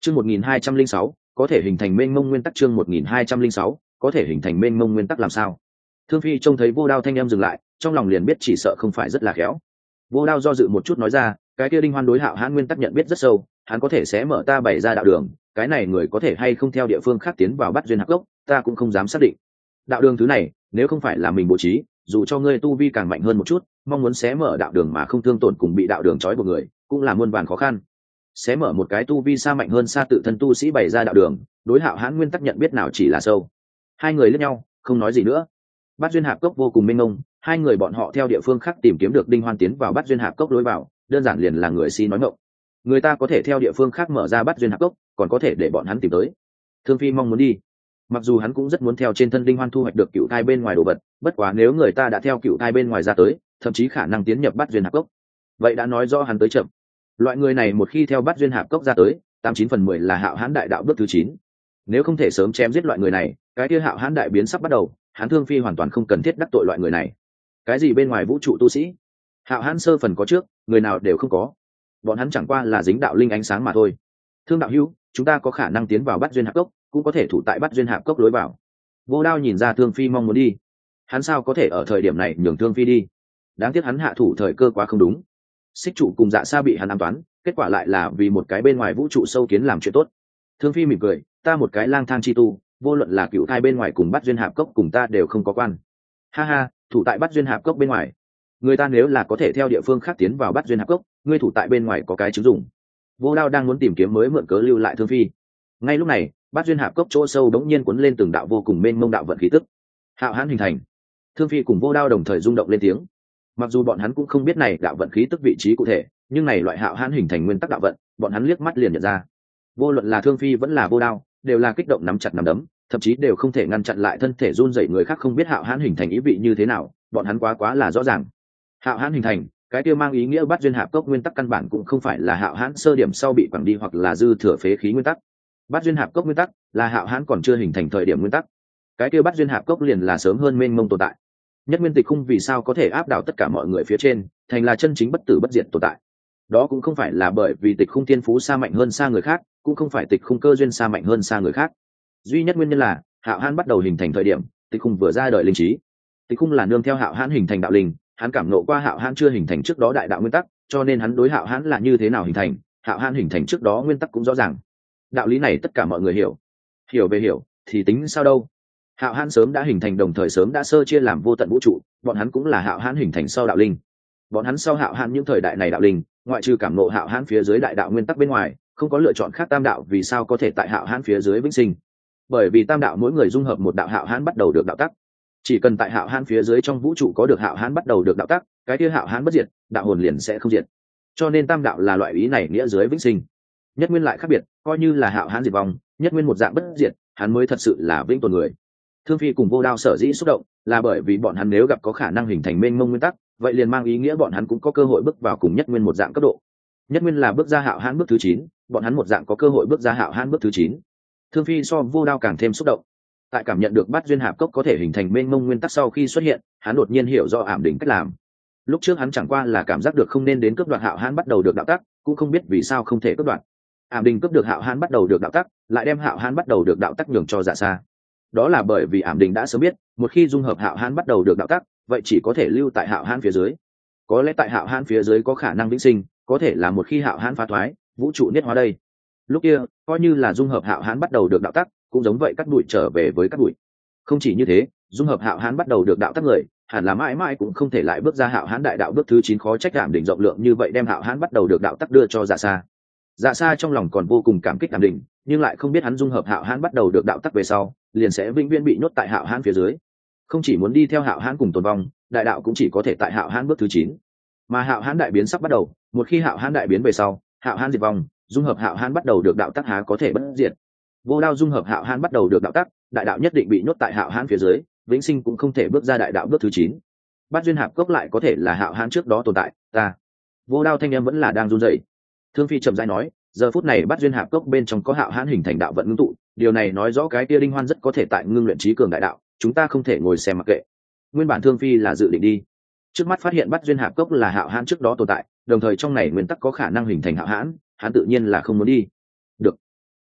Chương 1206, có thể hình thành mênh mông nguyên tắc. Chương 1206, có thể hình thành mênh mông nguyên tắc làm sao? Thương Phi trông thấy Vô Đao thanh em dừng lại, trong lòng liền biết chỉ sợ không phải rất là khéo. Vô Đao do dự một chút nói ra, cái kia Đinh Hoan đối Hạo Hãn nguyên tắc nhận biết rất sâu, hắn có thể sẽ mở ta bày ra đạo đường, cái này người có thể hay không theo địa phương khác tiến vào Bắt Duyên Hạp Cốc, ta cũng không dám xác định. Đạo đường thứ này, nếu không phải là mình bố trí, dù cho ngươi tu vi càng mạnh hơn một chút, mong muốn xé mở đạo đường mà không thương tổn cùng bị đạo đường trói buộc người, cũng là muôn vàn khó khăn. Xé mở một cái tu vi xa mạnh hơn xa tự thân tu sĩ bày ra đạo đường, đối Hạo Hãn nguyên tắc nhận biết nào chỉ là sâu. Hai người liếc nhau, không nói gì nữa. Bát Duyên Hạp Cốc vô cùng mênh mông, hai người bọn họ theo địa phương khác tìm kiếm được Đinh Hoan tiến vào Bát Duyên Hạp Cốc lối vào, đơn giản liền là người si nói ngọng. Người ta có thể theo địa phương khác mở ra Bát Duyên Hạp Cốc, còn có thể để bọn hắn tìm tới. Thương Phi mong muốn đi, mặc dù hắn cũng rất muốn theo trên thân Đinh Hoan thu hoạch được cựu thai bên ngoài đồ vật, bất quá nếu người ta đã theo cựu thai bên ngoài ra tới, thậm chí khả năng tiến nhập Bát Duyên Hạp Cốc, vậy đã nói rõ hắn tới chậm. Loại người này một khi theo Bát Duyên Hạp Cốc ra tới, 89/10 là Hạo Hãn đại đạo bước thứ 9. Nếu không thể sớm chém giết loại người này, cái kia Hạo Hãn đại biến sắp bắt đầu, hắn Thương Phi hoàn toàn không cần thiết đắc tội loại người này. Cái gì bên ngoài vũ trụ tu sĩ, Hạo Hãn sơ phần có trước, người nào đều không có, bọn hắn chẳng qua là dính đạo linh ánh sáng mà thôi. Thương đạo hữu, chúng ta có khả năng tiến vào Bát Duyên Hạp Cốc, cũng có thể thủ tại Bát Duyên Hạp Cốc lối vào. Vô Đao nhìn ra Thương Phi mong muốn đi, hắn sao có thể ở thời điểm này nhường Thương Phi đi? Đáng tiếc hắn hạ thủ thời cơ quá không đúng. Xích trụ cùng Dạ Sa bị hắn ám toán, kết quả lại là vì một cái bên ngoài vũ trụ sâu kiến làm chuyện tốt. Thương Phi mỉm cười, ta một cái lang thang chi tu, vô luận là cựu thai bên ngoài cùng Bát Duyên Hạp Cốc cùng ta đều không có quan. Ha ha, thủ tại Bát Duyên Hạp Cốc bên ngoài, người ta nếu là có thể theo địa phương khác tiến vào Bát Duyên Hạp Cốc, ngươi thủ tại bên ngoài có cái chứng dụng. Vô Đao đang muốn tìm kiếm mới mượn cớ lưu lại Thương Phi. Ngay lúc này, Bát Duyên Hạp Cốc chỗ sâu đống nhiên cuốn lên từng đạo vô cùng mênh mông đạo vận khí tức. Hạo Hãn hình thành. Thương Phi cùng Vô Đao đồng thời rung động lên tiếng. Mặc dù bọn hắn cũng không biết này đạo vận khí tức vị trí cụ thể, nhưng này loại Hạo Hãn hình thành nguyên tắc đạo vận, bọn hắn liếc mắt liền nhận ra. Vô luận là Thương Phi vẫn là Vô Đao, đều là kích động nắm chặt nắm đấm, thậm chí đều không thể ngăn chặn lại thân thể run rẩy người khác không biết Hạo Hãn hình thành ý vị như thế nào, bọn hắn quá là rõ ràng. Hạo Hãn hình thành, cái kia mang ý nghĩa Bát Duyên Hạp Cốc nguyên tắc căn bản cũng không phải là Hạo Hãn sơ điểm sau bị quẳng đi hoặc là dư thừa phế khí nguyên tắc. Bát Duyên Hạp Cốc nguyên tắc là Hạo Hãn còn chưa hình thành thời điểm nguyên tắc. Cái kia Bát Duyên Hạp Cốc liền là sớm hơn mênh mông tồn tại. Nhất Nguyên Tịch Khung vì sao có thể áp đảo tất cả mọi người phía trên, thành là chân chính bất tử bất diệt tồn tại. Đó cũng không phải là bởi vì Tịch Khung thiên phú xa mạnh hơn xa người khác, cũng không phải Tịch Khung cơ duyên xa mạnh hơn xa người khác. Duy nhất nguyên nhân là Hạo Hãn bắt đầu hình thành thời điểm, Tịch Khung vừa ra đời linh trí. Tịch Khung là nương theo Hạo Hãn hình thành đạo linh, hắn cảm nộ qua Hạo Hãn chưa hình thành trước đó đại đạo nguyên tắc, cho nên hắn đối Hạo Hãn là như thế nào hình thành, Hạo Hãn hình thành trước đó nguyên tắc cũng rõ ràng. Đạo lý này tất cả mọi người hiểu. Hiểu về hiểu, thì tính sao đâu? Hạo Hãn sớm đã hình thành, đồng thời sớm đã sơ chia làm vô tận vũ trụ, bọn hắn cũng là Hạo Hãn hình thành sau đạo linh. Bọn hắn sau Hạo Hãn những thời đại này đạo linh, ngoại trừ cảm nộ Hạo Hãn phía dưới đại đạo nguyên tắc bên ngoài, không có lựa chọn khác tam đạo, vì sao có thể tại Hạo Hãn phía dưới vĩnh sinh? Bởi vì tam đạo mỗi người dung hợp một đạo Hạo Hãn bắt đầu được đạo tắc. Chỉ cần tại Hạo Hãn phía dưới trong vũ trụ có được Hạo Hãn bắt đầu được đạo tắc, cái kia Hạo Hãn bất diệt, đạo hồn liền sẽ không diệt. Cho nên tam đạo là loại ý này nghĩa dưới vĩnh sinh. Nhất Nguyên lại khác biệt, coi như là Hạo Hãn diệt vong, Nhất Nguyên một dạng bất diệt, hắn mới thật sự là vĩnh tồn người. Thương Phi cùng Vô Đao sở dĩ xúc động, là bởi vì bọn hắn nếu gặp có khả năng hình thành mênh mông nguyên tắc, vậy liền mang ý nghĩa bọn hắn cũng có cơ hội bước vào cùng Nhất Nguyên một dạng cấp độ. Nhất Nguyên là bước ra Hạo Hãn bước thứ 9, bọn hắn một dạng có cơ hội bước ra Hạo Hãn bước thứ 9. Thương Phi so Vô Đao càng thêm xúc động. Tại cảm nhận được Bát Duyên Hạp Cốc có thể hình thành mênh mông nguyên tắc sau khi xuất hiện, hắn đột nhiên hiểu rõ ảm đỉnh cách làm. Lúc trước hắn chẳng qua là cảm giác được không nên đến cướp đoạt Hạo Hãn bắt đầu được đạo tắc, cũng không biết vì sao không thể cướp đoạt. Ảm đỉnh cướp được Hạo Hãn bắt đầu được đạo tắc, lại đem Hạo Hãn bắt đầu được đạo tắc nhường cho Dạ Sa. Đó là bởi vì ảm đỉnh đã sớm biết, một khi dung hợp Hạo Hãn bắt đầu được đạo tắc, vậy chỉ có thể lưu tại Hạo Hãn phía dưới. Có lẽ tại Hạo Hãn phía dưới có khả năng vĩnh sinh, có thể là một khi Hạo Hãn phá thoái, vũ trụ niết hóa đây. Lúc kia, coi như là dung hợp Hạo Hãn bắt đầu được đạo tắc, cũng giống vậy cắt đuổi trở về với cắt đuổi. Không chỉ như thế, dung hợp Hạo Hãn bắt đầu được đạo tắc người, hẳn là mãi mãi cũng không thể lại bước ra Hạo Hãn đại đạo bước thứ 9, khó trách ảm đỉnh rộng lượng như vậy đem Hạo Hãn bắt đầu được đạo tắc đưa cho Dạ Sa. Dạ Sa trong lòng còn vô cùng cảm kích ảm đỉnh, nhưng lại không biết hắn dung hợp Hạo Hãn bắt đầu được đạo tắc về sau, liền sẽ vĩnh viễn bị nhốt tại Hạo Hãn phía dưới. Không chỉ muốn đi theo Hạo Hãn cùng tồn vong, đại đạo cũng chỉ có thể tại Hạo Hãn bước thứ 9. Mà Hạo Hãn đại biến sắp bắt đầu, một khi Hạo Hãn đại biến về sau, Hạo Hãn diệt vong, dung hợp Hạo Hãn bắt đầu được đạo tắc há có thể bất diệt. Vô Đao dung hợp Hạo Hãn bắt đầu được đạo tắc, đại đạo nhất định bị nhốt tại Hạo Hãn phía dưới, vĩnh sinh cũng không thể bước ra đại đạo bước thứ 9. Bát Duyên Hạp Cốc lại có thể là Hạo Hãn trước đó tồn tại, ta. Vô Đao thanh em vẫn là đang run rẩy. Thương Phi chậm rãi nói, giờ phút này Bát Duyên Hạp Cốc bên trong có Hạo Hãn hình thành đạo vận ngưng tụ, điều này nói rõ cái kia Linh Hoan rất có thể tại ngưng luyện trí cường đại đạo, chúng ta không thể ngồi xem mặc kệ. Nguyên bản Thương Phi là dự định đi, trước mắt phát hiện Bát Duyên Hạp Cốc là Hạo Hãn trước đó tồn tại, đồng thời trong này nguyên tắc có khả năng hình thành Hạo Hãn, hắn tự nhiên là không muốn đi. Được,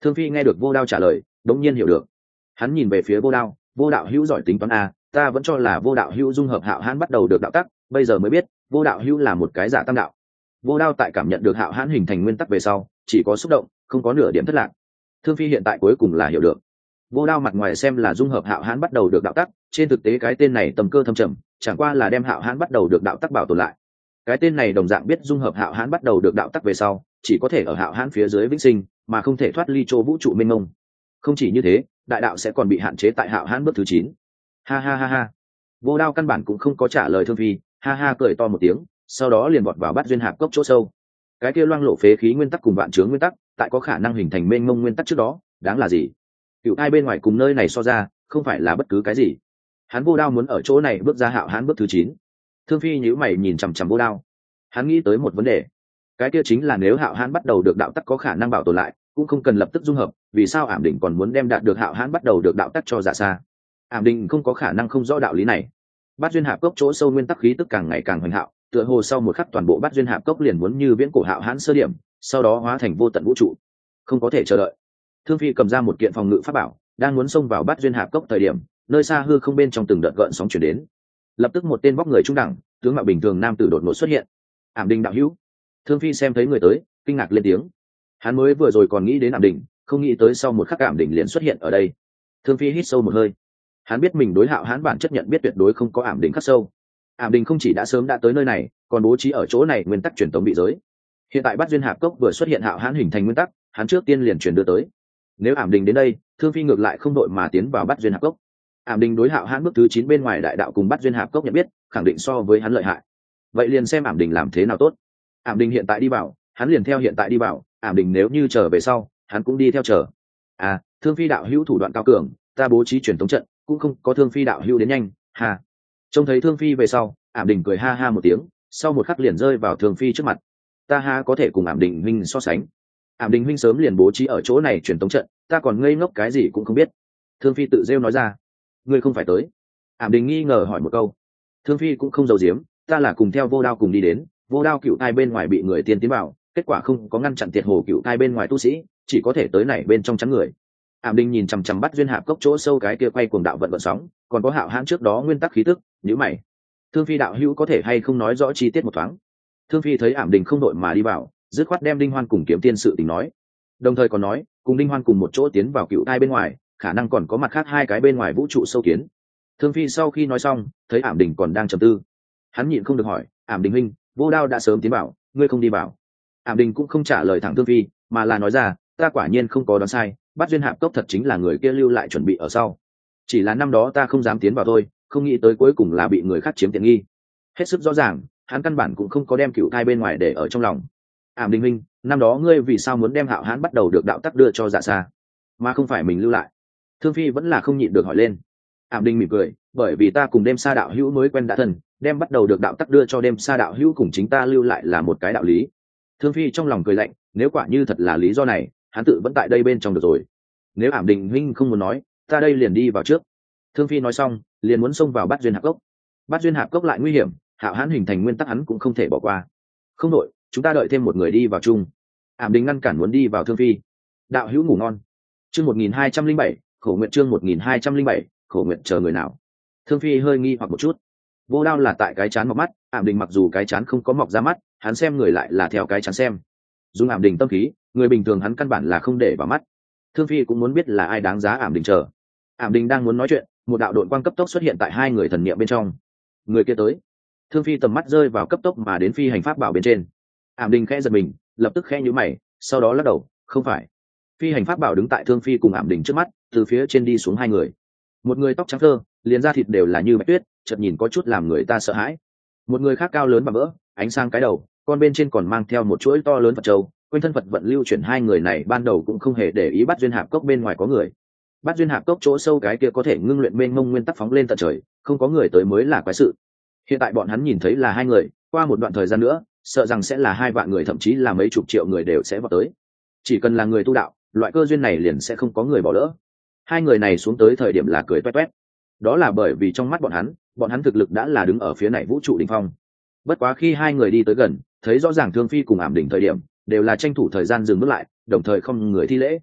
Thương Phi nghe được Vô Đao trả lời, đống nhiên hiểu được. Hắn nhìn về phía Vô Đao, Vô đạo hữu giỏi tính toán a, ta vẫn cho là Vô đạo hữu dung hợp Hạo Hãn bắt đầu được đạo tắc, bây giờ mới biết Vô đạo hữu là một cái giả tam đạo. Vô Đao tại cảm nhận được Hạo Hãn hình thành nguyên tắc về sau, chỉ có xúc động, không có nửa điểm thất lạc. Thương Phi hiện tại cuối cùng là hiểu được. Vô Đao mặt ngoài xem là dung hợp Hạo Hãn bắt đầu được đạo tắc, trên thực tế cái tên này tầm cơ thâm trầm, chẳng qua là đem Hạo Hãn bắt đầu được đạo tắc bảo tồn lại. Cái tên này đồng dạng biết dung hợp Hạo Hãn bắt đầu được đạo tắc về sau, chỉ có thể ở Hạo Hãn phía dưới vĩnh sinh, mà không thể thoát ly chỗ vũ trụ mênh mông. Không chỉ như thế, đại đạo sẽ còn bị hạn chế tại Hạo Hãn bước thứ 9. Ha ha ha ha. Vô Đao căn bản cũng không có trả lời Thương Phi, ha ha cười to một tiếng, sau đó liền vọt vào Bát Duyên Hạp cốc chỗ sâu. Cái kia loang lộ phế khí nguyên tắc cùng vạn chướng nguyên tắc, tại có khả năng hình thành mênh mông nguyên tắc trước đó, đáng là gì? Cựu ai bên ngoài cùng nơi này so ra, không phải là bất cứ cái gì. Hắn Vô Đao muốn ở chỗ này bước ra Hạo Hãn bước thứ 9. Thương Phi nhíu mày nhìn chằm chằm Vô Đao. Hắn nghĩ tới một vấn đề, cái kia chính là nếu Hạo Hãn bắt đầu được đạo tắc có khả năng bảo tồn lại, cũng không cần lập tức dung hợp, vì sao Ảm Đỉnh còn muốn đem đạt được Hạo Hãn bắt đầu được đạo tắc cho Dạ Sa? Ảm Đỉnh không có khả năng không rõ đạo lý này. Bát Duyên Hạp cốc chỗ sâu nguyên tắc khí tức càng ngày càng hoành hạo, tựa hồ sau một khắc toàn bộ Bát Duyên Hạp cốc liền muốn như viễn cổ Hạo Hãn sơ điểm, sau đó hóa thành vô tận vũ trụ. Không có thể chờ đợi. Thương Phi cầm ra một kiện phòng ngự pháp bảo, đang muốn xông vào Bát Duyên Hạp cốc thời điểm, nơi xa hư không bên trong từng đợt gợn sóng chuyển đến. Lập tức một tên vóc người trung đẳng, tướng mạo bình thường nam tử đột ngột xuất hiện. Ảm Đỉnh đạo hữu. Thương Phi xem thấy người tới, kinh ngạc lên tiếng. Hắn mới vừa rồi còn nghĩ đến Ảm Đỉnh, không nghĩ tới sau một khắc Ảm Đỉnh liền xuất hiện ở đây. Thương Phi hít sâu một hơi. Hắn biết mình đối Hạo Hãn bản chất nhận biết tuyệt đối không có Ảm Đỉnh khắc sâu. Ảm Đỉnh không chỉ đã sớm đã tới nơi này, còn bố trí ở chỗ này nguyên tắc truyền tống bị giới. Hiện tại Bát Duyên Hạp cốc vừa xuất hiện Hạo Hãn hình thành nguyên tắc, hắn trước tiên liền truyền đưa tới. Nếu Ảm Đỉnh đến đây, Thương Phi ngược lại không đội mà tiến vào Bát Duyên Hạp cốc. Ảm Đỉnh đối Hạo Hãn bước thứ 9 bên ngoài đại đạo cùng Bát Duyên Hạp cốc nhận biết, khẳng định so với hắn lợi hại. Vậy liền xem Ảm Đỉnh làm thế nào tốt. Ảm Đỉnh hiện tại đi vào, hắn liền theo hiện tại đi vào, Ảm Đỉnh nếu như trở về sau, hắn cũng đi theo chờ. À, Thương Phi đạo hữu thủ đoạn cao cường, ta bố trí truyền tống trận, cũng không có Thương Phi đạo hữu đến nhanh, ha. Trông thấy Thương Phi về sau, Ảm Đỉnh cười ha ha một tiếng, sau một khắc liền rơi vào Thương Phi trước mặt. Ta ha có thể cùng Ảm Đỉnh huynh so sánh. Ảm Đỉnh huynh sớm liền bố trí ở chỗ này truyền tống trận, ta còn ngây ngốc cái gì cũng không biết. Thương Phi tự rêu nói ra. Ngươi không phải tới. Ảm Đỉnh nghi ngờ hỏi một câu. Thương Phi cũng không giấu giếm, ta là cùng theo Vô Đao cùng đi đến, Vô Đao cựu thai bên ngoài bị người tiên tiến vào, kết quả không có ngăn chặn Tiệt Hồ cựu thai bên ngoài tu sĩ, chỉ có thể tới này bên trong chắn người. Ảm Đỉnh nhìn chằm chằm Bát Duyên Hạp cốc chỗ sâu cái kia quay cuồng đạo vận sóng, còn có Hạo Hãn trước đó nguyên tắc khí tức, nhíu mày. Thương Phi đạo hữu có thể hay không nói rõ chi tiết một thoáng? Thương Phi thấy Ảm Đỉnh không đội mà đi vào, dứt khoát đem Đinh Hoan cùng Kiếm Tiên sự tình nói, đồng thời còn nói cùng Đinh Hoan cùng một chỗ tiến vào cựu thai bên ngoài, khả năng còn có mặt khác hai cái bên ngoài vũ trụ sâu kiến. Thương Phi sau khi nói xong, thấy Ảm Đỉnh còn đang trầm tư, hắn nhịn không được hỏi, Ảm Đỉnh huynh, Vô Đao đã sớm tiến vào, ngươi không đi vào? Ảm Đỉnh cũng không trả lời thẳng Thương Phi, mà là nói ra, ta quả nhiên không có đoán sai, Bát Duyên Hạp cốc thật chính là người kia lưu lại chuẩn bị ở sau. Chỉ là năm đó ta không dám tiến vào thôi, không nghĩ tới cuối cùng là bị người khác chiếm tiện nghi. Hết sức rõ ràng, hắn căn bản cũng không có đem cựu thai bên ngoài để ở trong lòng. Ảm Đỉnh huynh, năm đó ngươi vì sao muốn đem Hạo Hãn bắt đầu được đạo tắc đưa cho Dạ Sa, mà không phải mình lưu lại? Thương Phi vẫn là không nhịn được hỏi lên. Ảm Đỉnh mỉm cười, bởi vì ta cùng Đêm Sa đạo hữu mới quen đã thân, đem bắt đầu được đạo tắc đưa cho Đêm Sa đạo hữu cùng chính ta lưu lại là một cái đạo lý. Thương Phi trong lòng cười lạnh, nếu quả như thật là lý do này, hắn tự vẫn tại đây bên trong được rồi. Nếu Ảm Đỉnh huynh không muốn nói, ta đây liền đi vào trước. Thương Phi nói xong, liền muốn xông vào Bát Duyên Hạp cốc. Bát Duyên Hạp cốc lại nguy hiểm, Hạo Hãn hình thành nguyên tắc hắn cũng không thể bỏ qua. Không đội, chúng ta đợi thêm một người đi vào chung. Ảm Đỉnh ngăn cản muốn đi vào Thương Phi. Đạo hữu ngủ ngon. Chương 1207, khổ nguyện chương 1207, khổ nguyện chờ người nào. Thương Phi hơi nghi hoặc một chút. Vô Đao là tại cái chán mọc mắt, Ảm Đỉnh mặc dù cái chán không có mọc ra mắt, hắn xem người lại là theo cái chán xem. Dùng Ảm Đỉnh tâm khí, người bình thường hắn căn bản là không để vào mắt. Thương Phi cũng muốn biết là ai đáng giá Ảm Đỉnh chờ. Ảm Đỉnh đang muốn nói chuyện, một đạo độn quang cấp tốc xuất hiện tại hai người thần niệm bên trong. Người kia tới. Thương Phi tầm mắt rơi vào cấp tốc mà đến phi hành pháp bảo bên trên. Ảm Đỉnh khẽ giật mình, lập tức khẽ nhíu mày, sau đó lắc đầu, không phải. Phi hành pháp bảo đứng tại Thương Phi cùng Ảm Đỉnh trước mắt, từ phía trên đi xuống hai người. Một người tóc trắng thơ, liền da thịt đều là như bạch tuyết, chợt nhìn có chút làm người ta sợ hãi. Một người khác cao lớn và vỡ, ánh sang cái đầu, con bên trên còn mang theo một chuỗi to lớn Phật châu, quanh thân Phật vận lưu chuyển. Hai người này ban đầu cũng không hề để ý Bát Duyên Hạp cốc bên ngoài có người. Bát Duyên Hạp cốc chỗ sâu cái kia có thể ngưng luyện mênh mông nguyên tắc phóng lên tận trời, không có người tới mới là quái sự. Hiện tại bọn hắn nhìn thấy là hai người, qua một đoạn thời gian nữa, sợ rằng sẽ là 2 vạn người, thậm chí là mấy chục triệu người đều sẽ vào tới. Chỉ cần là người tu đạo, loại cơ duyên này liền sẽ không có người bỏ lỡ. Hai người này xuống tới thời điểm là cười toét toét. Đó là bởi vì trong mắt bọn hắn thực lực đã là đứng ở phía này vũ trụ đỉnh phong. Bất quá khi hai người đi tới gần, thấy rõ ràng Thương Phi cùng Ảm Đỉnh thời điểm, đều là tranh thủ thời gian dừng bước lại, đồng thời không người thi lễ.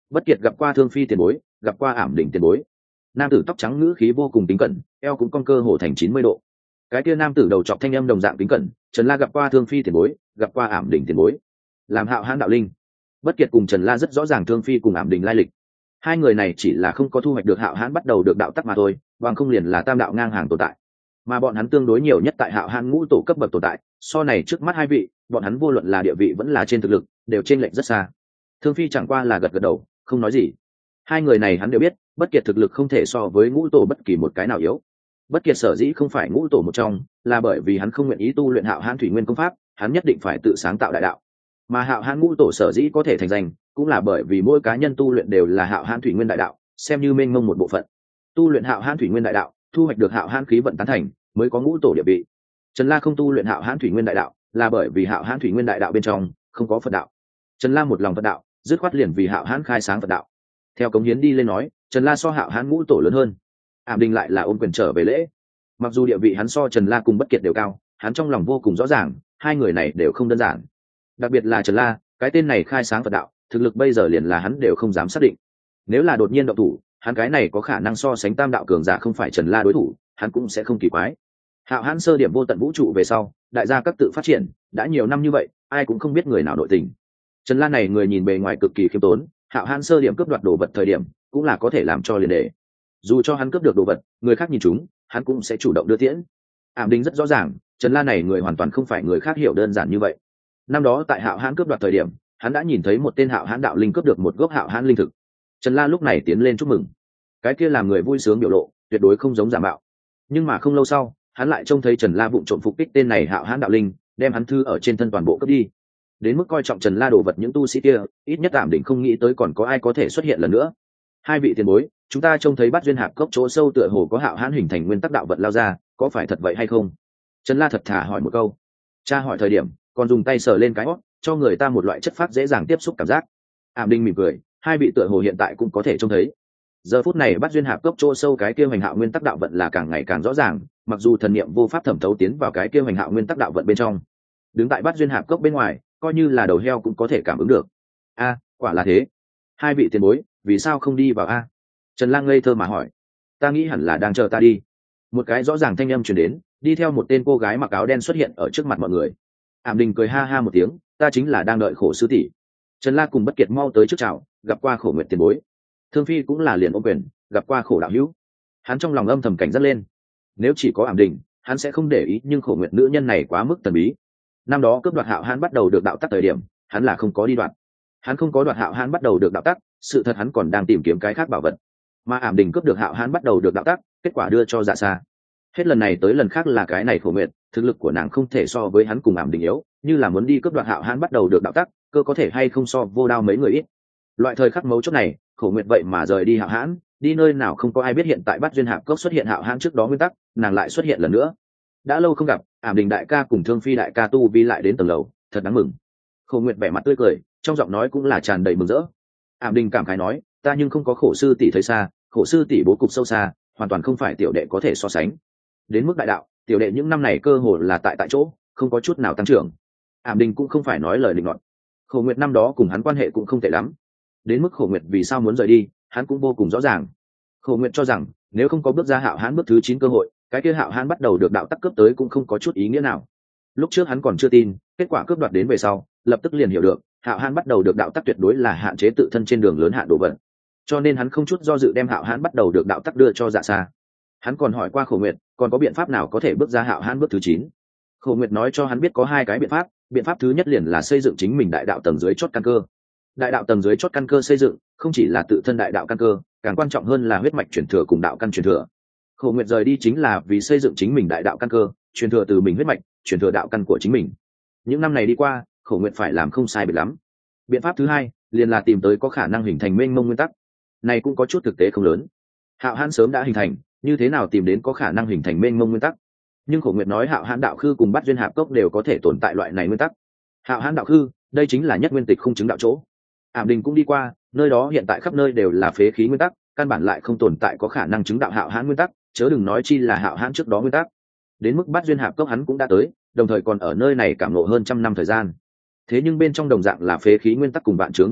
Bất Kiệt gặp qua Thương Phi tiền bối, gặp qua Ảm Đỉnh tiền bối. Nam tử tóc trắng ngữ khí vô cùng kính cẩn, eo cũng cong cơ hồ thành 90 độ. Cái kia nam tử đầu trọc thanh âm đồng dạng kính cẩn, Trần La gặp qua Thương Phi tiền bối, gặp qua Ảm Đỉnh tiền bối. Làm Hạo Hãn đạo linh. Bất Kiệt cùng Trần La rất rõ ràng Thương Phi cùng Ảm Đỉnh lai lịch. Hai người này chỉ là không có thu hoạch được Hạo Hãn bắt đầu được đạo tắc mà thôi, bằng không liền là tam đạo ngang hàng tồn tại. Mà bọn hắn tương đối nhiều nhất tại Hạo Hãn ngũ tổ cấp bậc tồn tại, so này trước mắt hai vị, bọn hắn vô luận là địa vị vẫn là trên thực lực, đều chênh lệch rất xa. Thương Phi chẳng qua là gật gật đầu, không nói gì. Hai người này hắn đều biết, Bất Kiệt thực lực không thể so với ngũ tổ bất kỳ một cái nào yếu. Bất Kiệt sở dĩ không phải ngũ tổ một trong, là bởi vì hắn không nguyện ý tu luyện Hạo Hãn thủy nguyên công pháp, hắn nhất định phải tự sáng tạo đại đạo. Mà Hạo Hãn ngũ tổ sở dĩ có thể thành danh, cũng là bởi vì mỗi cá nhân tu luyện đều là Hạo Hãn thủy nguyên đại đạo, xem như mênh mông một bộ phận. Tu luyện Hạo Hãn thủy nguyên đại đạo, thu hoạch được Hạo Hãn khí vận tán thành, mới có ngũ tổ địa vị. Trần La không tu luyện Hạo Hãn thủy nguyên đại đạo, là bởi vì Hạo Hãn thủy nguyên đại đạo bên trong không có Phật đạo. Trần La một lòng Phật đạo, dứt khoát liền vì Hạo Hãn khai sáng Phật đạo. Theo cống hiến đi lên nói, Trần La so Hạo Hãn ngũ tổ lớn hơn. Ảm Đình lại là ôm quyền trở về lễ. Mặc dù địa vị hắn so Trần La cùng Bất Kiệt đều cao, hắn trong lòng vô cùng rõ ràng, hai người này đều không đơn giản. Đặc biệt là Trần La, cái tên này khai sáng Phật đạo, thực lực bây giờ liền là hắn đều không dám xác định. Nếu là đột nhiên động thủ, hắn cái này có khả năng so sánh tam đạo cường giả không phải Trần La đối thủ, hắn cũng sẽ không kỳ quái. Hạo Hãn sơ điểm vô tận vũ trụ về sau, đại gia các tự phát triển, đã nhiều năm như vậy, ai cũng không biết người nào nội tình. Trần La này người nhìn bề ngoài cực kỳ khiêm tốn, Hạo Hãn sơ điểm cướp đoạt đồ vật thời điểm, cũng là có thể làm cho liền đề. Dù cho hắn cướp được đồ vật, người khác nhìn chúng, hắn cũng sẽ chủ động đưa tiễn. Ảm Đình rất rõ ràng, Trần La này người hoàn toàn không phải người khác hiểu đơn giản như vậy. Năm đó tại Hạo Hãn cướp đoạt thời điểm, hắn đã nhìn thấy một tên Hạo Hãn đạo linh cướp được một gốc Hạo Hãn linh thực. Trần La lúc này tiến lên chúc mừng. Cái kia làm người vui sướng biểu lộ, tuyệt đối không giống giả mạo. Nhưng mà không lâu sau, hắn lại trông thấy Trần La vụng trộm phục kích tên này Hạo Hãn đạo linh, đem hắn thư ở trên thân toàn bộ cướp đi. Đến mức coi trọng Trần La đồ vật những tu sĩ kia, ít nhất Ảm Đình không nghĩ tới còn có ai có thể xuất hiện lần nữa. Hai vị tiền bối, chúng ta trông thấy Bát Duyên Hạp cốc chỗ sâu tựa hồ có Hạo Hãn hình thành nguyên tắc đạo vận lao ra, có phải thật vậy hay không? Trần La thật thà hỏi một câu. Cha hỏi thời điểm, còn dùng tay sờ lên cái hót, cho người ta một loại chất phát dễ dàng tiếp xúc cảm giác. Ảm Đình mỉm cười, hai vị tựa hồ hiện tại cũng có thể trông thấy. Giờ phút này Bát Duyên Hạp cốc chỗ sâu cái kia hành hạo nguyên tắc đạo vận là càng ngày càng rõ ràng, mặc dù thần niệm vô pháp thẩm thấu tiến vào cái kia hành hạo nguyên tắc đạo vận bên trong. Đứng tại Bát Duyên Hạp cốc bên ngoài, coi như là đầu heo cũng có thể cảm ứng được. A, quả là thế. Hai vị tiền bối, vì sao không đi vào a? Trần Lang ngây thơ mà hỏi. Ta nghĩ hẳn là đang chờ ta đi. Một cái rõ ràng thanh âm truyền đến, đi theo một tên cô gái mặc áo đen xuất hiện ở trước mặt mọi người. Ảm Đình cười ha ha một tiếng, ta chính là đang đợi Khổ sư tỷ. Trần La cùng Bất Kiệt mau tới trước chào, gặp qua Khổ Nguyệt tiền bối. Thương Phi cũng là liền ôm quyền, gặp qua Khổ đạo hữu. Hắn trong lòng âm thầm cảnh giác lên. Nếu chỉ có Ảm Đình, hắn sẽ không để ý, nhưng Khổ Nguyệt nữ nhân này quá mức thần bí. Năm đó cướp đoạt Hạo Hãn bắt đầu được đạo tắc thời điểm, hắn là không có đi đoạt. Hắn không có đoạt Hạo Hãn bắt đầu được đạo tắc, sự thật hắn còn đang tìm kiếm cái khác bảo vật. Mà Ảm Đình cướp được Hạo Hãn bắt đầu được đạo tắc, kết quả đưa cho Dạ Sa. Hết lần này tới lần khác là cái này Khổ Nguyệt, thực lực của nàng không thể so với hắn cùng Ảm Đình yếu, như là muốn đi cướp đoạt Hạo Hãn bắt đầu được đạo tắc, cơ có thể hay không so Vô Đao mấy người ít. Loại thời khắc mấu chốt này, Khổ Nguyệt vậy mà rời đi Hạo Hãn, đi nơi nào không có ai biết hiện tại Bát Duyên Hạp cốc xuất hiện Hạo Hãn trước đó nguyên tắc, nàng lại xuất hiện lần nữa. Đã lâu không gặp, Ảm Đình đại ca cùng Thương Phi đại ca tu vi lại đến tầng lầu, thật đáng mừng. Khổ Nguyệt vẻ mặt tươi cười, trong giọng nói cũng là tràn đầy mừng rỡ. Ảm Đình cảm khái nói, ta nhưng không có Khổ sư tỷ thấy xa, Khổ sư tỷ bố cục sâu xa, hoàn toàn không phải tiểu đệ có thể so sánh. Đến mức đại đạo, tiểu đệ những năm này cơ hồ là tại chỗ, không có chút nào tăng trưởng. Ảm Đình cũng không phải nói lời định luận. Khổ Nguyệt năm đó cùng hắn quan hệ cũng không tệ lắm. Đến mức Khổ Nguyệt vì sao muốn rời đi, hắn cũng vô cùng rõ ràng. Khổ Nguyệt cho rằng, nếu không có bước ra Hạo Hãn bước thứ 9 cơ hội, cái kia Hạo Hãn bắt đầu được đạo tắc cướp tới cũng không có chút ý nghĩa nào. Lúc trước hắn còn chưa tin, kết quả cướp đoạt đến về sau, lập tức liền hiểu được, Hạo Hãn bắt đầu được đạo tắc tuyệt đối là hạn chế tự thân trên đường lớn hạn độ vận. Cho nên hắn không chút do dự đem Hạo Hãn bắt đầu được đạo tắc đưa cho Dạ Sa. Hắn còn hỏi qua Khổ Nguyệt, còn có biện pháp nào có thể bước ra Hạo Hãn bước thứ 9? Khổ Nguyệt nói cho hắn biết có hai cái biện pháp thứ nhất liền là xây dựng chính mình đại đạo tầng dưới chót căn cơ. Đại đạo tầng dưới chót căn cơ xây dựng, không chỉ là tự thân đại đạo căn cơ, càng quan trọng hơn là huyết mạch truyền thừa cùng đạo căn truyền thừa. Khổ Nguyệt rời đi chính là vì xây dựng chính mình đại đạo căn cơ, truyền thừa từ mình huyết mạch, truyền thừa đạo căn của chính mình. Những năm này đi qua, Khổ Nguyệt phải làm không sai biệt lắm. Biện pháp thứ hai liền là tìm tới có khả năng hình thành mênh mông nguyên tắc. Này cũng có chút thực tế không lớn. Hạo Hãn sớm đã hình thành, như thế nào tìm đến có khả năng hình thành mênh mông nguyên tắc? Nhưng Khổ Nguyệt nói Hạo Hãn đạo khư cùng Bát Duyên Hạp cốc đều có thể tồn tại loại này nguyên tắc. Hạo Hãn đạo khư, đây chính là nhất nguyên tịch không chứng đạo chỗ. Ảm Đình cũng đi qua, nơi đó hiện tại khắp nơi đều là phế khí nguyên tắc, căn bản lại không tồn tại có khả năng chứng đạo Hạo Hãn nguyên tắc, chớ đừng nói chi là Hạo Hãn trước đó nguyên tắc. Đến mức Bát Duyên Hạp cốc hắn cũng đã tới, đồng thời còn ở nơi này cảm ngộ hơn trăm năm thời gian. Thế nhưng bên trong đồng dạng là phế khí nguyên tắc cùng vạn chướng nguyên tắc,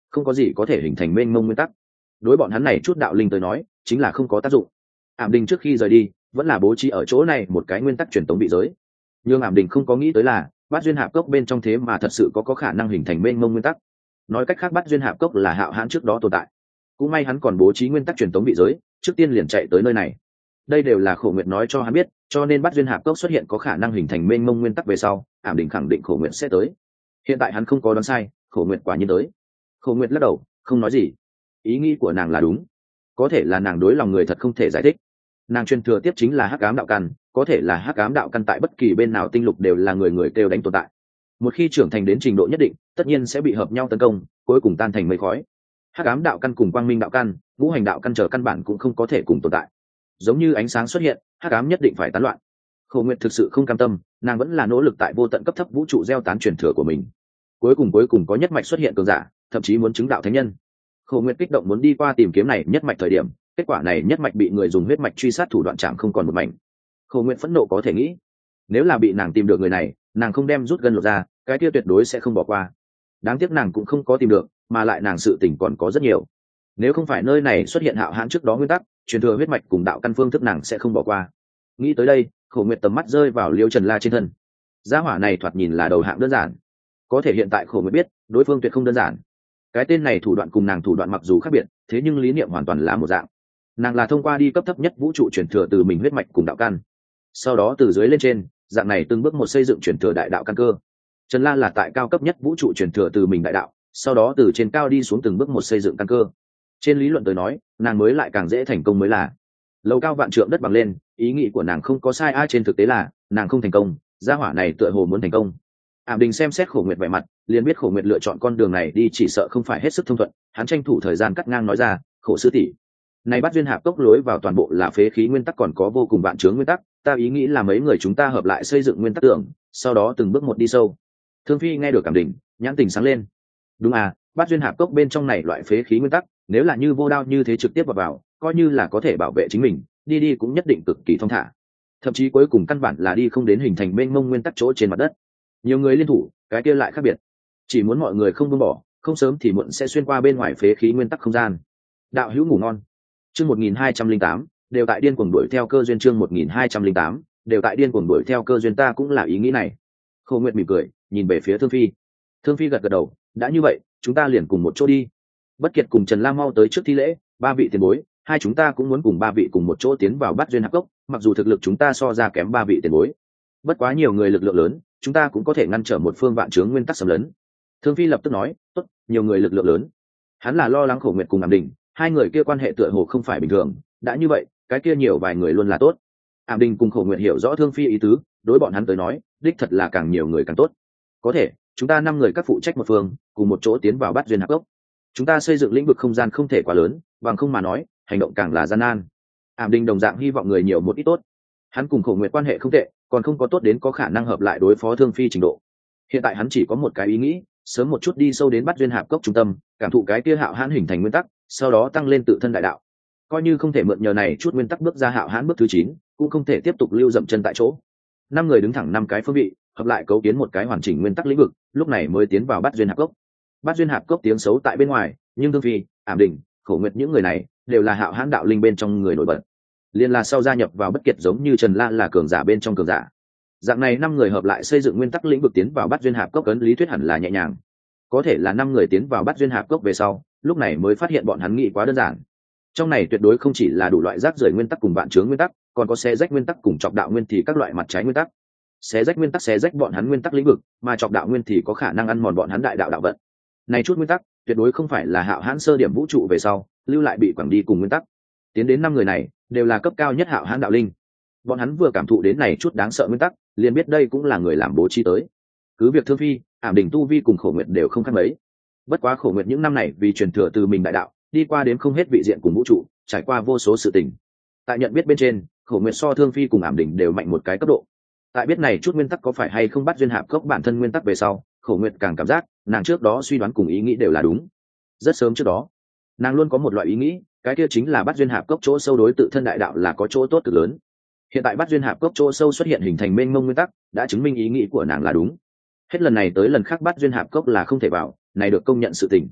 không có gì có thể hình thành mênh mông nguyên tắc. Đối bọn hắn này chút đạo linh tới nói chính là không có tác dụng. Ảm Đình trước khi rời đi vẫn là bố trí ở chỗ này một cái nguyên tắc truyền tống bị giới, nhưng Ảm Đình không có nghĩ tới là bát duyên hạp cốc bên trong thế mà thật sự có khả năng hình thành mênh mông nguyên tắc. Nói cách khác bát duyên hạp cốc là hạo hãn trước đó tồn tại, cũng may hắn còn bố trí nguyên tắc truyền tống bị giới, trước tiên liền chạy tới nơi này. Đây đều là Khổ Nguyệt nói cho hắn biết, cho nên bát duyên hạp cốc xuất hiện có khả năng hình thành mênh mông nguyên tắc về sau, Ảm Đình khẳng định Khổ Nguyệt sẽ tới. Hiện tại hắn không có đoán sai, Khổ Nguyệt quả nhiên tới. Khổ Nguyệt lắc đầu không nói gì. Ý nghĩ của nàng là đúng, có thể là nàng đối lòng người thật không thể giải thích. Nàng truyền thừa tiếp chính là hắc ám đạo căn, có thể là hắc ám đạo căn tại bất kỳ bên nào tinh lục đều là người người kêu đánh tồn tại. Một khi trưởng thành đến trình độ nhất định, tất nhiên sẽ bị hợp nhau tấn công, cuối cùng tan thành mây khói. Hắc ám đạo căn cùng quang minh đạo căn, ngũ hành đạo căn trở căn bản cũng không có thể cùng tồn tại. Giống như ánh sáng xuất hiện, hắc ám nhất định phải tán loạn. Khổ Nguyệt thực sự không cam tâm, nàng vẫn là nỗ lực tại vô tận cấp thấp vũ trụ gieo tán truyền thừa của mình. Cuối cùng có nhất mạch xuất hiện cường giả, thậm chí muốn chứng đạo thánh nhân. Khổ Nguyệt kích động muốn đi qua tìm kiếm này nhất mạch thời điểm, kết quả này nhất mạch bị người dùng huyết mạch truy sát thủ đoạn chạm không còn một mảnh. Khổ Nguyệt phẫn nộ có thể nghĩ, nếu là bị nàng tìm được người này, nàng không đem rút gân lột ra, cái kia tuyệt đối sẽ không bỏ qua. Đáng tiếc nàng cũng không có tìm được, mà lại nàng sự tình còn có rất nhiều. Nếu không phải nơi này xuất hiện hạo hãn trước đó nguyên tắc truyền thừa huyết mạch cùng đạo căn phương thức, nàng sẽ không bỏ qua. Nghĩ tới đây, Khổ Nguyệt tầm mắt rơi vào Liêu Trần La trên thân. Gia hỏa này thoạt nhìn là đầu hạng đơn giản, có thể hiện tại Khổ Nguyệt biết đối phương tuyệt không đơn giản. Cái tên này thủ đoạn cùng nàng thủ đoạn mặc dù khác biệt, thế nhưng lý niệm hoàn toàn là một dạng. Nàng là thông qua đi cấp thấp nhất vũ trụ truyền thừa từ mình huyết mạch cùng đạo căn, sau đó từ dưới lên trên, dạng này từng bước một xây dựng truyền thừa đại đạo căn cơ. Trần La là tại cao cấp nhất vũ trụ truyền thừa từ mình đại đạo, sau đó từ trên cao đi xuống từng bước một xây dựng căn cơ. Trên lý luận tới nói, nàng mới lại càng dễ thành công mới là. Lầu cao vạn trượng đất bằng lên, ý nghĩ của nàng không có sai ai, trên thực tế là nàng không thành công, gia hỏa này tựa hồ muốn thành công. Ảm Đình xem xét Khổ Nguyệt vẻ mặt, liền biết Khổ Nguyệt lựa chọn con đường này đi chỉ sợ không phải hết sức thông thuận, hắn tranh thủ thời gian cắt ngang nói ra, Khổ sư tỷ, này bắt duyên hạp cốc lối vào toàn bộ là phế khí nguyên tắc, còn có vô cùng vạn chướng nguyên tắc, ta ý nghĩ là mấy người chúng ta hợp lại xây dựng nguyên tắc tưởng, sau đó từng bước một đi sâu. Thương Phi nghe được Ảm Đình, nhãn tình sáng lên. Đúng à, bắt duyên hạp cốc bên trong này loại phế khí nguyên tắc, nếu là như Vô Đao như thế trực tiếp vào, coi như là có thể bảo vệ chính mình, đi cũng nhất định cực kỳ thong thả. Thậm chí cuối cùng căn bản là đi không đến hình thành mênh mông nguyên tắc chỗ trên mặt đất. Nhiều người liên thủ, cái kia lại khác biệt. Chỉ muốn mọi người không buông bỏ, không sớm thì muộn sẽ xuyên qua bên ngoài phế khí nguyên tắc không gian. Đạo hữu ngủ ngon. Chương 1208, đều tại điên cuồng đuổi theo cơ duyên. Chương 1208, đều tại điên cuồng đuổi theo cơ duyên, ta cũng là ý nghĩ này. Khâu Nguyệt mỉm cười, nhìn về phía Thương Phi. Thương Phi gật gật đầu, đã như vậy, chúng ta liền cùng một chỗ đi. Bất Kiệt cùng Trần Lam mau tới trước thi lễ, ba vị tiền bối, hai chúng ta cũng muốn cùng ba vị cùng một chỗ tiến vào Bát Duyên Hạp Cốc, mặc dù thực lực chúng ta so ra kém ba vị tiền bối, bất quá nhiều người lực lượng lớn, chúng ta cũng có thể ngăn trở một phương vạn chướng nguyên tắc xâm lấn. Thương Phi lập tức nói, tốt, nhiều người lực lượng lớn. Hắn là lo lắng Khổ Nguyệt cùng Ảm Đình, hai người kia quan hệ tựa hồ không phải bình thường, đã như vậy, cái kia nhiều vài người luôn là tốt. Ảm Đình cùng Khổ Nguyệt hiểu rõ Thương Phi ý tứ, đối bọn hắn tới nói, đích thật là càng nhiều người càng tốt. Có thể, chúng ta 5 người các phụ trách một phương, cùng một chỗ tiến vào Bát Duyên Hạp Cốc. Chúng ta xây dựng lĩnh vực không gian không thể quá lớn, bằng không mà nói, hành động càng là gian nan. Ảm Đình đồng dạng hy vọng người nhiều một ít tốt. Hắn cùng Khổ Nguyệt quan hệ không tệ, còn không có tốt đến có khả năng hợp lại đối phó Thương Phi trình độ. Hiện tại hắn chỉ có một cái ý nghĩ, sớm một chút đi sâu đến Bát Duyên Hạp Cốc trung tâm, cảm thụ cái kia hạo hãn hình thành nguyên tắc, sau đó tăng lên tự thân đại đạo. Coi như không thể mượn nhờ này chút nguyên tắc bước ra hạo hãn bước thứ 9, cũng không thể tiếp tục lưu dậm chân tại chỗ. 5 người đứng thẳng 5 cái phương vị, hợp lại cấu kiến một cái hoàn chỉnh nguyên tắc lĩnh vực, lúc này mới tiến vào Bát Duyên Hạp Cốc. Bát Duyên Hạp Cốc tiếng xấu tại bên ngoài, nhưng Thương Phi, Ảm Đình, Khổ Nguyệt những người này đều là hạo hãn đạo linh bên trong người nổi bật. Liên là sau gia nhập vào Bất Kiệt giống như Trần La là cường giả bên trong cường giả. Dạng này 5 người hợp lại xây dựng nguyên tắc lĩnh vực tiến vào Bát Duyên Hạp Cốc, ấn lý thuyết hẳn là nhẹ nhàng. Có thể là 5 người tiến vào Bát Duyên Hạp Cốc về sau, lúc này mới phát hiện bọn hắn nghĩ quá đơn giản. Trong này tuyệt đối không chỉ là đủ loại rác rưởi nguyên tắc cùng vạn chướng nguyên tắc, còn có xé rách nguyên tắc cùng chọc đạo nguyên thì các loại mặt trái nguyên tắc. Xé rách nguyên tắc xé rách bọn hắn nguyên tắc lĩnh vực, mà chọc đạo nguyên thì có khả năng ăn mòn bọn hắn đại đạo đạo vận. Này chút nguyên tắc tuyệt đối không phải là hạo hãn sơ điểm vũ trụ về sau lưu lại bị quẳng đi cùng nguyên tắc. Tiến đến 5 người này đều là cấp cao nhất hạo hãn đạo linh. Bọn hắn vừa cảm thụ đến này chút đáng sợ nguyên tắc, liền biết đây cũng là người làm bố trí tới. Cứ việc Thương Phi, Ảm Đình tu vi cùng Khổ Nguyệt đều không khác mấy. Bất quá Khổ Nguyệt những năm này vì truyền thừa từ mình đại đạo, đi qua đến không hết vị diện cùng vũ trụ, trải qua vô số sự tình. Tại nhận biết bên trên, Khổ Nguyệt so Thương Phi cùng Ảm Đình đều mạnh một cái cấp độ. Tại biết này chút nguyên tắc có phải hay không Bát Duyên Hạp Cốc bản thân nguyên tắc về sau, Khổ Nguyệt càng cảm giác nàng trước đó suy đoán cùng ý nghĩ đều là đúng. Rất sớm trước đó, nàng luôn có một loại ý nghĩ, cái kia chính là Bát Duyên Hạp Cốc chỗ sâu đối tự thân đại đạo là có chỗ tốt cực lớn. Hiện tại Bát Duyên Hạp Cốc chỗ sâu xuất hiện hình thành mênh mông nguyên tắc, đã chứng minh ý nghĩ của nàng là đúng. Hết lần này tới lần khác Bát Duyên Hạp Cốc là không thể vào, này được công nhận sự tình.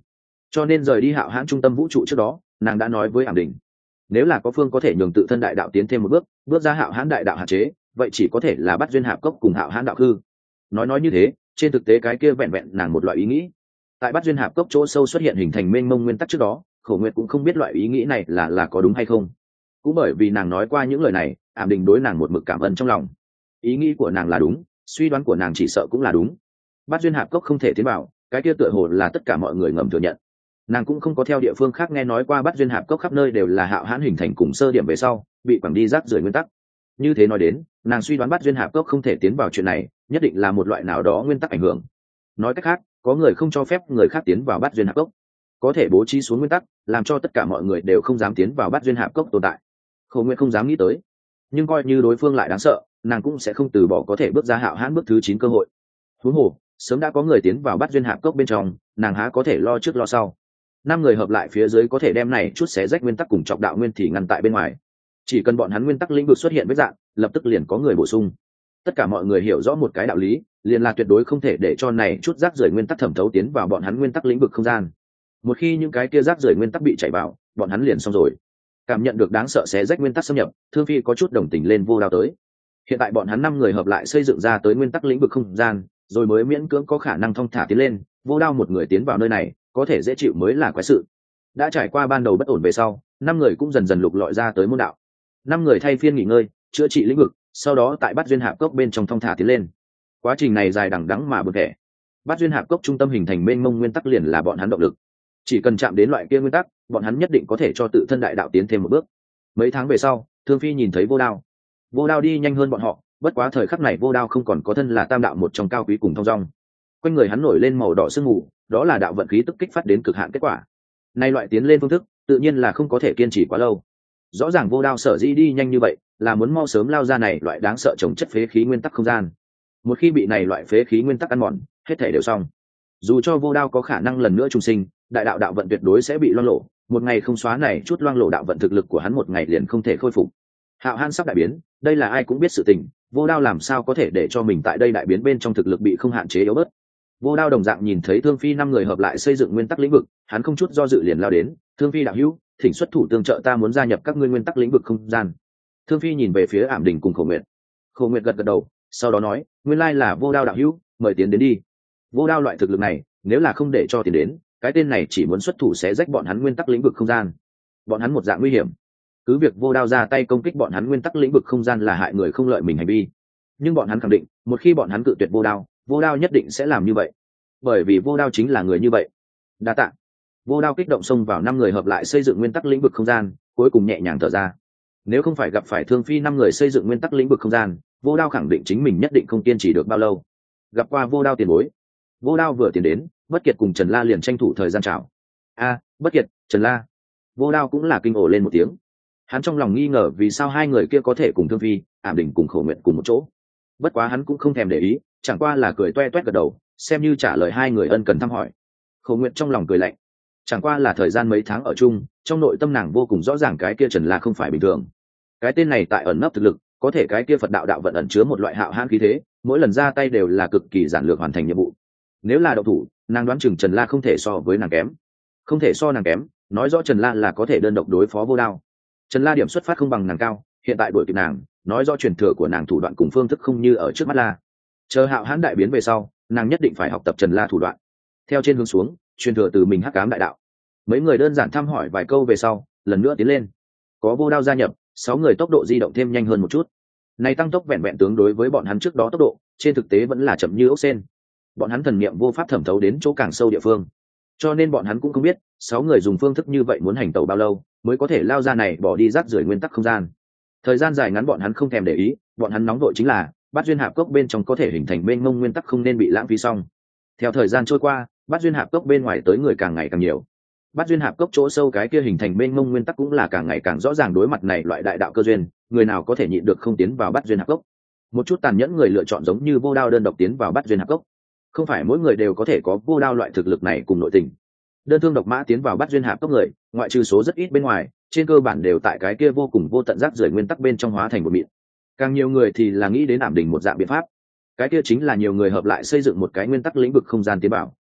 Cho nên rời đi hạo hãn trung tâm vũ trụ trước đó, nàng đã nói với ảm đình, nếu là có phương có thể nhường tự thân đại đạo tiến thêm một bước, bước ra hạo hãn đại đạo hạn chế, vậy chỉ có thể là Bát Duyên Hạp Cốc cùng hạo hãn đạo hư. Nói như thế, trên thực tế cái kia vẹn vẹn nàng một loại ý nghĩ. Tại Bát Duyên Hạp Cốc chỗ sâu xuất hiện hình thành mênh mông nguyên tắc trước đó, Khổ Nguyệt cũng không biết loại ý nghĩ này là có đúng hay không. Cũng bởi vì nàng nói qua những lời này, ảm đình đối nàng một mực cảm ơn trong lòng. Ý nghĩ của nàng là đúng, suy đoán của nàng chỉ sợ cũng là đúng. Bát Duyên Hạp Cốc không thể tiến vào, cái kia tựa hồ là tất cả mọi người ngầm thừa nhận. Nàng cũng không có theo địa phương khác nghe nói qua Bát Duyên Hạp Cốc khắp nơi đều là hạo hãn hình thành cùng sơ điểm về sau bị quẳng đi rác rưởi nguyên tắc. Như thế nói đến, nàng suy đoán Bát Duyên Hạp Cốc không thể tiến vào chuyện này, nhất định là một loại nào đó nguyên tắc ảnh hưởng. Nói cách khác, có người không cho phép người khác tiến vào Bát Duyên Hạp Cốc, có thể bố trí xuống nguyên tắc, làm cho tất cả mọi người đều không dám tiến vào Bát Duyên Hạp Cốc tồn tại. Khổ Nguyệt không dám nghĩ tới, nhưng coi như đối phương lại đáng sợ, nàng cũng sẽ không từ bỏ có thể bước ra hạo hãn bước thứ 9 cơ hội. Huống hồ, sớm đã có người tiến vào Bát Duyên Hạp Cốc bên trong, nàng há có thể lo trước lo sau. 5 người hợp lại phía dưới có thể đem này chút xé rách nguyên tắc cùng trọng đạo nguyên thì ngăn tại bên ngoài. Chỉ cần bọn hắn nguyên tắc lĩnh vực xuất hiện với dạng, lập tức liền có người bổ sung. Tất cả mọi người hiểu rõ một cái đạo lý, liền là tuyệt đối không thể để cho này chút rác rưởi nguyên tắc thẩm thấu tiến vào bọn hắn nguyên tắc lĩnh vực không gian. Một khi những cái kia rác rưởi nguyên tắc bị chảy vào, bọn hắn liền xong rồi. Cảm nhận được đáng sợ xé rách nguyên tắc xâm nhập, Thương Phi có chút đồng tình lên Vô Đao tới. Hiện tại bọn hắn 5 người hợp lại xây dựng ra tới nguyên tắc lĩnh vực không gian, rồi mới miễn cưỡng có khả năng thong thả tiến lên. Vô Đao một người tiến vào nơi này, có thể dễ chịu mới là quái sự. Đã trải qua ban đầu bất ổn về sau, 5 người cũng dần dần lục lọi ra tới môn đạo. 5 người thay phiên nghỉ ngơi, chữa trị lĩnh vực, sau đó tại Bát Duyên Hạp Cốc bên trong thong thả tiến lên. Quá trình này dài đằng đẵng mà buồn tẻ. Bát Duyên Hạp Cốc trung tâm hình thành mênh mông nguyên tắc liền là bọn hắn động lực. Chỉ cần chạm đến loại kia nguyên tắc, bọn hắn nhất định có thể cho tự thân đại đạo tiến thêm một bước. Mấy tháng về sau, Thương Phi nhìn thấy Vô Đao. Vô Đao đi nhanh hơn bọn họ, bất quá thời khắc này Vô Đao không còn có thân là tam đạo một trong cao quý cùng thong dong. Quanh người hắn nổi lên màu đỏ sương mù, đó là đạo vận khí tức kích phát đến cực hạn kết quả. Nay loại tiến lên phương thức, tự nhiên là không có thể kiên trì quá lâu. Rõ ràng Vô Đao sở dĩ đi nhanh như vậy, là muốn mau sớm lao ra này loại đáng sợ trồng chất phế khí nguyên tắc không gian. Một khi bị này loại phế khí nguyên tắc ăn mòn, hết thể đều xong. Dù cho Vô Đao có khả năng lần nữa trùng sinh, đại đạo đạo vận tuyệt đối sẽ bị loang lổ, một ngày không xóa này chút loang lổ đạo vận thực lực của hắn một ngày liền không thể khôi phục. Hạo Hãn sắp đại biến, đây là ai cũng biết sự tình, Vô Đao làm sao có thể để cho mình tại đây đại biến bên trong thực lực bị không hạn chế yếu bớt. Vô Đao đồng dạng nhìn thấy Thương Phi 5 người hợp lại xây dựng nguyên tắc lĩnh vực, hắn không chút do dự liền lao đến, "Thương Phi đạo hữu, thỉnh xuất thủ tương trợ ta muốn gia nhập các ngươi nguyên tắc lĩnh vực không gian." Thương Phi nhìn về phía Ảm Đình cùng Khổ Nguyệt. Khổ Nguyệt gật gật đầu, sau đó nói, "Nguyên lai là Vô Đao đạo hữu, mời tiến đến đi." Vô Đao loại thực lực này, nếu là không để cho tiền đến, cái tên này chỉ muốn xuất thủ sẽ rách bọn hắn nguyên tắc lĩnh vực không gian. Bọn hắn một dạng nguy hiểm. Cứ việc Vô Đao ra tay công kích bọn hắn nguyên tắc lĩnh vực không gian là hại người không lợi mình hành vi, nhưng bọn hắn khẳng định, một khi bọn hắn cự tuyệt Vô Đao nhất định sẽ làm như vậy. Bởi vì Vô Đao chính là người như vậy. Đa tạ. Vô Đao kích động xông vào 5 người hợp lại xây dựng nguyên tắc lĩnh vực không gian, cuối cùng nhẹ nhàng thở ra. Nếu không phải gặp phải Thương Phi 5 người xây dựng nguyên tắc lĩnh vực không gian, Vô Đao khẳng định chính mình nhất định không kiên trì được bao lâu. Gặp qua Vô Đao tiền bối. Vô Đao vừa tiến đến, Bất Kiệt cùng Trần La liền tranh thủ thời gian chào. "A, Bất Kiệt, Trần La." Vô Đao cũng là kinh ồ lên một tiếng. Hắn trong lòng nghi ngờ vì sao hai người kia có thể cùng Thương Phi, Ảm Đình cùng Khổ Nguyệt cùng một chỗ. Bất quá hắn cũng không thèm để ý, chẳng qua là cười toe toét gật đầu, xem như trả lời hai người ân cần thăm hỏi. Khổ Nguyệt trong lòng cười lạnh, chẳng qua là thời gian mấy tháng ở chung, trong nội tâm nàng vô cùng rõ ràng cái kia Trần La không phải bình thường. Cái tên này tại ẩn nấp thực lực, có thể cái kia Phật đạo đạo vận ẩn chứa một loại hạo hãn khí thế, mỗi lần ra tay đều là cực kỳ giản lược hoàn thành nhiệm vụ. Nếu là đậu thủ, nàng đoán chừng Trần La không thể so với nàng kém. Không thể so nàng kém, nói rõ Trần La là có thể đơn độc đối phó Vô Đao. Trần La điểm xuất phát không bằng nàng cao, hiện tại đuổi kịp nàng, nói rõ truyền thừa của nàng thủ đoạn cùng phương thức không như ở trước mắt La. Chờ hạo hãn đại biến về sau, nàng nhất định phải học tập Trần La thủ đoạn. Theo trên hướng xuống, truyền thừa từ mình hắc ám đại đạo. Mấy người đơn giản thăm hỏi vài câu về sau, lần nữa tiến lên. Có Vô Đao gia nhập, 6 người tốc độ di động thêm nhanh hơn một chút. Này tăng tốc vẹn vẹn tương đối với bọn hắn trước đó tốc độ, trên thực tế vẫn là chậm như ốc sên. Bọn hắn thần niệm vô pháp thẩm thấu đến chỗ càng sâu địa phương, cho nên bọn hắn cũng không biết 6 người dùng phương thức như vậy muốn hành tẩu bao lâu mới có thể lao ra này bỏ đi rác rưởi nguyên tắc không gian. Thời gian dài ngắn bọn hắn không thèm để ý, bọn hắn nóng vội chính là Bát Duyên Hạp Cốc bên trong có thể hình thành mênh mông nguyên tắc không nên bị lãng phí xong. Theo thời gian trôi qua, Bát Duyên Hạp Cốc bên ngoài tới người càng ngày càng nhiều. Bát Duyên Hạp Cốc chỗ sâu cái kia hình thành mênh mông nguyên tắc cũng là càng ngày càng rõ ràng, đối mặt này loại đại đạo cơ duyên, người nào có thể nhịn được không tiến vào Bát Duyên Hạp Cốc. Một chút tàn nhẫn người lựa chọn giống như Vô Đao đơn độc tiến vào Bát Duyên Hạp Cốc. Không phải mỗi người đều có thể có Vô Đao loại thực lực này cùng nội tình. Đơn thương độc mã tiến vào Bát Duyên Hạp Cốc người, ngoại trừ số rất ít bên ngoài, trên cơ bản đều tại cái kia vô cùng vô tận rác rưởi nguyên tắc bên trong hóa thành một mịn. Càng nhiều người thì là nghĩ đến Ảm Đình một dạng biện pháp, cái kia chính là nhiều người hợp lại xây dựng một cái nguyên tắc lĩnh vực không gian tiến bảo.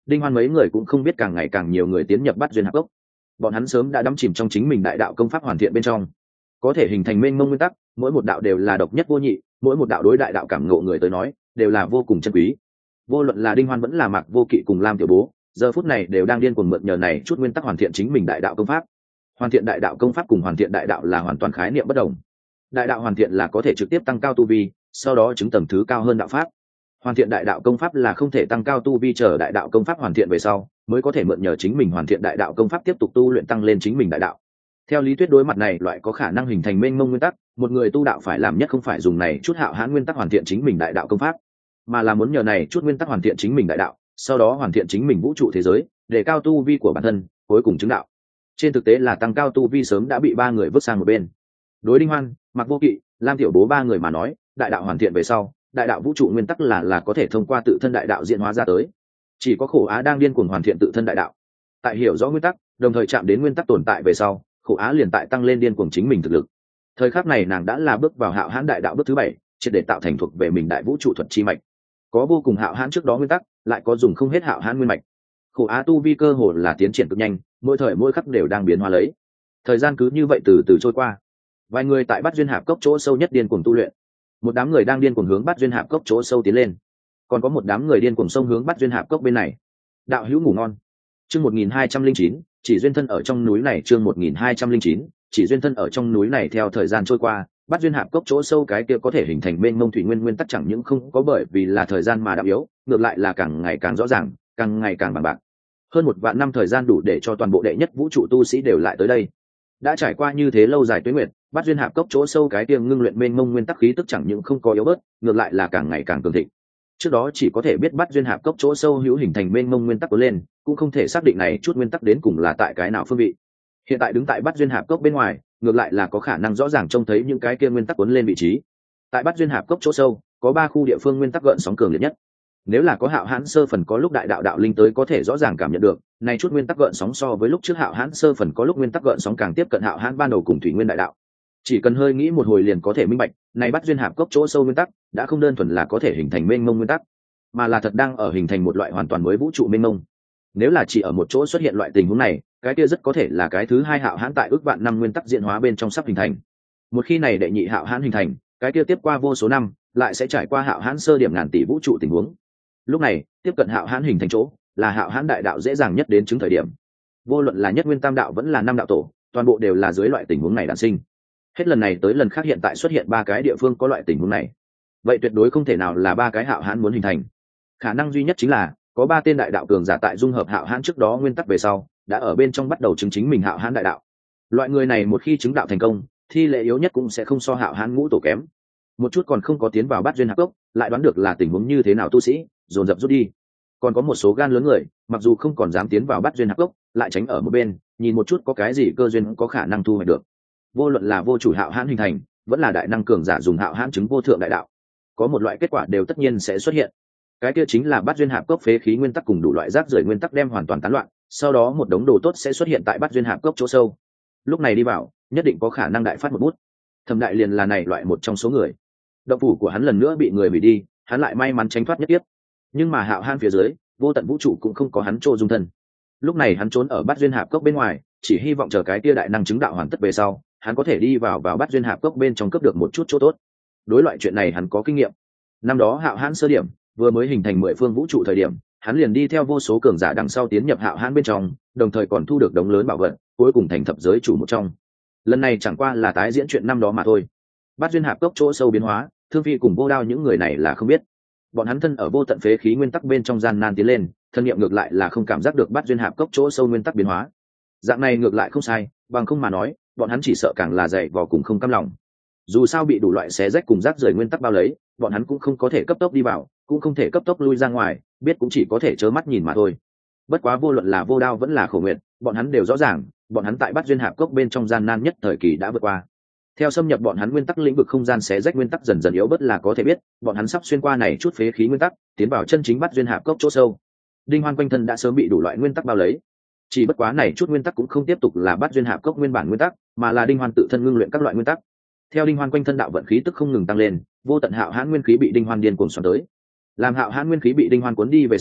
Đinh Hoan mấy người cũng không biết càng ngày càng nhiều người tiến nhập Bát Duyên Hạp Cốc. Bọn hắn sớm đã đắm chìm trong chính mình đại đạo công pháp hoàn thiện bên trong, có thể hình thành mênh mông nguyên tắc, mỗi một đạo đều là độc nhất vô nhị, mỗi một đạo đối đại đạo cảm ngộ người tới nói đều là vô cùng chân quý. Vô luận là Đinh Hoan vẫn là Mạc Vô Kỵ cùng Lam Tiểu Bố, giờ phút này đều đang điên cuồng mượn nhờ này chút nguyên tắc hoàn thiện chính mình đại đạo công pháp. Hoàn thiện đại đạo công pháp cùng hoàn thiện đại đạo là hoàn toàn khái niệm bất đồng. Đại đạo hoàn thiện là có thể trực tiếp tăng cao tu vi, sau đó chứng tầng thứ cao hơn đạo pháp. Hoàn thiện đại đạo công pháp là không thể tăng cao tu vi, chờ đại đạo công pháp hoàn thiện về sau mới có thể mượn nhờ chính mình hoàn thiện đại đạo công pháp tiếp tục tu luyện tăng lên chính mình đại đạo. Theo lý thuyết đối mặt này loại có khả năng hình thành mênh mông nguyên tắc, một người tu đạo phải làm nhất không phải dùng này chút hạo hãn nguyên tắc hoàn thiện chính mình đại đạo công pháp, mà là muốn nhờ này chút nguyên tắc hoàn thiện chính mình đại đạo, sau đó hoàn thiện chính mình vũ trụ thế giới, để cao tu vi của bản thân, cuối cùng chứng đạo. Trên thực tế là tăng cao tu vi sớm đã bị ba người vứt sang một bên. Đối Đinh Hoan, Mạc Vô Kỵ, Lam Tiểu Bố ba người mà nói, đại đạo hoàn thiện về sau, đại đạo vũ trụ nguyên tắc là có thể thông qua tự thân đại đạo diễn hóa ra tới. Chỉ có Khổ Á đang điên cuồng hoàn thiện tự thân đại đạo. Tại hiểu rõ nguyên tắc, đồng thời chạm đến nguyên tắc tồn tại về sau, Khổ Á liền tại tăng lên điên cuồng chính mình thực lực. Thời khắc này nàng đã là bước vào hạo hãn đại đạo bước thứ 7, triệt để tạo thành thuộc về mình đại vũ trụ thuật chi mạch. Có vô cùng hạo hãn trước đó nguyên tắc, lại có dùng không hết hạo hãn nguyên mạch. Khổ Á tu vi cơ hồ là tiến triển cực nhanh, mỗi thời mỗi khắc đều đang biến hóa lấy. Thời gian cứ như vậy từ từ trôi qua. Vài người tại Bát Duyên Hạp Cốc chỗ sâu nhất điên cuồng tu luyện. Một đám người đang điên cuồng hướng Bát Duyên Hạp Cốc chỗ sâu tiến lên. Còn có một đám người điên cuồng xông hướng Bát Duyên Hạp Cốc bên này. Đạo hữu ngủ ngon. Chương 1209, chỉ duyên thân ở trong núi này, chương 1209, chỉ duyên thân ở trong núi này. Theo thời gian trôi qua, Bát Duyên Hạp Cốc chỗ sâu cái kia có thể hình thành mênh mông thủy nguyên nguyên tắc chẳng những không có bởi vì là thời gian mà đậm yếu, ngược lại là càng ngày càng rõ ràng, càng ngày càng bằng bạc. Hơn 1 vạn năm thời gian đủ để cho toàn bộ đệ nhất vũ trụ tu sĩ đều lại tới đây. Đã trải qua như thế lâu dài tuế nguyệt, Bát Duyên Hạp Cốc chỗ sâu cái tiêng ngưng luyện mênh mông nguyên tắc khí tức chẳng những không có yếu bớt, ngược lại là càng ngày càng cường thịnh. Trước đó chỉ có thể biết Bát Duyên Hạp Cốc chỗ sâu hữu hình thành mênh mông nguyên tắc có lên, cũng không thể xác định này chút nguyên tắc đến cùng là tại cái nào phương vị. Hiện tại đứng tại Bát Duyên Hạp Cốc bên ngoài, ngược lại là có khả năng rõ ràng trông thấy những cái kia nguyên tắc cuốn lên vị trí. Tại Bát Duyên Hạp Cốc chỗ sâu, có 3 khu địa phương nguyên tắc gợn sóng cường liệt nhất. Nếu là có hạo hãn sơ phần có lúc đại đạo đạo linh tới có thể rõ ràng cảm nhận được, này chút nguyên tắc gợn sóng so với lúc trước hạo hãn sơ phần có lúc nguyên tắc gợn sóng càng tiếp cận hạo hãn ban đầu cùng thủy nguyên đại đạo. Chỉ cần hơi nghĩ một hồi liền có thể minh bạch, này Bát Duyên Hạp Cốc chỗ sâu nguyên tắc đã không đơn thuần là có thể hình thành mênh mông nguyên tắc, mà là thật đang ở hình thành một loại hoàn toàn mới vũ trụ mênh mông. Nếu là chỉ ở một chỗ xuất hiện loại tình huống này, cái kia rất có thể là cái thứ 2 hạo hãn tại ước vạn năm nguyên tắc diễn hóa bên trong sắp hình thành. Một khi này đệ nhị hạo hãn hình thành, cái kia tiếp qua vô số năm, lại sẽ trải qua hạo hãn sơ điểm ngàn tỷ vũ trụ tình huống. Lúc này, tiếp cận hạo hãn hình thành chỗ, là hạo hãn đại đạo dễ dàng nhất đến chứng thời điểm. Vô luận là nhất nguyên tam đạo vẫn là 5 đạo tổ, toàn bộ đều là dưới loại tình huống này đản sinh. Hết lần này tới lần khác hiện tại xuất hiện 3 cái địa phương có loại tình huống này. Vậy tuyệt đối không thể nào là 3 cái hạo hãn muốn hình thành. Khả năng duy nhất chính là có 3 tên đại đạo cường giả tại dung hợp hạo hãn trước đó nguyên tắc về sau, đã ở bên trong bắt đầu chứng chính mình hạo hãn đại đạo. Loại người này một khi chứng đạo thành công, thi lệ yếu nhất cũng sẽ không so hạo hãn ngũ tổ kém. Một chút còn không có tiến vào Bát Duyên Hạp Cốc, lại đoán được là tình huống như thế nào tu sĩ, dồn dập rút đi. Còn có một số gan lớn người, mặc dù không còn dám tiến vào Bát Duyên Hạp Cốc, lại tránh ở một bên, nhìn một chút có cái gì cơ duyên có khả năng thu hoạch được. Vô luận là vô chủ hạo hãn hình thành, vẫn là đại năng cường giả dùng hạo hãn chứng vô thượng đại đạo, có một loại kết quả đều tất nhiên sẽ xuất hiện. Cái kia chính là Bát Duyên Hạp Cốc phế khí nguyên tắc cùng đủ loại rác rưởi nguyên tắc đem hoàn toàn tán loạn, sau đó một đống đồ tốt sẽ xuất hiện tại Bát Duyên Hạp Cốc chỗ sâu. Lúc này đi vào, nhất định có khả năng đại phát một bút. Thẩm Đại liền là này loại một trong số người. Động phủ của hắn lần nữa bị người hủy đi, hắn lại may mắn tránh thoát nhất tiếp. Nhưng mà hạo hãn phía dưới, vô tận vũ trụ cũng không có hắn chỗ dung thân. Lúc này hắn trốn ở Bát Duyên Hạp Cốc bên ngoài, chỉ hy vọng chờ cái tia đại năng chứng đạo hoàn tất về sau, hắn có thể đi vào Bát Duyên Hạp Cốc bên trong cấp được một chút chỗ tốt. Đối loại chuyện này hắn có kinh nghiệm. Năm đó hạo hãn sơ điểm vừa mới hình thành 10 phương vũ trụ thời điểm, hắn liền đi theo vô số cường giả đằng sau tiến nhập hạo hãn bên trong, đồng thời còn thu được đống lớn bảo vật, cuối cùng thành thập giới chủ một trong. Lần này chẳng qua là tái diễn chuyện năm đó mà thôi. Bát Duyên Hạp Cốc chỗ sâu biến hóa, Thương Phi cùng Vô Đao những người này là không biết. Bọn hắn thân ở vô tận phế khí nguyên tắc bên trong gian nan tiến lên, thân niệm ngược lại là không cảm giác được Bát Duyên Hạp Cốc chỗ sâu nguyên tắc biến hóa. Dạng này ngược lại không sai, bằng không mà nói, bọn hắn chỉ sợ càng là dày vò cùng không cam lòng. Dù sao bị đủ loại xé rách cùng rác rưởi nguyên tắc bao lấy, bọn hắn cũng không có thể cấp tốc đi vào, cũng không thể cấp tốc lui ra ngoài, biết cũng chỉ có thể trơ mắt nhìn mà thôi. Bất quá vô luận là Vô Đao vẫn là Khổ Nguyệt, bọn hắn đều rõ ràng, bọn hắn tại Bát Duyên Hạp Cốc bên trong gian nan nhất thời kỳ đã vượt qua. Theo xâm nhập bọn hắn nguyên tắc lĩnh vực không gian xé rách nguyên tắc dần dần yếu bớt là có thể biết, bọn hắn sắp xuyên qua này chút phế khí nguyên tắc, tiến vào chân chính Bát Duyên Hạp Cốc chỗ sâu. Đinh Hoan quanh thân đã sớm bị đủ loại nguyên tắc bao lấy. Chỉ bất quá này chút nguyên tắc cũng không tiếp tục là Bát Duyên Hạp Cốc nguyên bản nguyên tắc, mà là Đinh Hoan tự thân ngưng luyện các loại nguyên tắc. Theo Đinh Hoan quanh thân đạo vận khí tức không ngừng tăng lên, vô tận hạo hãn nguyên khí bị Đinh Hoan điên cuồng xoắn tới. Làm hạo hãn nguyên khí bị Đinh Hoan cuốn đi về sau,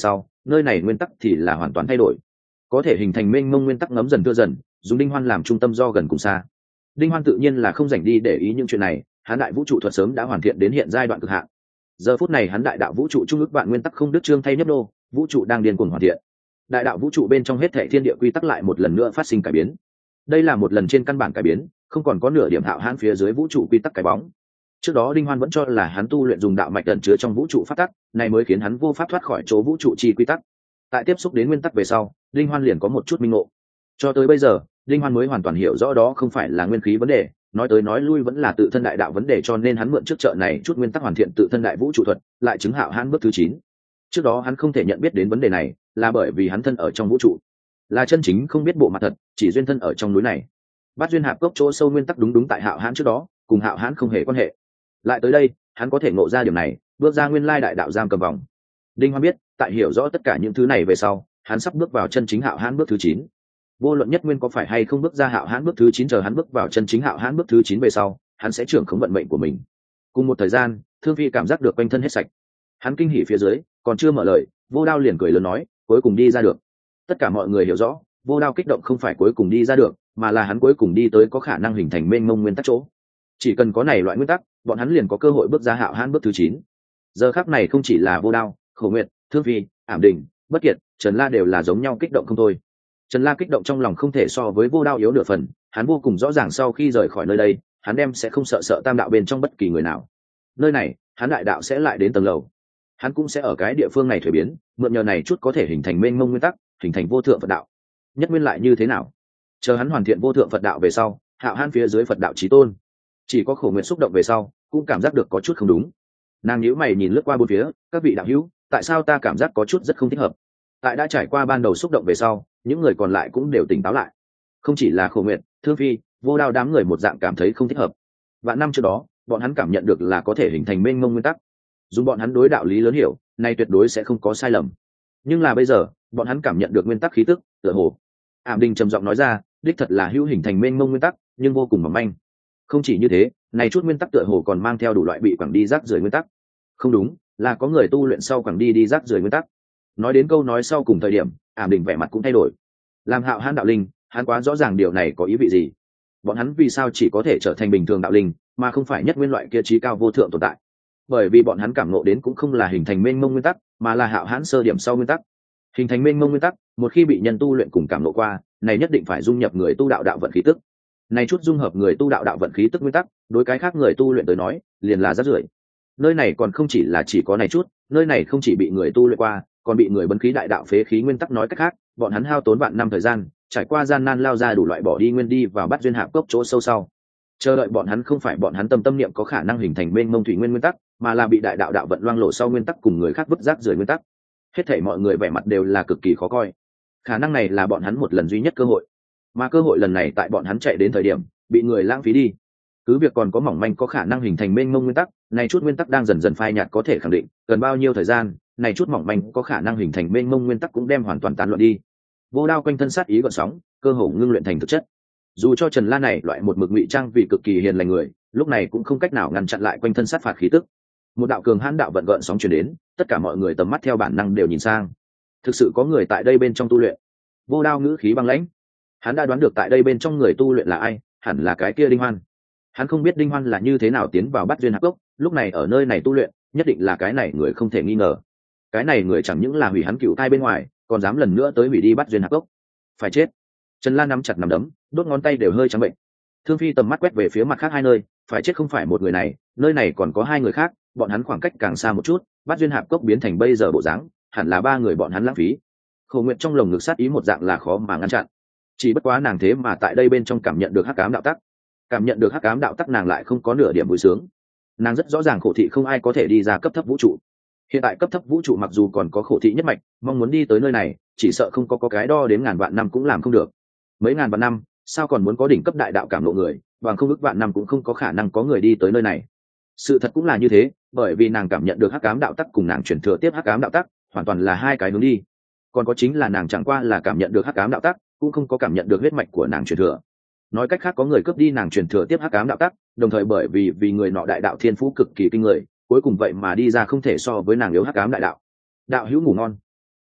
nơi này nguyên tắc thì là hoàn toàn thay đổi, có thể hình thành mênh mông nguyên tắc ngấm dần thưa dần, dùng Đinh Hoan làm trung tâm do gần cùng xa. Đinh Hoan tự nhiên là không dành đi để ý những chuyện này, hắn đại vũ trụ thuật sớm đã hoàn thiện đến hiện giai đoạn cực hạn. Giờ phút này hắn đại đạo vũ trụ trung ước vạn nguyên tắc không đứt chương thay nhấp nô, vũ trụ đang điên cuồng hoàn thiện. Đại đạo vũ trụ bên trong hết thảy thiên địa quy tắc lại một lần nữa phát sinh cải biến. Đây là một lần trên căn bản cải biến, không còn có nửa điểm hạo hãn phía dưới vũ trụ quy tắc cái bóng. Trước đó Đinh Hoan vẫn cho là hắn tu luyện dùng đạo mạch ẩn chứa trong vũ trụ pháp tắc, này mới khiến hắn vô pháp thoát khỏi chỗ vũ trụ chi quy tắc. Tại tiếp xúc đến nguyên tắc về sau, Đinh Hoan liền có một chút minh ngộ. Cho tới bây giờ, Đinh Hoan mới hoàn toàn hiểu rõ đó không phải là nguyên khí vấn đề, nói tới nói lui vẫn là tự thân đại đạo vấn đề, cho nên hắn mượn trước trợ này chút nguyên tắc hoàn thiện tự thân đại vũ trụ thuật, lại chứng hạo hãn bước thứ 9. Trước đó hắn không thể nhận biết đến vấn đề này, là bởi vì hắn thân ở trong vũ trụ, là chân chính không biết bộ mặt thật, chỉ duyên thân ở trong núi này. Bát duyên hạp cốc chỗ sâu nguyên tắc đúng tại hạo hãn trước đó, cùng hạo hãn không hề quan hệ. Lại tới đây, hắn có thể ngộ ra điểm này, bước ra nguyên lai đại đạo giam cầm vòng. Đinh Hoan biết, tại hiểu rõ tất cả những thứ này về sau, hắn sắp bước vào chân chính hạo hãn bước thứ 9. Vô luận nhất nguyên có phải hay không bước ra hạo hãn bước thứ 9, chờ hắn bước vào chân chính hạo hãn bước thứ 9 về sau, hắn sẽ trưởng khống vận mệnh của mình. Cùng một thời gian, Thương Phi cảm giác được quanh thân hết sạch. Hắn kinh hỉ phía dưới, còn chưa mở lời, Vô Đao liền cười lớn nói, cuối cùng đi ra được. Tất cả mọi người hiểu rõ, Vô Đao kích động không phải cuối cùng đi ra được, mà là hắn cuối cùng đi tới có khả năng hình thành mênh mông nguyên tắc chỗ. Chỉ cần có này loại nguyên tắc, bọn hắn liền có cơ hội bước ra hạo hãn bước thứ 9. Giờ khắc này không chỉ là Vô Đao, Khổ Nguyệt, Thương Phi, Ảm Đình, Bất Kiệt, Trần La đều là giống nhau kích động không thôi. Trần La kích động trong lòng không thể so với Vô Đao yếu nửa phần, hắn vô cùng rõ ràng sau khi rời khỏi nơi đây, hắn đem sẽ không sợ tam đạo bên trong bất kỳ người nào. Nơi này, hắn đại đạo sẽ lại đến tầng lầu. Hắn cũng sẽ ở cái địa phương này thuế biến, mượn nhờ này chút có thể hình thành mênh mông nguyên tắc, hình thành vô thượng Phật đạo. Nhất nguyên lại như thế nào? Chờ hắn hoàn thiện vô thượng Phật đạo về sau, hạo hãn phía dưới Phật đạo chí tôn. Chỉ có Khổ Nguyện xúc động về sau, cũng cảm giác được có chút không đúng. Nàng nhíu mày nhìn lướt qua bốn phía, các vị đạo hữu, tại sao ta cảm giác có chút rất không thích hợp? Tại đã trải qua ban đầu xúc động về sau, những người còn lại cũng đều tỉnh táo lại. Không chỉ là Khổ Nguyện, Thương Phi, Vô Đao đám người một dạng cảm thấy không thích hợp. Vạn năm trước đó, bọn hắn cảm nhận được là có thể hình thành mênh mông nguyên tắc. Dùng bọn hắn đối đạo lý lớn hiểu, này tuyệt đối sẽ không có sai lầm. Nhưng là bây giờ, bọn hắn cảm nhận được nguyên tắc khí tức, tựa hồ. Ảm Đình trầm giọng nói ra, đích thật là hữu hình thành mênh mông nguyên tắc, nhưng vô cùng mỏng manh. Không chỉ như thế, này chút nguyên tắc tựa hồ còn mang theo đủ loại bị quẳng đi rác rưởi nguyên tắc. Không đúng, là có người tu luyện sau quẳng đi rác rưởi nguyên tắc. Nói đến câu nói sau cùng thời điểm, Ảm Đình vẻ mặt cũng thay đổi. Làm hạo hãn đạo linh, hắn quá rõ ràng điều này có ý vị gì. Bọn hắn vì sao chỉ có thể trở thành bình thường đạo linh, mà không phải nhất nguyên loại kia trí cao vô thượng tồn tại? Bởi vì bọn hắn cảm ngộ đến cũng không là hình thành mênh mông nguyên tắc, mà là hạo hãn sơ điểm sau nguyên tắc. Hình thành mênh mông nguyên tắc, một khi bị nhân tu luyện cùng cảm ngộ qua, này nhất định phải dung nhập người tu đạo đạo vận khí tức. Này chút dung hợp người tu đạo đạo vận khí tức nguyên tắc, đối cái khác người tu luyện tới nói, liền là rác rưởi. Nơi này còn không chỉ là chỉ có này chút, nơi này không chỉ bị người tu luyện qua, còn bị người bấn khí đại đạo phế khí nguyên tắc, nói cách khác, bọn hắn hao tốn vạn năm thời gian, trải qua gian nan lao ra đủ loại bỏ đi nguyên đi vào bắt duyên hạp cốc chỗ sâu sau. Chờ đợi bọn hắn không phải bọn hắn tâm niệm có khả năng hình thành mênh mông thủy nguyên nguyên tắc, mà là bị đại đạo đạo vận loang lộ sau nguyên tắc cùng người khác vứt rác rưởi nguyên tắc. Hết thảy mọi người vẻ mặt đều là cực kỳ khó coi. Khả năng này là bọn hắn một lần duy nhất cơ hội, mà cơ hội lần này tại bọn hắn chạy đến thời điểm bị người lãng phí đi. Cứ việc còn có mỏng manh có khả năng hình thành mênh mông nguyên tắc, này chút nguyên tắc đang dần dần phai nhạt, có thể khẳng định gần bao nhiêu thời gian, này chút mỏng manh có khả năng hình thành mênh mông nguyên tắc cũng đem hoàn toàn tán loạn đi. Vô Đao quanh thân sát ý gợn sóng, cơ hồ ngưng luyện thành thực chất. Dù cho Trần La này loại một mực ngụy trang vì cực kỳ hiền lành người, lúc này cũng không cách nào ngăn chặn lại quanh thân sát phạt khí tức. Một đạo cường hãn đạo vận gợn sóng truyền đến, tất cả mọi người tầm mắt theo bản năng đều nhìn sang. Thực sự có người tại đây bên trong tu luyện. Vô Đao ngữ khí băng lãnh. Hắn đã đoán được tại đây bên trong người tu luyện là ai, hẳn là cái kia Đinh Hoan. Hắn không biết Đinh Hoan là như thế nào tiến vào bắt duyên hạp cốc, lúc này ở nơi này tu luyện, nhất định là cái này người không thể nghi ngờ. Cái này người chẳng những là hủy hắn cựu thai bên ngoài, còn dám lần nữa tới hủy đi bắt duyên hạp cốc. Phải chết. Trần Lan nắm chặt nắm đấm, đốt ngón tay đều hơi trắng bệnh. Thương Phi tầm mắt quét về phía mặt khác hai nơi, phải chết không phải một người này, nơi này còn có hai người khác, bọn hắn khoảng cách càng xa một chút, bắt duyên hạp cốc biến thành bây giờ bộ dáng, hẳn là ba người bọn hắn lãng phí. Khổ Nguyệt trong lồng ngực sát ý một dạng là khó mà ngăn chặn. Chỉ bất quá nàng thế mà tại đây bên trong cảm nhận được hắc ám đạo tắc. Cảm nhận được hắc ám đạo tắc, nàng lại không có nửa điểm vui sướng. Nàng rất rõ ràng khổ thị không ai có thể đi ra cấp thấp vũ trụ. Hiện tại cấp thấp vũ trụ mặc dù còn có khổ thị nhất mạch, mong muốn đi tới nơi này, chỉ sợ không có cái đo đến ngàn vạn năm cũng làm không được. Mấy ngàn vạn năm, sao còn muốn có đỉnh cấp đại đạo cảm ngộ người, bằng không ước vạn năm cũng không có khả năng có người đi tới nơi này. Sự thật cũng là như thế, bởi vì nàng cảm nhận được hắc ám đạo tắc cùng nàng truyền thừa tiếp hắc ám đạo tắc, hoàn toàn là hai cái hướng đi. Còn có chính là nàng chẳng qua là cảm nhận được hắc ám đạo tắc, cũng không có cảm nhận được huyết mạch của nàng truyền thừa. Nói cách khác, có người cướp đi nàng truyền thừa tiếp hắc ám đạo tắc, đồng thời bởi vì người nọ đại đạo thiên phú cực kỳ kinh người, cuối cùng vậy mà đi ra không thể so với nàng yếu hắc ám đại đạo. Đạo hữu ngủ ngon.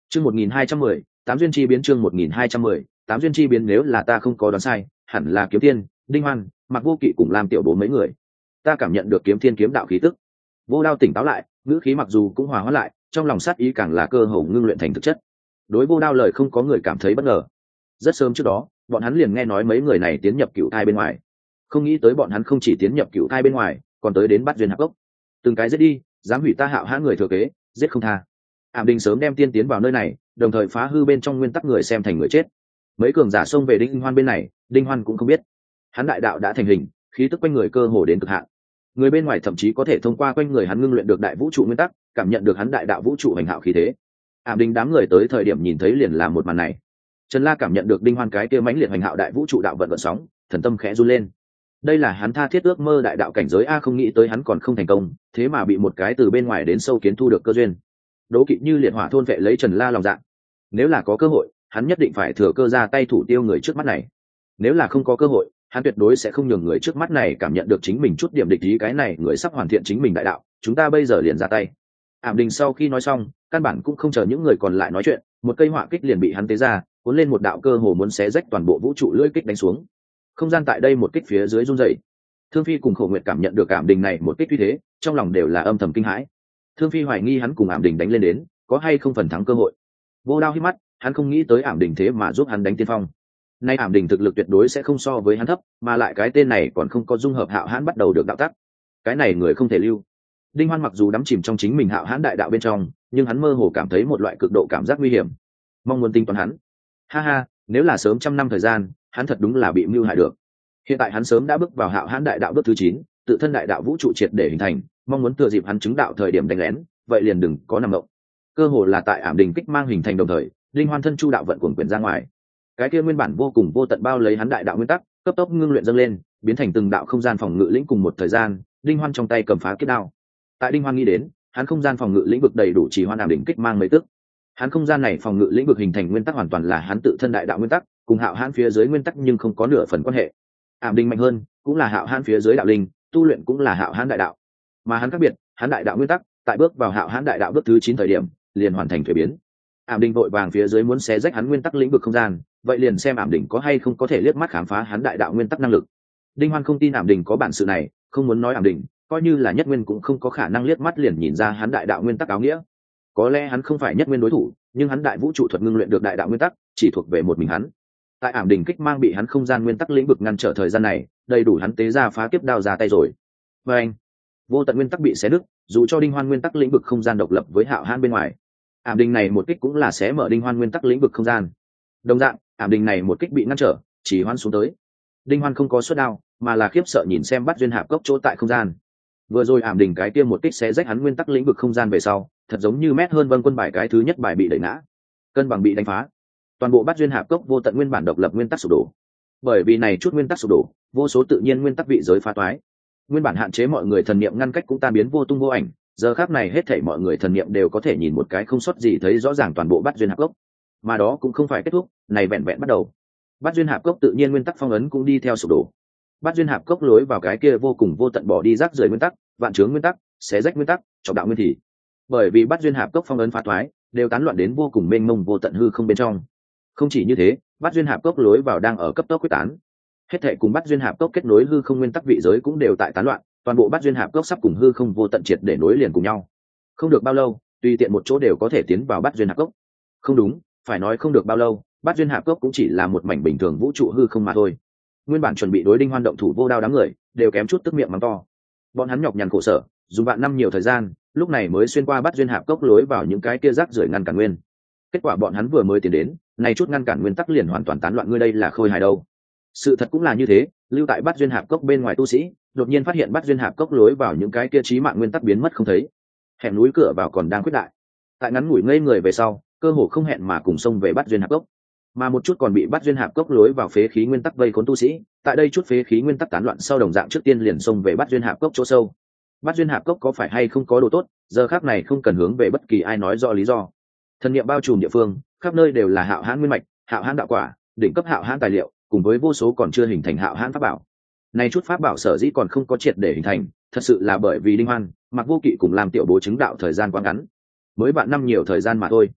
Chương 1210, tám duyên chi biến. Chương 1210, tám duyên chi biến. Nếu là ta không có đoán sai, hẳn là Kiếm Tiên, Đinh Hoan, Mặc Vô Kỵ cùng Lam Tiểu Bố mấy người. Ta cảm nhận được Kiếm Thiên kiếm đạo khí tức. Vô Đao tỉnh táo lại, ngữ khí mặc dù cũng hòa hóa lại, trong lòng sát ý càng là cơ hồ ngưng luyện thành thực chất. Đối Vô Đao lời không có người cảm thấy bất ngờ. Rất sớm trước đó, bọn hắn liền nghe nói mấy người này tiến nhập cựu thai bên ngoài. Không nghĩ tới bọn hắn không chỉ tiến nhập cựu thai bên ngoài, còn tới đến bắt duyên hạp gốc. Từng cái giết đi, dám hủy ta Hạo Hãn người thừa kế, giết không tha. Ảm Đình sớm đem tiên tiến vào nơi này, đồng thời phá hư bên trong nguyên tắc người xem thành người chết. Mấy cường giả xông về Đinh Hoan bên này, Đinh Hoan cũng không biết. Hắn đại đạo đã thành hình, khí tức quanh người cơ hồ đến cực hạn. Người bên ngoài thậm chí có thể thông qua quanh người hắn ngưng luyện được đại vũ trụ nguyên tắc, cảm nhận được hắn đại đạo vũ trụ hành hạo khí thế. Ảm Đình đám người tới thời điểm nhìn thấy liền làm một màn này. Trần La cảm nhận được Đinh Hoan cái kia mãnh liệt hành hạo đại vũ trụ đạo vận vận sóng, thần tâm khẽ run lên. Đây là hắn tha thiết ước mơ đại đạo cảnh giới a, không nghĩ tới hắn còn không thành công, thế mà bị một cái từ bên ngoài đến sâu kiến thu được cơ duyên. Đố Kỵ như liệt hỏa thôn vệ lấy Trần La lòng dạ. Nếu là có cơ hội, hắn nhất định phải thừa cơ ra tay thủ tiêu người trước mắt này. Nếu là không có cơ hội, hắn tuyệt đối sẽ không nhường người trước mắt này cảm nhận được chính mình chút điểm địch ý, cái này người sắp hoàn thiện chính mình đại đạo, chúng ta bây giờ liền ra tay. Ảm Đình sau khi nói xong, căn bản cũng không chờ những người còn lại nói chuyện, một cây hỏa kích liền bị hắn tế ra, cuốn lên một đạo cơ hồ muốn xé rách toàn bộ vũ trụ lưỡi kích đánh xuống. Không gian tại đây một kích phía dưới run rẩy. Thương Phi cùng Khổ Nguyệt cảm nhận được Ảm Đình này một kích uy thế, trong lòng đều là âm thầm kinh hãi. Thương Phi hoài nghi hắn cùng Ảm Đình đánh lên đến, có hay không phần thắng cơ hội. Vô Đao hít mắt, hắn không nghĩ tới Ảm Đình thế mà giúp hắn đánh tiên phong. Nay Ảm Đình thực lực tuyệt đối sẽ không so với hắn thấp, mà lại cái tên này còn không có dung hợp Hạo Hãn bắt đầu được đạo tắc. Cái này người không thể lưu. Đinh Hoan mặc dù đắm chìm trong chính mình Hạo Hãn đại đạo bên trong, nhưng hắn mơ hồ cảm thấy một loại cực độ cảm giác nguy hiểm, mong muốn tính toán hắn. Ha ha, nếu là sớm trăm năm thời gian, hắn thật đúng là bị mưu hại được. Hiện tại hắn sớm đã bước vào Hạo Hãn đại đạo bước thứ 9, tự thân đại đạo vũ trụ triệt để hình thành, mong muốn thừa dịp hắn chứng đạo thời điểm đánh lén, vậy liền đừng có nằm động. Cơ hồ là tại Ảm Đình kích mang hình thành đồng thời, Đinh Hoan thân chu đạo vận cuồng quyển ra ngoài. Cái kia nguyên bản vô cùng vô tận bao lấy hắn đại đạo nguyên tắc, cấp tốc ngưng luyện dâng lên, biến thành từng đạo không gian phòng ngự lĩnh. Cùng một thời gian, Đinh Hoan trong tay cầm phá kiếp đao. Tại Đinh Hoan nghĩ đến, hắn không gian phòng ngự lĩnh vực đầy đủ chỉ Hoan Ảm Đình kích mang mấy tức. Hắn không gian này phòng ngự lĩnh vực hình thành nguyên tắc hoàn toàn là hắn tự thân đại đạo nguyên tắc, cùng Hạo Hãn phía dưới nguyên tắc nhưng không có nửa phần quan hệ. Ảm Đình mạnh hơn, cũng là Hạo Hãn phía dưới đạo linh, tu luyện cũng là Hạo Hãn đại đạo. Mà hắn khác biệt, hắn đại đạo nguyên tắc, tại bước vào Hạo Hãn đại đạo bước thứ 9 thời điểm, liền hoàn thành thuế biến. Ảm Đình vội vàng phía dưới muốn xé rách hắn nguyên tắc lĩnh vực không gian, vậy liền xem Ảm Đình có hay không có thể liếc mắt khám phá hắn đại đạo nguyên tắc năng lực. Đinh Hoan không tin Ảm Đình có bản sự này, không muốn nói Ảm Đình, coi như là Nhất Nguyên cũng không có khả năng liếc mắt liền nhìn ra hắn đại đạo nguyên tắc áo nghĩa. Có lẽ hắn không phải Nhất Nguyên đối thủ, nhưng hắn đại vũ trụ thuật ngưng luyện được đại đạo nguyên tắc, chỉ thuộc về một mình hắn. Tại Ảm Đình kích mang bị hắn không gian nguyên tắc lĩnh vực ngăn trở thời gian này, đầy đủ hắn tế ra phá kiếp đao ra tay rồi. Và anh, vô tận nguyên tắc bị xé nứt, dù cho Đinh Hoan nguyên tắc lĩnh vực không gian độc lập với Hạo Hãn bên ngoài. Ảm Đình này một kích cũng là xé mở Đinh Hoan nguyên tắc lĩnh vực không gian. Đồng dạng, Ảm Đình này một kích bị ngăn trở, chỉ hoan xuống tới. Đinh Hoan không có xuất đao, mà là khiếp sợ nhìn xem bắt duyên hạp cốc chỗ tại không gian. Vừa rồi Ảm Đình cái kia một kích xé rách hắn nguyên tắc lĩnh vực không gian về sau, thật giống như mét hơn Vân Quân bài cái thứ nhất bài bị đẩy ngã, cân bằng bị đánh phá. Toàn bộ bắt duyên hạp cốc vô tận nguyên bản độc lập nguyên tắc sụp đổ. Bởi vì này chút nguyên tắc sụp đổ, vô số tự nhiên nguyên tắc vị giới phá toái. Nguyên bản hạn chế mọi người thần niệm ngăn cách cũng tan biến vô tung vô ảnh, giờ khắc này hết thảy mọi người thần niệm đều có thể nhìn một cái không sót gì thấy rõ ràng toàn bộ bát duyên hạp cốc. Mà đó cũng không phải kết thúc, này vẹn vẹn bắt đầu. Bát duyên hạp cốc tự nhiên nguyên tắc phong ấn cũng đi theo sụp đổ. Bát duyên hạp cốc lối vào cái kia vô cùng vô tận bỏ đi rác rưởi nguyên tắc, vạn chướng nguyên tắc, xé rách nguyên tắc, trọng đạo nguyên thị. Bởi vì bát duyên hạp cốc phong ấn phá thoái, đều tán loạn đến vô cùng mênh mông vô tận hư không bên trong. Không chỉ như thế, bát duyên hạp cốc lối vào đang ở cấp tốc quyết tán. Hết thảy cùng bát duyên hạp cốc kết nối hư không nguyên tắc vị giới cũng đều tại tán loạn, toàn bộ bát duyên hạp cốc sắp cùng hư không vô tận triệt để nối liền cùng nhau. Không được bao lâu, tùy tiện một chỗ đều có thể tiến vào bát duyên hạp cốc. Không đúng, phải nói không được bao lâu, bát duyên hạp cốc cũng chỉ là một mảnh bình thường vũ trụ hư không mà thôi. Nguyên bản chuẩn bị đối Đinh Hoan động thủ Vô Đao đám người, đều kém chút tức miệng mắng to. Bọn hắn nhọc nhằn khổ sở, dùng vạn năm nhiều thời gian, lúc này mới xuyên qua bát duyên hạp cốc lối vào những cái kia rác rưởi ngăn cản nguyên. Kết quả bọn hắn vừa mới tiến đến, này chút ngăn cản nguyên tắc liền hoàn toàn tán loạn, ngươi đây là khôi hài đâu. Sự thật cũng là như thế, lưu tại bát duyên hạp cốc bên ngoài tu sĩ, đột nhiên phát hiện bát duyên hạp cốc lối vào những cái kia chí mạng nguyên tắc biến mất không thấy. Hẻm núi cửa vào còn đang quyết đại. Tại ngắn ngủi ngây người về sau, cơ hồ không hẹn mà cùng xông về bát duyên hạp cốc. Mà một chút còn bị bát duyên hạp cốc lối vào phế khí nguyên tắc vây khốn tu sĩ, tại đây chút phế khí nguyên tắc tán loạn sau đồng dạng trước tiên liền xông về bát duyên hạp cốc chỗ sâu. Bát duyên hạp cốc có phải hay không có đồ tốt, giờ khắc này không cần hướng về bất kỳ ai nói rõ lý do. Thần niệm bao trùm địa phương, khắp nơi đều là Hạo Hãn nguyên mạch, Hạo Hãn đạo quả, đỉnh cấp Hạo Hãn tài liệu, cùng với vô số còn chưa hình thành Hạo Hãn pháp bảo. Này chút pháp bảo sở dĩ còn không có triệt để hình thành, thật sự là bởi vì Đinh Hoan, Mặc Vô Kỵ cùng làm tiểu bố chứng đạo thời gian quá ngắn, mới vạn năm nhiều thời gian mà thôi.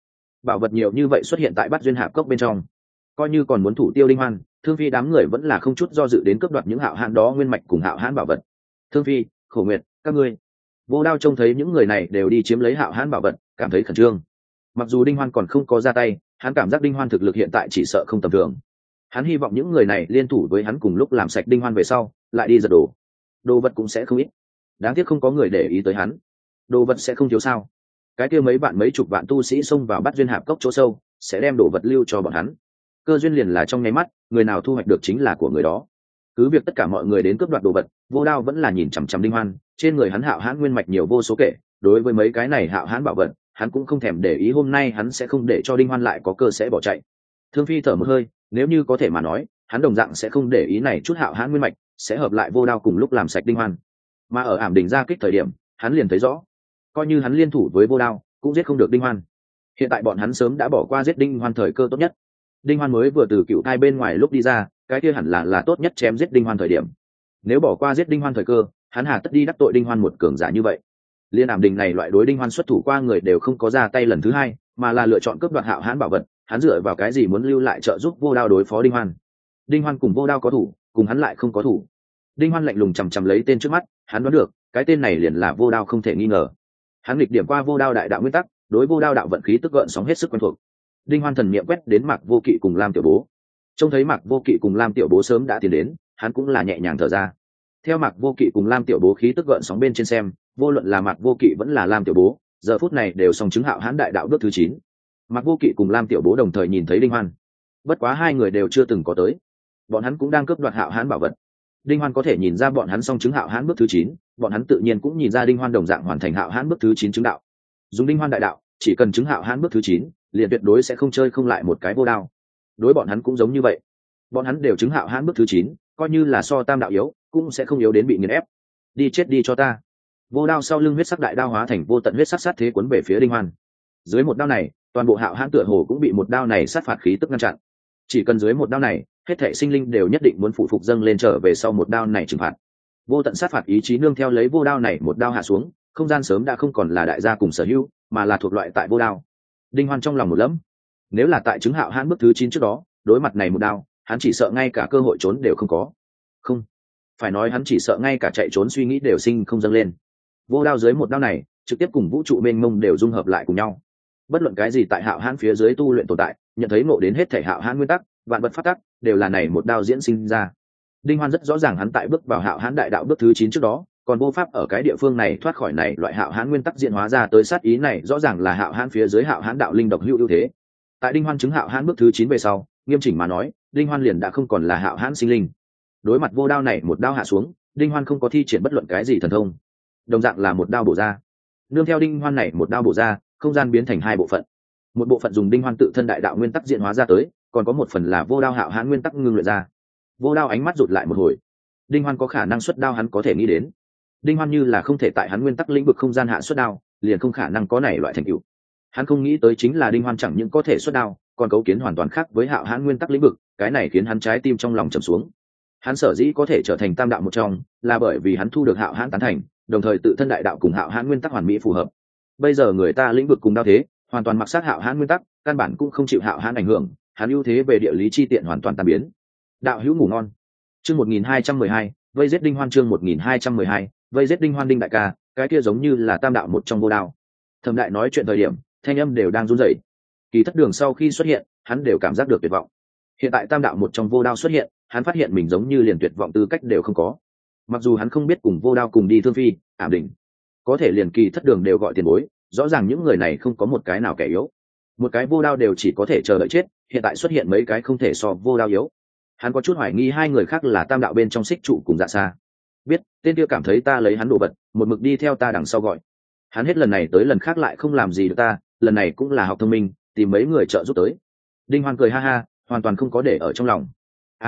bảo vật nhiều như vậy xuất hiện tại Bát Duyên Hạp Cốc bên trong, coi như còn muốn thủ tiêu Đinh Hoan, Thương Phi đám người vẫn là không chút do dự đến cướp đoạt những hạo hãn đó nguyên mạch cùng hạo hãn bảo vật. Thương Phi, Khổ Nguyệt, các ngươi. Vô Đao trông thấy những người này đều đi chiếm lấy hạo hãn bảo vật, cảm thấy khẩn trương. Mặc dù Đinh Hoan còn không có ra tay, hắn cảm giác Đinh Hoan thực lực hiện tại chỉ sợ không tầm thường. Hắn hy vọng những người này liên thủ với hắn cùng lúc làm sạch Đinh Hoan về sau, lại đi giật đồ vật cũng sẽ không ít. Đáng tiếc không có người để ý tới hắn. Đồ vật sẽ không thiếu sao? Cái kia mấy chục vạn tu sĩ xông vào Bát Duyên Hạp Cốc chỗ sâu, sẽ đem đồ vật lưu cho bọn hắn. Cơ duyên liền là trong nháy mắt, người nào thu hoạch được chính là của người đó. Cứ việc tất cả mọi người đến cướp đoạt đồ vật, Vô Đao vẫn là nhìn chằm chằm Đinh Hoan, trên người hắn hạo hãn nguyên mạch nhiều vô số kể, đối với mấy cái này hạo hãn bảo vật, hắn cũng không thèm để ý. Hôm nay hắn sẽ không để cho Đinh Hoan lại có cơ sẽ bỏ chạy. Thương Phi thở một hơi, nếu như có thể mà nói, hắn đồng dạng sẽ không để ý này chút hạo hãn nguyên mạch, sẽ hợp lại Vô Đao cùng lúc làm sạch Đinh Hoan. Mà ở Ảm Đỉnh ra kích thời điểm, hắn liền thấy rõ, coi như hắn liên thủ với Vô Đao, cũng giết không được Đinh Hoan. Hiện tại bọn hắn sớm đã bỏ qua giết Đinh Hoan thời cơ tốt nhất. Đinh Hoan mới vừa từ cựu thai bên ngoài lúc đi ra, cái kia hẳn là tốt nhất chém giết Đinh Hoan thời điểm. Nếu bỏ qua giết Đinh Hoan thời cơ, hắn hà tất đi đắc tội Đinh Hoan một cường giả như vậy. Liên Ảm Đỉnh này loại đối Đinh Hoan xuất thủ qua người đều không có ra tay lần thứ hai, mà là lựa chọn cướp đoạt hạo hãn bảo vật, hắn dựa vào cái gì muốn lưu lại trợ giúp Vô Đao đối phó Đinh Hoan? Đinh Hoan cùng Vô Đao có thủ, cùng hắn lại không có thủ. Đinh Hoan lạnh lùng chằm chằm lấy tên trước mắt, hắn đoán được, cái tên này liền là Vô Đao không thể nghi ngờ. Hắn nghịch điểm qua Vô Đao đại đạo nguyên tắc, đối Vô Đao đạo vận khí tức gợn sóng hết sức quen thuộc. Đinh Hoan thần niệm quét đến Mạc Vô Kỵ cùng Lam Tiểu Bố, trông thấy Mạc Vô Kỵ cùng Lam Tiểu Bố sớm đã tiến đến, hắn cũng là nhẹ nhàng thở ra. Theo Mạc Vô Kỵ cùng Lam Tiểu Bố khí tức gợn sóng bên trên xem, vô luận là Mạc Vô Kỵ vẫn là Lam Tiểu Bố, giờ phút này đều song chứng hạo hãn đại đạo bước thứ 9. Mạc Vô Kỵ cùng Lam Tiểu Bố đồng thời nhìn thấy Đinh Hoan, bất quá hai người đều chưa từng có tới, bọn hắn cũng đang cướp đoạt hạo hãn bảo vật. Đinh Hoan có thể nhìn ra bọn hắn song chứng hạo hãn bước thứ 9, bọn hắn tự nhiên cũng nhìn ra Đinh Hoan đồng dạng hoàn thành hạo hãn bước thứ 9 chứng đạo. Dùng Đinh Hoan đại đạo, chỉ cần chứng hạo hãn bước thứ 9, liền tuyệt đối sẽ không chơi không lại một cái Vô Đao. Đối bọn hắn cũng giống như vậy, bọn hắn đều chứng hạo hãn bước thứ 9, coi như là so tam đạo yếu, cũng sẽ không yếu đến bị nghiền ép. Đi chết đi cho ta. Vô Đao sau lưng huyết sắc đại đao hóa thành vô tận huyết sắc sát thế cuốn về phía Đinh Hoan. Dưới một đao này, toàn bộ hạo hãn tựa hồ cũng bị một đao này sát phạt khí tức ngăn chặn. Chỉ cần dưới một đao này, hết thảy sinh linh đều nhất định muốn phụ phục dâng lên trở về sau một đao này trừng phạt. Vô tận sát phạt ý chí nương theo lấy Vô Đao này một đao hạ xuống, không gian sớm đã không còn là đại gia cùng sở hữu, mà là thuộc loại tại Vô Đao. Đinh Hoan trong lòng một lẫm, nếu là tại chứng hạo hãn bước thứ 9 trước đó, đối mặt này một đao, hắn chỉ sợ ngay cả cơ hội trốn đều không có. Không, phải nói hắn chỉ sợ ngay cả chạy trốn suy nghĩ đều sinh không dâng lên. Vô Đao dưới một đao này, trực tiếp cùng vũ trụ mênh mông đều dung hợp lại cùng nhau. Bất luận cái gì tại hạo hãn phía dưới tu luyện tồn tại, nhận thấy ngộ đến hết thể hạo hãn nguyên tắc, vạn vật phát tắc, đều là này một đao diễn sinh ra. Đinh Hoan rất rõ ràng hắn tại bước vào hạo hãn đại đạo bước thứ 9 trước đó, còn vô pháp ở cái địa phương này thoát khỏi này loại hạo hãn nguyên tắc diễn hóa ra tới sát ý này, rõ ràng là hạo hãn phía dưới hạo hãn đạo linh độc hữu ưu thế. Tại Đinh Hoan chứng hạo hãn bước thứ 9 về sau, nghiêm chỉnh mà nói, Đinh Hoan liền đã không còn là hạo hãn sinh linh. Đối mặt Vô Đao này một đao hạ xuống, Đinh Hoan không có thi triển bất luận cái gì thần thông, đồng dạng là một đao bổ ra. Nương theo Đinh Hoan này một đao bổ ra, không gian biến thành hai bộ phận. Một bộ phận dùng Đinh Hoan tự thân đại đạo nguyên tắc diễn hóa ra tới, còn có một phần là Vô Đao hạo hãn nguyên tắc ngưng luyện ra. Vô Đao ánh mắt rụt lại một hồi. Đinh Hoan có khả năng xuất đao hắn có thể nghĩ đến. Đinh Hoan như là không thể tại hắn nguyên tắc lĩnh vực không gian hạ xuất đao, liền không khả năng có này loại thành tựu. Hắn không nghĩ tới chính là Đinh Hoan chẳng những có thể xuất đao, còn cấu kiến hoàn toàn khác với hạo hãn nguyên tắc lĩnh vực, cái này khiến hắn trái tim trong lòng trầm xuống. Hắn sở dĩ có thể trở thành tam đạo một trong, là bởi vì hắn thu được hạo hãn tán thành, đồng thời tự thân đại đạo cùng hạo hãn nguyên tắc hoàn mỹ phù hợp. Bây giờ người ta lĩnh vực cùng đao thế, hoàn toàn mặc sát hạo hãn nguyên tắc, căn bản cũng không chịu hạo hãn ảnh hưởng, hắn ưu thế về địa lý chi tiện hoàn toàn tan biến. Đạo hữu ngủ ngon. Chương 1212, vây giết Đinh Hoan. Chương 1212, vây giết Đinh Hoan. Đinh đại ca, cái kia giống như là tam đạo một trong Vô Đao. Thẩm Đại nói chuyện thời điểm, thanh âm đều đang run rẩy. Kỳ Thất Đường sau khi xuất hiện, hắn đều cảm giác được tuyệt vọng. Hiện tại tam đạo một trong Vô Đao xuất hiện, hắn phát hiện mình giống như liền tuyệt vọng tư cách đều không có. Mặc dù hắn không biết cùng Vô Đao cùng đi Thương Phi, Ảm Đỉnh, có thể liền Kỳ Thất Đường đều gọi tiền bối, rõ ràng những người này không có một cái nào kẻ yếu. Một cái Vô Đao đều chỉ có thể chờ đợi chết, hiện tại xuất hiện mấy cái không thể so Vô Đao yếu. Hắn có chút hoài nghi hai người khác là tam đạo bên trong Xích Trụ cùng Dạ Sa. Biết, tên kia cảm thấy ta lấy hắn đồ vật, một mực đi theo ta đằng sau gọi. Hắn hết lần này tới lần khác lại không làm gì được ta, lần này cũng là học thông minh, tìm mấy người trợ giúp tới. Đinh Hoan cười ha ha, hoàn toàn không có để ở trong lòng.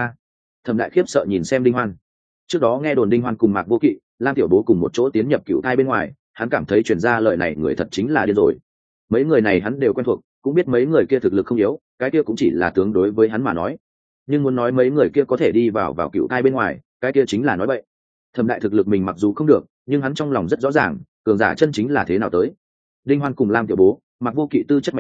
Thẩm Đại khiếp sợ nhìn xem Đinh Hoan. Trước đó nghe đồn Đinh Hoan cùng Mạc Vô Kỵ, Lam Tiểu Bố cùng một chỗ tiến nhập cựu thai bên ngoài, hắn cảm thấy truyền ra lời này người thật chính là điên rồi. Mấy người này hắn đều quen thuộc, cũng biết mấy người kia thực lực không yếu, cái kia cũng chỉ là tướng đối với hắn mà nói. Nhưng muốn nói mấy người kia có thể đi vào cựu thai bên ngoài, cái kia chính là nói bậy. Thẩm Đại thực lực mình mặc dù không được, nhưng hắn trong lòng rất rõ ràng, cường giả chân chính là thế nào tới. Đinh Hoan cùng Lam Tiểu Bố, Mạc Vô Kỵ tư chất mạnh hơn,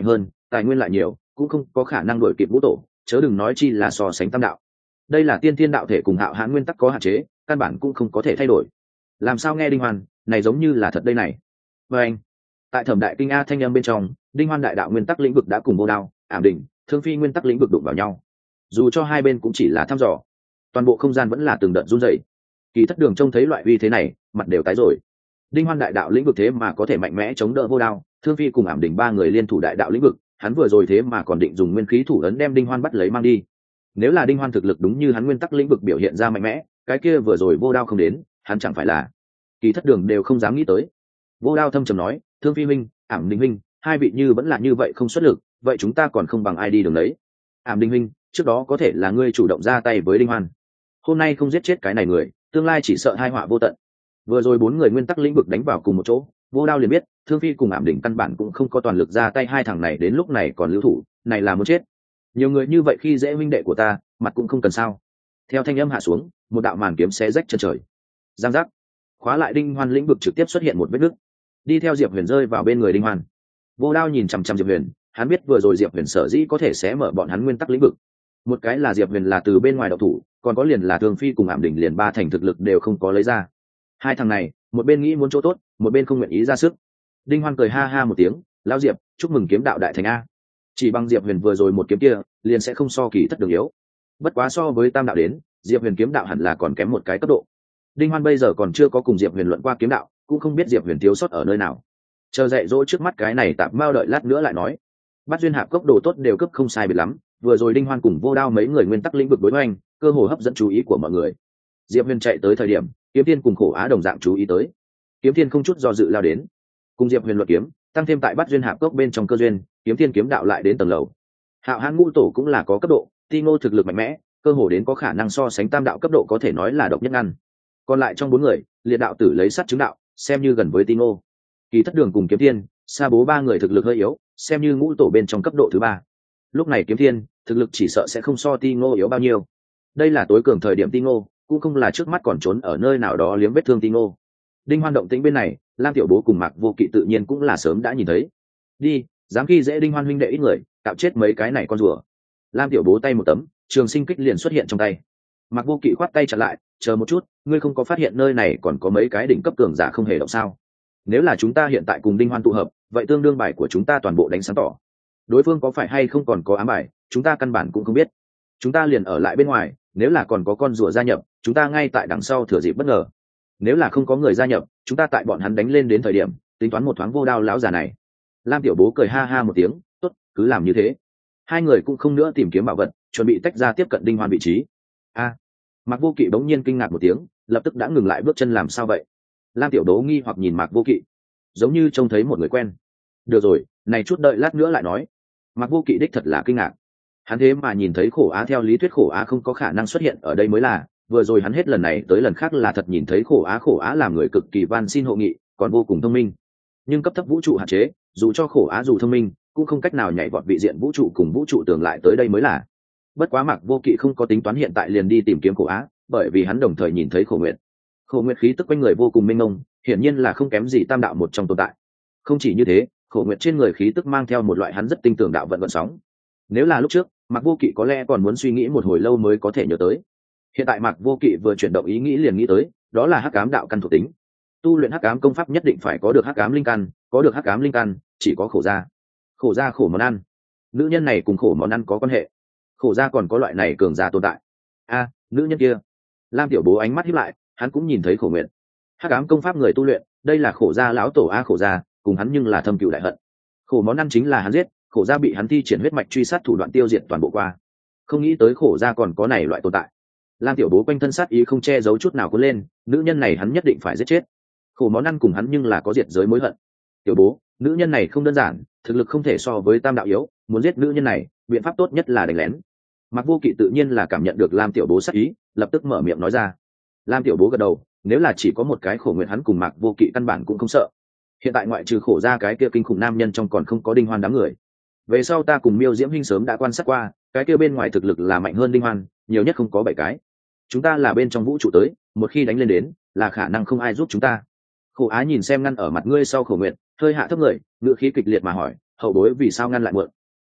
tài nguyên lại nhiều cũng không có khả năng đuổi kịp ngũ tổ, chớ đừng nói chi là so sánh tam đạo. Đây là tiên thiên đạo thể cùng hạo hãn nguyên tắc có hạn chế, căn bản cũng không có thể thay đổi. Làm sao nghe Đinh Hoan này giống như là thật đây này. Và anh, tại Thẩm Đại Kinh A thanh âm bên trong, Đinh Hoan đại đạo nguyên tắc lĩnh vực đã cùng Vô Đao, Ảm Đỉnh, Thương Phi nguyên tắc lĩnh vực đụng vào nhau. Dù cho hai bên cũng chỉ là thăm dò, toàn bộ không gian vẫn là từng đợt run rẩy. Kỳ Thất Đường trông thấy loại uy thế này, mặt đều tái rồi. Đinh Hoan đại đạo lĩnh vực thế mà có thể mạnh mẽ chống đỡ Vô Đao, Thương Phi cùng Ảm Đỉnh ba người liên thủ đại đạo lĩnh vực, hắn vừa rồi thế mà còn định dùng nguyên khí thủ ấn đem Đinh Hoan bắt lấy mang đi. Nếu là Đinh Hoan thực lực đúng như hắn nguyên tắc lĩnh vực biểu hiện ra mạnh mẽ, cái kia vừa rồi Vô Đao không đến, hắn chẳng phải là Kỳ Thất Đường đều không dám nghĩ tới. Vô Đao thâm trầm nói, Thương Phi minh, Ảm Đỉnh minh, hai vị như vẫn là như vậy không xuất lực, vậy chúng ta còn không bằng ai đi đường đấy. Ảm Đỉnh minh, trước đó có thể là ngươi chủ động ra tay với Đinh Hoan, hôm nay không giết chết cái này người, tương lai chỉ sợ hai họa vô tận. Vừa rồi bốn người nguyên tắc lĩnh vực đánh vào cùng một chỗ, Vô Đao liền biết Thương Phi cùng Ảm Đỉnh căn bản cũng không có toàn lực ra tay, hai thằng này đến lúc này còn lưu thủ, này là muốn chết. Nhiều người như vậy khi dễ huynh đệ của ta, mặt cũng không cần sao. Theo thanh âm hạ xuống, một đạo màn kiếm xé rách chân trời, giang giác, khóa lại Đinh Hoan lĩnh vực trực tiếp xuất hiện một vết nứt, đi theo Diệp Huyền rơi vào bên người Đinh Hoan. Vô Đao nhìn chằm chằm Diệp Huyền, hắn biết vừa rồi Diệp Huyền sở dĩ có thể xé mở bọn hắn nguyên tắc lĩnh vực, một cái là Diệp Huyền là từ bên ngoài độc thủ, còn có liền là Thương Phi cùng Ảm Đỉnh liền ba thành thực lực đều không có lấy ra. Hai thằng này, một bên nghĩ muốn chỗ tốt, một bên không nguyện ý ra sức. Đinh Hoan cười ha ha một tiếng, lão Diệp, chúc mừng kiếm đạo đại thành a. Chỉ bằng Diệp Huyền vừa rồi một kiếm kia, liền sẽ không so Kỳ Thất Đường yếu. Bất quá so với tam đạo đến, Diệp Huyền kiếm đạo hẳn là còn kém một cái cấp độ. Đinh Hoan bây giờ còn chưa có cùng Diệp Huyền luận qua kiếm đạo, cũng không biết Diệp Huyền thiếu sót ở nơi nào. Chờ dạy dỗ trước mắt cái này tạm mau đợi lát nữa lại nói. Bát duyên hạp cốc đồ tốt đều cấp không sai biệt lắm, vừa rồi Đinh Hoan cùng Vô Đao mấy người nguyên tắc lĩnh vực đối hoành, cơ hồ hấp dẫn chú ý của mọi người. Diệp Huyền chạy tới thời điểm, Kiếm Thiên cùng Khổ Á đồng dạng chú ý tới. Kiếm Thiên không chút do dự lao đến, cùng Diệp Huyền luận kiếm, tăng thêm tại Bát duyên hạp cốc bên trong cơ duyên, Kiếm Thiên kiếm đạo lại đến tầng lầu. Hạo Hãn ngũ tổ cũng là có cấp độ, Ti Ngô thực lực mạnh mẽ, cơ hồ đến có khả năng so sánh tam đạo cấp độ, có thể nói là độc nhất ngăn. Còn lại trong bốn người, Liệt đạo tử lấy sắt chứng đạo, xem như gần với Ti Ngô. Kỳ Thất Đường cùng Kiếm Thiên, Sa Bố ba người thực lực hơi yếu, xem như ngũ tổ bên trong cấp độ thứ ba. Lúc này Kiếm Thiên thực lực chỉ sợ sẽ không so Ti Ngô yếu bao nhiêu. Đây là tối cường thời điểm Ti Ngô, cũng không là trước mắt còn trốn ở nơi nào đó liếm vết thương Ti Ngô. Đinh Hoan động tĩnh bên này, Lam Tiểu Bố cùng Mạc Vô Kỵ tự nhiên cũng là sớm đã nhìn thấy. Đi, dám khi dễ Đinh Hoan huynh đệ ít người, cạo chết mấy cái này con rùa. Lam Tiểu Bố tay một tấm, trường sinh kích liền xuất hiện trong tay. Mạc Vô Kỵ khoát tay chặn lại, chờ một chút, ngươi không có phát hiện nơi này còn có mấy cái đỉnh cấp cường giả không hề động sao? Nếu là chúng ta hiện tại cùng Đinh Hoan tụ hợp, vậy tương đương bài của chúng ta toàn bộ đánh sáng tỏ. Đối phương có phải hay không còn có ám bài, chúng ta căn bản cũng không biết. Chúng ta liền ở lại bên ngoài, nếu là còn có con rùa gia nhập, chúng ta ngay tại đằng sau thừa dịp bất ngờ. Nếu là không có người gia nhập, chúng ta tại bọn hắn đánh lên đến thời điểm, tính toán một thoáng Vô Đao lão già này. Lam Tiểu Bố cười ha ha một tiếng, tốt, cứ làm như thế. Hai người cũng không nữa tìm kiếm bảo vật, chuẩn bị tách ra tiếp cận Đinh Hoan vị trí. A, Mạc Vô Kỵ bỗng nhiên kinh ngạc một tiếng, lập tức đã ngừng lại bước chân. Làm sao vậy? Lam Tiểu Đố nghi hoặc nhìn Mạc Vô Kỵ, giống như trông thấy một người quen. Được rồi, này chút đợi lát nữa lại nói. Mạc Vô Kỵ đích thật là kinh ngạc, hắn thế mà nhìn thấy Khổ Á, theo lý thuyết Khổ Á không có khả năng xuất hiện ở đây mới là, vừa rồi hắn hết lần này tới lần khác là thật nhìn thấy Khổ Á làm người cực kỳ van xin hộ nghị, còn vô cùng thông minh, nhưng cấp thấp vũ trụ hạn chế, dù cho Khổ Á dù thông minh cũng không cách nào nhảy vọt vị diện vũ trụ cùng vũ trụ tường lại tới đây mới là. Bất quá Mạc Vô Kỵ không có tính toán hiện tại liền đi tìm kiếm Khổ Á, bởi vì hắn đồng thời nhìn thấy Khổ Nguyệt khí tức quanh người vô cùng mênh mông, hiển nhiên là không kém gì tam đạo một trong tồn tại. Không chỉ như thế, Khổ Nguyệt trên người khí tức mang theo một loại hắn rất tinh tường đạo vận vận sóng. Nếu là lúc trước, Mạc Vô Kỵ có lẽ còn muốn suy nghĩ một hồi lâu mới có thể nhớ tới. Hiện tại Mạc Vô Kỵ vừa chuyển động ý nghĩ liền nghĩ tới, đó là hắc ám đạo căn thuộc tính. Tu luyện hắc ám công pháp nhất định phải có được hắc ám linh căn, có được hắc ám linh căn, chỉ có Khổ gia khổ món ăn. Nữ nhân này cùng khổ món ăn có quan hệ. Khổ gia còn có loại này cường giả tồn tại. A, nữ nhân kia. Lam Tiểu Bố ánh mắt híp lại, hắn cũng nhìn thấy Khổ Nguyệt. Hắc ám công pháp người tu luyện, đây là Khổ gia lão tổ a. Khổ gia cùng hắn nhưng là thâm cừu đại hận. Khổ món ăn chính là hắn giết, Khổ gia bị hắn thi triển huyết mạch truy sát thủ đoạn tiêu diệt toàn bộ qua. Không nghĩ tới Khổ gia còn có này loại tồn tại. Lam Tiểu Bố quanh thân sát ý không che giấu chút nào cuốn lên, nữ nhân này hắn nhất định phải giết chết. Khổ món ăn cùng hắn nhưng là có diệt giới mối hận. Tiểu Bố, nữ nhân này không đơn giản, thực lực không thể so với tam đạo yếu, muốn giết nữ nhân này, biện pháp tốt nhất là đánh lén. Mạc Vô Kỵ tự nhiên là cảm nhận được Lam Tiểu Bố sát ý, lập tức mở miệng nói ra. Lam Tiểu Bố gật đầu, nếu là chỉ có một cái Khổ Nguyệt hắn cùng Mạc Vô Kỵ căn bản cũng không sợ. Hiện tại ngoại trừ Khổ gia cái kia kinh khủng nam nhân trong còn không có Đinh Hoan đám người. Về sau ta cùng Miêu Diễm Hinh sớm đã quan sát qua, cái kia bên ngoài thực lực là mạnh hơn Đinh Hoan, nhiều nhất không có 7 cái. Chúng ta là bên trong vũ trụ tới, một khi đánh lên đến, là khả năng không ai giúp chúng ta. Khổ Á nhìn xem ngăn ở mặt ngươi sau Khổ Nguyệt, hơi hạ thấp người, ngựa khí kịch liệt mà hỏi, hậu bối vì sao ngăn lại muộn?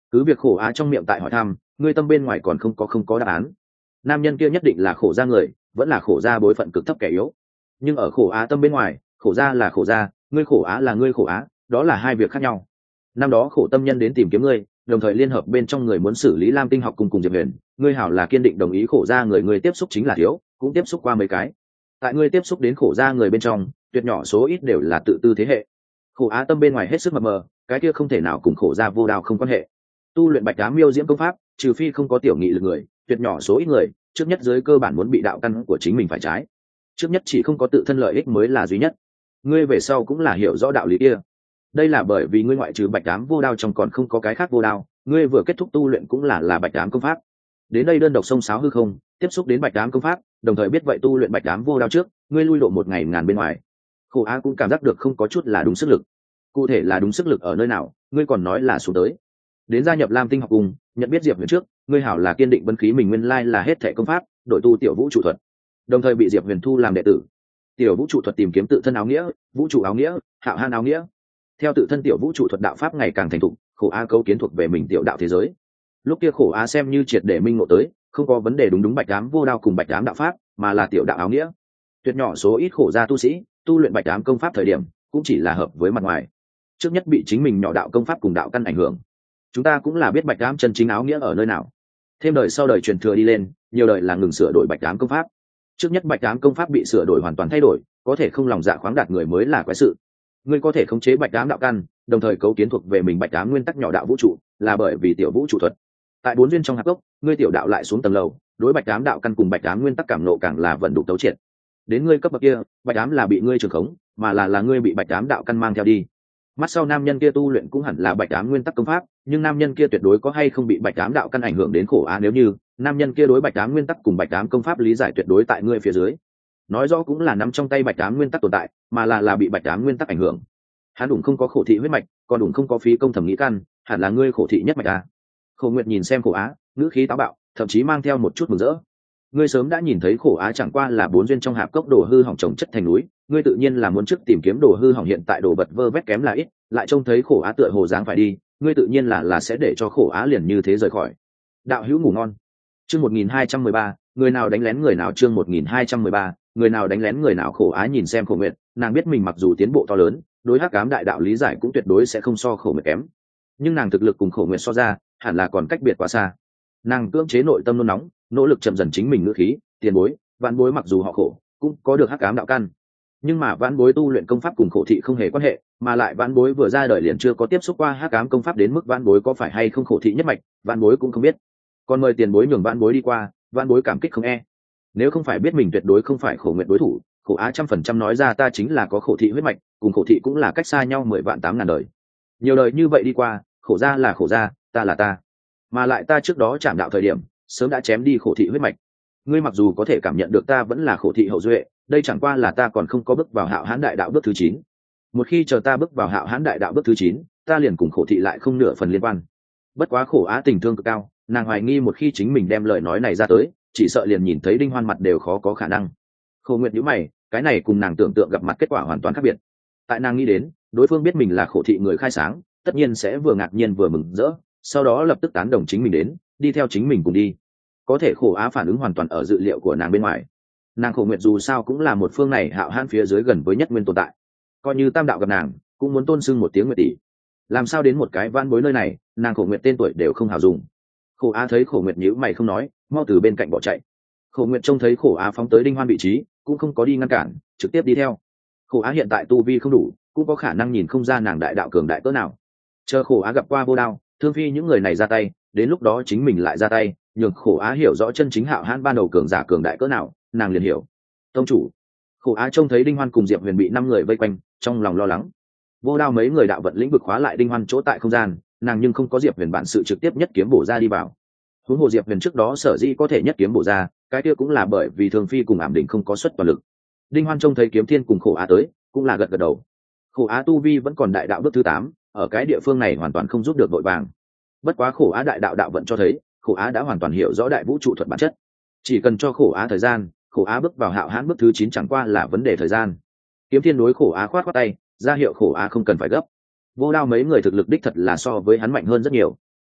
Cứ việc khổ á trong miệng tại hỏi thăm, ngươi tâm bên ngoài còn không có đáp án. Nam nhân kia nhất định là khổ gia người, vẫn là khổ gia bối phận cực thấp kẻ yếu. Nhưng ở khổ á tâm bên ngoài, khổ gia là khổ gia, ngươi khổ á là ngươi khổ á, đó là hai việc khác nhau. Năm đó khổ tâm nhân đến tìm kiếm ngươi, đồng thời liên hợp bên trong người muốn xử lý Lam Tinh học cùng Diệp Huyền, ngươi hảo là kiên định đồng ý khổ gia người ngươi tiếp xúc chính là thiếu, cũng tiếp xúc qua mấy cái. Tại ngươi tiếp xúc đến khổ gia người bên trong, tuyệt nhỏ số ít đều là tự tư thế hệ. Khổ á tâm bên ngoài hết sức mập mờ, cái kia không thể nào cùng khổ gia vô đạo không quan hệ. Tu luyện Bạch Ám Miêu Diễm công pháp, trừ phi không có tiểu nghị lực người, tuyệt nhỏ số ít người, trước nhất dưới cơ bản muốn bị đạo căn của chính mình phải trái. Trước nhất chỉ không có tự thân lợi ích mới là duy nhất. Ngươi về sau cũng là hiểu rõ đạo lý kia. Đây là bởi vì ngươi ngoại trừ Bạch Ám vô đao trong còn không có cái khác vô đao, ngươi vừa kết thúc tu luyện cũng là Bạch Ám công pháp. Đến đây đơn độc sông sáo hư không, tiếp xúc đến Bạch Ám công pháp, đồng thời biết vậy tu luyện Bạch Ám vô đao trước, ngươi lui độ một ngày ngàn bên ngoài. Khổ Á cũng cảm giác được không có chút là đúng sức lực. Cụ thể là đúng sức lực ở nơi nào, ngươi còn nói là xuống tới. Đến gia nhập Lam Tinh học cùng, nhận biết Diệp Huyền trước, ngươi hảo là kiên định bấn khí mình nguyên lai là hết thệ công pháp, đội tu tiểu vũ trụ thuật, đồng thời bị Diệp Huyền thu làm đệ tử. Tiểu vũ trụ thuật tìm kiếm tự thân áo nghĩa, vũ trụ áo nghĩa, hạo han áo nghĩa. Theo tự thân tiểu vũ trụ thuật đạo pháp ngày càng thành thục, khổ á cấu kiến thuộc về mình tiểu đạo thế giới. Lúc kia khổ á xem như triệt để minh ngộ tới, không có vấn đề đúng Bạch Ám vô đao cùng Bạch Ám đạo pháp, mà là tiểu đạo áo nghĩa. Tuyệt nhỏ số ít khổ gia tu sĩ, tu luyện Bạch Ám công pháp thời điểm, cũng chỉ là hợp với mặt ngoài. Trước nhất bị chính mình nhỏ đạo công pháp cùng đạo căn ảnh hưởng. Chúng ta cũng là biết Bạch Ám chân chính áo nghĩa ở nơi nào. Thêm đời sau đời truyền thừa đi lên, nhiều đời là ngừng sửa đổi Bạch Ám công pháp. Trước nhất Bạch Ám công pháp bị sửa đổi hoàn toàn thay đổi, có thể không lòng dạ khoáng đạt người mới là quái sự. Ngươi có thể khống chế Bạch Ám đạo căn, đồng thời cấu kiến thuộc về mình Bạch Ám nguyên tắc nhỏ đạo vũ trụ, là bởi vì tiểu vũ trụ thuật. Tại bốn duyên trong hạp gốc, ngươi tiểu đạo lại xuống tầng lầu, đối Bạch Ám đạo căn cùng Bạch Ám nguyên tắc cảm nộ càng là vận đủ tấu triệt. Đến ngươi cấp bậc kia, Bạch Ám là bị ngươi trường khống, mà là ngươi bị Bạch Ám đạo căn mang theo đi. Mắt sau nam nhân kia tu luyện cũng hẳn là Bạch Ám nguyên tắc công pháp, nhưng nam nhân kia tuyệt đối có hay không bị Bạch Ám đạo căn ảnh hưởng đến khổ á, nếu như nam nhân kia đối Bạch Ám nguyên tắc cùng Bạch Ám công pháp lý giải tuyệt đối tại ngươi phía dưới, nói rõ cũng là nắm trong tay Bạch Ám nguyên tắc tồn tại, mà là bị Bạch Ám nguyên tắc ảnh hưởng. Hắn đủng không có khổ thị huyết mạch, còn đủng không có phí công thẩm nghĩ căn, hẳn là ngươi khổ thị nhất mạch à. Khổ Nguyệt nhìn xem khổ á, ngữ khí táo bạo, thậm chí mang theo một chút mừng rỡ. Ngươi sớm đã nhìn thấy khổ á chẳng qua là bốn duyên trong hạp cốc đồ hư hỏng trồng chất thành núi, ngươi tự nhiên là muốn trước tìm kiếm đồ hư hỏng, hiện tại đồ vật vơ vét kém là ít, lại trông thấy khổ á tựa hồ dáng phải đi, ngươi tự nhiên là sẽ để cho khổ á liền như thế rời khỏi. Đạo hữu ngủ ngon. Chương 1213, người nào đánh lén người nào, chương 1213, người nào đánh lén người nào. Khổ á nhìn xem Khổ Nguyệt, nàng biết mình mặc dù tiến bộ to lớn, đối Hắc Ám đại đạo lý giải cũng tuyệt đối sẽ không so Khổ Nguyệt kém, nhưng nàng thực lực cùng Khổ Nguyệt so ra, hẳn là còn cách biệt quá xa. Nàng cưỡng chế nội tâm nôn nóng, nỗ lực chậm dần chính mình ngữ khí, tiền bối, vãn bối mặc dù họ khổ, cũng có được Hắc Ám đạo căn, nhưng mà vãn bối tu luyện công pháp cùng khổ thị không hề quan hệ, mà lại vãn bối vừa ra đời liền chưa có tiếp xúc qua Hắc Ám công pháp, đến mức vãn bối có phải hay không khổ thị nhất mạch, vãn bối cũng không biết. Còn mời tiền bối nhường vãn bối đi qua, vãn bối cảm kích không e. Nếu không phải biết mình tuyệt đối không phải Khổ Nguyệt đối thủ, Khổ Á 100% nói ra ta chính là có khổ thị huyết mạch, cùng khổ thị cũng là cách xa nhau 10 vạn 8 ngàn đời. Nhiều đời như vậy đi qua, khổ gia là khổ gia, ta là ta, mà lại ta trước đó chạm đạo thời điểm sớm đã chém đi khổ thị huyết mạch. Ngươi mặc dù có thể cảm nhận được ta vẫn là khổ thị hậu duệ, đây chẳng qua là ta còn không có bước vào Hạo Hán đại đạo bước thứ 9. Một khi chờ ta bước vào Hạo Hán đại đạo bước thứ 9, ta liền cùng khổ thị lại không nửa phần liên quan. Bất quá Khổ Á tình thương cực cao, nàng hoài nghi một khi chính mình đem lời nói này ra tới, chỉ sợ liền nhìn thấy Đinh Hoan mặt đều khó có khả năng. Khổ Nguyệt nhíu mày, cái này cùng nàng tưởng tượng gặp mặt kết quả hoàn toàn khác biệt. Tại nàng nghĩ đến, đối phương biết mình là khổ thị người khai sáng, tất nhiên sẽ vừa ngạc nhiên vừa mừng rỡ, sau đó lập tức tán đồng chính mình đến, đi theo chính mình cùng đi. Có thể Khổ Á phản ứng hoàn toàn ở dự liệu của nàng bên ngoài. Nàng Khổ Nguyệt dù sao cũng là một phương này Hạo Hán phía dưới gần với nhất nguyên tồn tại, coi như tam đạo gặp nàng cũng muốn tôn sưng một tiếng Nguyệt tỷ. Làm sao đến một cái vãn bối nơi này, nàng Khổ Nguyệt tên tuổi đều không hào dùng. Khổ Á thấy Khổ Nguyệt nhíu mày không nói, mau từ bên cạnh bỏ chạy. Khổ Nguyệt trông thấy Khổ Á phóng tới Đinh Hoan vị trí, cũng không có đi ngăn cản, trực tiếp đi theo. Khổ Á hiện tại tu vi không đủ, cũng có khả năng nhìn không ra nàng đại đạo cường đại cỡ nào. Chờ Khổ Á gặp qua Vô Đao, Thương Phi những người này ra tay, đến lúc đó chính mình lại ra tay, nhường Khổ Á hiểu rõ chân chính Hạo Hán ban đầu cường giả cường đại cỡ nào, nàng liền hiểu. Tông chủ. Khổ Á trông thấy Đinh Hoan cùng Diệp Huyền bị 5 người vây quanh, trong lòng lo lắng. Vô Đao mấy người đạo vận lĩnh vực khóa lại Đinh Hoan chỗ tại không gian, nàng nhưng không có Diệp Huyền bản sự trực tiếp nhất kiếm bổ ra đi vào. Huống hồ Diệp Huyền trước đó sở dĩ có thể nhất kiếm bổ ra, cái kia cũng là bởi vì Thường Phi cùng Ảm Đỉnh không có xuất toàn lực. Đinh Hoan trông thấy Kiếm Thiên cùng Khổ Á tới, cũng là gật gật đầu. Khổ Á tu vi vẫn còn đại đạo bước thứ 8, ở cái địa phương này hoàn toàn không giúp được vội vàng. Bất quá Khổ Á đại đạo đạo vận cho thấy, Khổ Á đã hoàn toàn hiểu rõ đại vũ trụ thuật bản chất. Chỉ cần cho Khổ Á thời gian, Khổ Á bước vào Hạo Hán bước thứ 9 chẳng qua là vấn đề thời gian. Kiếm Thiên đối Khổ Á khoát khoát tay, ra hiệu Khổ Á không cần phải gấp. Vô Đao mấy người thực lực đích thật là so với hắn mạnh hơn rất nhiều.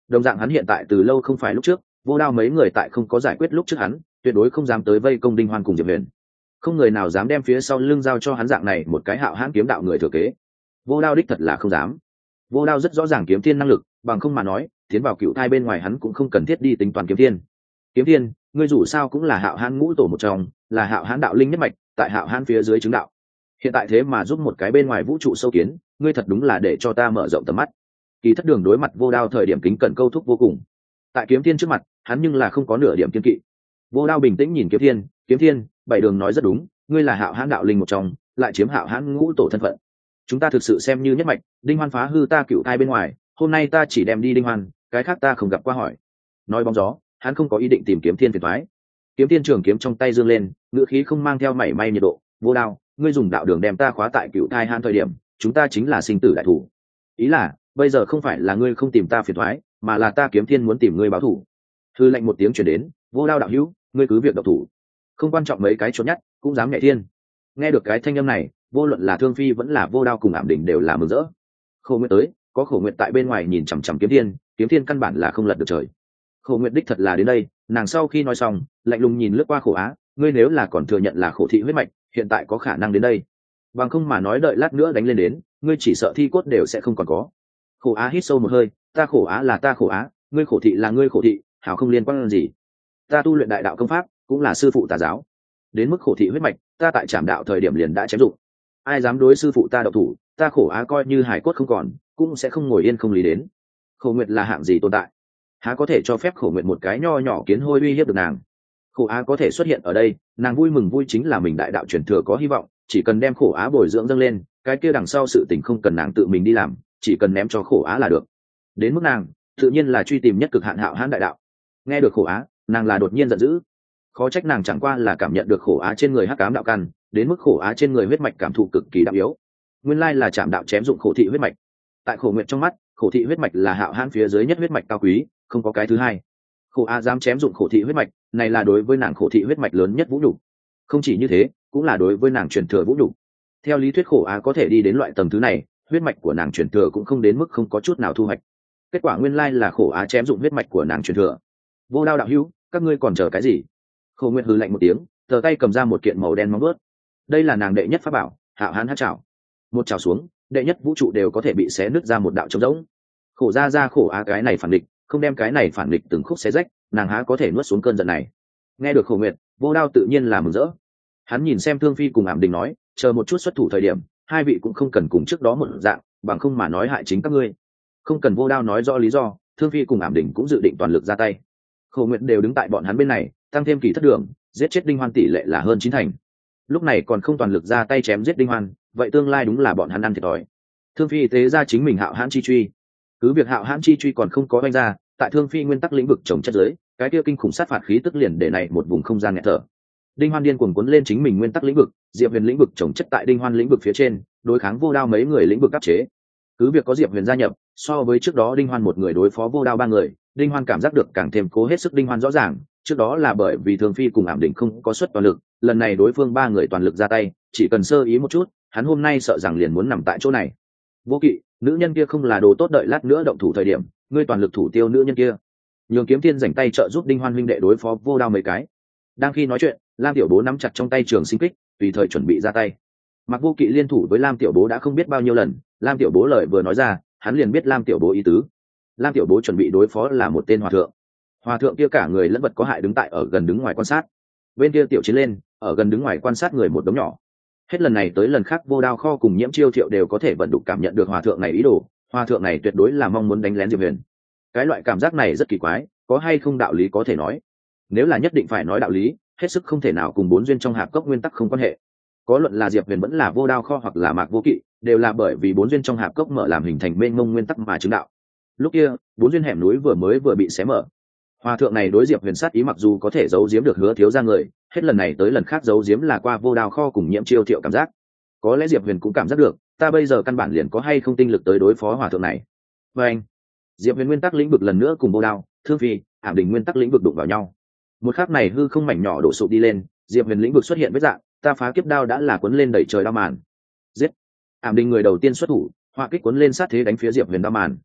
Đồng dạng hắn hiện tại từ lâu không phải lúc trước, vô đao mấy người tại không có giải quyết lúc trước hắn tuyệt đối không dám tới vây công Đinh Hoan cùng Diệp Huyền. Không người nào dám đem phía sau lưng giao cho hắn dạng này một cái hạo hãn kiếm đạo người thừa kế. Vô đao đích thật là không dám. Vô đao rất rõ ràng kiếm thiên năng lực, bằng không mà nói tiến vào cựu thai bên ngoài hắn cũng không cần thiết đi tính toán kiếm thiên. Kiếm thiên, ngươi dù sao cũng là hạo hãn ngũ tổ một trong, là hạo hãn đạo linh nhất mạch, tại hạo hãn phía dưới chứng đạo. Hiện tại thế mà giúp một cái bên ngoài vũ trụ sâu kiến, ngươi thật đúng là để cho ta mở rộng tầm mắt. Kỳ Thất Đường đối mặt Vô Đao thời điểm kính cẩn câu thúc vô cùng. Tại Kiếm Thiên trước mặt, hắn nhưng là không có nửa điểm kiêng kỵ. Vô Đao bình tĩnh nhìn Kiếm Thiên, Bảy Đường nói rất đúng, ngươi là hạo hãn đạo linh một trong, lại chiếm hạo hãn ngũ tổ thân phận. Chúng ta thực sự xem như nhất mạch, Đinh Hoan phá hư ta cựu thai bên ngoài, hôm nay ta chỉ đem đi Đinh Hoan, cái khác ta không gặp qua hỏi. Nói bóng gió, hắn không có ý định tìm Kiếm Thiên phiền toái. Kiếm Thiên trường kiếm trong tay dương lên, ngữ khí không mang theo mảy may nhiệt độ. Vô Đao, ngươi dùng đạo đường đem ta khóa tại cựu thai hãn thời điểm, chúng ta chính là sinh tử đại thủ. Ý là bây giờ không phải là ngươi không tìm ta phiền toái, mà là ta Kiếm Thiên muốn tìm ngươi báo thù. Hư lệnh một tiếng truyền đến, Vô Đao đạo hữu, ngươi cứ việc độc thủ, không quan trọng mấy cái chốt nhất cũng dám nhảy thiên. Nghe được cái thanh âm này, vô luận là Thương Phi vẫn là Vô Đao cùng Ảm Đỉnh đều là mừng rỡ. Khổ Nguyệt tới, có Khổ Nguyệt tại bên ngoài nhìn chằm chằm Kiếm Thiên căn bản là không lật được trời. Khổ Nguyệt đích thật là đến đây, nàng sau khi nói xong, lạnh lùng nhìn lướt qua Khổ Á, ngươi nếu là còn thừa nhận là Khổ thị huyết mạch, hiện tại có khả năng đến đây. Bằng không mà nói đợi lát nữa đánh lên đến, ngươi chỉ sợ thi cốt đều sẽ không còn có. Khổ Á hít sâu một hơi, ta Khổ Á là ta Khổ Á, ngươi Khổ thị là ngươi Khổ thị, hảo không liên quan gì. Ta tu luyện đại đạo công pháp, cũng là sư phụ tà giáo. Đến mức Khổ thị huyết mạch, ta tại Trảm đạo thời điểm liền đã chém dụng. Ai dám đối sư phụ ta độc thủ, ta Khổ Á coi như hải cốt không còn, cũng sẽ không ngồi yên không lý đến. Khổ Nguyệt là hạng gì tồn tại, há có thể cho phép Khổ Nguyệt một cái nho nhỏ kiến hôi uy hiếp được nàng. Khổ Á có thể xuất hiện ở đây, nàng vui mừng vui chính là mình đại đạo truyền thừa có hy vọng, chỉ cần đem Khổ Á bồi dưỡng dâng lên, cái kia đằng sau sự tình không cần nàng tự mình đi làm, chỉ cần ném cho Khổ Á là được. Đến mức nàng tự nhiên là truy tìm nhất cực hạn hạo hãn đại đạo. Nghe được Khổ Á, nàng là đột nhiên giận dữ. Khó trách nàng chẳng qua là cảm nhận được Khổ Á trên người hắc ám đạo căn, đến mức Khổ Á trên người huyết mạch cảm thụ cực kỳ đậm yếu. Nguyên lai là Trảm đạo chém dụng Khổ thị huyết mạch. Tại Khổ Nguyệt trong mắt, Khổ thị huyết mạch là hạo hãn phía dưới nhất huyết mạch cao quý, không có cái thứ hai. Khổ Á dám chém dụng Khổ thị huyết mạch, này là đối với nàng Khổ thị huyết mạch lớn nhất vũ nhục. Không chỉ như thế, cũng là đối với nàng truyền thừa vũ nhục. Theo lý thuyết Khổ Á có thể đi đến loại tầng thứ này, huyết mạch của nàng truyền thừa cũng không đến mức không có chút nào thu hoạch. Kết quả nguyên lai là Khổ Á chém dụng huyết mạch của nàng truyền thừa. Vô Đao đạo hữu, các ngươi còn chờ cái gì? Khổ Nguyệt hừ lạnh một tiếng, tờ tay cầm ra một kiện màu đen móng vuốt. Đây là nàng đệ nhất pháp bảo, hạo hãn hắc trảo. Một trảo xuống, đệ nhất vũ trụ đều có thể bị xé nứt ra một đạo trống rỗng. Khổ ra Khổ Á cái này phản địch, không đem cái này phản địch từng khúc xé rách, nàng há có thể nuốt xuống cơn giận này. Nghe được Khổ Nguyệt, Vô Đao tự nhiên là mừng rỡ. Hắn nhìn xem Thương Phi cùng Ảm Đình nói, chờ một chút xuất thủ thời điểm, hai vị cũng không cần cùng trước đó một dạng, bằng không mà nói hại chính các ngươi. Không cần Vô Đao nói rõ lý do, Thương Phi cùng Ảm Đình cũng dự định toàn lực ra tay. Khổ Nguyệt đều đứng tại bọn hắn bên này, tăng thêm Kỳ Thất Đường, giết chết Đinh Hoan tỷ lệ là hơn 9 thành. Lúc này còn không toàn lực ra tay chém giết Đinh Hoan, vậy tương lai đúng là bọn hắn ăn thiệt thòi. Thương Phi tế ra chính mình hạo hãn chi truy. Cứ việc hạo hãn chi truy còn không có oanh ra, tại Thương Phi nguyên tắc lĩnh vực trồng chất giới, cái kia kinh khủng sát phạt khí tức liền để này một vùng không gian nghẹt thở. Đinh Hoan điên cuồng cuốn lên chính mình nguyên tắc lĩnh vực, Diệp Huyền lĩnh vực trồng chất tại Đinh Hoan lĩnh vực phía trên, đối kháng Vô Đao mấy người lĩnh vực áp chế. Cứ việc có Diệp Huyền gia nhập, so với trước đó Đinh Hoan một người đối phó Vô Đao ba người, Đinh Hoan cảm giác được càng thêm cố hết sức. Đinh Hoan rõ ràng, trước đó là bởi vì Thương Phi cùng Ảm Đỉnh không có suất toàn lực, lần này đối phương ba người toàn lực ra tay, chỉ cần sơ ý một chút, hắn hôm nay sợ rằng liền muốn nằm tại chỗ này. Vô Kỵ, nữ nhân kia không là đồ tốt, đợi lát nữa động thủ thời điểm, ngươi toàn lực thủ tiêu nữ nhân kia. Nhường Kiếm Thiên rảnh tay trợ giúp Đinh Hoan huynh đệ đối phó Vô Đao mấy cái. Đang khi nói chuyện, Lam Tiểu Bố nắm chặt trong tay trường sinh kích, tùy thời chuẩn bị ra tay. Mặc Vô Kỵ liên thủ với Lam Tiểu Bố đã không biết bao nhiêu lần, Lam Tiểu Bố lời vừa nói ra, hắn liền biết Lam Tiểu Bố ý tứ. Lam Tiểu Bố chuẩn bị đối phó là một tên hòa thượng. Hòa thượng kia cả người lẫn vật có hại đứng tại ở gần đứng ngoài quan sát. Bên kia Tiểu Chiến lên, ở gần đứng ngoài quan sát người một đống nhỏ. Hết lần này tới lần khác Vô Đao Kho cùng Nhiễm Chiêu Thiệu đều có thể vận đục cảm nhận được hòa thượng này ý đồ, hòa thượng này tuyệt đối là mong muốn đánh lén Diệp Huyền. Cái loại cảm giác này rất kỳ quái, có hay không đạo lý có thể nói. Nếu là nhất định phải nói đạo lý, hết sức không thể nào cùng bốn duyên trong hạp cốc nguyên tắc không quan hệ. Có luận là Diệp Huyền vẫn là Vô Đao Kho hoặc là Mạc Vô Kỵ, đều là bởi vì bốn duyên trong hạp cốc mở làm hình thành mênh mông nguyên tắc mà chứng đạo. Lúc kia, bốn duyên hẻm núi vừa bị xé mở. Hòa thượng này đối Diệp Huyền sát ý mặc dù có thể giấu giếm được Hứa thiếu gia người, hết lần này tới lần khác giấu giếm là qua Vô Đao Kho cùng Nhiễm Chiêu Thiệu cảm giác. Có lẽ Diệp Huyền cũng cảm giác được, ta bây giờ căn bản liền có hay không tinh lực tới đối phó hòa thượng này. Và anh, Diệp Huyền nguyên tắc lĩnh vực lần nữa cùng Vô Đao, Thương Phi, Ảm Đỉnh nguyên tắc lĩnh vực đụng vào nhau. Một khắc này hư không mảnh nhỏ đổ sụp đi lên, Diệp Huyền lĩnh vực xuất hiện vết dạng, ta phá kiếp đao đã là cuốn lên đẩy trời đao màn. Giết! Ảm Đỉnh người đầu tiên xuất thủ, hỏa kích cuốn lên sát thế đánh phía Diệp Huyền đao màn.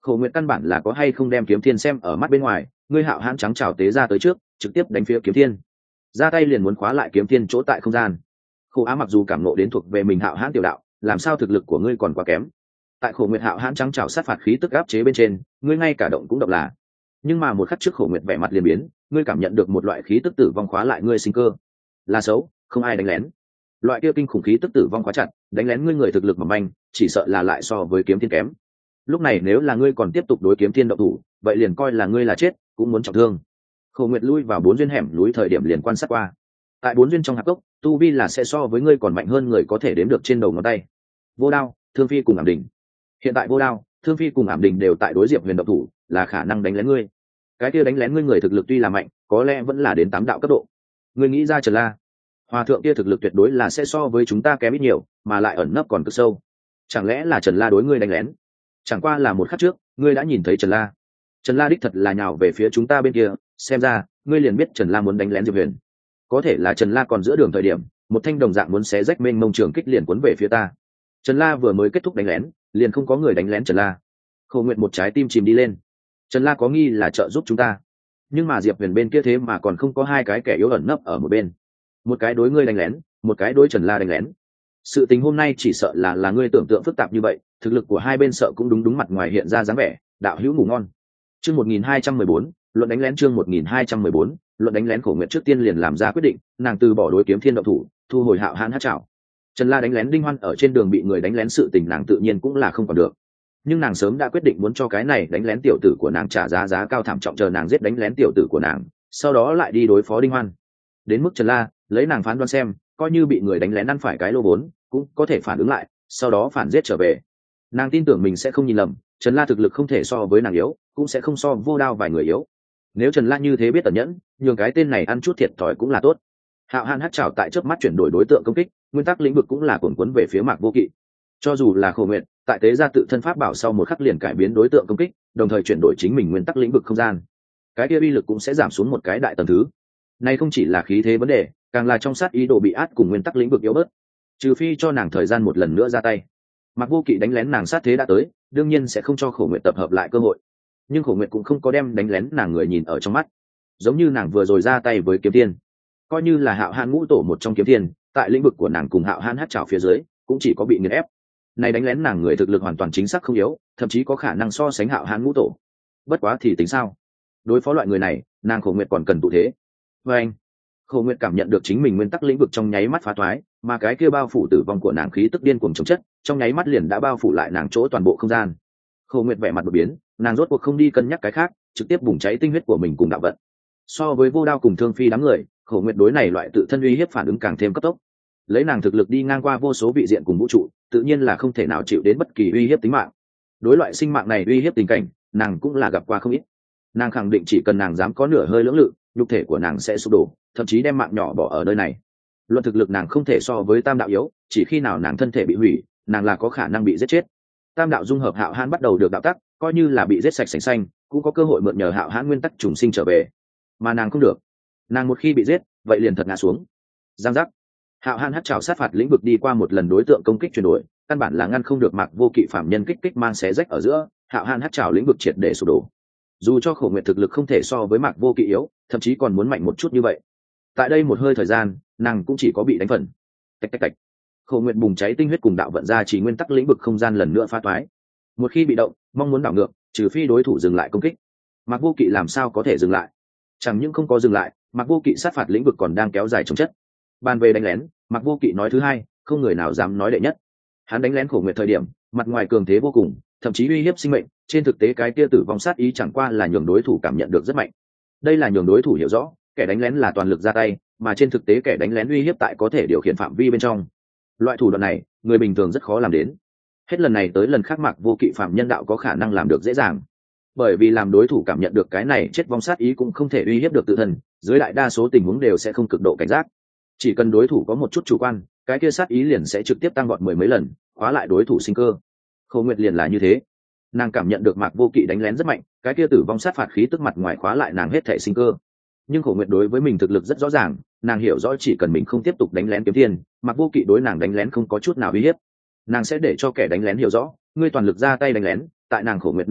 Khổ Nguyệt căn bản là có hay không đem Kiếm Thiên xem ở mắt bên ngoài, ngươi Hạo Hãn trắng trào tế ra tới trước, trực tiếp đánh phía Kiếm Thiên, ra tay liền muốn khóa lại Kiếm Thiên chỗ tại không gian. Khổ Á mặc dù cảm nộ đến thuộc về mình Hạo Hãn tiểu đạo, làm sao thực lực của ngươi còn quá kém. Tại Khổ Nguyệt Hạo Hãn trắng trào sát phạt khí tức áp chế bên trên, ngươi ngay cả động cũng động là. Nhưng mà một khắc trước Khổ Nguyệt vẻ mặt liền biến, ngươi cảm nhận được một loại khí tức tử vong khóa lại ngươi sinh cơ. Là xấu, không ai đánh lén. Loại kia kinh khủng khí tức tử vong khóa chặt, đánh lén ngươi người thực lực mỏng manh, chỉ sợ là lại so với Kiếm Thiên kém. Lúc này nếu là ngươi còn tiếp tục đối Kiếm Thiên động thủ, vậy liền coi là ngươi là chết, cũng muốn trọng thương. Khổ Nguyệt lui vào 4 duyên hẻm núi thời điểm liền quan sát qua. Tại 4 duyên trong hạp cốc, tu vi là sẽ so với ngươi còn mạnh hơn người có thể đếm được trên đầu ngón tay. Vô Đao, Thương Phi cùng Ảm Đình. Hiện tại Vô Đao, Thương Phi cùng Ảm Đình đều tại đối Diệp Huyền động thủ, là khả năng đánh lén ngươi. Cái kia đánh lén ngươi người thực lực tuy là mạnh, có lẽ vẫn là đến 8 đạo cấp độ. Ngươi nghĩ ra Trần La, hòa thượng kia thực lực tuyệt đối là sẽ so với chúng ta kém ít nhiều, mà lại ẩn nấp còn cực sâu. Chẳng lẽ là Trần La đối ngươi đánh lén? Chẳng qua là một khắc trước, ngươi đã nhìn thấy Trần La. Trần La đích thật là nhào về phía chúng ta bên kia, xem ra ngươi liền biết Trần La muốn đánh lén Diệp Huyền. Có thể là Trần La còn giữa đường thời điểm, một thanh đồng dạng muốn xé rách mênh mông trường kích liền cuốn về phía ta. Trần La vừa mới kết thúc đánh lén, liền không có người đánh lén Trần La. Khâu Nguyệt một trái tim chìm đi lên. Trần La có nghi là trợ giúp chúng ta, nhưng mà Diệp Huyền bên kia thế mà còn không có hai cái kẻ yếu ẩn nấp ở một bên, một cái đối ngươi đánh lén, một cái đối Trần La đánh lén. Sự tình hôm nay chỉ sợ là ngươi tưởng tượng phức tạp như vậy, thực lực của hai bên sợ cũng đúng mặt ngoài hiện ra dáng vẻ. Đạo hữu ngủ ngon. Chương 1214, luận đánh lén. Chương 1214, luận đánh lén. Khổ Nguyệt trước tiên liền làm ra quyết định, nàng từ bỏ đối Kiếm Thiên động thủ, thu hồi Hạo Hãn hát trảo. Trần La đánh lén Đinh Hoan ở trên đường bị người đánh lén, sự tình nàng tự nhiên cũng là không còn được, nhưng nàng sớm đã quyết định muốn cho cái này đánh lén tiểu tử của nàng trả giá cao thảm trọng, chờ nàng giết đánh lén tiểu tử của nàng, sau đó lại đi đối phó Đinh Hoan. Đến mức Trần La, lấy nàng phán đoán xem, coi như bị người đánh lén ăn phải cái lô vốn, cũng có thể phản ứng lại, sau đó phản giết trở về. Nàng tin tưởng mình sẽ không nhìn lầm, Trần La thực lực không thể so với nàng yếu, cũng sẽ không so Vô Đao vài người yếu. Nếu Trần La như thế biết tẩn nhẫn, nhường cái tên này ăn chút thiệt thòi cũng là tốt. Hạo Hãn hất trảo tại chớp mắt chuyển đổi đối tượng công kích, nguyên tắc lĩnh vực cũng là cuồn cuốn về phía Mạc Vô Kỵ. Cho dù là Khổ Nguyệt, tại tế ra tự thân pháp bảo sau một khắc liền cải biến đối tượng công kích, đồng thời chuyển đổi chính mình nguyên tắc lĩnh vực không gian, cái kia uy lực cũng sẽ giảm xuống một cái đại tầng thứ. Này không chỉ là khí thế vấn đề, càng là trong sát ý đồ bị át cùng nguyên tắc lĩnh vực yếu bớt. Trừ phi cho nàng thời gian một lần nữa ra tay. Mạc Vô Kỵ đánh lén nàng sát thế đã tới, đương nhiên sẽ không cho Khổ Nguyệt tập hợp lại cơ hội. Nhưng Khổ Nguyệt cũng không có đem đánh lén nàng người nhìn ở trong mắt, giống như nàng vừa rồi ra tay với Kiếm Thiên, coi như là Hạo Hãn ngũ tổ một trong Kiếm Thiên, tại lĩnh vực của nàng cùng Hạo Hãn hất trảo phía dưới, cũng chỉ có bị nghiền ép. Này đánh lén nàng người thực lực hoàn toàn chính xác không yếu, thậm chí có khả năng so sánh Hạo Hãn ngũ tổ. Bất quá thì tính sao? Đối phó loại người này, nàng Khổ Nguyệt còn cần tụ thế. Và anh, Khổ Nguyệt cảm nhận được chính mình nguyên tắc lĩnh vực trong nháy mắt phá toái, mà cái kia bao phủ tử vong của nàng khí tức điên cuồng chống chất, trong nháy mắt liền đã bao phủ lại nàng chỗ toàn bộ không gian. Khổ Nguyệt vẻ mặt đột biến, nàng rốt cuộc không đi cân nhắc cái khác, trực tiếp bùng cháy tinh huyết của mình cùng đạo vận. So với Vô Đao cùng Thương Phi đám người, Khổ Nguyệt đối này loại tự thân uy hiếp phản ứng càng thêm cấp tốc. Lấy nàng thực lực đi ngang qua vô số vị diện cùng vũ trụ, tự nhiên là không thể nào chịu đến bất kỳ uy hiếp tính mạng. Đối loại sinh mạng này uy hiếp tình cảnh, nàng cũng là gặp qua không ít. Nàng khẳng định chỉ cần nàng dám có nửa hơi lưỡng lự, nhục thể của nàng sẽ sụp đổ, thậm chí đem mạng nhỏ bỏ ở nơi này. Luận thực lực nàng không thể so với Tam đạo yếu, chỉ khi nào nàng thân thể bị hủy, nàng là có khả năng bị giết chết. Tam đạo dung hợp Hạo Hãn bắt đầu được đạo tắc, coi như là bị giết sạch sành xanh, cũng có cơ hội mượn nhờ Hạo Hãn nguyên tắc trùng sinh trở về. Mà nàng không được, nàng một khi bị giết, vậy liền thật ngã xuống. Giang giác. Hạo Hãn hất trảo sát phạt lĩnh vực đi qua một lần đối tượng công kích chuyển đổi, căn bản là ngăn không được Mạc Vô Kỵ phạm nhân kích mang xé rách ở giữa. Hạo Hãn hất trảo lĩnh vực triệt để sụp đổ. Dù cho Khổ Nguyệt thực lực không thể so với Mạc Vô Kỵ yếu, thậm chí còn muốn mạnh một chút như vậy, tại đây một hơi thời gian, nàng cũng chỉ có bị đánh phần. Tạch tạch tạch. Khổ Nguyệt bùng cháy tinh huyết cùng đạo vận ra chỉ nguyên tắc lĩnh vực không gian lần nữa phá toái. Một khi bị động, mong muốn đảo ngược, trừ phi đối thủ dừng lại công kích. Mạc Vô Kỵ làm sao có thể dừng lại? Chẳng những không có dừng lại, Mạc Vô Kỵ sát phạt lĩnh vực còn đang kéo dài chống chất. Bàn về đánh lén, Mạc Vô Kỵ nói thứ hai, không người nào dám nói đệ nhất. Hắn đánh lén Khổ Nguyệt thời điểm, mặt ngoài cường thế vô cùng, thậm chí uy hiếp sinh mệnh, trên thực tế cái kia tử vong sát ý chẳng qua là nhường đối thủ cảm nhận được rất mạnh. Đây là nhường đối thủ hiểu rõ, kẻ đánh lén là toàn lực ra tay, mà trên thực tế kẻ đánh lén uy hiếp tại có thể điều khiển phạm vi bên trong. Loại thủ đoạn này, người bình thường rất khó làm đến. Hết lần này tới lần khác Mạc Vô Kỵ phạm nhân đạo có khả năng làm được dễ dàng. Bởi vì làm đối thủ cảm nhận được cái này chết vong sát ý cũng không thể uy hiếp được tự thân, dưới đại đa số tình huống đều sẽ không cực độ cảnh giác. Chỉ cần đối thủ có một chút chủ quan, cái kia sát ý liền sẽ trực tiếp tăng vọt mười mấy lần, khóa lại đối thủ sinh cơ. Khổ Nguyệt liền là như thế. Nàng cảm nhận được Mạc Vô Kỵ đánh lén rất mạnh, cái kia tử vong sát phạt khí tức mặt ngoài khóa lại nàng hết thể sinh cơ. Nhưng Khổ Nguyệt đối với mình thực lực rất rõ ràng, nàng hiểu rõ chỉ cần mình không tiếp tục đánh lén Kiếm Thiên, Mạc Vô Kỵ đối nàng đánh lén không có chút nào uy hiếp. Nàng sẽ để cho kẻ đánh lén hiểu rõ, ngươi toàn lực ra tay đánh lén, tại nàng Khổ Nguyệt nơi này,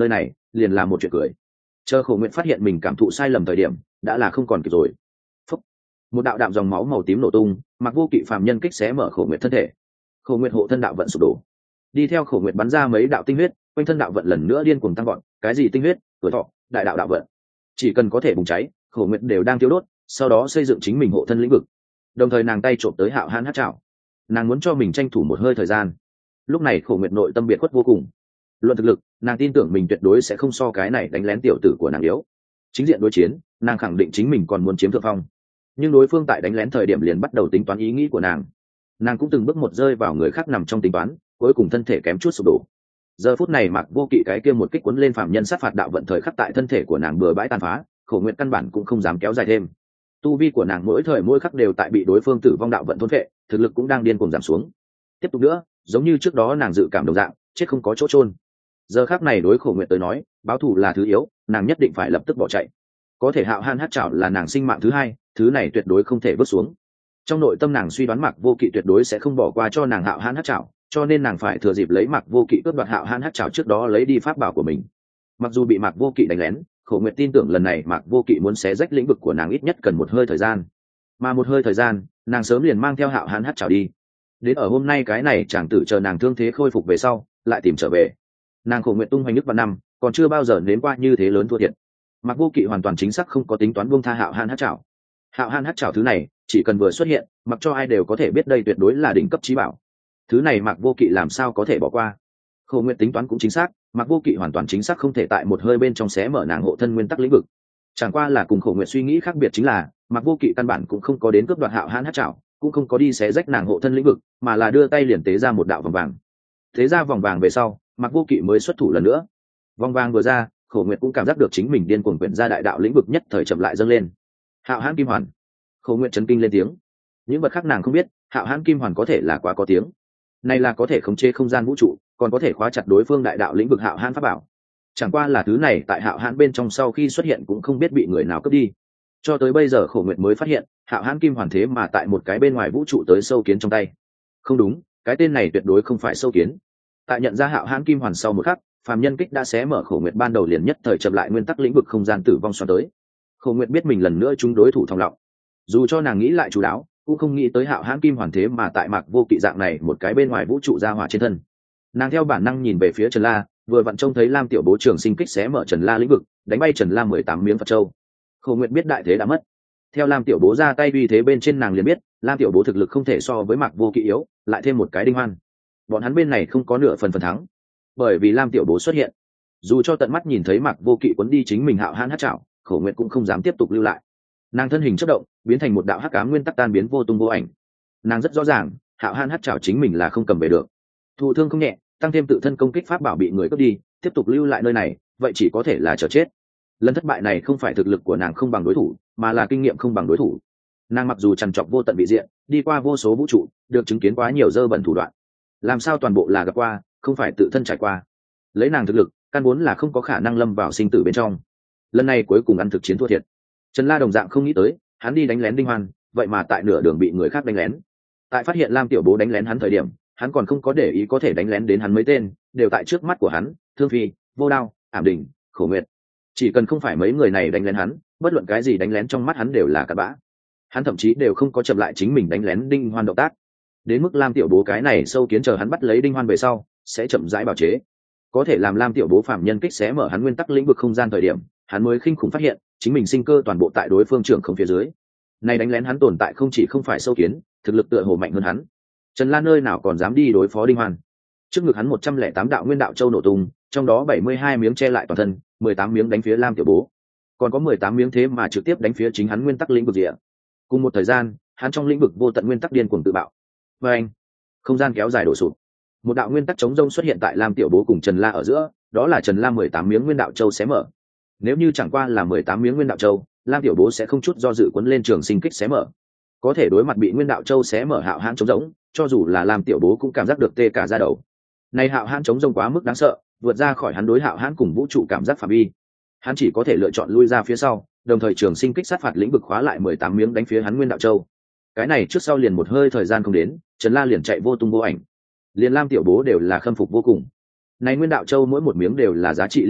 liền là một chuyện cười. Chờ Khổ Nguyệt phát hiện mình cảm thụ sai lầm thời điểm đã là không còn kịp rồi. Phúc. Một đạo đạm dòng máu màu tím nổ tung, Mặc Vô Kỵ phàm nhân kích xé mở Khổ Nguyệt thân thể. Khổ Nguyệt hộ thân đạo vận sụp đổ, đi theo Khổ Nguyệt bắn ra mấy đạo tinh huyết, quanh thân đạo vận lần nữa điên cuồng tăng gọn. Cái gì tinh huyết, tuổi thọ, đại đạo đạo vận, chỉ cần có thể bùng cháy, Khổ Nguyệt đều đang tiêu đốt, sau đó xây dựng chính mình hộ thân lĩnh vực. Đồng thời nàng tay trộm tới Hạo Hãn Hắc Trảo, nàng muốn cho mình tranh thủ một hơi thời gian. Lúc này Khổ Nguyệt nội tâm biệt khuất vô cùng. Luận thực lực, nàng tin tưởng mình tuyệt đối sẽ không so cái này đánh lén tiểu tử của nàng yếu. Chính diện đối chiến, nàng khẳng định chính mình còn muốn chiếm thượng phong, nhưng đối phương tại đánh lén thời điểm liền bắt đầu tính toán ý nghĩ của nàng. Nàng cũng từng bước một rơi vào người khác nằm trong tính toán, cuối cùng thân thể kém chút sụp đổ. Giờ phút này Mặc Vô Kỵ cái kia một kích cuốn lên phạm nhân sát phạt đạo vận thời khắc tại thân thể của nàng bừa bãi tàn phá, Khổ Nguyệt căn bản cũng không dám kéo dài thêm. Tu vi của nàng mỗi thời mỗi khắc đều tại bị đối phương tử vong đạo vận thôn phệ, thực lực cũng đang điên cuồng giảm xuống. Tiếp tục nữa, giống như trước đó nàng dự cảm đồng dạng, chết không có chỗ chôn. Giờ khắc này đối Khổ Nguyệt tới nói, báo thù là thứ yếu, nàng nhất định phải lập tức bỏ chạy. Có thể Hạo Hãn Hắc Trảo là nàng sinh mạng thứ hai, thứ này tuyệt đối không thể vứt xuống. Trong nội tâm nàng suy đoán Mặc Vô Kỵ tuyệt đối sẽ không bỏ qua cho nàng Hạo Hãn Hắc Trảo, cho nên nàng phải thừa dịp lấy Mặc Vô Kỵ cướp đoạt Hạo Hãn Hắc Trảo trước đó lấy đi pháp bảo của mình. Mặc dù bị Mặc Vô Kỵ đánh lén, Khổ Nguyệt tin tưởng lần này Mặc Vô Kỵ muốn xé rách lĩnh vực của nàng ít nhất cần một hơi thời gian, mà một hơi thời gian, nàng sớm liền mang theo Hạo Hãn Hắc Trảo đi. Đến ở hôm nay cái này chàng tử chờ nàng thương thế khôi phục về sau, lại tìm trở về. Nàng Khổ Nguyệt tung hoành nước vào năm, còn chưa bao giờ nếm qua như thế lớn thua thiệt. Mặc Vô Kỵ hoàn toàn chính xác không có tính toán buông tha Hạo Hãn Hắc Trảo. Hạo Hãn Hắc Trảo thứ này, chỉ cần vừa xuất hiện, mặc cho ai đều có thể biết đây tuyệt đối là đỉnh cấp chí bảo. Thứ này Mặc Vô Kỵ làm sao có thể bỏ qua? Khổ Nguyệt tính toán cũng chính xác, Mặc Vô Kỵ hoàn toàn chính xác không thể tại một hơi bên trong xé mở nàng hộ thân nguyên tắc lĩnh vực. Chẳng qua là cùng Khổ Nguyệt suy nghĩ khác biệt chính là, Mặc Vô Kỵ căn bản cũng không có đến cướp đoạt Hạo Hãn Hắc Trảo, cũng không có đi xé rách nàng hộ thân lĩnh vực, mà là đưa tay liền tế ra một đạo vòng vàng. Tế ra vòng vàng về sau, Mặc Vô Kỵ mới xuất thủ lần nữa. Vòng vàng vừa ra, Khổ Nguyệt cũng cảm giác được chính mình điên cuồng quyển ra đại đạo lĩnh vực nhất thời chậm lại dâng lên. Hạo Hãn Kim Hoàn. Khổ Nguyệt chấn kinh lên tiếng. Những vật khác nàng không biết, Hạo Hãn Kim Hoàn có thể là quá có tiếng. Này là có thể khống chế không gian vũ trụ, còn có thể khóa chặt đối phương đại đạo lĩnh vực Hạo Hãn pháp bảo. Chẳng qua là thứ này tại Hạo Hãn bên trong sau khi xuất hiện cũng không biết bị người nào cướp đi. Cho tới bây giờ Khổ Nguyệt mới phát hiện, Hạo Hãn Kim Hoàn thế mà tại một cái bên ngoài vũ trụ tới sâu kiến trong tay. Không đúng, cái tên này tuyệt đối không phải sâu kiến. Tại nhận ra Hạo Hãn Kim Hoàn sau một khắc, phàm nhân kích đã xé mở Khổ Nguyệt ban đầu liền nhất thời chậm lại nguyên tắc lĩnh vực không gian tử vong xoắn tới. Khổ Nguyệt biết mình lần nữa chúng đối thủ thòng lọng, dù cho nàng nghĩ lại chú đáo, cũng không nghĩ tới Hạo Hãn Kim Hoàn thế mà tại Mặc Vô Kỵ dạng này một cái bên ngoài vũ trụ ra hỏa trên thân. Nàng theo bản năng nhìn về phía Trần La, vừa vặn trông thấy Lam Tiểu Bố trường sinh kích xé mở Trần La lĩnh vực, đánh bay Trần La 18 miếng Phật châu. Khổ Nguyệt biết đại thế đã mất. Theo Lam Tiểu Bố ra tay uy thế bên trên nàng liền biết, Lam Tiểu Bố thực lực không thể so với Mặc Vô Kỵ yếu, lại thêm một cái đinh hoan, bọn hắn bên này không có nửa phần thắng. Bởi vì Lam Tiểu Bố xuất hiện, dù cho tận mắt nhìn thấy Mặc Vô Kỵ cuốn đi chính mình Hạo Hãn Hắc Trảo, Khổ Nguyệt cũng không dám tiếp tục lưu lại. Nàng thân hình chớp động, biến thành một đạo hắc ám nguyên tắc tan biến vô tung vô ảnh. Nàng rất rõ ràng, Hạo Hãn Hắc Trảo chính mình là không cầm về được, thụ thương không nhẹ, tăng thêm tự thân công kích pháp bảo bị người cướp đi, tiếp tục lưu lại nơi này, vậy chỉ có thể là chờ chết. Lần thất bại này không phải thực lực của nàng không bằng đối thủ, mà là kinh nghiệm không bằng đối thủ. Nàng mặc dù trằn trọc vô tận vị diện, đi qua vô số vũ trụ, được chứng kiến quá nhiều dơ bẩn thủ đoạn, làm sao toàn bộ là gặp qua, không phải tự thân trải qua. Lấy nàng thực lực, căn vốn là không có khả năng lâm vào sinh tử bên trong. Lần này cuối cùng ăn thực chiến thua thiệt. Trần La đồng dạng không nghĩ tới, hắn đi đánh lén Đinh Hoan, vậy mà tại nửa đường bị người khác đánh lén. Tại phát hiện Lam Tiểu Bố đánh lén hắn thời điểm, hắn còn không có để ý có thể đánh lén đến hắn mấy tên, đều tại trước mắt của hắn, Thương Phi, Vô Đao, Ảm Đỉnh, Khổ Nguyệt. Chỉ cần không phải mấy người này đánh lén hắn, bất luận cái gì đánh lén trong mắt hắn đều là cặn bã. Hắn thậm chí đều không có chậm lại chính mình đánh lén Đinh Hoan động tác. Đến mức Lam Tiểu Bố cái này sâu kiến chờ hắn bắt lấy Đinh Hoan về sau, sẽ chậm rãi bào chế. Có thể làm Lam Tiểu Bố phạm nhân kích xé mở hắn nguyên tắc lĩnh vực không gian thời điểm, hắn mới khinh khủng phát hiện, chính mình sinh cơ toàn bộ tại đối phương trưởng không phía dưới. Này đánh lén hắn tồn tại không chỉ không phải sâu kiến, thực lực tựa hồ mạnh hơn hắn. Trần Lan nơi nào còn dám đi đối phó Đinh Hoan. Trước ngực hắn 108 đạo nguyên đạo châu nổ tung, trong đó 72 miếng che lại toàn thân, 18 miếng đánh phía Lam Tiểu Bố, còn có 18 miếng thế mà trực tiếp đánh phía chính hắn nguyên tắc lĩnh vực địa. Cùng một thời gian, hắn trong lĩnh vực vô tận nguyên tắc điên cuồng tự bạo. Và anh, không gian kéo dài đổ sụp. Một đạo nguyên tắc chống rông xuất hiện tại Lam Tiểu Bố cùng Trần La ở giữa, đó là Trần La 18 miếng nguyên đạo châu xé mở. Nếu như chẳng qua là 18 miếng nguyên đạo châu, Lam Tiểu Bố sẽ không chút do dự cuốn lên trường sinh kích xé mở. Có thể đối mặt bị nguyên đạo châu xé mở Hạo Hãn chống rỗng, cho dù là Lam Tiểu Bố cũng cảm giác được tê cả da đầu. Này Hạo Hãn chống rông quá mức đáng sợ, vượt ra khỏi hắn đối Hạo Hãn cùng vũ trụ cảm giác phạm vi. Hắn chỉ có thể lựa chọn lui ra phía sau, đồng thời trường sinh kích sát phạt lĩnh vực khóa lại 18 miếng đánh phía hắn nguyên đạo châu. Cái này trước sau liền một hơi thời gian không đến, Trần La liền chạy vô tung vô ảnh. Liền Lam Tiểu Bố đều là khâm phục vô cùng. Này nguyên đạo châu mỗi một miếng đều là giá trị liên thành,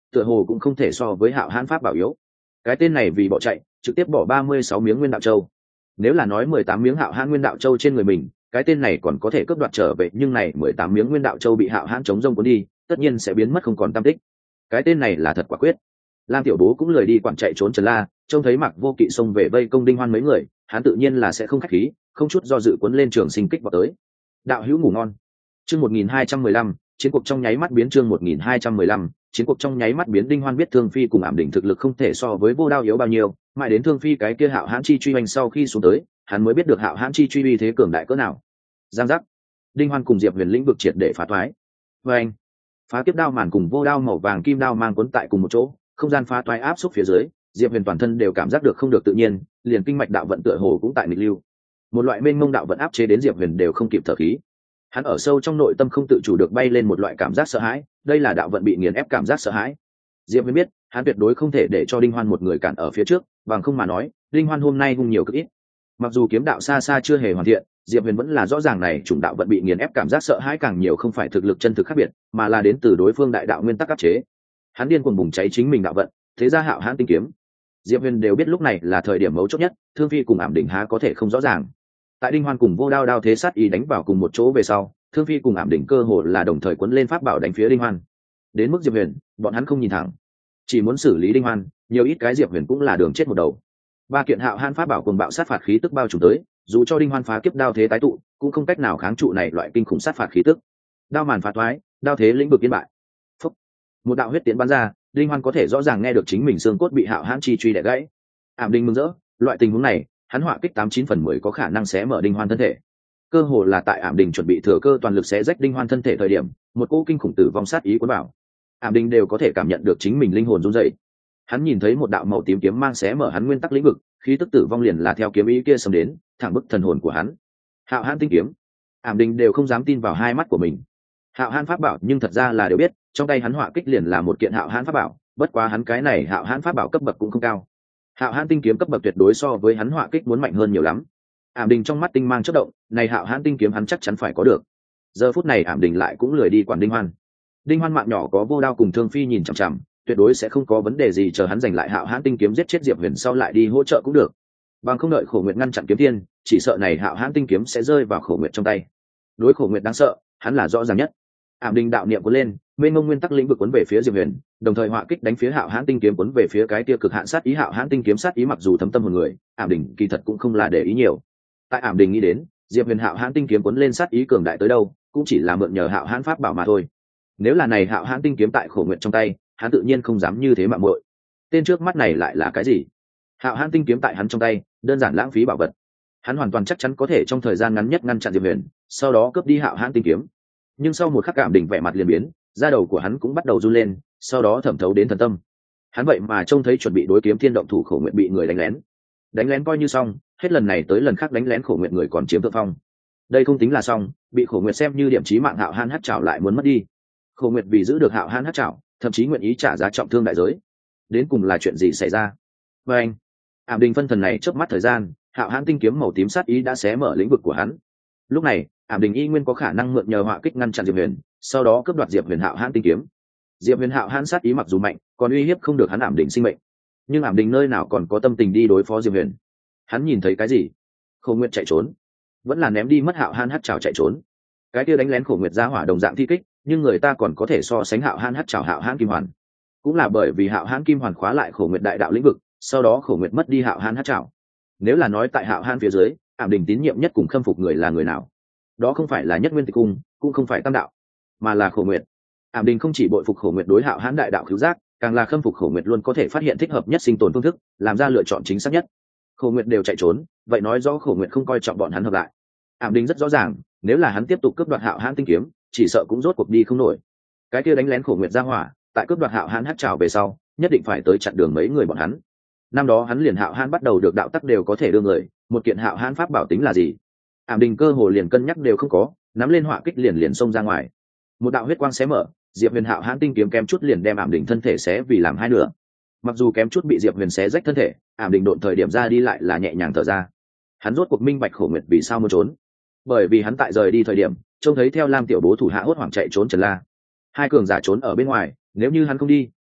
tựa hồ cũng không thể so với hạo hãn pháp bảo yếu. Cái tên này vì bỏ chạy trực tiếp bỏ 36 miếng nguyên đạo châu. Nếu là nói 18 miếng hạo hãn nguyên đạo châu trên người mình, cái tên này còn có thể cướp đoạt trở về, nhưng này 18 miếng nguyên đạo châu bị hạo hãn chống rông cuốn đi, tất nhiên sẽ biến mất không còn tăm tích. Cái tên này là thật quả quyết. Lam Tiểu Bố cũng lười đi quản chạy trốn Trần La, trông thấy Mạc Vô Kỵ xông về vây công Đinh Hoan mấy người, hắn tự nhiên là sẽ không khách khí, không chút do dự cuốn lên trường sinh kích vào tới. Đạo hữu ngủ ngon. Chương 1215, chiến cuộc trong nháy mắt biến. Chương 1215, chiến cuộc trong nháy mắt biến. Đinh Hoan biết Thương Phi cùng Ảm Đỉnh thực lực không thể so với Vô Đao yếu bao nhiêu, mãi đến Thương Phi cái kia hạo hãn chi truy hoành sau khi xuống tới, hắn mới biết được hạo hãn chi truy uy thế cường đại cỡ nào. Giang giác. Đinh Hoan cùng Diệp Huyền lĩnh vực triệt để phá toái. Vâng. Phá kiếp đao màn cùng vô đao màu vàng kim đao mang cuốn tại cùng một chỗ, không gian phá toái áp xúc phía dưới, Diệp Huyền toàn thân đều cảm giác được không được tự nhiên, liền kinh mạch đạo vận tựa hồ cũng tại nghịch lưu. Một loại mênh mông đạo vận áp chế đến Diệp Huyền đều không kịp thở khí. Hắn ở sâu trong nội tâm không tự chủ được bay lên một loại cảm giác sợ hãi, đây là đạo vận bị nghiền ép cảm giác sợ hãi. Diệp Huyền biết, hắn tuyệt đối không thể để cho Đinh Hoan một người cản ở phía trước, bằng không mà nói, Đinh Hoan hôm nay hung nhiều cực ít. Mặc dù kiếm đạo xa xa chưa hề hoàn thiện, Diệp Huyền vẫn là rõ ràng này chủng đạo vận bị nghiền ép cảm giác sợ hãi càng nhiều không phải thực lực chân thực khác biệt, mà là đến từ đối phương đại đạo nguyên tắc áp chế. Hắn điên cuồng bùng cháy chính mình đạo vận, thế ra hạo hãn tinh kiếm. Diệp Huyền đều biết lúc này là thời điểm mấu chốt nhất, Thương Phi cùng Ảm Đỉnh há có thể không rõ ràng. Tại Đinh Hoan cùng vô đao đao thế sát ý đánh vào cùng một chỗ về sau, Thương Phi cùng Ảm Đỉnh cơ hồ là đồng thời cuốn lên pháp bảo đánh phía Đinh Hoan. Đến mức Diệp Huyền, bọn hắn không nhìn thẳng, chỉ muốn xử lý Đinh Hoan, nhiều ít cái Diệp Huyền cũng là đường chết một đầu. Ba kiện hạo hãn pháp bảo cùng bạo sát phạt khí tức bao trùm tới, dù cho Đinh Hoan phá kiếp đao thế tái tụ, cũng không cách nào kháng trụ này loại kinh khủng sát phạt khí tức. Đao màn phá thoái, đao thế lĩnh vực biến bại. Phúc. Một đạo huyết tiễn bắn ra, Đinh Hoan có thể rõ ràng nghe được chính mình xương cốt bị hạo hãn chi truy đè gãy. Ảm Đỉnh mừng rỡ, loại tình huống này, hắn họa kích 89/10 có khả năng xé mở Đinh Hoan thân thể. Cơ hồ là tại Ảm Đỉnh chuẩn bị thừa cơ toàn lực xé rách Đinh Hoan thân thể thời điểm, một cỗ kinh khủng tử vong sát ý cuốn vào. Ảm Đỉnh đều có thể cảm nhận được chính mình linh hồn run rẩy. Hắn nhìn thấy một đạo màu tím kiếm mang xé mở hắn nguyên tắc lĩnh vực, khí tức tử vong liền là theo kiếm ý kia xâm đến, thẳng bức thần hồn của hắn. Hạo hãn tinh kiếm. Ảm Đỉnh đều không dám tin vào hai mắt của mình. Hạo hãn pháp bảo nhưng thật ra là đều biết, trong tay hắn họa kích liền là một kiện hạo hãn pháp bảo, bất quá hắn cái này hạo hãn pháp bảo cấp bậc cũng không cao. Hạo hãn tinh kiếm cấp bậc tuyệt đối so với hắn họa kích muốn mạnh hơn nhiều lắm. Ảm Đỉnh trong mắt tinh mang chớp động, này hạo hãn tinh kiếm hắn chắc chắn phải có được. Giờ phút này Ảm Đỉnh lại cũng lười đi quản Đinh Hoan. Đinh Hoan mạng nhỏ có vô đao cùng Thương Phi nhìn chằm chằm, tuyệt đối sẽ không có vấn đề gì, chờ hắn giành lại hạo hãn tinh kiếm giết chết Diệp Huyền sau lại đi hỗ trợ cũng được. Bằng không đợi Khổ Nguyệt ngăn chặn kiếm tiên, chỉ sợ này hạo hãn tinh kiếm sẽ rơi vào Khổ Nguyệt trong tay. Đối Khổ Nguyệt đáng sợ, hắn là rõ ràng nhất. Ảm Đỉnh đạo niệm cuốn lên, mênh mông nguyên tắc lĩnh vực cuốn về phía Diệp Huyền, đồng thời họa kích đánh phía hạo hãn tinh kiếm cuốn về phía cái tia cực hạn sát ý. Hạo hãn tinh kiếm sát ý mặc dù thấm tâm hồn người, Ảm Đỉnh kỳ thật cũng không là để ý nhiều. Tại Ảm Đỉnh nghĩ đến, Diệp Huyền hạo hãn tinh kiếm cuốn lên sát ý cường đại tới đâu, cũng chỉ là mượn nhờ hạo hãn pháp bảo mà thôi. Nếu là này hạo hãn tinh kiếm tại Khổ Nguyệt trong tay, hắn tự nhiên không dám như thế mạo muội. Tên trước mắt này lại là cái gì? Hạo hãn tinh kiếm tại hắn trong tay, đơn giản lãng phí bảo vật. Hắn hoàn toàn chắc chắn có thể trong thời gian ngắn nhất ngăn chặn Diệp Huyền, sau đó cướp đi hạo hãn tinh kiếm. Nhưng sau một khắc Ảm Đỉnh vẻ mặt liền biến, da đầu của hắn cũng bắt đầu run lên, sau đó thẩm thấu đến thần tâm. Hắn vậy mà trông thấy chuẩn bị đối kiếm thiên động thủ Khổ Nguyệt bị người đánh lén. Đánh lén coi như xong, hết lần này tới lần khác đánh lén Khổ Nguyệt người còn chiếm thượng phong. Đây không tính là xong, bị Khổ Nguyệt xem như điểm chí mạng hạo hãn hắc trảo lại muốn mất đi. Khổ Nguyệt vì giữ được hạo hãn hắc trảo, thậm chí nguyện ý trả giá trọng thương đại giới. Đến cùng là chuyện gì xảy ra? Và anh, Ảm Đỉnh phân thần này chớp mắt thời gian, hạo hãn tinh kiếm màu tím sát ý đã xé mở lĩnh vực của hắn. Lúc này, Ảm Đỉnh y nguyên có khả năng mượn nhờ họa kích ngăn chặn Diệp Huyền, sau đó cướp đoạt Diệp Huyền hạo hãn tinh kiếm. Diệp Huyền hạo hãn sát ý mặc dù mạnh, còn uy hiếp không được hắn Ảm Đỉnh sinh mệnh. Nhưng Ảm Đỉnh nơi nào còn có tâm tình đi đối phó Diệp Huyền? Hắn nhìn thấy cái gì? Khổ Nguyệt chạy trốn, vẫn là ném đi mất hạo hãn hắc trảo chạy trốn. Cái kia đánh lén Khổ Nguyệt ra hỏa đồng dạng thi kích, nhưng người ta còn có thể so sánh hạo hãn hắc trảo hạo hãn kim hoàn. Cũng là bởi vì hạo hãn kim hoàn khóa lại Khổ Nguyệt đại đạo lĩnh vực, sau đó Khổ Nguyệt mất đi hạo hãn hắc trảo. Nếu là nói tại hạo hãn phía dưới, Ảm Đỉnh tín nhiệm nhất cùng khâm phục người là người nào? Đó không phải là Nhất Nguyên Tịch Cung, cũng không phải Tam Đạo, mà là Khổ Nguyệt. Ảm Đỉnh không chỉ bội phục Khổ Nguyệt đối hạo hãn đại đạo cứu giác, càng là khâm phục Khổ Nguyệt luôn có thể phát hiện thích hợp nhất sinh tồn phương thức, làm ra lựa chọn chính xác nhất. Khổ Nguyệt đều chạy trốn, vậy nói rõ Khổ Nguyệt không coi trọng bọn hắn hợp lại. Ảm Đỉnh rất rõ ràng, nếu là hắn tiếp tục cướp đoạt hạo hãn tinh kiếm, chỉ sợ cũng rốt cuộc đi không nổi. Cái kia đánh lén Khổ Nguyệt ra hỏa, tại cướp đoạt hạo hãn hắc trảo về sau, nhất định phải tới chặn đường mấy người bọn hắn. Năm đó hắn liền hạo hãn bắt đầu được đạo tắc đều có thể đưa người, một kiện hạo hãn pháp bảo tính là gì? Ảm Đỉnh cơ hồ liền cân nhắc đều không có, nắm lên họa kích liền xông ra ngoài. Một đạo huyết quang xé mở, Diệp Huyền hạo hãn tinh kiếm kém chút liền đem Ảm Đỉnh thân thể xé vì làm hai nửa. Mặc dù kém chút bị Diệp Huyền xé rách thân thể, Ảm Đỉnh độn thời điểm ra đi lại là nhẹ nhàng thở ra. Hắn rốt cuộc minh bạch Khổ Nguyệt vì sao muốn trốn. Bởi vì hắn tại rời đi thời điểm, trông thấy theo Lam Tiểu Bố thủ hạ hốt hoảng chạy trốn Trần La. Hai cường giả trốn ở bên ngoài, nếu như hắn không đi,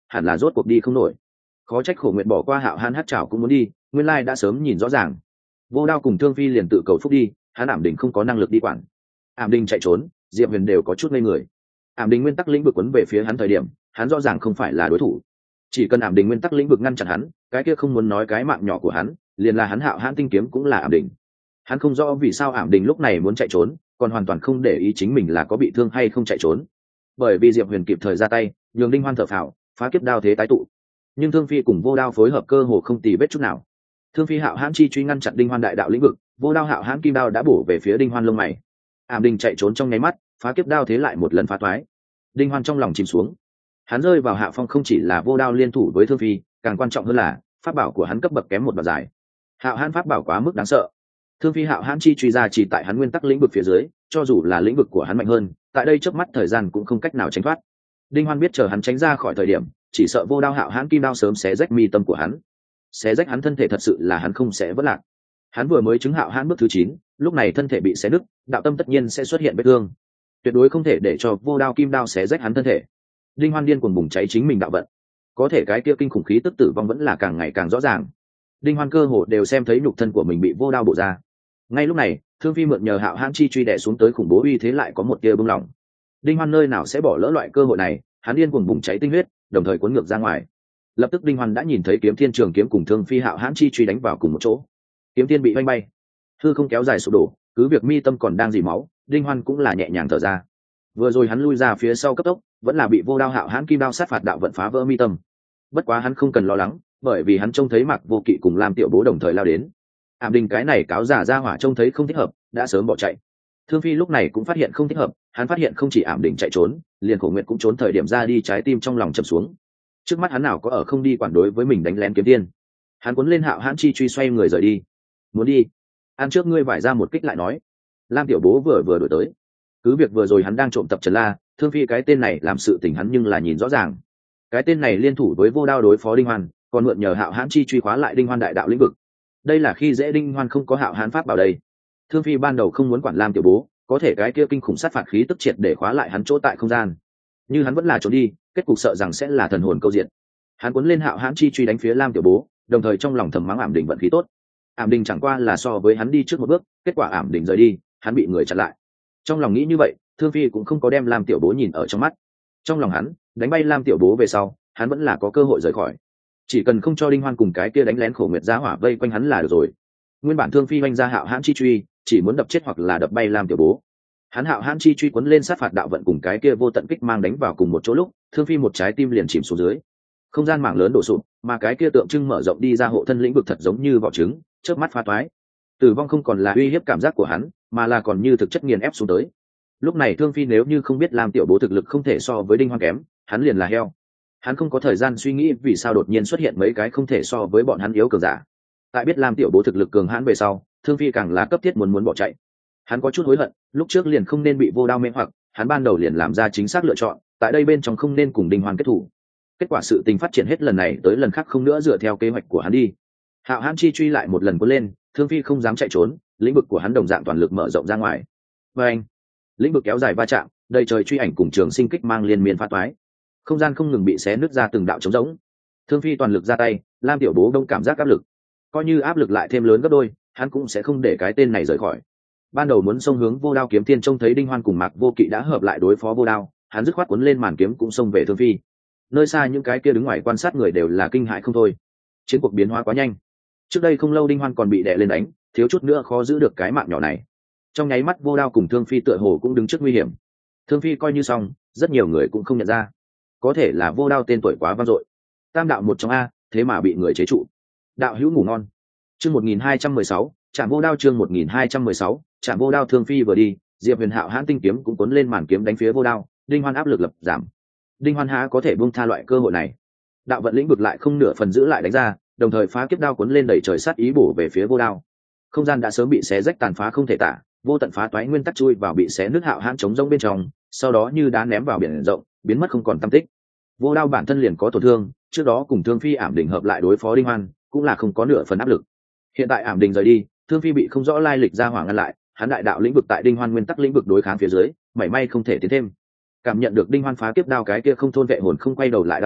hẳn là rốt cuộc đi không nổi. Khó trách Khổ Nguyệt bỏ qua Hạo Hãn hát chảo cũng muốn đi, nguyên lai đã sớm nhìn rõ ràng. Vô Đao cùng Thương Phi liền tự cầu phúc đi, hắn Ảm Đình không có năng lực đi quản. Ảm Đình chạy trốn, Diệp Huyền đều có chút ngây người. Ảm Đình nguyên tắc lĩnh vực quấn về phía hắn thời điểm, hắn rõ ràng không phải là đối thủ. Chỉ cần Ảm Đình nguyên tắc lĩnh vực ngăn chặn hắn, cái kia không muốn nói cái mạng nhỏ của hắn, liền là hắn Hạo Hãn tinh kiếm cũng là Ảm Đình. Hắn không rõ vì sao Ảm Đình lúc này muốn chạy trốn, còn hoàn toàn không để ý chính mình là có bị thương hay không chạy trốn. Bởi vì Diệp Huyền kịp thời ra tay, nhường Đinh Hoan thở phào, phá kiếp đao thế tái tụ. Nhưng Thương Phi cùng Vô Đao phối hợp cơ hồ không tì vết chút nào. Thương Phi Hạo Hãn chi truy ngăn chặn Đinh Hoan đại đạo lĩnh vực, Vô Đao Hạo Hãn kim đao đã bổ về phía Đinh Hoan lông mày. Ảm Đình chạy trốn trong nháy mắt, phá kiếp đao thế lại một lần phá toái. Đinh Hoan trong lòng chìm xuống. Hắn rơi vào hạ phong không chỉ là Vô Đao liên thủ với Thương Phi, càng quan trọng hơn là pháp bảo của hắn cấp bậc kém một bậc dài. Hạo Hãn pháp bảo quá mức đáng sợ. Thương Phi Hạo Hãn chi truy ra chỉ tại hắn nguyên tắc lĩnh vực phía dưới, cho dù là lĩnh vực của hắn mạnh hơn, tại đây chớp mắt thời gian cũng không cách nào tránh thoát. Đinh Hoan biết chờ hắn tránh ra khỏi thời điểm, chỉ sợ Vô Đao Hạo Hãn kim đao sớm xé rách mi tâm của hắn. Xé rách hắn thân thể thật sự là hắn không sẽ vỡ lạc. Hắn vừa mới chứng Hạo Hãn bước thứ 9, lúc này thân thể bị xé nứt, đạo tâm tất nhiên sẽ xuất hiện vết thương. Tuyệt đối không thể để cho Vô Đao kim đao xé rách hắn thân thể. Đinh Hoan điên cuồng bùng cháy chính mình đạo vận. Có thể cái kia kinh khủng khí tức tử vong vẫn là càng ngày càng rõ ràng. Đinh Hoan cơ hồ đều xem thấy nhục thân của mình bị Vô Đao bổ ra. Ngay lúc này, Thương Phi mượn nhờ Hạo Hãn chi truy đè xuống tới khủng bố uy thế lại có một tia bừng lòng. Đinh Hoan nơi nào sẽ bỏ lỡ loại cơ hội này, hắn điên cuồng bùng cháy tinh huyết, đồng thời cuốn ngược ra ngoài. Lập tức Đinh Hoan đã nhìn thấy Kiếm Thiên Trường kiếm cùng Thương Phi Hạo Hãn chi truy đánh vào cùng một chỗ. Kiếm Thiên bị vanh bay, hư không kéo dài sụp đổ, cứ việc mi tâm còn đang dì máu, Đinh Hoan cũng là nhẹ nhàng thở ra. Vừa rồi hắn lui ra phía sau cấp tốc, vẫn là bị Vô Đao Hạo Hãn kim đao sát phạt đạo vận phá vỡ mi tâm. Bất quá hắn không cần lo lắng, bởi vì hắn trông thấy Mạc Vô Kỵ cùng Lam Tiểu Bố đồng thời lao đến. Ảm Đình cái này cáo giả ra hỏa trông thấy không thích hợp, đã sớm bỏ chạy. Thương Phi lúc này cũng phát hiện không thích hợp, hắn phát hiện không chỉ Ảm Đình chạy trốn, liền Khổ Nguyệt cũng trốn thời điểm ra đi, trái tim trong lòng trầm xuống. Trước mắt hắn nào có ở không đi quản đối với mình đánh lén kiếm tiên. Hắn cuốn lên Hạo Hãn chi truy xoay người rời đi. Muốn đi, ăn trước ngươi vải ra một kích lại nói. Lam Tiểu Bố vừa đuổi tới. Cứ việc vừa rồi hắn đang trộm tập Trần La, Thương Phi cái tên này làm sự tình hắn nhưng là nhìn rõ ràng. Cái tên này liên thủ với Vô Đao đối phó Đinh Hoan, còn mượn nhờ Hạo Hãn chi truy khóa lại Đinh Hoan đại đạo lĩnh vực. Đây là khi dễ Đinh Hoan không có Hạo Hãn pháp bảo đây. Thương Phi ban đầu không muốn quản Lam Tiểu Bố, có thể cái kia kinh khủng sát phạt khí tức triệt để khóa lại hắn chỗ tại không gian. Như hắn vẫn là trốn đi, kết cục sợ rằng sẽ là thần hồn câu diện. Hắn cuốn lên Hạo Hãn chi truy đánh phía Lam Tiểu Bố, đồng thời trong lòng thầm mắng Ảm Đình vận khí tốt. Ảm Đình chẳng qua là so với hắn đi trước một bước, kết quả Ảm Đình rời đi, hắn bị người chặn lại. Trong lòng nghĩ như vậy, Thương Phi cũng không có đem Lam Tiểu Bố nhìn ở trong mắt. Trong lòng hắn, đánh bay Lam Tiểu Bố về sau, hắn vẫn là có cơ hội rời khỏi. Chỉ cần không cho Đinh Hoan cùng cái kia đánh lén Khổ Nguyệt giá hỏa vây quanh hắn là được rồi. Nguyên bản Thương Phi oanh ra Hạo Hãn chi truy, chỉ muốn đập chết hoặc là đập bay Lam Tiểu Bố. Hắn Hạo Hãn chi truy cuốn lên sát phạt đạo vận cùng cái kia vô tận kích mang đánh vào cùng một chỗ lúc, Thương Phi một trái tim liền chìm xuống dưới. Không gian mảng lớn đổ sụp, mà cái kia tượng trưng mở rộng đi ra hộ thân lĩnh vực thật giống như vỏ trứng, chớp mắt phá toái. Tử vong không còn là uy hiếp cảm giác của hắn, mà là còn như thực chất nghiền ép xuống tới. Lúc này Thương Phi nếu như không biết Lam Tiểu Bố thực lực không thể so với Đinh Hoan kém, hắn liền là heo. Hắn không có thời gian suy nghĩ vì sao đột nhiên xuất hiện mấy cái không thể so với bọn hắn yếu cường giả. Tại biết Lam Tiểu Bố thực lực cường hãn về sau, Thương Phi càng là cấp thiết muốn bỏ chạy. Hắn có chút hối hận, lúc trước liền không nên bị Vô Đao mê hoặc, hắn ban đầu liền làm ra chính xác lựa chọn, tại đây bên trong không nên cùng Đinh Hoan kết thủ. Kết quả sự tình phát triển hết lần này tới lần khác không nữa dựa theo kế hoạch của hắn đi. Hạo Hãn chi truy lại một lần cuốn lên, Thương Phi không dám chạy trốn, lĩnh vực của hắn đồng dạng toàn lực mở rộng ra ngoài. Và anh, lĩnh vực kéo dài va chạm, đầy trời truy ảnh cùng trường sinh kích mang liên miên phá toái. Không gian không ngừng bị xé nứt ra từng đạo trống rỗng. Thương Phi toàn lực ra tay, Lam Tiểu Bố đông cảm giác áp lực. Coi như áp lực lại thêm lớn gấp đôi, hắn cũng sẽ không để cái tên này rời khỏi. Ban đầu muốn xông hướng Vô Đao kiếm tiên trông thấy Đinh Hoan cùng Mạc Vô Kỵ đã hợp lại đối phó Vô Đao, hắn dứt khoát cuốn lên màn kiếm cũng xông về Thương Phi. Nơi xa những cái kia đứng ngoài quan sát người đều là kinh hãi không thôi. Chiến cuộc biến hóa quá nhanh. Trước đây không lâu Đinh Hoan còn bị đè lên đánh, thiếu chút nữa khó giữ được cái mạng nhỏ này. Trong nháy mắt Vô Đao cùng Thương Phi tựa hồ cũng đứng trước nguy hiểm. Thương Phi coi như xong, rất nhiều người cũng không nhận ra. Có thể là Vô Đao tên tuổi quá vang dội. Tam đạo một trong a, thế mà bị người chế trụ. Đạo hữu ngủ ngon. Chương 1216, Trảm Vô Đao chương 1216, Trảm Vô Đao. Thương Phi vừa đi, Diệp Huyền Hạo Hãn tinh kiếm cũng cuốn lên màn kiếm đánh phía Vô Đao, Đinh Hoan áp lực lập giảm. Đinh Hoan há có thể buông tha loại cơ hội này. Đạo vận lĩnh vực lại không nửa phần giữ lại đánh ra, đồng thời phá kiếp đao cuốn lên đẩy trời sát ý bổ về phía Vô Đao. Không gian đã sớm bị xé rách tàn phá không thể tả, vô tận phá toái nguyên tắc chui vào bị xé nứt Hạo Hãn chống rông bên trong, sau đó như đá ném vào biển rộng, biến mất không còn tăm tích. Vô Đao bản thân liền có tổn thương, trước đó cùng Thương Phi Ảm Đình hợp lại đối phó Đinh Hoan, cũng là không có nửa phần áp lực. Hiện tại Ảm Đình rời đi, Thương Phi bị không rõ lai lịch ra hỏa ngăn lại, hắn đại đạo lĩnh vực tại Đinh Hoan nguyên tắc lĩnh vực đối kháng phía dưới, mảy may không thể tiến thêm. Cảm nhận được Đinh Hoan phá kiếp đao cái kia không thôn vệ hồn không quay đầu lại đao thế,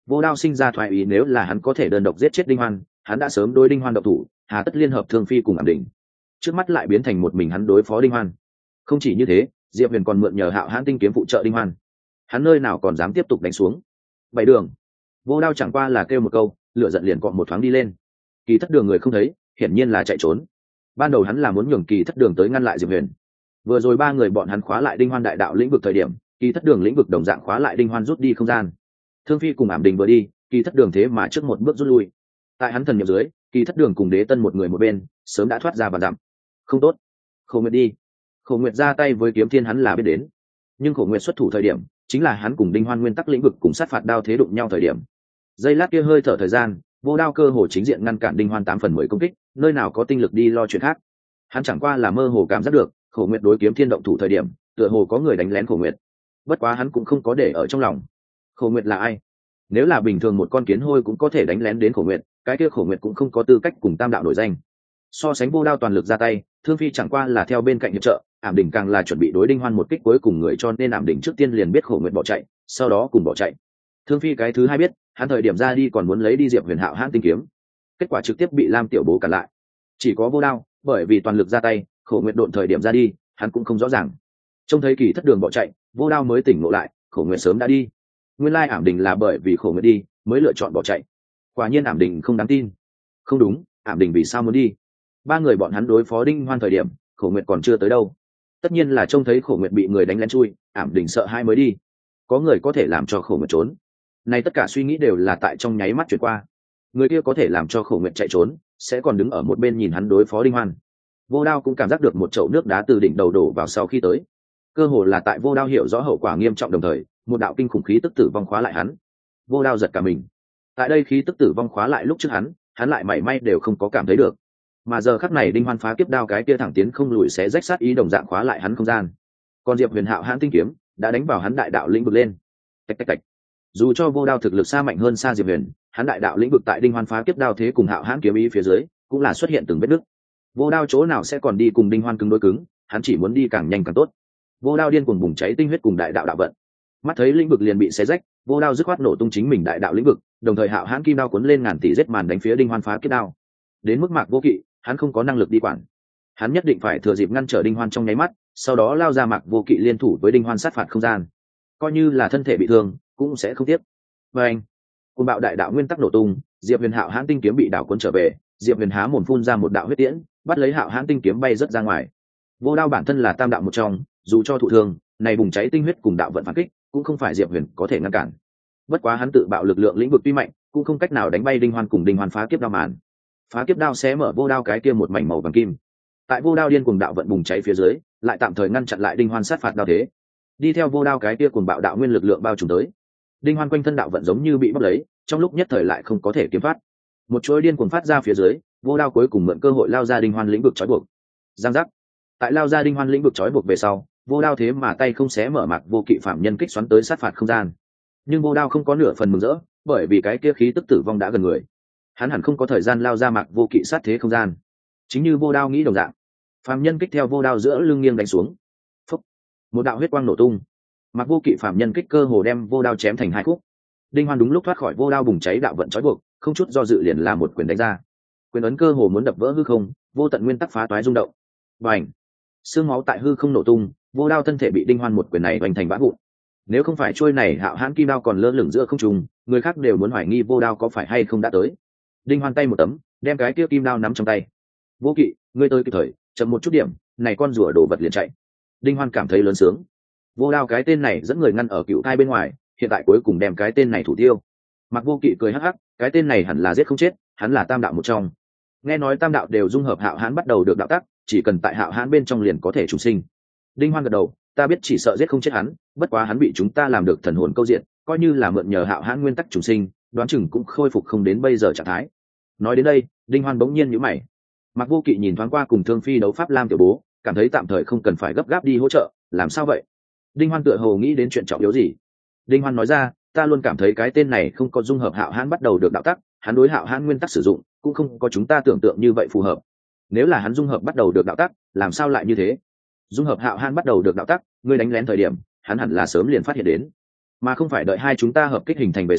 Vô Đao sinh ra thoái ý, nếu là hắn có thể đơn độc giết chết Đinh Hoan, hắn đã sớm đối Đinh Hoan động thủ, hà tất liên hợp Thương Phi cùng Ảm Đỉnh. Trước mắt lại biến thành một mình hắn đối phó Đinh Hoan. Không chỉ như thế, Diệp Huyền còn mượn nhờ Hạo Hãn tinh kiếm phụ trợ Đinh Hoan. Hắn nơi nào còn dám tiếp tục đánh xuống. Bảy đường. Vô Đao chẳng qua là kêu một câu, lửa giận liền cọ một thoáng đi lên. Kỳ Thất Đường người không thấy, hiển nhiên là chạy trốn. Ban đầu hắn là muốn nhường Kỳ Thất Đường tới ngăn lại Diệp Huyền. Vừa rồi ba người bọn hắn khóa lại Đinh Hoan đại đạo lĩnh vực thời điểm, Kỳ Thất Đường lĩnh vực đồng dạng khóa lại Đinh Hoan, rút đi không gian. Thương Phi cùng Ảm Đình vừa đi, Kỳ Thất Đường thế mà trước một bước rút lui. Tại hắn thần nhập dưới, Kỳ Thất Đường cùng Đế Tân một người một bên, sớm đã thoát ra và dặm. Không tốt, Khổ Nguyệt đi. Khổ Nguyệt ra tay với Kiếm Thiên hắn là biết đến, nhưng Khổ Nguyệt xuất thủ thời điểm, chính là hắn cùng Đinh Hoan nguyên tắc lĩnh vực cùng sát phạt đao thế đụng nhau thời điểm. Giây lát kia hơi thở thời gian, Vô Đao cơ hồ chính diện ngăn cản Đinh Hoan 8/10 công kích, nơi nào có tinh lực đi lo chuyện khác. Hắn chẳng qua là mơ hồ cảm giác được, Khổ Nguyệt đối Kiếm Thiên động thủ thời điểm, tựa hồ có người đánh lén Khổ Nguyệt. Bất quá hắn cũng không có để ở trong lòng. Khổ Nguyệt là ai? Nếu là bình thường một con kiến hôi cũng có thể đánh lén đến Khổ Nguyệt, cái kia Khổ Nguyệt cũng không có tư cách cùng Tam đạo nổi danh. So sánh Vô Đao toàn lực ra tay, Thương Phi chẳng qua là theo bên cạnh hiệp trợ, Ảm Đỉnh càng là chuẩn bị đối Đinh Hoan một kích cuối cùng người, cho nên Ảm Đỉnh trước tiên liền biết Khổ Nguyệt bỏ chạy, sau đó cùng bỏ chạy. Thương Phi cái thứ hai biết, hắn thời điểm ra đi còn muốn lấy đi Diệp Huyền Hạo Hãn tinh kiếm, kết quả trực tiếp bị Lam Tiểu Bố cản lại. Chỉ có Vô Đao, bởi vì toàn lực ra tay, Khổ Nguyệt độn thời điểm ra đi, hắn cũng không rõ ràng. Trông thấy Kỳ Thất Đường bỏ chạy, Vô Đao mới tỉnh ngộ lại, Khổ Nguyệt sớm đã đi. Nguyên lai Ảm Đỉnh là bởi vì Khổ Nguyệt đi, mới lựa chọn bỏ chạy. Quả nhiên Ảm Đỉnh không đáng tin. Không đúng, Ảm Đỉnh vì sao muốn đi? Ba người bọn hắn đối phó Đinh Hoan thời điểm, Khổ Nguyệt còn chưa tới đâu. Tất nhiên là trông thấy Khổ Nguyệt bị người đánh lén chui, Ảm Đỉnh sợ hai mới đi. Có người có thể làm cho Khổ Nguyệt trốn. Này tất cả suy nghĩ đều là tại trong nháy mắt chuyển qua. Người kia có thể làm cho Khổ Nguyệt chạy trốn, sẽ còn đứng ở một bên nhìn hắn đối phó Đinh Hoan. Vô Đao cũng cảm giác được một chậu nước đá từ đỉnh đầu đổ vào sau khi tới. Cơ hồ là tại Vô Đao hiểu rõ hậu quả nghiêm trọng đồng thời, một đạo kinh khủng khí tức tử vong khóa lại hắn. Vô Đao giật cả mình. Tại đây khí tức tử vong khóa lại lúc trước hắn lại mảy may đều không có cảm thấy được. Mà giờ khắc này Đinh Hoan phá kiếp đao cái kia thẳng tiến không lùi xé rách sát ý đồng dạng khóa lại hắn không gian. Còn Diệp Huyền Hạo Hãn tinh kiếm đã đánh vào hắn đại đạo lĩnh vực lên. Tạch tạch tạch. Dù cho Vô Đao thực lực xa mạnh hơn xa Diệp Huyền, hắn đại đạo lĩnh vực tại Đinh Hoan phá kiếp đao thế cùng Hạo Hãn kiếm ý phía dưới, cũng là xuất hiện từng vết nứt. Vô Đao chỗ nào sẽ còn đi cùng Đinh Hoan cứng đối cứng, hắn chỉ muốn đi càng nhanh càng tốt. Vô Đao điên cuồng bùng cháy tinh huyết cùng đại đạo đạo vận. Mắt thấy lĩnh vực liền bị xé rách, Vô Đao dứt khoát nổ tung chính mình đại đạo lĩnh vực, đồng thời Hạo Hãn kim đao cuốn lên ngàn tỷ giết màn đánh phía Đinh Hoan phá kiếp đao. Đến mức Mạc Vô Kỵ, hắn không có năng lực đi quản. Hắn nhất định phải thừa dịp ngăn trở Đinh Hoan trong nháy mắt, sau đó lao ra Mạc Vô Kỵ liên thủ với Đinh Hoan sát phạt không gian. Coi như là thân thể bị thương, cũng sẽ không tiếc. Và anh, côn bạo đại đạo nguyên tắc nổ tung, Diệp Huyền Hạo Hãn tinh kiếm bị đảo cuốn trở về, Diệp Huyền há mồm phun ra một đạo huyết tiễn, bắt lấy Hạo Hãn tinh kiếm bay rất ra ngoài. Vô Đao bản thân là tam đạo một trong, dù cho thụ thương, này bùng cháy tinh huyết cùng đạo vận phản kích, cũng không phải Diệp Huyền có thể ngăn cản. Bất quá hắn tự bạo lực lượng lĩnh vực tuy mạnh, cũng không cách nào đánh bay Đinh Hoan cùng Đinh Hoan phá kiếp đao màn. Phá kiếp đao xé mở Vô Đao cái kia một mảnh màu vàng kim. Tại Vô Đao điên cuồng đạo vận bùng cháy phía dưới, lại tạm thời ngăn chặn lại Đinh Hoan sát phạt đao thế. Đi theo Vô Đao cái kia cuồng bạo đạo nguyên lực lượng bao trùm tới. Đinh Hoan quanh thân đạo vận giống như bị bóc lấy, trong lúc nhất thời lại không có thể kiếm phát. Một chuỗi điên cuồng phát ra phía dưới, Vô Đao cuối cùng mượn cơ hội lao ra Đinh Hoan lĩnh vực trói buộc. Giang giác. Tại lao ra Đinh Hoan lĩnh vực trói buộc về sau, Vô Đao thế mà tay không xé mở Mạc Vô Kỵ phạm nhân kích xoắn tới sát phạt không gian. Nhưng Vô Đao không có nửa phần mừng rỡ, bởi vì cái kia khí tức tử vong đã gần người. Hắn hẳn không có thời gian lao ra Mạc Vô Kỵ sát thế không gian. Chính như Vô Đao nghĩ đồng dạng, phạm nhân kích theo Vô Đao giữa lưng nghiêng đánh xuống. Phúc. Một đạo huyết quang nổ tung. Mạc Vô Kỵ phạm nhân kích cơ hồ đem Vô Đao chém thành hai khúc. Đinh Hoan đúng lúc thoát khỏi Vô Đao bùng cháy đạo vận trói buộc, không chút do dự liền là một quyền đánh ra. Quyền ấn cơ hồ muốn đập vỡ hư không, vô tận nguyên tắc phá toái rung động. Bành! Xương máu tại hư không nổ tung, Vô Đao thân thể bị Đinh Hoan một quyền này hoành thành bã vụn. Nếu không phải trôi này Hạo Hãn kim đao còn lơ lửng giữa không trung, người khác đều muốn hoài nghi Vô Đao có phải hay không đã tới. Đinh Hoan tay một tấm, đem cái kia kim đao nắm trong tay. Vô Kỵ, ngươi tới kịp thời, chậm một chút điểm, này con rùa đổ vật liền chạy. Đinh Hoan cảm thấy lớn sướng. Vô Đao cái tên này dẫn người ngăn ở cựu thai bên ngoài, hiện tại cuối cùng đem cái tên này thủ tiêu. Mạc Vô Kỵ cười hắc hắc, cái tên này hẳn là giết không chết, hắn là tam đạo một trong. Nghe nói tam đạo đều dung hợp Hạo Hãn bắt đầu được đạo tắc, chỉ cần tại Hạo Hãn bên trong liền có thể trùng sinh. Đinh Hoan gật đầu, ta biết chỉ sợ giết không chết hắn, bất quá hắn bị chúng ta làm được thần hồn câu diện, coi như là mượn nhờ Hạo Hãn nguyên tắc trùng sinh, đoán chừng cũng khôi phục không đến bây giờ trạng thái. Nói đến đây, Đinh Hoan bỗng nhiên nhíu mày. Mạc Vô Kỵ nhìn thoáng qua cùng Thương Phi đấu pháp Lam Tiểu Bố, cảm thấy tạm thời không cần phải gấp gáp đi hỗ trợ, làm sao vậy? Đinh Hoan tựa hồ nghĩ đến chuyện trọng yếu gì. Đinh Hoan nói ra, ta luôn cảm thấy cái tên này không có dung hợp Hạo Hãn bắt đầu được đạo tắc, hắn đối Hạo Hãn nguyên tắc sử dụng cũng không có chúng ta tưởng tượng như vậy phù hợp. Nếu là hắn dung hợp bắt đầu được đạo tắc, làm sao lại như thế? Dung hợp Hạo Hãn bắt đầu được đạo tắc, ngươi đánh lén thời điểm, hắn hẳn là sớm liền phát hiện đến, mà không phải đợi hai chúng ta hợp kích hình thành về sau,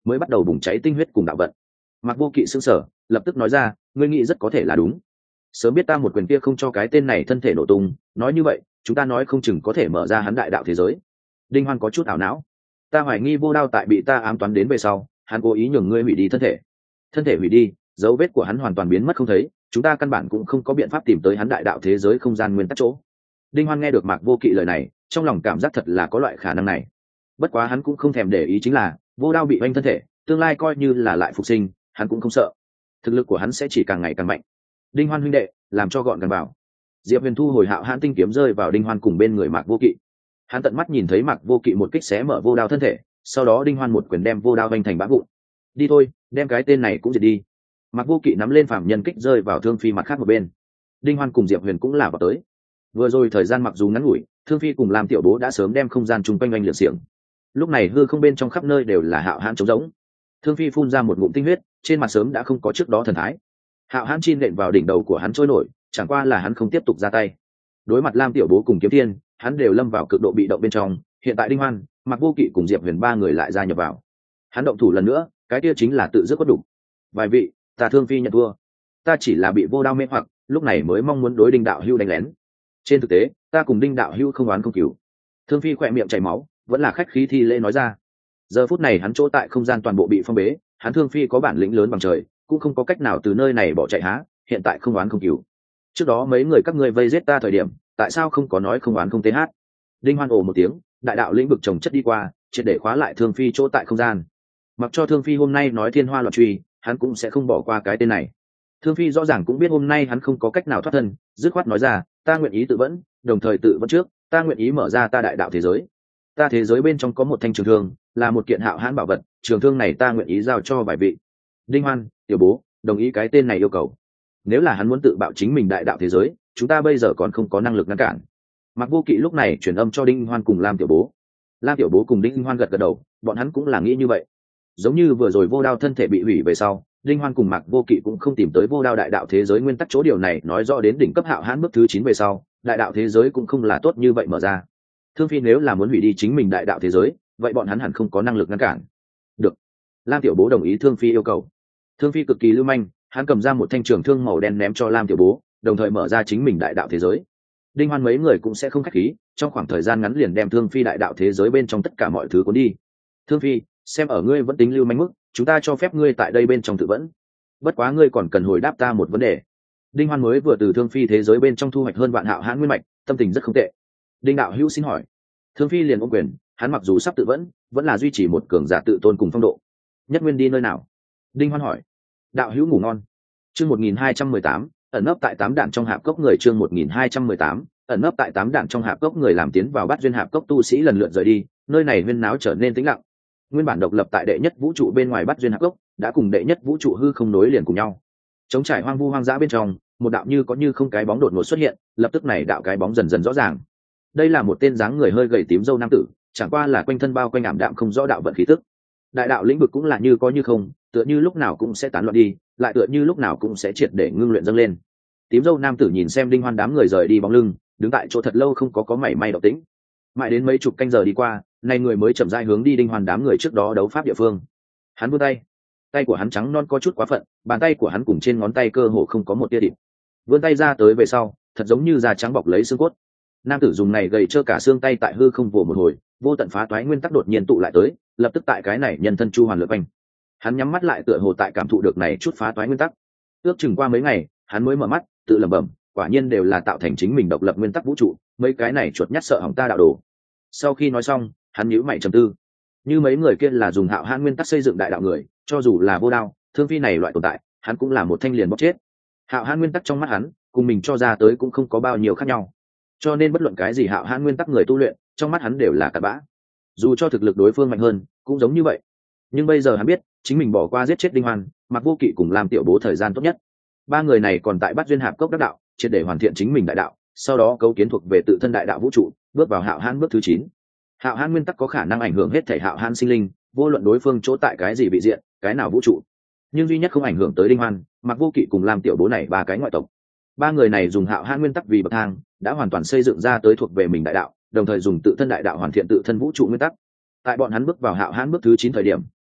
mới bắt đầu bùng cháy tinh huyết cùng đạo vận. Mạc Vô Kỵ sững sờ, lập tức nói ra, ngươi nghĩ rất có thể là đúng. Sớm biết ta một quyền kia không cho cái tên này thân thể nổ tung, nói như vậy chúng ta nói không chừng có thể mở ra hắn đại đạo thế giới. Đinh Hoan có chút ảo não. Ta hoài nghi Vô Đao tại bị ta ám toán đến về sau, hắn cố ý nhường ngươi hủy đi thân thể hủy đi, dấu vết của hắn hoàn toàn biến mất không thấy, chúng ta căn bản cũng không có biện pháp tìm tới hắn đại đạo thế giới không gian nguyên tắc chỗ. Đinh Hoan nghe được Mạc Vô Kỵ lời này, trong lòng cảm giác thật là có loại khả năng này. Bất quá hắn cũng không thèm để ý, chính là Vô Đao bị oanh thân thể, tương lai coi như là lại phục sinh, hắn cũng không sợ. Thực lực của hắn sẽ chỉ càng ngày càng mạnh. Đinh Hoan huynh đệ, làm cho gọn gàng vào. Diệp Huyền thu hồi Hạo Hãn tinh kiếm rơi vào Đinh Hoan cùng bên người Mạc Vô Kỵ. Hắn tận mắt nhìn thấy Mạc Vô Kỵ một kích xé mở Vô Đao thân thể, sau đó Đinh Hoan một quyền đem Vô Đao vênh thành bã vụn. Đi thôi, đem cái tên này cũng diệt đi. Mạc Vô Kỵ nắm lên phàm nhân kích rơi vào Thương Phi mặt khác một bên. Đinh Hoan cùng Diệp Huyền cũng là vào tới. Vừa rồi thời gian mặc dù ngắn ngủi, Thương Phi cùng Lam Tiểu Bố đã sớm đem không gian chung quanh oanh liệt xiềng. Lúc này hư không bên trong khắp nơi đều là Hạo Hãn trống rỗng. Thương Phi phun ra một ngụm tinh huyết, trên mặt sớm đã không có trước đó thần thái. Hạo Hãn chi nện vào đỉnh đầu của hắn trôi nổi, chẳng qua là hắn không tiếp tục ra tay. Đối mặt Lam Tiểu Bố cùng Kiếm Thiên, hắn đều lâm vào cực độ bị động bên trong. Hiện tại Đinh Hoan, Mạc Vô Kỵ cùng Diệp Huyền ba người lại gia nhập vào. Hắn động thủ lần nữa, cái kia chính là tự dứt có đủ. Vài vị, ta Thương Phi nhận thua. Ta chỉ là bị Vô Đao mê hoặc, lúc này mới mong muốn đối Đinh đạo hưu đánh lén. Trên thực tế, ta cùng Đinh đạo hưu không oán không cừu. Thương Phi khỏe miệng chảy máu, vẫn là khách khí thi lễ nói ra. Giờ phút này hắn chỗ tại không gian toàn bộ bị phong bế, hắn Thương Phi có bản lĩnh lớn bằng trời, cũng không có cách nào từ nơi này bỏ chạy há, hiện tại không oán không cừu. Trước đó mấy người các ngươi vây giết ta thời điểm, tại sao không có nói không oán không tế hát? Đinh Hoan ồ một tiếng, đại đạo lĩnh vực trồng chất đi qua, triệt để khóa lại Thương Phi chỗ tại không gian. Mặc cho Thương Phi hôm nay nói thiên hoa loạn truy, hắn cũng sẽ không bỏ qua cái tên này. Thương Phi rõ ràng cũng biết hôm nay hắn không có cách nào thoát thân, dứt khoát nói ra, ta nguyện ý tự vẫn, đồng thời tự vẫn trước, ta nguyện ý mở ra ta đại đạo thế giới. Ta thế giới bên trong có một thanh trường thương, là một kiện Hạo Hãn bảo vật, trường thương này ta nguyện ý giao cho vài vị. Đinh Hoan, Tiểu Bố, đồng ý cái tên này yêu cầu. Nếu là hắn muốn tự bạo chính mình đại đạo thế giới, chúng ta bây giờ còn không có năng lực ngăn cản. Mạc Vô Kỵ lúc này truyền âm cho Đinh Hoan cùng Lam Tiểu Bố. Lam Tiểu Bố cùng Đinh Hoan gật gật đầu, bọn hắn cũng là nghĩ như vậy. Giống như vừa rồi Vô Đao thân thể bị hủy về sau, Đinh Hoan cùng Mạc Vô Kỵ cũng không tìm tới Vô Đao đại đạo thế giới nguyên tắc chỗ, điều này nói rõ đến đỉnh cấp Hạo Hãn bước thứ 9 về sau, đại đạo thế giới cũng không là tốt như vậy mở ra. Thương Phi nếu là muốn hủy đi chính mình đại đạo thế giới, vậy bọn hắn hẳn không có năng lực ngăn cản. Được. Lam Tiểu Bố đồng ý Thương Phi yêu cầu. Thương Phi cực kỳ lưu manh, hắn cầm ra một thanh trường thương màu đen ném cho Lam Tiểu Bố, đồng thời mở ra chính mình đại đạo thế giới. Đinh Hoan mấy người cũng sẽ không khách khí, trong khoảng thời gian ngắn liền đem Thương Phi đại đạo thế giới bên trong tất cả mọi thứ cuốn đi. Thương Phi, xem ở ngươi vẫn tính lưu manh mức, chúng ta cho phép ngươi tại đây bên trong tự vẫn. Bất quá ngươi còn cần hồi đáp ta một vấn đề. Đinh Hoan mới vừa từ Thương Phi thế giới bên trong thu hoạch hơn vạn Hạo Hãn nguyên mạch, tâm tình rất không tệ. Đinh đạo hữu xin hỏi. Thương Phi liền ôm quyền, hắn mặc dù sắp tự vẫn là duy trì một cường giả tự tôn cùng phong độ. Nhất Nguyên đi nơi nào? Đinh Hoan hỏi. Đạo hữu ngủ ngon. Chương 1218, ẩn nấp tại 8 đạn trong hạp cốc người. Chương 1218, ẩn nấp tại 8 đạn trong hạp cốc người. Làm tiến vào Bát Duyên hạp cốc tu sĩ lần lượt rời đi, nơi này huyên náo trở nên tĩnh lặng. Nguyên bản độc lập tại đệ nhất vũ trụ bên ngoài Bát Duyên hạp cốc, đã cùng đệ nhất vũ trụ hư không nối liền cùng nhau. Trống trải hoang vu hoang dã bên trong, một đạo như có như không cái bóng đột ngột xuất hiện, lập tức này đạo cái bóng dần dần rõ ràng. Đây là một tên dáng người hơi gầy tím râu nam tử, chẳng qua là quanh thân bao quanh ảm đạm không rõ đạo vận khí tức. Đại đạo lĩnh vực cũng là như có như không, tựa như lúc nào cũng sẽ tán loạn đi, lại tựa như lúc nào cũng sẽ triệt để ngưng luyện dâng lên. Tím râu nam tử nhìn xem Đinh Hoan đám người rời đi bóng lưng, đứng tại chỗ thật lâu không có mảy may động tĩnh. Mãi đến mấy chục canh giờ đi qua, nay người mới chậm rãi hướng đi Đinh Hoan đám người trước đó đấu pháp địa phương. Hắn vươn tay, tay của hắn trắng non có chút quá phận, bàn tay của hắn cùng trên ngón tay cơ hồ không có một tia thịt. Vươn tay ra tới về sau, thật giống như da trắng bọc lấy xương cốt. Nam tử dùng này gầy trơ cả xương tay tại hư không vồ một hồi, vô tận phá toái nguyên tắc đột nhiên tụ lại tới, lập tức tại cái này nhân thân chu hoàn lượn quanh. Hắn nhắm mắt lại tựa hồ tại cảm thụ được này chút phá toái nguyên tắc. Ước chừng qua mấy ngày, hắn mới mở mắt, tự lẩm bẩm, quả nhiên đều là tạo thành chính mình độc lập nguyên tắc vũ trụ, mấy cái này chuột nhắt sợ hỏng ta đạo đồ. Sau khi nói xong, hắn nhíu mày trầm tư. Như mấy người kia là dùng Hạo Hãn nguyên tắc xây dựng đại đạo người, cho dù là Vô Đao, Thương Phi này loại tồn tại, hắn cũng là một thanh liền bóc chết. Hạo Hãn nguyên tắc trong mắt hắn, cùng mình cho ra tới cũng không có bao nhiêu khác nhau. Cho nên bất luận cái gì Hạo Hãn nguyên tắc người tu luyện, trong mắt hắn đều là cặn bã. Dù cho thực lực đối phương mạnh hơn, cũng giống như vậy. Nhưng bây giờ hắn biết, chính mình bỏ qua giết chết Đinh Hoan, Mạc Vô Kỵ cùng Lam Tiểu Bố thời gian tốt nhất. Ba người này còn tại Bát Duyên hạp cốc đắc đạo, triệt để hoàn thiện chính mình đại đạo, sau đó cấu kiến thuộc về tự thân đại đạo vũ trụ, bước vào Hạo Hãn bước thứ 9. Hạo Hãn nguyên tắc có khả năng ảnh hưởng hết thảy Hạo Hãn sinh linh, vô luận đối phương chỗ tại cái gì vị diện, cái nào vũ trụ. Nhưng duy nhất không ảnh hưởng tới Đinh Hoan, Mạc Vô Kỵ cùng Lam Tiểu Bố này ba cái ngoại tộc. Ba người này dùng Hạo Hãn nguyên tắc vì bậc thang, đã hoàn toàn xây dựng ra tới thuộc về mình đại đạo, đồng thời dùng tự thân đại đạo hoàn thiện tự thân vũ trụ nguyên tắc. Tại bọn hắn bước vào Hạo Hãn bước thứ 9 thời điểm,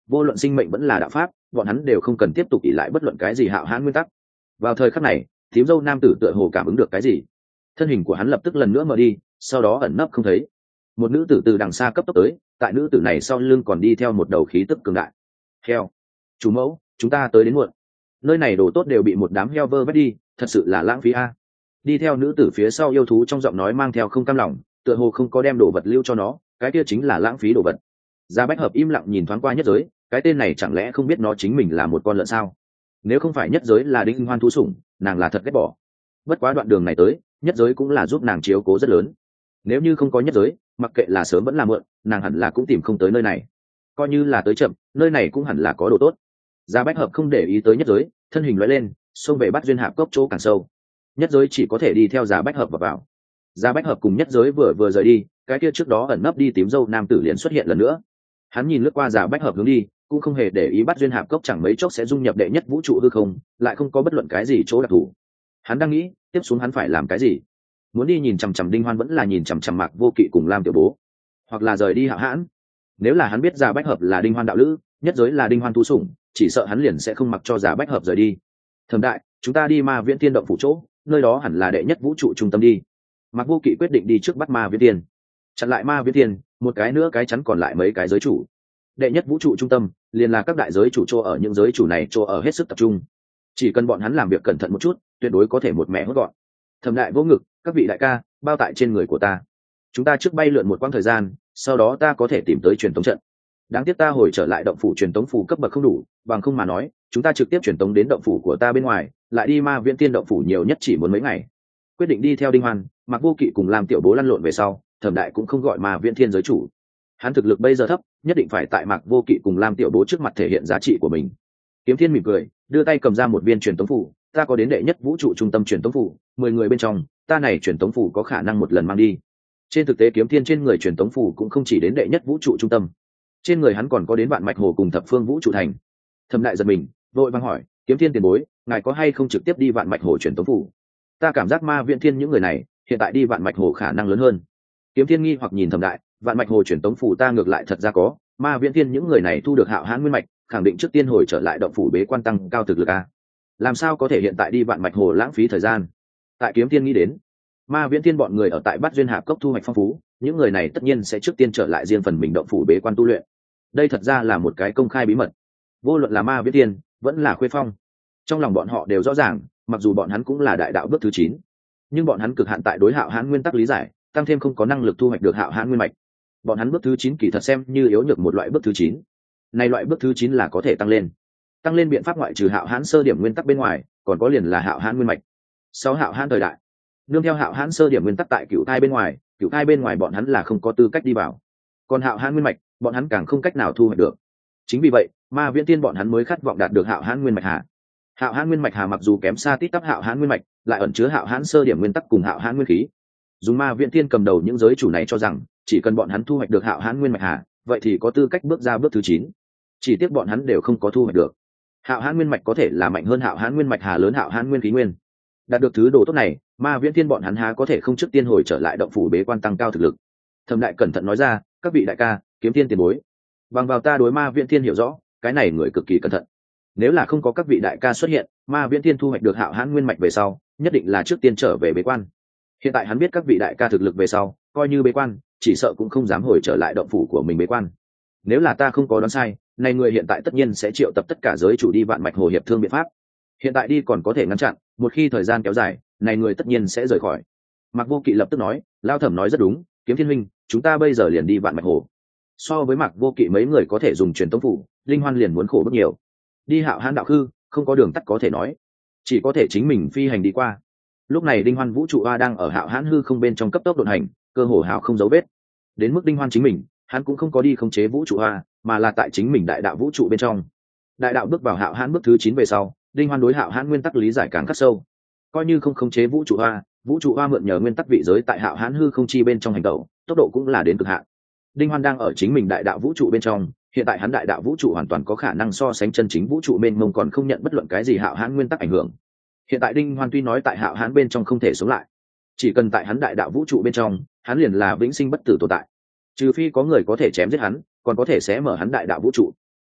vô luận sinh mệnh vẫn là đạo pháp, bọn hắn đều không cần tiếp tục ỷ lại bất luận cái gì hạo hãn nguyên tắc. Vào thời khắc này, tím dâu nam tử tựa hồ cảm ứng được cái gì, thân hình của hắn lập tức lần nữa mở đi, sau đó ẩn nấp không thấy. Một nữ tử từ đằng xa cấp tốc tới, tại nữ tử này sau lưng còn đi theo một đầu khí tức cường đại. Heo, chủ mẫu, chúng ta tới đến muộn. Nơi này đồ tốt đều bị một đám heo vơ vét đi, thật sự là lãng phí a. Đi theo nữ tử phía sau yêu thú trong giọng nói mang theo không cam lòng, tựa hồ không có đem đồ vật lưu cho nó, cái kia chính là lãng phí đồ vật. Gia Bách Hợp im lặng nhìn thoáng qua nhất giới, cái tên này chẳng lẽ không biết nó chính mình là một con lợn sao? Nếu không phải nhất giới là đinh hoan thú sủng, nàng là thật ghét bỏ. Bất quá đoạn đường này tới, nhất giới cũng là giúp nàng chiếu cố rất lớn. Nếu như không có nhất giới, mặc kệ là sớm vẫn là muộn, nàng hẳn là cũng tìm không tới nơi này. Coi như là tới chậm, nơi này cũng hẳn là có đồ tốt. Gia Bách Hợp không để ý tới nhất giới, thân hình lóe lên, xông về bắt duyên hạp cốc chỗ càng sâu. Nhất giới chỉ có thể đi theo Gia Bách Hợp vào. Gia Bách Hợp cùng nhất giới vừa rời đi, cái kia trước đó ẩn nấp đi tím dâu nam tử liền xuất hiện lần nữa. Hắn nhìn lướt qua Gia Bách Hợp hướng đi, cũng không hề để ý bắt duyên hạp cốc chẳng mấy chốc sẽ dung nhập đệ nhất vũ trụ hư không, lại không có bất luận cái gì chỗ đặc thù. Hắn đang nghĩ, tiếp xuống hắn phải làm cái gì? Muốn đi nhìn chằm chằm Đinh Hoan vẫn là nhìn chằm chằm Mạc Vô Kỵ cùng Lam Tiểu Bố, hoặc là rời đi Hạo Hãn. Nếu là hắn biết Gia Bách Hợp là Đinh Hoan đạo lữ, nhất giới là Đinh Hoan thú sủng, chỉ sợ hắn liền sẽ không mặc cho Gia Bách Hợp rời đi. Thẩm đại, chúng ta đi Ma Viễn Tiên động phủ chỗ, nơi đó hẳn là đệ nhất vũ trụ trung tâm đi. Mạc Vô Kỵ quyết định đi trước bắt Ma Viễn Tiên, chặn lại Ma Viễn Tiên, một cái nữa cái chắn còn lại mấy cái giới chủ. Đệ nhất vũ trụ trung tâm liền là các đại giới chủ chỗ ở, những giới chủ này chỗ ở hết sức tập trung, chỉ cần bọn hắn làm việc cẩn thận một chút, tuyệt đối có thể một mẹ hốt gọn. Thẩm đại vô ngực, các vị đại ca, bao tại trên người của ta. Chúng ta trước bay lượn một quãng thời gian, sau đó ta có thể tìm tới truyền tống trận. Đáng tiếc ta hồi trở lại động phủ truyền tống phủ cấp bậc không đủ, bằng không mà nói, chúng ta trực tiếp truyền tống đến động phủ của ta bên ngoài, lại đi Ma Viễn Tiên động phủ nhiều nhất chỉ muốn mấy ngày. Quyết định đi theo Đinh Hoan, Mạc Vô Kỵ cùng làm tiểu bố lăn lộn về sau, Thẩm đại cũng không gọi Ma Viễn Thiên giới chủ. Hắn thực lực bây giờ thấp, nhất định phải tại Mạc Vô Kỵ cùng Lam Tiểu Bố trước mặt thể hiện giá trị của mình. Kiếm Thiên mỉm cười, đưa tay cầm ra một viên truyền tống phủ, ta có đến đệ nhất vũ trụ trung tâm truyền tống phủ, 10 người bên trong, ta này truyền tống phủ có khả năng một lần mang đi. Trên thực tế Kiếm Thiên trên người truyền tống phủ cũng không chỉ đến đệ nhất vũ trụ trung tâm, trên người hắn còn có đến Vạn Mạch Hồ cùng Thập Phương Vũ trụ thành. Thẩm đại giật mình, vội vàng hỏi, Kiếm Thiên tiền bối, ngài có hay không trực tiếp đi Vạn Mạch Hồ truyền tống phủ? Ta cảm giác Ma Viễn Thiên những người này, hiện tại đi Vạn Mạch Hồ khả năng lớn hơn. Kiếm Thiên nghi hoặc nhìn Thẩm đại, Vạn Mạch Hồ truyền tống phủ ta ngược lại thật ra có, Ma Viễn Thiên những người này thu được Hạo Hãn nguyên mạch, khẳng định trước tiên hồi trở lại động phủ bế quan tăng cao thực lực a. Làm sao có thể hiện tại đi Vạn Mạch Hồ lãng phí thời gian? Tại Kiếm Thiên nghĩ đến, Ma Viễn Thiên bọn người ở tại Bát Duyên Hạp cốc thu hoạch phong phú, những người này tất nhiên sẽ trước tiên trở lại riêng phần mình động phủ bế quan tu luyện. Đây thật ra là một cái công khai bí mật. Vô luận là Ma Viễn Thiên, vẫn là Khuê Phong, trong lòng bọn họ đều rõ ràng, mặc dù bọn hắn cũng là đại đạo bước thứ 9, nhưng bọn hắn cực hạn tại đối Hạo Hãn nguyên tắc lý giải, tăng thêm không có năng lực thu hoạch được Hạo Hãn nguyên mạch. Bọn hắn bước thứ 9 kỳ thật xem như yếu nhược một loại bước thứ 9. Này loại bước thứ 9 là có thể tăng lên biện pháp ngoại trừ Hạo Hãn sơ điểm nguyên tắc bên ngoài, còn có liền là Hạo Hãn nguyên mạch. Sau Hạo Hãn thời đại, nương theo Hạo Hãn sơ điểm nguyên tắc tại Cửu Thai bên ngoài bọn hắn là không có tư cách đi vào. Còn Hạo Hãn nguyên mạch, bọn hắn càng không cách nào thu hoạch được. Chính vì vậy, Ma Viễn Tiên bọn hắn mới khát vọng đạt được Hạo Hãn nguyên mạch hà. Hạo Hãn nguyên mạch hà mặc dù kém xa tít tắp Hạo Hãn nguyên mạch, lại ẩn chứa Hạo Hãn sơ điểm nguyên tắc cùng Hạo Hãn nguyên khí. Dùng Ma Viễn Tiên cầm đầu những giới chủ này cho rằng, chỉ cần bọn hắn thu hoạch được Hạo Hãn nguyên mạch hà, vậy thì có tư cách bước ra bước thứ 9. Chỉ tiếc bọn hắn đều không có thu hoạch được. Hạo Hãn nguyên mạch có thể là mạnh hơn Hạo Hãn nguyên mạch hà lớn Hạo Hãn nguyên khí nguyên. Đạt được thứ đồ tốt này, Ma Viễn Thiên bọn hắn há có thể không trước tiên hồi trở lại động phủ bế quan tăng cao thực lực. Thẩm đại cẩn thận nói ra, các vị đại ca, Kiếm Thiên tiền bối, bằng vào ta đối Ma Viễn Thiên hiểu rõ, cái này người cực kỳ cẩn thận. Nếu là không có các vị đại ca xuất hiện, Ma Viễn Thiên thu hoạch được Hạo Hãn nguyên mạch về sau, nhất định là trước tiên trở về bế quan. Hiện tại hắn biết các vị đại ca thực lực về sau, coi như bế quan, chỉ sợ cũng không dám hồi trở lại động phủ của mình bế quan. Nếu là ta không có đoán sai, này người hiện tại tất nhiên sẽ triệu tập tất cả giới chủ đi Vạn Mạch Hồ hiệp thương biện pháp. Hiện tại đi còn có thể ngăn chặn, một khi thời gian kéo dài, này người tất nhiên sẽ rời khỏi. Mạc Vô Kỵ lập tức nói, Lao Thẩm nói rất đúng, Kiếm Thiên huynh, chúng ta bây giờ liền đi Vạn Mạch Hồ. So với Mạc Vô Kỵ mấy người có thể dùng truyền tống phủ, Linh Hoan liền muốn khổ rất nhiều. Đi Hạo Hãn đạo khư, không có đường tắt có thể nói, chỉ có thể chính mình phi hành đi qua. Lúc này Đinh Hoan vũ trụ a đang ở Hạo Hãn hư không bên trong cấp tốc độn hành, cơ hồ hào không dấu vết. Đến mức Đinh Hoan chính mình, hắn cũng không có đi khống chế vũ trụ a, mà là tại chính mình đại đạo vũ trụ bên trong. Đại đạo bước vào Hạo Hãn bước thứ 9 về sau, Đinh Hoan đối Hạo Hãn nguyên tắc lý giải càng khắc sâu. Coi như không khống chế vũ trụ a mượn nhờ nguyên tắc vị giới tại Hạo Hãn hư không chi bên trong hành động, tốc độ cũng là đến cực hạn. Đinh Hoan đang ở chính mình đại đạo vũ trụ bên trong, hiện tại hắn đại đạo vũ trụ hoàn toàn có khả năng so sánh chân chính vũ trụ mênh mông, còn không nhận bất luận cái gì Hạo Hãn nguyên tắc ảnh hưởng. Hiện tại Đinh Hoan tuy nói tại Hạo Hãn bên trong không thể sống lại, chỉ cần tại hắn đại đạo vũ trụ bên trong, hắn liền là vĩnh sinh bất tử tồn tại. Trừ phi có người có thể chém giết hắn, còn có thể xé mở hắn đại đạo vũ trụ.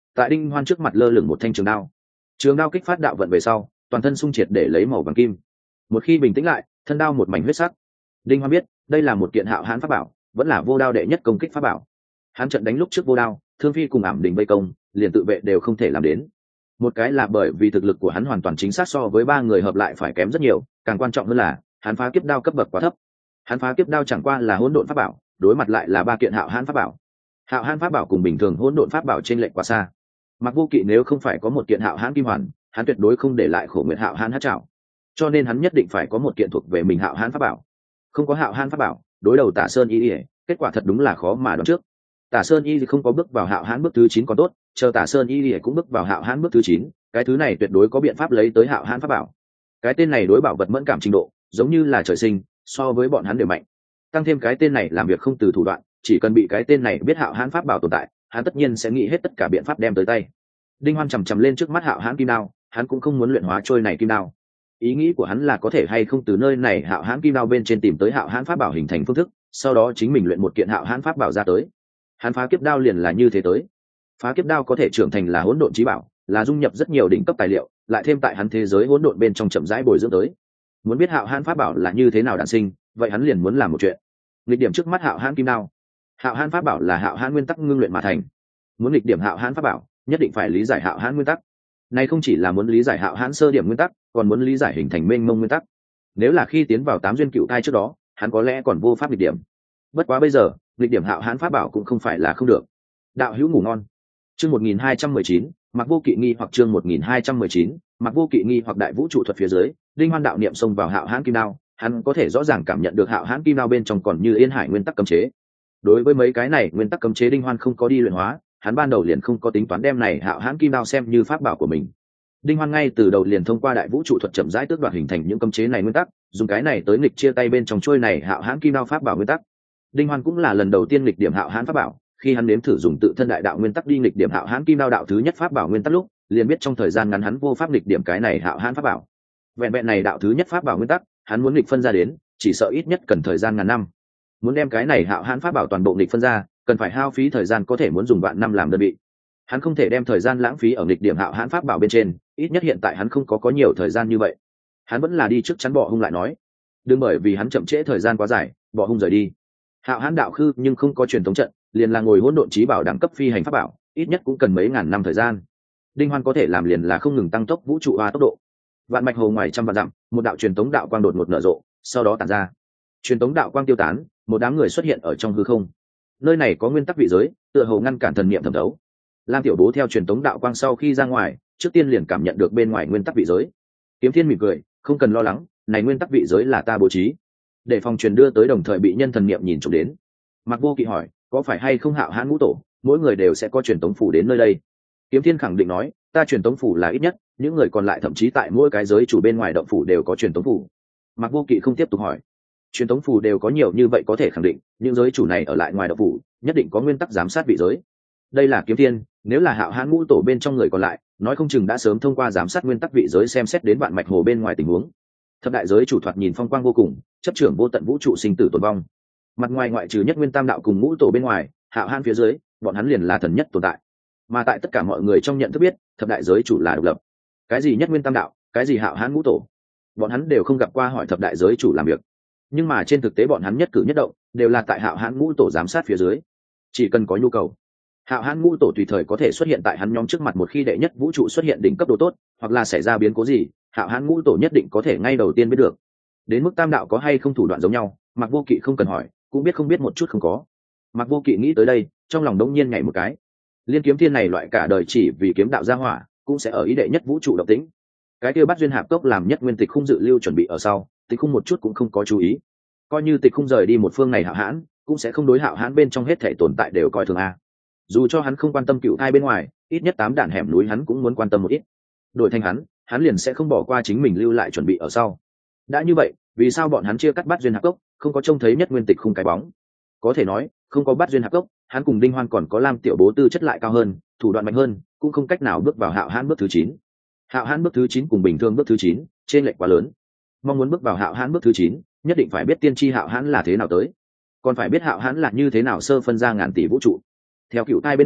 tại đinh hoan trước mặt lơ lửng một thanh trường đao kích phát đạo vận về sau toàn thân sung triệt để lấy màu vàng kim. Một khi bình tĩnh lại, thân đao một mảnh huyết sắc. Đinh hoan biết đây là một kiện hạo hãn pháp bảo, vẫn là vô đao đệ nhất công kích pháp bảo. Hắn trận đánh lúc trước vô đao, Thương Phi cùng Ảm Đình vây công, liền tự vệ đều không thể làm đến. Một cái là bởi vì thực lực của hắn hoàn toàn chính xác so với ba người hợp lại phải kém rất nhiều, càng quan trọng hơn là hắn phá kiếp đao cấp bậc quá thấp. Hắn phá kiếp đao chẳng qua là hỗn độn pháp bảo, đối mặt lại là ba kiện hạo hãn pháp bảo. Hạo hãn pháp bảo cùng bình thường hỗn độn pháp bảo trên lệch quá xa. Mặc Vô Kỵ nếu không phải có một kiện hạo hãn kim hoàn, hắn tuyệt đối không để lại Khổ Nguyệt hạo hãn hắc trảo. Cho nên hắn nhất định phải có một kiện thuộc về mình hạo hãn pháp bảo. Không có hạo hãn pháp bảo, đối đầu Tả Sơn Y, kết quả thật đúng là khó mà đoán trước. Tả Sơn Y không có bước vào hạo hãn bước thứ 9 còn tốt, chờ Tả Sơn Y cũng bước vào hạo hãn bước thứ 9, cái thứ này tuyệt đối có biện pháp lấy tới hạo hãn pháp bảo. Cái tên này đối bảo vật mẫn cảm trình độ, giống như là trời sinh, so với bọn hắn đều mạnh. Tăng thêm cái tên này làm việc không từ thủ đoạn, chỉ cần bị cái tên này biết hạo hãn pháp bảo tồn tại, hắn tất nhiên sẽ nghĩ hết tất cả biện pháp đem tới tay. Đinh Hoan chằm chằm lên trước mắt hạo hãn kim đao, hắn cũng không muốn luyện hóa trôi này kim đao. Ý nghĩ của hắn là có thể hay không từ nơi này hạo hãn kim đao bên trên tìm tới hạo hãn pháp bảo hình thành phương thức, sau đó chính mình luyện một kiện hạo hãn pháp bảo ra tới. Hắn phá kiếp đao liền là như thế tới. Phá kiếp đao có thể trưởng thành là hỗn độn chí bảo, là dung nhập rất nhiều đỉnh cấp tài liệu, lại thêm tại hắn thế giới hỗn độn bên trong chậm rãi bồi dưỡng tới. Muốn biết hạo hãn pháp bảo là như thế nào đản sinh, vậy hắn liền muốn làm một chuyện. Nghịch điểm trước mắt hạo hãn kim đao. Hạo hãn pháp bảo là hạo hãn nguyên tắc ngưng luyện mà thành. Muốn nghịch điểm hạo hãn pháp bảo, nhất định phải lý giải hạo hãn nguyên tắc. Này không chỉ là muốn lý giải hạo hãn sơ điểm nguyên tắc, còn muốn lý giải hình thành mênh mông nguyên tắc. Nếu là khi tiến vào 8 duyên cựu thai trước đó, hắn có lẽ còn vô pháp nghịch điểm. Bất quá bây giờ, nghịch điểm hạo hãn pháp bảo cũng không phải là không được. Đạo hữu ngủ ngon. Chương 1219, Mặc Vô Kỵ nghi hoặc chương 1219, Mặc Vô Kỵ nghi hoặc đại vũ trụ thuật phía dưới, Đinh Hoan đạo niệm xông vào hạo hãn kim đao, hắn có thể rõ ràng cảm nhận được hạo hãn kim đao bên trong còn như yên hải nguyên tắc cấm chế. Đối với mấy cái này nguyên tắc cấm chế Đinh Hoan không có đi luyện hóa, hắn ban đầu liền không có tính toán đem này hạo hãn kim đao xem như pháp bảo của mình. Đinh Hoan ngay từ đầu liền thông qua đại vũ trụ thuật chậm rãi tước đoạt hình thành những cấm chế này nguyên tắc, dùng cái này tới nghịch chia tay bên trong trôi này hạo hãn kim đao pháp bảo nguyên tắc. Đinh Hoan cũng là lần đầu tiên nghịch điểm hạo hãn pháp bảo, khi hắn nếm thử dùng tự thân đại đạo nguyên tắc đi nghịch điểm hạo hãn kim đao đạo thứ nhất pháp bảo nguyên tắc lúc, liền biết trong thời gian ngắn hắn vô pháp nghịch điểm cái này hạo hãn pháp bảo. Vẹn vẹn này đạo thứ nhất pháp bảo nguyên tắc, hắn muốn nghịch phân ra đến, chỉ sợ ít nhất cần thời gian ngàn năm. Muốn đem cái này hạo hãn pháp bảo toàn bộ nghịch phân ra, cần phải hao phí thời gian có thể muốn dùng vạn năm làm đơn vị. Hắn không thể đem thời gian lãng phí ở nghịch điểm hạo hãn pháp bảo bên trên, ít nhất hiện tại hắn không có nhiều thời gian như vậy. Hắn vẫn là đi trước chắn Bỏ Hung lại nói, đừng bởi vì hắn chậm trễ thời gian quá dài, Bỏ Hung rời đi. Hạo hãn đạo khư nhưng không có truyền thống trận, liền là ngồi hỗn độn chí bảo đẳng cấp phi hành pháp bảo, ít nhất cũng cần mấy ngàn năm thời gian. Đinh Hoan có thể làm liền là không ngừng tăng tốc vũ trụ hoa tốc độ. Vạn mạch hồ ngoài trăm vạn dặm, một đạo truyền thống đạo quang đột ngột nở rộ, sau đó tản ra. Truyền thống đạo quang tiêu tán, một đám người xuất hiện ở trong hư không. Nơi này có nguyên tắc vị giới, tựa hồ ngăn cản thần niệm thẩm thấu. Lam Tiểu Bố theo truyền thống đạo quang sau khi ra ngoài, trước tiên liền cảm nhận được bên ngoài nguyên tắc vị giới. Kiếm Thiên mỉm cười, không cần lo lắng, này nguyên tắc vị giới là ta bố trí, để phòng truyền đưa tới đồng thời bị nhân thần niệm nhìn trộm đến. Mặc Vô Kỵ hỏi, có phải hay không hạo hãn ngũ tổ, mỗi người đều sẽ có truyền tống phủ đến nơi đây? Kiếm Thiên khẳng định nói, ta truyền tống phủ là ít nhất, những người còn lại thậm chí tại mỗi cái giới chủ bên ngoài động phủ đều có truyền tống phủ. Mặc Vô Kỵ không tiếp tục hỏi, truyền tống phủ đều có nhiều như vậy có thể khẳng định, những giới chủ này ở lại ngoài động phủ, nhất định có nguyên tắc giám sát vị giới. Đây là Kiếm Thiên, nếu là hạo hãn ngũ tổ bên trong người còn lại, nói không chừng đã sớm thông qua giám sát nguyên tắc vị giới xem xét đến vạn mạch hồ bên ngoài tình huống. Thập đại giới chủ thoạt nhìn phong quang vô cùng, chấp trưởng vô tận vũ trụ sinh tử tồn vong. Mặt ngoài ngoại trừ nhất nguyên tam đạo cùng ngũ tổ bên ngoài, hạo hãn phía dưới, bọn hắn liền là thần nhất tồn tại. Mà tại tất cả mọi người trong nhận thức biết, thập đại giới chủ là độc lập. Cái gì nhất nguyên tam đạo, cái gì hạo hãn ngũ tổ, bọn hắn đều không gặp qua hỏi thập đại giới chủ làm việc. Nhưng mà trên thực tế bọn hắn nhất cử nhất động đều là tại hạo hãn ngũ tổ giám sát phía dưới. Chỉ cần có nhu cầu, hạo hãn ngũ tổ tùy thời có thể xuất hiện tại hắn nhóm trước mặt. Một khi đệ nhất vũ trụ xuất hiện đỉnh cấp độ tốt, hoặc là xảy ra biến cố gì, hạo hãn ngũ tổ nhất định có thể ngay đầu tiên biết được. Đến mức tam đạo có hay không thủ đoạn giống nhau, Mặc Vô Kỵ không cần hỏi, cũng biết không biết một chút không có. Mặc Vô Kỵ nghĩ tới đây, trong lòng đống nhiên nhảy một cái. Liên Kiếm Thiên này loại cả đời chỉ vì kiếm đạo gia hỏa, cũng sẽ ở ý đệ nhất vũ trụ động tĩnh. Cái kia Bát Duyên Hạp Cốc làm nhất nguyên Tịch Khung dự lưu chuẩn bị ở sau, Tịch Khung một chút cũng không có chú ý. Coi như Tịch Khung rời đi một phương này hạo hãn, cũng sẽ không đối hạo hãn bên trong hết thể tồn tại đều coi thường a. Dù cho hắn không quan tâm cựu thai bên ngoài, ít nhất 8 đạn hẻm núi hắn cũng muốn quan tâm một ít. Đổi thành hắn liền sẽ không bỏ qua chính mình lưu lại chuẩn bị ở sau. Đã như vậy, vì sao bọn hắn chia cắt Bát Duyên Hạp Cốc, không có trông thấy nhất nguyên Tịch Khung cái bóng? Có thể nói, không có Bát Duyên Hạp Cốc, hắn cùng Đinh Hoan còn có Lam Tiểu Bố tư chất lại cao hơn, thủ đoạn mạnh hơn, cũng không cách nào bước vào hạo hãn bước thứ 9. Hạo hãn bước thứ 9 cùng bình thường bước thứ 9, trên lệch quá lớn. Mong muốn bước vào hạo hãn bước thứ 9, nhất định phải biết tiên tri hạo hãn là thế nào tới, còn phải biết hạo hãn là như thế nào sơ phân ra ngàn tỷ vũ trụ. Theo cựu thai bên ngoài,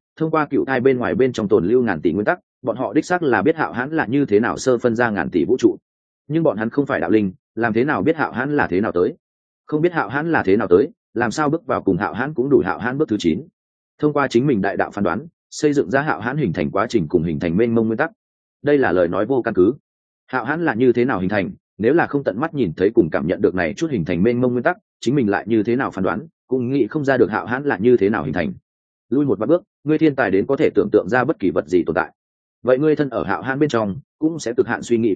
thông qua cựu thai bên ngoài bên trong tồn lưu ngàn tỷ nguyên tắc, bọn họ đích xác là biết Hạo Hãn là như thế nào sơ phân ra ngàn tỷ vũ trụ, nhưng bọn hắn không phải đạo linh, làm thế nào biết Hạo Hãn là thế nào tới? Không biết Hạo Hãn là thế nào tới, làm sao bước vào cùng Hạo Hãn cũng đủ Hạo Hãn bước thứ 9. Thông qua chính mình đại đạo phán đoán, xây dựng ra Hạo Hãn hình thành quá trình cùng hình thành mênh mông nguyên tắc. Đây là lời nói vô căn cứ. Hạo Hãn là như thế nào hình thành, nếu là không tận mắt nhìn thấy cùng cảm nhận được này chút hình thành mênh mông nguyên tắc, chính mình lại như thế nào phán đoán, cũng nghĩ không ra được Hạo Hãn là như thế nào hình thành. Lui một bước, ngươi thiên tài đến có thể tưởng tượng ra bất kỳ vật gì tồn tại. Vậy ngươi thân ở Hạo Hãn bên trong, cũng sẽ cực hạn suy nghĩ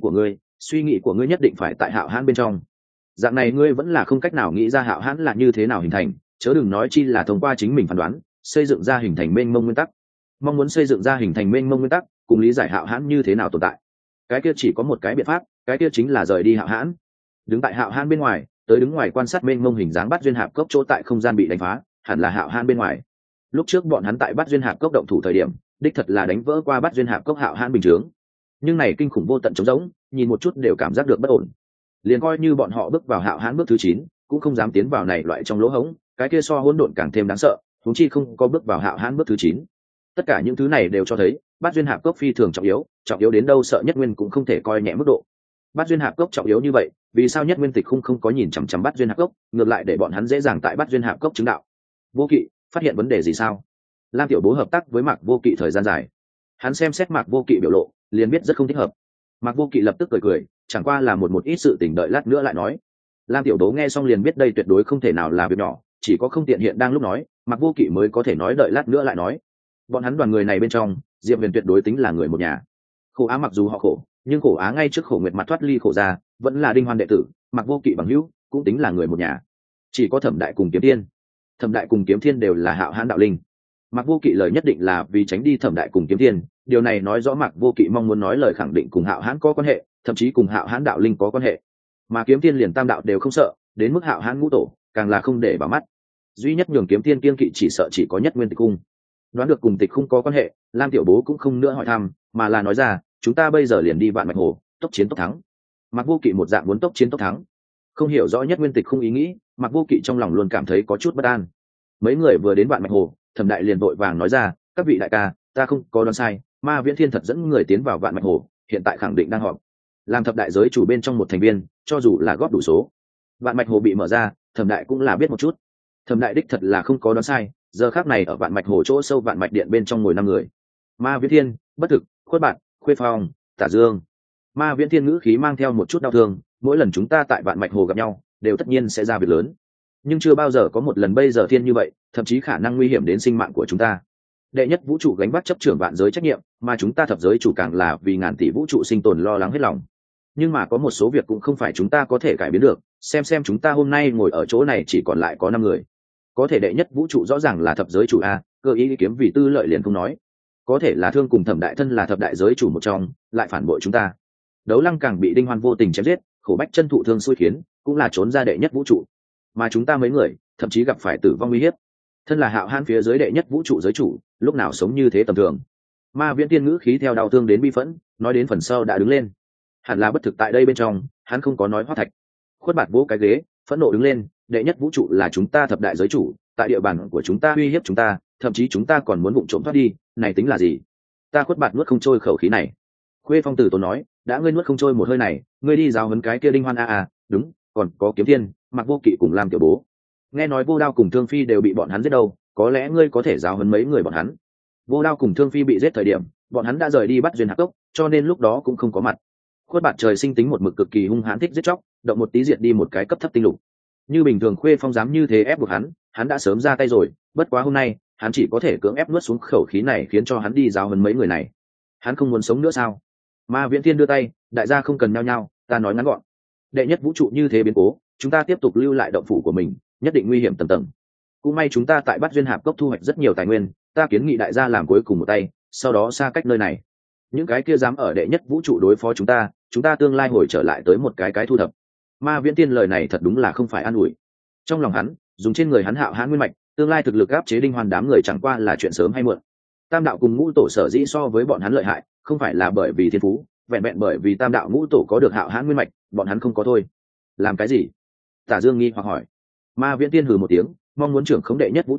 của ngươi nhất định phải tại Hạo Hãn bên trong. Dạng này ngươi vẫn là không cách nào nghĩ ra Hạo Hãn là như thế nào hình thành, chớ đừng nói chi là thông qua chính mình phán đoán, xây dựng ra hình thành mênh mông nguyên tắc. Mong muốn xây dựng ra hình thành mênh mông nguyên tắc, cùng lý giải Hạo Hãn như thế nào tồn tại. Cái kia chỉ có một cái biện pháp, cái kia chính là rời đi Hạo Hãn. Đứng tại Hạo Hãn bên ngoài, tới đứng ngoài quan sát mênh mông hình dáng Bát Duyên Hạp Cốc chỗ tại không gian bị đánh phá, hẳn là Hạo Hãn bên ngoài. Lúc trước bọn hắn tại Bát Duyên Hạp Cốc động thủ thời điểm, đích thật là đánh vỡ qua Bát Duyên Hạp Cốc Hạo Hãn bình chướng. Nhưng này kinh khủng vô tận trống rỗng, nhìn một chút đều cảm giác được bất ổn. Liền coi như bọn họ bước vào Hạo Hãn bước thứ 9, cũng không dám tiến vào này loại trong lỗ hổng, cái kia so hỗn độn càng thêm đáng sợ, huống chi không có bước vào Hạo Hãn bước thứ 9. Tất cả những thứ này đều cho thấy, Bát Duyên Hạp Cốc phi thường trọng yếu đến đâu sợ Nhất Nguyên cũng không thể coi nhẹ mức độ. Bát Duyên Hạp Cốc trọng yếu như vậy, vì sao Nhất Nguyên Tịch không có nhìn chằm chằm Bát Duyên Hạp Cốc, ngược lại để bọn hắn dễ dàng tại Bát Duyên Hạp Cốc chứng đạo? Vô Kỵ, phát hiện vấn đề gì sao? Lam Tiểu Bố hợp tác với Mạc Vô Kỵ thời gian dài, hắn xem xét Mạc Vô Kỵ biểu lộ, liền biết rất không thích hợp. Mạc Vô Kỵ lập tức cười, chẳng qua là một ít sự tình, đợi lát nữa lại nói. Lam Tiểu Bố nghe xong liền biết đây tuyệt đối không thể nào là việc nhỏ, chỉ có không tiện hiện đang lúc nói, Mạc Vô Kỵ mới có thể nói đợi lát nữa lại nói. Bọn hắn đoàn người này bên trong, Diệp Huyền tuyệt đối tính là người một nhà. Khổ Á mặc dù họ khổ, nhưng Khổ Á ngay trước Khổ Nguyệt mặt thoát ly khổ ra, vẫn là Đinh Hoan đệ tử, Mạc Vô Kỵ bằng hữu, cũng tính là người một nhà. Chỉ có Thẩm Đại cùng Kiếm Thiên, Thẩm Đại cùng Kiếm Thiên đều là Hạo Hãn đạo linh. Mạc Vô Kỵ lời nhất định là vì tránh đi Thẩm Đại cùng Kiếm Thiên, điều này nói rõ Mạc Vô Kỵ mong muốn nói lời khẳng định cùng Hạo Hãn có quan hệ, thậm chí cùng Hạo Hãn đạo linh có quan hệ. Mà Kiếm Thiên liền tam đạo đều không sợ, đến mức Hạo Hãn ngũ tổ, càng là không để vào mắt. Duy nhất nhường Kiếm Thiên kiên kỵ chỉ sợ chỉ có Nhất Nguyên Tịch Cung. Đoán được cùng Tịch Cung có quan hệ, Lam Tiểu Bố cũng không nữa hỏi thăm, mà là nói ra, chúng ta bây giờ liền đi Vạn Mạch Hồ, tốc chiến tốc thắng. Mạc Vô Kỵ một dạng muốn tốc chiến tốc thắng. Không hiểu rõ Nhất Nguyên Tịch Cung ý nghĩ, Mạc Vô Kỵ trong lòng luôn cảm thấy có chút bất an. Mấy người vừa đến Vạn Mạch Hồ, Thẩm Đại liền vội vàng nói ra, các vị đại ca, ta không có đoán sai, Ma Viễn Thiên thật dẫn người tiến vào Vạn Mạch Hồ, hiện tại khẳng định đang họp. Làm thập đại giới chủ bên trong một thành viên, cho dù là góp đủ số, Vạn Mạch Hồ bị mở ra, Thẩm Đại cũng là biết một chút. Thẩm Đại đích thật là không có đoán sai, giờ khắc này ở Vạn Mạch Hồ chỗ sâu Vạn Mạch Điện bên trong ngồi 5 người. Ma Viễn Thiên, Bất Thực, Khuất Bạn, Khuê Phong, Tả Dương. Ma Viễn Thiên ngữ khí mang theo một chút đau thương, mỗi lần chúng ta tại Vạn Mạch Hồ gặp nhau, đều tất nhiên sẽ ra việc lớn. Nhưng chưa bao giờ có một lần bây giờ thiên như vậy, thậm chí khả năng nguy hiểm đến sinh mạng của chúng ta. Đệ nhất vũ trụ gánh vác chấp trưởng vạn giới trách nhiệm, mà chúng ta thập giới chủ càng là vì ngàn tỷ vũ trụ sinh tồn lo lắng hết lòng. Nhưng mà có một số việc cũng không phải chúng ta có thể cải biến được, xem chúng ta hôm nay ngồi ở chỗ này chỉ còn lại có 5 người. Có thể đệ nhất vũ trụ rõ ràng là thập giới chủ a, cơ ý kiếm vì tư lợi liền không nói. Có thể là Thương cùng Thẩm Đại thân là thập đại giới chủ một trong, lại phản bội chúng ta. Đấu Lăng càng bị Đinh Hoan vô tình chém giết, Khổ Bách chân thụ thương xui khiến, cũng là trốn ra đệ nhất vũ trụ. Mà chúng ta mấy người, thậm chí gặp phải tử vong uy hiếp. Thân là Hạo Hãn phía dưới đệ nhất vũ trụ giới chủ, lúc nào sống như thế tầm thường. Ma Viễn Tiên ngữ khí theo đau thương đến bi phẫn, nói đến phần sau đã đứng lên. Hẳn là Bất Thực tại đây bên trong, hắn không có nói hóa thạch. Khuất Bạt vỗ cái ghế, phẫn nộ đứng lên, đệ nhất vũ trụ là chúng ta thập đại giới chủ, tại địa bàn của chúng ta uy hiếp chúng ta, thậm chí chúng ta còn muốn vụng trộm thoát đi, này tính là gì? Ta Khuất Bạt nuốt không trôi khẩu khí này. Khuê Phong tử tốn nói, đã ngươi nuốt không trôi một hơi này, ngươi đi giáo huấn cái kia Đinh Hoan đúng, còn có Kiếm Thiên, Mạc Vô Kỵ cùng Lam Tiểu Bố. Nghe nói Vô Đao cùng Thương Phi đều bị bọn hắn giết đâu, có lẽ ngươi có thể giáo huấn mấy người bọn hắn. Vô Đao cùng Thương Phi bị giết thời điểm, bọn hắn đã rời đi bắt Duyên Hạp Cốc, cho nên lúc đó cũng không có mặt. Khuất Bạt trời sinh tính một mực cực kỳ hung hãn, thích giết chóc, động một tí diệt đi một cái cấp thấp tinh lục. Như bình thường Khuê Phong dám như thế ép buộc hắn đã sớm ra tay rồi, bất quá hôm nay, hắn chỉ có thể cưỡng ép nuốt xuống khẩu khí này, khiến cho hắn đi giáo huấn mấy người này. Hắn không muốn sống nữa sao? Ma Viễn Thiên đưa tay, đại gia không cần nhao nhao, ta nói ngắn gọn. Đệ nhất vũ trụ như thế biến cố, chúng ta tiếp tục lưu lại động phủ của mình, nhất định nguy hiểm tầng tầng. Cũng may chúng ta tại Bát Duyên Hạp Cốc thu hoạch rất nhiều tài nguyên, ta kiến nghị đại gia làm cuối cùng một tay, sau đó xa cách nơi này. Những cái kia dám ở đệ nhất vũ trụ đối phó chúng ta tương lai hồi trở lại tới một cái thu thập. Ma Viễn Tiên lời này thật đúng là không phải an ủi. Trong lòng hắn, dùng trên người hắn Hạo Hãn nguyên mạch, tương lai thực lực áp chế Đinh Hoan đám người chẳng qua là chuyện sớm hay muộn. Tam đạo cùng ngũ tổ sở dĩ so với bọn hắn lợi hại, không phải là bởi vì thiên phú, vẹn vẹn bởi vì tam đạo ngũ tổ có được Hạo Hãn nguyên mạch, bọn hắn không có thôi. Làm cái gì? Tả Dương nghi hoặc hỏi. Ma Viễn Tiên hừ một tiếng, mong muốn trưởng khống đệ nhất vũ trụ,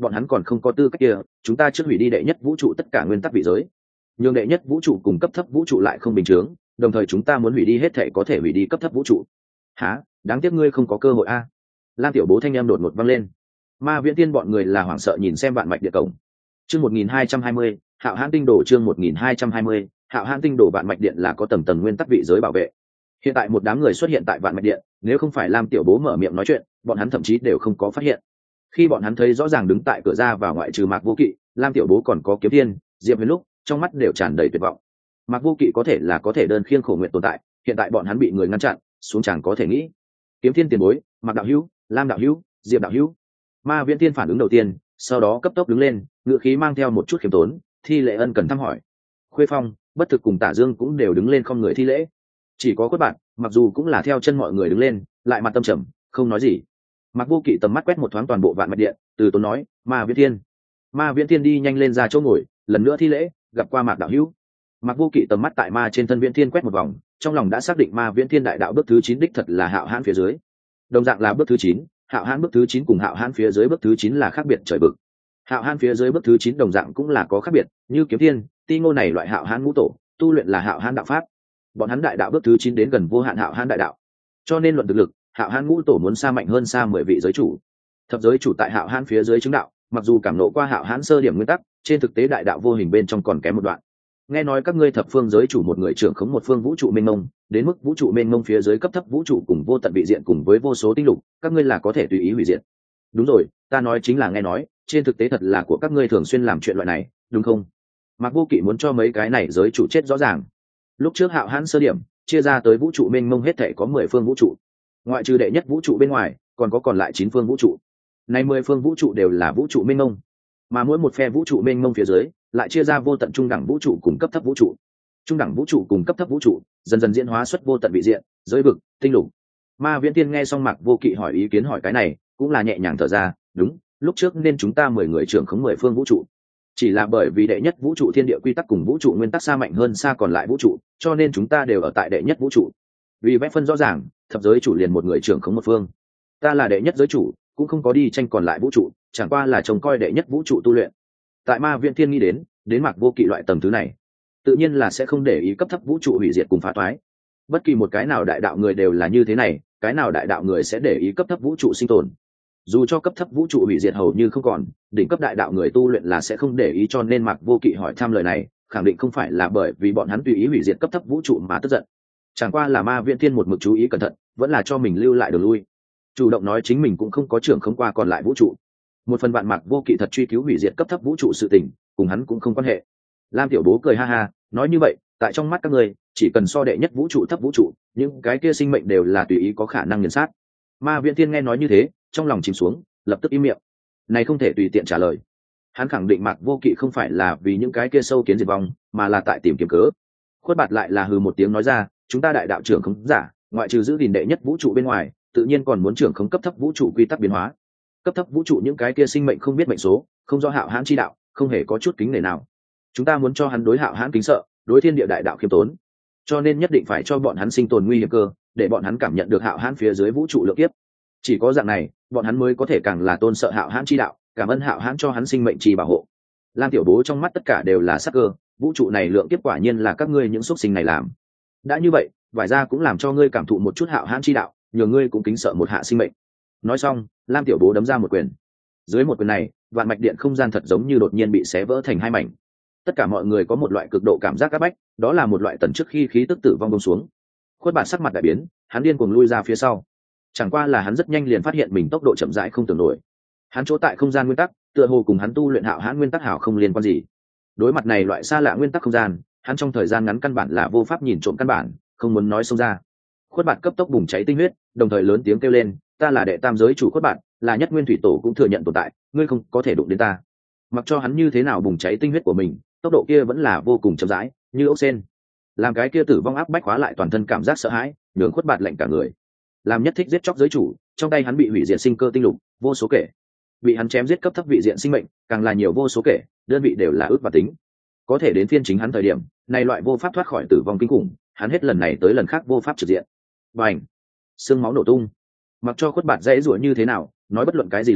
bọn hắn còn không có tư cách kia, chúng ta trước hủy đi đệ nhất vũ trụ tất cả nguyên tắc vị giới, nhưng đệ nhất vũ trụ cùng cấp thấp vũ trụ lại không bình thường, đồng thời chúng ta muốn hủy đi hết thể có thể hủy đi cấp thấp vũ trụ. Hả? Đáng tiếc ngươi không có cơ hội a. Lam Tiểu Bố thanh em đột ngột vang lên. Ma Viễn Tiên bọn người là hoảng sợ nhìn xem vạn mạch địa cổng. Chương 1220, Hạo Hãn tinh đồ. Chương 1220, Hạo Hãn tinh đồ. Vạn mạch điện là có tầng tầng nguyên tắc vị giới bảo vệ. Hiện tại một đám người xuất hiện tại vạn mạch điện, nếu không phải Lam Tiểu Bố mở miệng nói chuyện, bọn hắn thậm chí đều không có phát hiện. Khi bọn hắn thấy rõ ràng đứng tại cửa ra vào ngoại trừ Mạc Vô Kỵ, Lam Tiểu Bố còn có Kiếm Thiên, Diệp Huyền lúc, trong mắt đều tràn đầy tuyệt vọng. Mạc Vô Kỵ có thể là có thể đơn khiêng khổ nguyện tồn tại, hiện tại bọn hắn bị người ngăn chặn, xuống chẳng có thể nghĩ. Kiếm Thiên tiền bối, Mạc đạo hữu, Lam đạo hữu, Diệp đạo hữu. Ma Viễn Tiên phản ứng đầu tiên, sau đó cấp tốc đứng lên, ngựa khí mang theo một chút khiêm tốn, thi lễ ân cần thăm hỏi. Khuê Phong, Bất Thực cùng Tả Dương cũng đều đứng lên không người thi lễ. Chỉ có Quất Bạn, mặc dù cũng là theo chân mọi người đứng lên, lại mặt tâm trầm, không nói gì. Mạc Vô Kỵ tầm mắt quét một thoáng toàn bộ vạn mạch điện, từ tốn nói, Ma Viễn Tiên. Ma Viễn Tiên đi nhanh lên ra chỗ ngồi, lần nữa thi lễ, gặp qua Mạc đạo hữu. Mạc Vô Kỵ tầm mắt tại ma trên thân Viễn Thiên quét một vòng, trong lòng đã xác định Ma Viễn Thiên đại đạo bước thứ 9 đích thật là Hạo Hãn phía dưới. Đồng dạng là bước thứ 9, Hạo Hãn bước thứ 9 cùng Hạo Hãn phía dưới bước thứ 9 là khác biệt trời vực. Hạo Hãn phía dưới bước thứ 9 đồng dạng cũng là có khác biệt, như Kiếm Thiên, Ti Ngô này loại Hạo Hãn ngũ tổ, tu luyện là Hạo Hãn đạo pháp. Bọn hắn đại đạo bước thứ 9 đến gần vô hạn Hạo Hãn đại đạo. Cho nên luận thực lực, Hạo Hãn ngũ tổ muốn xa mạnh hơn xa 10 vị giới chủ. Thập giới chủ tại Hạo Hãn phía dưới chứng đạo, mặc dù cảm ngộ qua Hạo Hãn sơ điểm nguyên tắc, trên thực tế đại đạo vô hình bên trong còn kém một đoạn. Nghe nói các ngươi thập phương giới chủ một người trưởng khống một phương vũ trụ mênh mông, đến mức vũ trụ mênh mông phía dưới cấp thấp vũ trụ cùng vô tận vị diện cùng với vô số tinh lục, các ngươi là có thể tùy ý hủy diệt. Đúng rồi, ta nói chính là nghe nói, trên thực tế thật là của các ngươi thường xuyên làm chuyện loại này, đúng không? Mạc Vô Kỵ muốn cho mấy cái này giới chủ chết rõ ràng. Lúc trước Hạo Hãn sơ điểm, chia ra tới vũ trụ mênh mông hết thảy có 10 phương vũ trụ. Ngoại trừ đệ nhất vũ trụ bên ngoài, còn lại 9 phương vũ trụ. Này 10 phương vũ trụ đều là vũ trụ mênh mông, mà mỗi một phe vũ trụ mênh mông phía dưới lại chia ra vô tận trung đẳng vũ trụ cùng cấp thấp vũ trụ. Trung đẳng vũ trụ cùng cấp thấp vũ trụ dần dần diễn hóa xuất vô tận vị diện, giới vực, tinh lục. Ma Viễn Tiên nghe xong Mạc Vô Kỵ hỏi ý kiến hỏi cái này, cũng là nhẹ nhàng thở ra, đúng, lúc trước nên chúng ta 10 người trưởng khống 10 phương vũ trụ. Chỉ là bởi vì đệ nhất vũ trụ thiên địa quy tắc cùng vũ trụ nguyên tắc xa mạnh hơn xa còn lại vũ trụ, cho nên chúng ta đều ở tại đệ nhất vũ trụ. Vì vẽ phân rõ ràng, thập giới chủ liền một người trưởng khống một phương. Ta là đệ nhất giới chủ, cũng không có đi tranh còn lại vũ trụ, chẳng qua là trông coi đệ nhất vũ trụ tu luyện. Tại Ma Viễn Thiên nghĩ đến Mạc Vô Kỵ loại tầng thứ này, tự nhiên là sẽ không để ý cấp thấp vũ trụ hủy diệt cùng phá toái. Bất kỳ một cái nào đại đạo người đều là như thế này, cái nào đại đạo người sẽ để ý cấp thấp vũ trụ sinh tồn. Dù cho cấp thấp vũ trụ hủy diệt hầu như không còn, đỉnh cấp đại đạo người tu luyện là sẽ không để ý, cho nên Mạc Vô Kỵ hỏi thăm lời này, khẳng định không phải là bởi vì bọn hắn tùy ý hủy diệt cấp thấp vũ trụ mà tức giận. Chẳng qua là Ma Viễn Thiên một mực chú ý cẩn thận, vẫn là cho mình lưu lại đường lui. Chủ động nói chính mình cũng không có trưởng không qua còn lại vũ trụ. Một phần bạn Mạc Vô Kỵ thật truy cứu hủy diệt cấp thấp vũ trụ sự tình, cùng hắn cũng không quan hệ. Lam Tiểu Bố cười ha ha, nói như vậy, tại trong mắt các ngươi, chỉ cần so đệ nhất vũ trụ thấp vũ trụ, những cái kia sinh mệnh đều là tùy ý có khả năng nghiền sát. Ma Viễn Thiên nghe nói như thế, trong lòng chìm xuống, lập tức im miệng. Này không thể tùy tiện trả lời. Hắn khẳng định Mạc Vô Kỵ không phải là vì những cái kia sâu kiến diệt vong, mà là tại tìm kiếm cớ. Khuất Bạt lại là hừ một tiếng nói ra, chúng ta đại đạo trưởng không giả, ngoại trừ giữ gìn đệ nhất vũ trụ bên ngoài, tự nhiên còn muốn trưởng không cấp thấp vũ trụ quy tắc biến hóa. Cấp thấp vũ trụ những cái kia sinh mệnh không biết mệnh số, không do Hạo Hãn chi đạo, không hề có chút kính nể nào. Chúng ta muốn cho hắn đối Hạo Hãn kính sợ, đối thiên địa đại đạo khiêm tốn, cho nên nhất định phải cho bọn hắn sinh tồn nguy hiểm cơ, để bọn hắn cảm nhận được Hạo Hãn phía dưới vũ trụ lượng kiếp. Chỉ có dạng này, bọn hắn mới có thể càng là tôn sợ Hạo Hãn chi đạo, cảm ơn Hạo Hãn cho hắn sinh mệnh chi bảo hộ. Lam Tiểu Bố trong mắt tất cả đều là sắc cơ, vũ trụ này lượng kiếp quả nhiên là các ngươi những xuất sinh này làm. Đã như vậy, vải ra cũng làm cho ngươi cảm thụ một chút Hạo Hãn chi đạo, nhờ ngươi cũng kính sợ một hạ sinh mệnh. Nói xong, Lam Tiểu Bố đấm ra một quyền. Dưới một quyền này, vạn mạch điện không gian thật giống như đột nhiên bị xé vỡ thành hai mảnh. Tất cả mọi người có một loại cực độ cảm giác áp bách, đó là một loại tần trước khi khí tức tử vong buông xuống. Khuất Bạt sắc mặt đại biến, hắn điên cuồng lui ra phía sau. Chẳng qua là hắn rất nhanh liền phát hiện mình tốc độ chậm rãi không tưởng nổi. Hắn chỗ tại không gian nguyên tắc, tựa hồ cùng hắn tu luyện Hạo Hãn nguyên tắc hảo không liên quan gì. Đối mặt này loại xa lạ nguyên tắc không gian, hắn trong thời gian ngắn căn bản là vô pháp nhìn trộm căn bản, không muốn nói xông ra. Khuất Bạt cấp tốc bùng cháy tinh huyết, đồng thời lớn tiếng kêu lên, ta là đệ tam giới chủ Khuất Bạt, là nhất nguyên thủy tổ cũng thừa nhận tồn tại, ngươi không có thể đụng đến ta. Mặc cho hắn như thế nào bùng cháy tinh huyết của mình, tốc độ kia vẫn là vô cùng chậm rãi, như ốc sên. Làm cái kia tử vong áp bách khóa lại toàn thân cảm giác sợ hãi, nhường Khuất Bạt lạnh cả người. Làm nhất thích giết chóc giới chủ, trong tay hắn bị hủy diệt sinh cơ tinh lục vô số kể, bị hắn chém giết cấp thấp vị diện sinh mệnh càng là nhiều vô số kể, đơn vị đều là ước và tính. Có thể đến phiên chính hắn thời điểm này, loại vô pháp thoát khỏi tử vong kinh khủng, hắn hết lần này tới lần khác vô pháp trực diện. Bành, xương máu nổ tung. Mặc cho Khuất Bạt dãy rủa như thế nào, nói bất luận cái gì lời,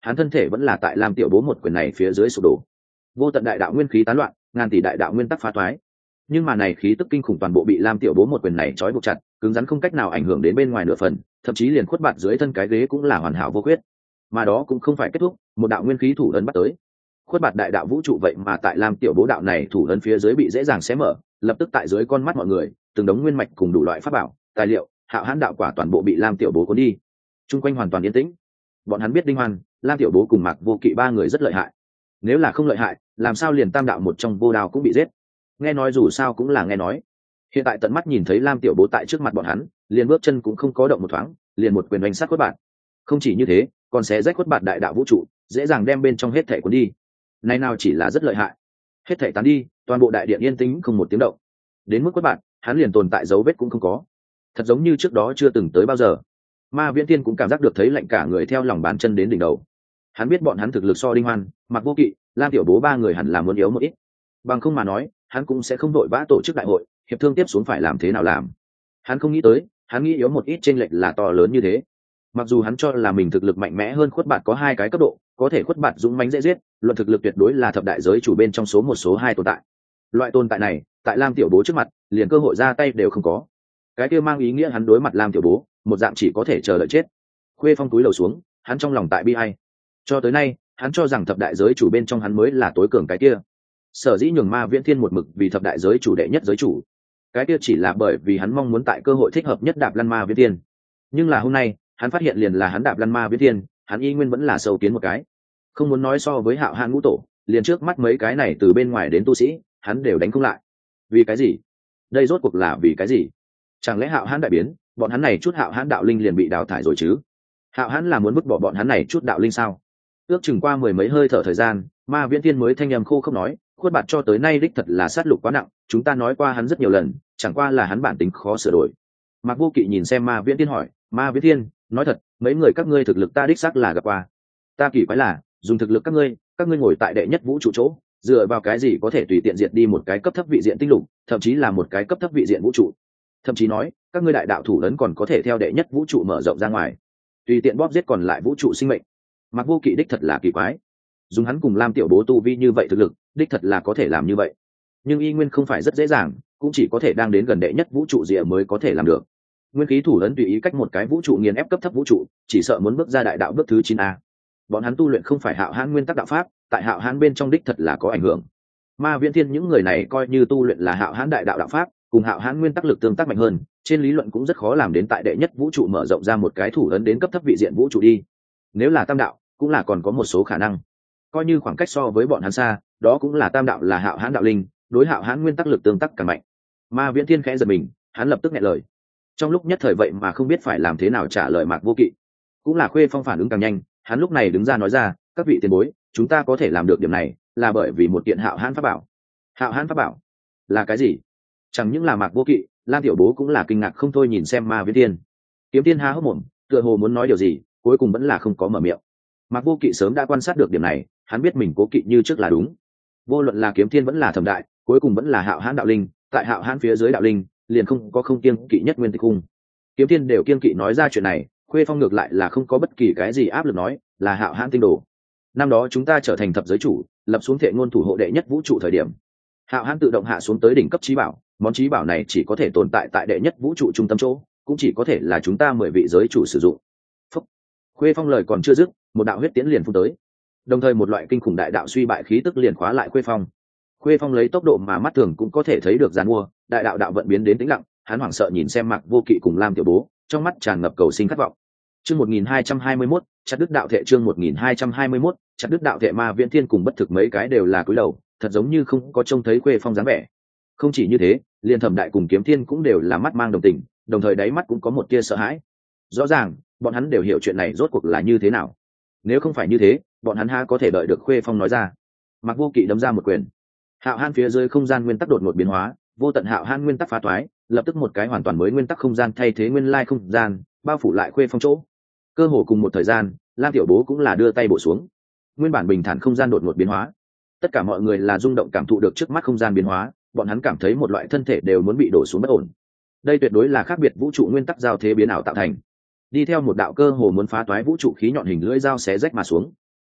hắn thân thể vẫn là tại lam tiểu bố một quyền này phía dưới sụp đổ. Vô tận đại đạo nguyên khí tán loạn, ngàn tỷ đại đạo nguyên tắc phá toái, nhưng mà này khí tức kinh khủng toàn bộ bị lam tiểu bố một quyền này trói buộc chặt, cứng rắn không cách nào ảnh hưởng đến bên ngoài nửa phần, thậm chí liền khuất bạt dưới thân cái ghế cũng là hoàn hảo vô khuyết. Mà đó cũng không phải kết thúc, một đạo nguyên khí thủ ấn bắt tới. Khuất bạt đại đạo vũ trụ vậy mà tại lam tiểu bố đạo này thủ ấn phía dưới bị dễ dàng xé mở, lập tức tại dưới con mắt mọi người, từng đống nguyên mạch cùng đủ loại pháp bảo, tài liệu, hạo hãn đạo quả toàn bộ bị lam tiểu bố cuốn đi. Trung quanh hoàn toàn yên tĩnh. Bọn hắn biết Đinh Hoan, lam tiểu bố cùng Mạc Vô Kỵ ba người rất lợi hại. Nếu là không lợi hại, làm sao liền tam đạo một trong Vô Đao cũng bị giết? Nghe nói dù sao cũng là nghe nói. Hiện tại tận mắt nhìn thấy lam tiểu bố tại trước mặt bọn hắn, liền bước chân cũng không có động một thoáng, liền một quyền đánh sát khuất bạt. Không chỉ như thế, còn xé rách khuất bạt đại đạo vũ trụ, dễ dàng đem bên trong hết thảy cuốn đi. Này nào chỉ là rất lợi hại, hết thảy tán đi, toàn bộ đại điện yên tĩnh không một tiếng động. Đến mức khuất bạt, hắn liền tồn tại dấu vết cũng không có, thật giống như trước đó chưa từng tới bao giờ. Ma Viễn Tiên cũng cảm giác được thấy lạnh cả người theo lòng bàn chân đến đỉnh đầu. Hắn biết bọn hắn thực lực so Đinh Hoan, Mạc Vô Kỵ, Lam Tiểu Bố ba người hẳn là muốn yếu một ít. Bằng không mà nói, hắn cũng sẽ không đội vã tổ chức đại hội, hiệp thương tiếp xuống phải làm thế nào làm. Hắn không nghĩ tới, hắn nghĩ yếu một ít chênh lệch là to lớn như thế. Mặc dù hắn cho là mình thực lực mạnh mẽ hơn khuất bạt có hai cái cấp độ, có thể khuất bạt dũng mãnh dễ giết, luận thực lực tuyệt đối là thập đại giới chủ bên trong số một số hai tồn tại. Loại tồn tại này, tại Lam Tiểu Bố trước mặt, liền cơ hội ra tay đều không có. Cái kia mang ý nghĩa hắn đối mặt Lam Tiểu Bố, một dạng chỉ có thể chờ đợi chết. Khuê Phong túi lầu xuống, hắn trong lòng tại bi ai. Cho tới nay, hắn cho rằng thập đại giới chủ bên trong hắn mới là tối cường cái kia. Sở dĩ nhường Ma Viễn Thiên một mực vì thập đại giới chủ đệ nhất giới chủ, cái kia chỉ là bởi vì hắn mong muốn tại cơ hội thích hợp nhất đạp lăn Ma Viễn Thiên. Nhưng là hôm nay, hắn phát hiện liền là hắn đạp lăn Ma Viễn Thiên, hắn y nguyên vẫn là sâu kiến một cái. Không muốn nói so với Hạo Hãn ngũ tổ, liền trước mắt mấy cái này từ bên ngoài đến tu sĩ, hắn đều đánh không lại. Vì cái gì? Đây rốt cuộc là vì cái gì? Chẳng lẽ Hạo Hãn đại biến, bọn hắn này chút Hạo Hãn đạo linh liền bị đào thải rồi chứ? Hạo Hãn là muốn vứt bỏ bọn hắn này chút đạo linh sao? Ước chừng qua mười mấy hơi thở thời gian, Ma Viễn Thiên mới thanh âm khô không nói, khuất bạt cho tới nay đích thật là sát lục quá nặng, chúng ta nói qua hắn rất nhiều lần, chẳng qua là hắn bản tính khó sửa đổi. Mạc Vô Kỵ nhìn xem Ma Viễn Thiên hỏi, Ma Viễn Thiên, nói thật, mấy người các ngươi thực lực ta đích xác là gặp qua. Ta kỳ quái là, dùng thực lực các ngươi ngồi tại đệ nhất vũ trụ chỗ, dựa vào cái gì có thể tùy tiện diệt đi một cái cấp thấp vị diện tinh lục, thậm chí là một cái cấp thấp vị diện vũ trụ. Thậm chí nói, các ngươi đại đạo thủ lớn còn có thể theo đệ nhất vũ trụ mở rộng ra ngoài, tùy tiện bóp giết còn lại vũ trụ sinh mệnh. Mạc Vô Kỵ đích thật là kỳ quái. Dùng hắn cùng Lam Tiểu Bố tu vi như vậy thực lực, đích thật là có thể làm như vậy. Nhưng y nguyên không phải rất dễ dàng, cũng chỉ có thể đang đến gần đệ nhất vũ trụ rìa mới có thể làm được. Nguyên khí thủ lớn tùy ý cách một cái vũ trụ nghiền ép cấp thấp vũ trụ, chỉ sợ muốn bước ra đại đạo bước thứ 9A. Bọn hắn tu luyện không phải Hạo Hãn nguyên tắc đạo pháp, tại Hạo Hãn bên trong đích thật là có ảnh hưởng. Ma Viễn Thiên những người này coi như tu luyện là Hạo Hãn đại đạo đạo pháp, cùng Hạo Hãn nguyên tắc lực tương tác mạnh hơn, trên lý luận cũng rất khó làm đến tại đệ nhất vũ trụ mở rộng ra một cái thủ ấn đến cấp thấp vị diện vũ trụ đi. Nếu là tam đạo, cũng là còn có một số khả năng. Coi như khoảng cách so với bọn hắn xa, đó cũng là tam đạo là Hạo Hãn đạo linh, đối Hạo Hãn nguyên tắc lực tương tác càng mạnh. Ma Viễn Thiên khẽ giật mình, hắn lập tức nghẹn lời. Trong lúc nhất thời vậy mà không biết phải làm thế nào trả lời Mạc Vô Kỵ. Cũng là Khuê Phong phản ứng càng nhanh, hắn lúc này đứng ra nói ra, các vị tiền bối, chúng ta có thể làm được điểm này, là bởi vì một kiện Hạo Hãn pháp bảo. Hạo Hãn pháp bảo là cái gì? Chẳng những là Mạc Vô Kỵ, Lam Tiểu Bố cũng là kinh ngạc không thôi nhìn xem Ma Viễn Thiên. Kiếm Tiên há hốc mồm, tựa hồ muốn nói điều gì, cuối cùng vẫn là không có mở miệng. Mạc Vô Kỵ sớm đã quan sát được điểm này, hắn biết mình cố kỵ như trước là đúng. Vô luận là Kiếm Thiên vẫn là Thẩm Đại, cuối cùng vẫn là Hạo Hãn đạo linh, tại Hạo Hãn phía dưới đạo linh, liền không có không kiêng kỵ nhất nguyên tịch cung. Kiếm Thiên đều kiêng kỵ nói ra chuyện này, Khuê Phong ngược lại là không có bất kỳ cái gì áp lực nói, là Hạo Hãn tinh đồ. Năm đó chúng ta trở thành thập giới chủ, lập xuống thệ ngôn thủ hộ đệ nhất vũ trụ thời điểm, Hạo Hãn tự động hạ xuống tới đỉnh cấp chí bảo, món chí bảo này chỉ có thể tồn tại tại đệ nhất vũ trụ trung tâm chỗ, cũng chỉ có thể là chúng ta 10 vị giới chủ sử dụng. Phúc. Khuê Phong lời còn chưa dứt, một đạo huyết tiễn liền phun tới, đồng thời một loại kinh khủng đại đạo suy bại khí tức liền khóa lại Khuê Phong. Khuê Phong lấy tốc độ mà mắt thường cũng có thể thấy được giàn mua, đại đạo đạo vận biến đến tĩnh lặng, hắn hoảng sợ nhìn xem Mạc Vô Kỵ cùng Lam Tiểu Bố, trong mắt tràn ngập cầu sinh khát vọng. Chương 1221, chặt đứt đạo thệ chương 1221, chặt đứt đạo thệ. Ma Viễn Thiên cùng Bất Thực mấy cái đều là cúi đầu, thật giống như không có trông thấy Khuê Phong dáng vẻ. Không chỉ như thế, liền Thẩm Đại cùng Kiếm Thiên cũng đều là mắt mang đồng tình, đồng thời đáy mắt cũng có một tia sợ hãi. Rõ ràng, bọn hắn đều hiểu chuyện này rốt cuộc là như thế nào. Nếu không phải như thế, bọn hắn há có thể đợi được Khuê Phong nói ra. Mạc Vô Kỵ đấm ra một quyền. Hạo Hãn phía dưới không gian nguyên tắc đột ngột biến hóa, vô tận Hạo Hãn nguyên tắc phá toái, lập tức một cái hoàn toàn mới nguyên tắc không gian thay thế nguyên lai không gian, bao phủ lại Khuê Phong chỗ. Cơ hồ cùng một thời gian, Lam Tiểu Bố cũng là đưa tay bổ xuống. Nguyên bản bình thản không gian đột ngột biến hóa. Tất cả mọi người là rung động cảm thụ được trước mắt không gian biến hóa, bọn hắn cảm thấy một loại thân thể đều muốn bị đổ xuống bất ổn. Đây tuyệt đối là khác biệt vũ trụ nguyên tắc giao thế biến ảo tạo thành. Đi theo một đạo cơ hồ muốn phá toái vũ trụ khí nhọn hình lưỡi dao xé rách mà xuống.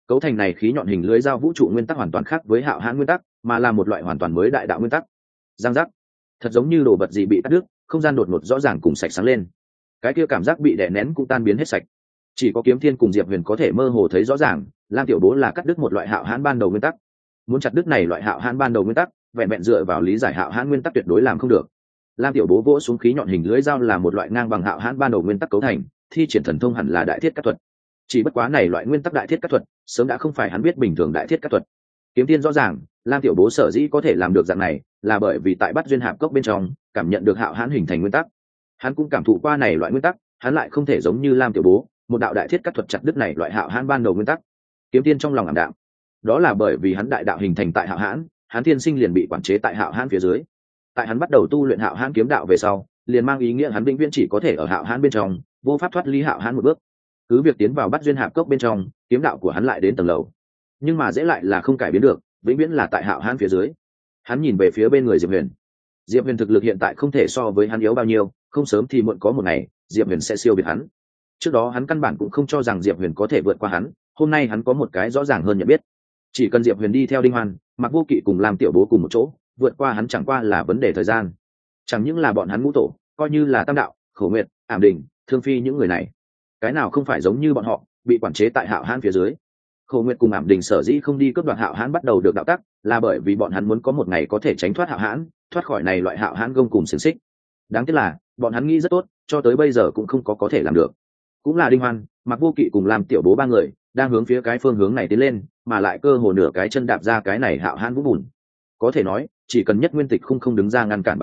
Cấu thành này khí nhọn hình lưới dao vũ trụ nguyên tắc hoàn toàn khác với hạo hãn nguyên tắc, mà là một loại hoàn toàn mới đại đạo nguyên tắc. Giang giác, thật giống như đồ vật gì bị cắt đứt, không gian đột ngột rõ ràng cùng sạch sáng lên. Cái kia cảm giác bị đè nén cũng tan biến hết sạch. Chỉ có Kiếm Thiên cùng Diệp Huyền có thể mơ hồ thấy rõ ràng, Lam Tiểu Bố là cắt đứt một loại hạo hãn ban đầu nguyên tắc. Muốn chặt đứt này loại hạo hãn ban đầu nguyên tắc, vẹn vẹn dựa vào lý giải hạo hãn nguyên tắc tuyệt đối làm không được. Lam Tiểu Bố vỗ xuống khí nhọn hình lưới dao là một loại ngang bằng hạo hãn ban đầu nguyên tắc cấu thành, thi triển thần thông hẳn là đại thiết cắt thuật. Chỉ bất quá này loại nguyên tắc đại thiết cắt thuật, sớm đã không phải hắn biết bình thường đại thiết cắt thuật. Kiếm Tiên rõ ràng, Lam Tiểu Bố sở dĩ có thể làm được dạng này, là bởi vì tại Bát Duyên Hạp Cốc bên trong, cảm nhận được hạo hãn hình thành nguyên tắc. Hắn cũng cảm thụ qua này loại nguyên tắc, hắn lại không thể giống như Lam Tiểu Bố, một đạo đại thiết cắt thuật chặt đứt này loại hạo hãn ban đầu nguyên tắc. Kiếm Tiên trong lòng ảm đạm. Đó là bởi vì hắn đại đạo hình thành tại hạo hãn, hắn thiên sinh liền bị quản chế tại hạo hãn phía dưới. Tại hắn bắt đầu tu luyện hạo hãn kiếm đạo về sau, liền mang ý nghĩa hắn vĩnh viễn chỉ có thể ở hạo hãn bên trong, vô pháp thoát ly hạo hãn một bước. Cứ việc tiến vào Bát Duyên Hạp Cốc bên trong, kiếm đạo của hắn lại đến tầng lầu, nhưng mà dễ lại là không cải biến được, vĩnh viễn là tại hạo hãn phía dưới. Hắn nhìn về phía bên người Diệp Huyền. Diệp Huyền thực lực hiện tại không thể so với hắn yếu bao nhiêu, không sớm thì muộn có một ngày, Diệp Huyền sẽ siêu việt hắn. Trước đó hắn căn bản cũng không cho rằng Diệp Huyền có thể vượt qua hắn, hôm nay hắn có một cái rõ ràng hơn nhận biết. Chỉ cần Diệp Huyền đi theo Đinh Hoan, Mạc Vô Kỵ cùng Lam Tiểu Bố cùng một chỗ, vượt qua hắn chẳng qua là vấn đề thời gian. Chẳng những là bọn hắn ngũ tổ, coi như là Tam Đạo, Khổ Nguyệt, Ảm Đình, Thương Phi những người này, cái nào không phải giống như bọn họ, bị quản chế tại hạo hãn phía dưới. Khổ Nguyệt cùng Ảm Đình sở dĩ không đi cướp đoạt hạo hãn bắt đầu được đạo tắc, là bởi vì bọn hắn muốn có một ngày có thể tránh thoát hạo hãn, thoát khỏi này loại hạo hãn gông cùng xiềng xích. Đáng tiếc là, bọn hắn nghĩ rất tốt, cho tới bây giờ cũng không có thể làm được. Cũng là Đinh Hoan, Mạc Vô Kỵ cùng Lam Tiểu Bố ba người đang hướng phía cái phương hướng này tiến lên, mà lại cơ hồ nửa cái chân đạp ra cái này hạo hãn vũ bùn. Có thể nói, chỉ cần Nhất Nguyên Tịch không đứng ra ngăn cản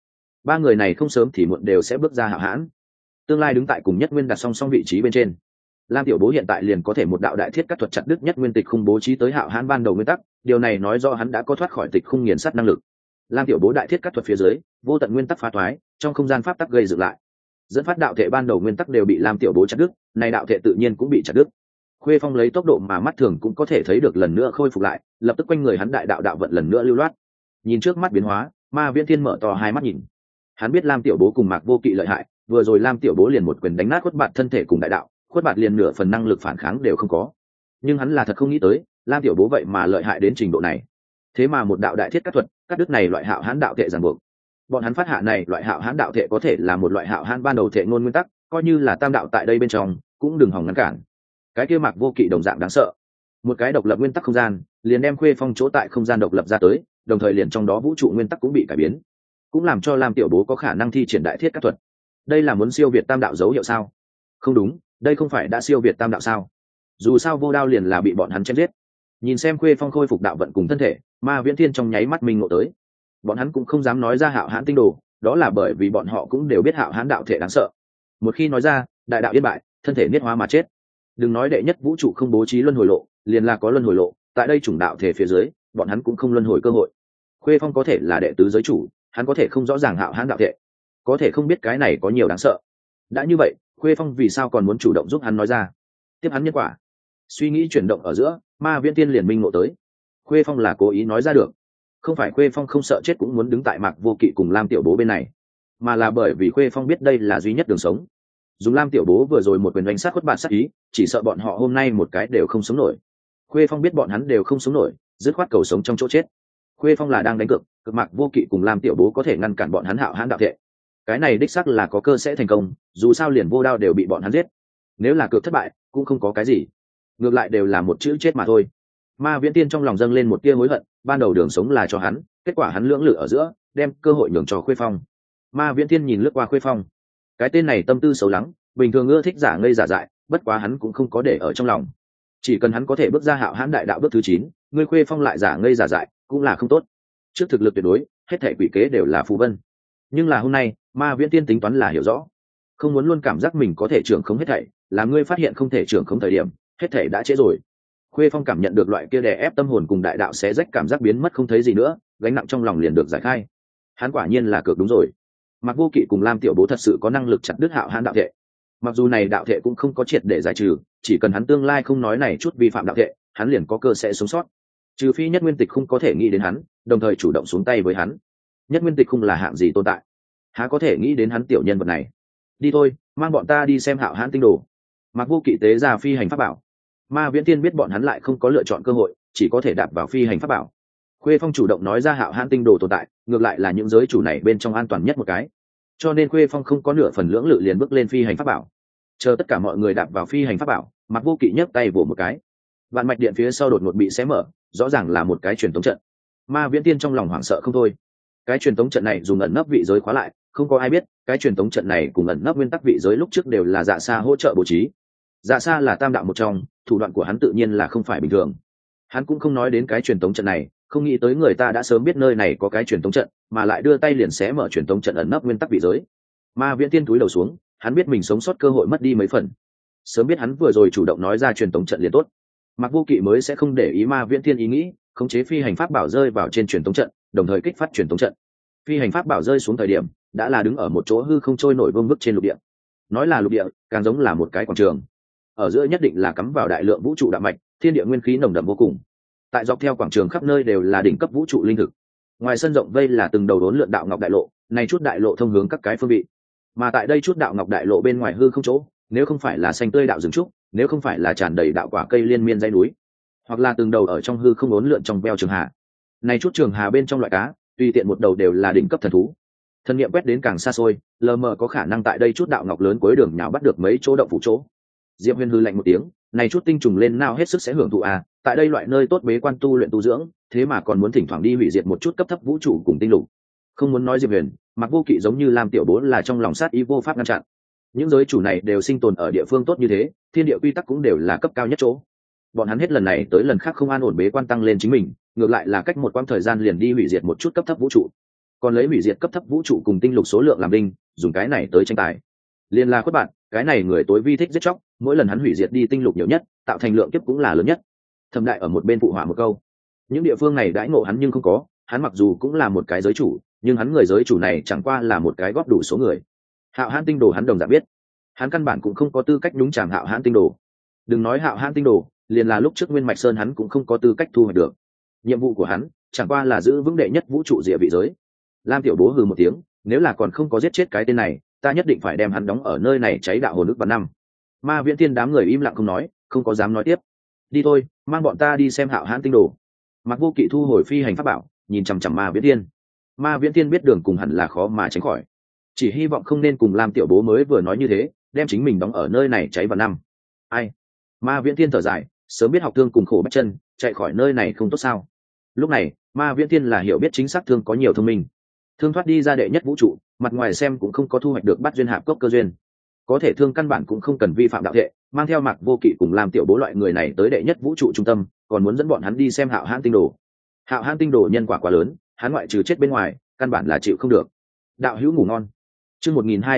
ba người này không sớm thì muộn đều sẽ bước ra hạo hãn, tương lai đứng tại cùng Nhất Nguyên đặt song song vị trí bên trên. Lam Tiểu Bố hiện tại liền có thể một đạo đại thiết cắt thuật chặt đứt Nhất Nguyên Tịch không bố trí tới hạo hãn ban đầu nguyên tắc, điều này nói do hắn đã có thoát khỏi tịch không nghiền sát năng lực. Lam Tiểu Bố đại thiết cắt thuật phía dưới, vô tận nguyên tắc phá thoái, trong không gian pháp tắc gây dựng lại, dẫn phát đạo thể ban đầu nguyên tắc đều bị Lam Tiểu Bố chặt đứt, này đạo thể tự nhiên cũng bị chặt đứt. Khuê Phong lấy tốc độ mà mắt thường cũng có thể thấy được lần nữa khôi phục lại, lập tức quanh người hắn đại đạo đạo vận lần nữa lưu loát. Nhìn trước mắt biến hóa, Ma Viễn Thiên mở to hai mắt nhìn. Hắn biết Lam Tiểu Bố cùng Mạc Vô Kỵ lợi hại, vừa rồi Lam Tiểu Bố liền một quyền đánh nát Khuất Bạt thân thể cùng đại đạo, Khuất Bạt liền nửa phần năng lực phản kháng đều không có. Nhưng hắn là thật không nghĩ tới, Lam Tiểu Bố vậy mà lợi hại đến trình độ này. Thế mà một đạo đại thiết cắt thuật, cắt đứt này loại hạo hãn đạo thể ràng buộc. Bọn hắn phát hạ này loại hạo hãn đạo thể có thể là một loại hạo hãn ban đầu thể ngôn nguyên tắc, coi như là Tam Đạo tại đây bên trong, cũng đừng hòng ngăn cản. Cái kia Mạc Vô Kỵ đồng dạng đáng sợ. Một cái độc lập nguyên tắc không gian, liền đem Khuê Phong chỗ tại không gian độc lập ra tới, đồng thời liền trong đó vũ trụ nguyên tắc cũng bị cải biến, cũng làm cho Lam Tiểu Bố có khả năng thi triển đại thiết cắt thuật. Đây là muốn siêu việt Tam Đạo dấu hiệu sao? Không đúng, đây không phải đã siêu việt Tam Đạo sao? Dù sao Vô Đao liền là bị bọn hắn chém giết. Nhìn xem Khuê Phong khôi phục đạo vận cùng thân thể, Ma Viễn Thiên trong nháy mắt minh ngộ tới. Bọn hắn cũng không dám nói ra hạo hãn tinh đồ, đó là bởi vì bọn họ cũng đều biết hạo hãn đạo thể đáng sợ. Một khi nói ra, đại đạo yên bại, thân thể niết hóa mà chết. Đừng nói đệ nhất vũ trụ không bố trí luân hồi lộ, liền là có luân hồi lộ, tại đây chủng đạo thể phía dưới, bọn hắn cũng không luân hồi cơ hội. Khuê Phong có thể là đệ tứ giới chủ, hắn có thể không rõ ràng hạo hãn đạo thể, có thể không biết cái này có nhiều đáng sợ. Đã như vậy, Khuê Phong vì sao còn muốn chủ động giúp hắn nói ra, tiếp hắn nhân quả? Suy nghĩ chuyển động ở giữa, Ma Viễn Tiên liền minh ngộ tới. Khuê Phong là cố ý nói ra được, không phải Khuê Phong không sợ chết cũng muốn đứng tại Mạc Vô Kỵ cùng Lam Tiểu Bố bên này, mà là bởi vì Khuê Phong biết đây là duy nhất đường sống. Dùng Lam Tiểu Bố vừa rồi một quyền đánh sát Khuất Bạt sát ý, chỉ sợ bọn họ hôm nay một cái đều không sống nổi. Khuê Phong biết bọn hắn đều không sống nổi, dứt khoát cầu sống trong chỗ chết. Khuê Phong là đang đánh cược, cực Mạc Vô Kỵ cùng Lam Tiểu Bố có thể ngăn cản bọn hắn hạo hãn đạo thể. Cái này đích xác là có cơ sẽ thành công, dù sao liền Vô Đao đều bị bọn hắn giết. Nếu là cược thất bại, cũng không có cái gì, ngược lại đều là một chữ chết mà thôi. Ma Viễn Tiên trong lòng dâng lên một tia hối hận, ban đầu đường sống là cho hắn, kết quả hắn lưỡng lự ở giữa, đem cơ hội nhường cho Khuê Phong. Ma Viễn Tiên nhìn lướt qua Khuê Phong, cái tên này tâm tư xấu lắng, bình thường ưa thích giả ngây giả dại, bất quá hắn cũng không có để ở trong lòng. Chỉ cần hắn có thể bước ra hạo hãn đại đạo bước thứ 9, người Khuê Phong lại giả ngây giả dại, cũng là không tốt. Trước thực lực tuyệt đối, hết thảy quỷ kế đều là phù vân. Nhưng là hôm nay, Ma Viễn Tiên tính toán là hiểu rõ, không muốn luôn cảm giác mình có thể trưởng khống hết thảy, là ngươi phát hiện không thể trưởng khống thời điểm, hết thảy đã trễ rồi. Khuê Phong cảm nhận được loại kia đè ép tâm hồn cùng đại đạo xé rách cảm giác biến mất không thấy gì nữa, gánh nặng trong lòng liền được giải khai. Hắn quả nhiên là cược đúng rồi. Mạc Vô Kỵ cùng Lam Tiểu Bố thật sự có năng lực chặt đứt hạo hãn đạo thể. Mặc dù này đạo thể cũng không có triệt để giải trừ, chỉ cần hắn tương lai không nói này chút vi phạm đạo thể, hắn liền có cơ sẽ sống sót. Trừ phi Nhất Nguyên Tịch không có thể nghĩ đến hắn, đồng thời chủ động xuống tay với hắn. Nhất Nguyên Tịch không là hạng gì tồn tại, há có thể nghĩ đến hắn tiểu nhân vật này. Đi thôi, mang bọn ta đi xem hạo hãn tinh đồ. Mạc Vô Kỵ tế ra phi hành pháp bảo. Ma Viễn Thiên biết bọn hắn lại không có lựa chọn cơ hội, chỉ có thể đạp vào phi hành pháp bảo. Khuê Phong chủ động nói ra Hạo Hãn tinh đồ tồn tại, ngược lại là những giới chủ này bên trong an toàn nhất một cái, cho nên Khuê Phong không có nửa phần lưỡng lự liền bước lên phi hành pháp bảo. Chờ tất cả mọi người đạp vào phi hành pháp bảo, Mạc Vô Kỵ nhấc tay vỗ một cái, vạn mạch điện phía sau đột ngột bị xé mở, rõ ràng là một cái truyền tống trận. Ma Viễn Tiên trong lòng hoảng sợ không thôi. Cái truyền tống trận này dùng ẩn nấp vị giới khóa lại, không có ai biết cái truyền tống trận này cùng ẩn nấp nguyên tắc vị giới lúc trước đều là Dạ Sa hỗ trợ bố trí. Dạ Sa là tam đạo một trong, thủ đoạn của hắn tự nhiên là không phải bình thường. Hắn cũng không nói đến cái truyền tống trận này, không nghĩ tới người ta đã sớm biết nơi này có cái truyền tống trận, mà lại đưa tay liền xé mở truyền tống trận ẩn nấp nguyên tắc vị giới. Ma Viễn Tiên cúi đầu xuống, hắn biết mình sống sót cơ hội mất đi mấy phần. Sớm biết hắn vừa rồi chủ động nói ra truyền tống trận liền tốt. Mạc Vô Kỵ mới sẽ không để ý Ma Viễn Thiên ý nghĩ, khống chế phi hành pháp bảo rơi vào trên truyền tống trận, đồng thời kích phát truyền tống trận. Phi hành pháp bảo rơi xuống thời điểm, đã là đứng ở một chỗ hư không trôi nổi vương vức trên lục địa. Nói là lục địa, càng giống là một cái quảng trường. Ở giữa nhất định là cắm vào đại lượng vũ trụ đạo mạch, thiên địa nguyên khí nồng đậm vô cùng. Tại dọc theo quảng trường khắp nơi đều là đỉnh cấp vũ trụ linh thực. Ngoài sân rộng vây là từng đầu đốn lượn đạo ngọc đại lộ, này chút đại lộ thông hướng các cái phương vị. Mà tại đây chút đạo ngọc đại lộ bên ngoài hư không chỗ, nếu không phải là xanh tươi đạo rừng trúc, nếu không phải là tràn đầy đạo quả cây liên miên dãy núi, hoặc là từng đầu ở trong hư không uốn lượn trong veo trường hà. Này chút trường hà bên trong loại cá, tùy tiện một đầu đều là đỉnh cấp thần thú. Thần niệm quét đến càng xa xôi, lờ mờ có khả năng tại đây chút đạo ngọc lớn cuối đường nhào bắt được mấy chỗ động phủ chỗ. Diệp Huyền hư lạnh một tiếng, này chút tinh trùng lên nào hết sức sẽ hưởng thụ à, tại đây loại nơi tốt bế quan tu luyện tu dưỡng, thế mà còn muốn thỉnh thoảng đi hủy diệt một chút cấp thấp vũ trụ cùng tinh lục. Không muốn nói Diệp Huyền, Mạc Vô Kỵ giống như Lam Tiểu Bố là trong lòng sát ý vô pháp ngăn chặn. Những giới chủ này đều sinh tồn ở địa phương tốt như thế, thiên địa quy tắc cũng đều là cấp cao nhất chỗ. Bọn hắn hết lần này tới lần khác không an ổn bế quan tăng lên chính mình, ngược lại là cách một quãng thời gian liền đi hủy diệt một chút cấp thấp vũ trụ, còn lấy hủy diệt cấp thấp vũ trụ cùng tinh lục số lượng làm đinh, dùng cái này tới tranh tài. Liên là khuất bạn, cái này người tối vi thích giết chóc, mỗi lần hắn hủy diệt đi tinh lục nhiều nhất, tạo thành lượng kiếp cũng là lớn nhất. Thẩm Đại ở một bên phụ họa một câu, những địa phương này đãi ngộ hắn nhưng không có, hắn mặc dù cũng là một cái giới chủ, nhưng hắn người giới chủ này chẳng qua là một cái góp đủ số người. Hạo Hãn tinh đồ hắn đồng dạng biết, hắn căn bản cũng không có tư cách nhúng chàm Hạo Hãn tinh đồ. Đừng nói Hạo Hãn tinh đồ, liền là lúc trước Nguyên Mạch Sơn hắn cũng không có tư cách thu hoạch được. Nhiệm vụ của hắn chẳng qua là giữ vững đệ nhất vũ trụ địa vị giới. Lam Tiểu Bố hừ một tiếng, nếu là còn không có giết chết cái tên này, ta nhất định phải đem hắn đóng ở nơi này cháy đạo hồn ức vạn năm. Ma Viễn Thiên đám người im lặng không nói, không có dám nói tiếp. Đi thôi, mang bọn ta đi xem Hạo Hãn tinh đồ. Mạc Vô Kỵ thu hồi phi hành pháp bảo, nhìn chằm chằm Ma Viễn Thiên. Ma Viễn Thiên biết đường cùng hẳn là khó mà tránh khỏi, chỉ hy vọng không nên cùng Lam Tiểu Bố mới vừa nói như thế, đem chính mình đóng ở nơi này cháy vạn năm. Ai? Ma Viễn Thiên thở dài, sớm biết học thương cùng khổ bách chân, chạy khỏi nơi này không tốt sao? Lúc này, Ma Viễn Thiên là hiểu biết chính xác thương có nhiều thông minh. Thương thoát đi ra đệ nhất vũ trụ, mặt ngoài xem cũng không có thu hoạch được bắt duyên hạp cốc cơ duyên, có thể thương căn bản cũng không cần vi phạm đạo hệ, mang theo Mạc Vô Kỵ cùng Lam Tiểu Bố loại người này tới đệ nhất vũ trụ trung tâm, còn muốn dẫn bọn hắn đi xem Hạo Hãn tinh đồ. Hạo Hãn tinh đồ nhân quả quá lớn, hắn ngoại trừ chết bên ngoài, căn bản là chịu không được. Đạo hữu ngủ ngon. Chương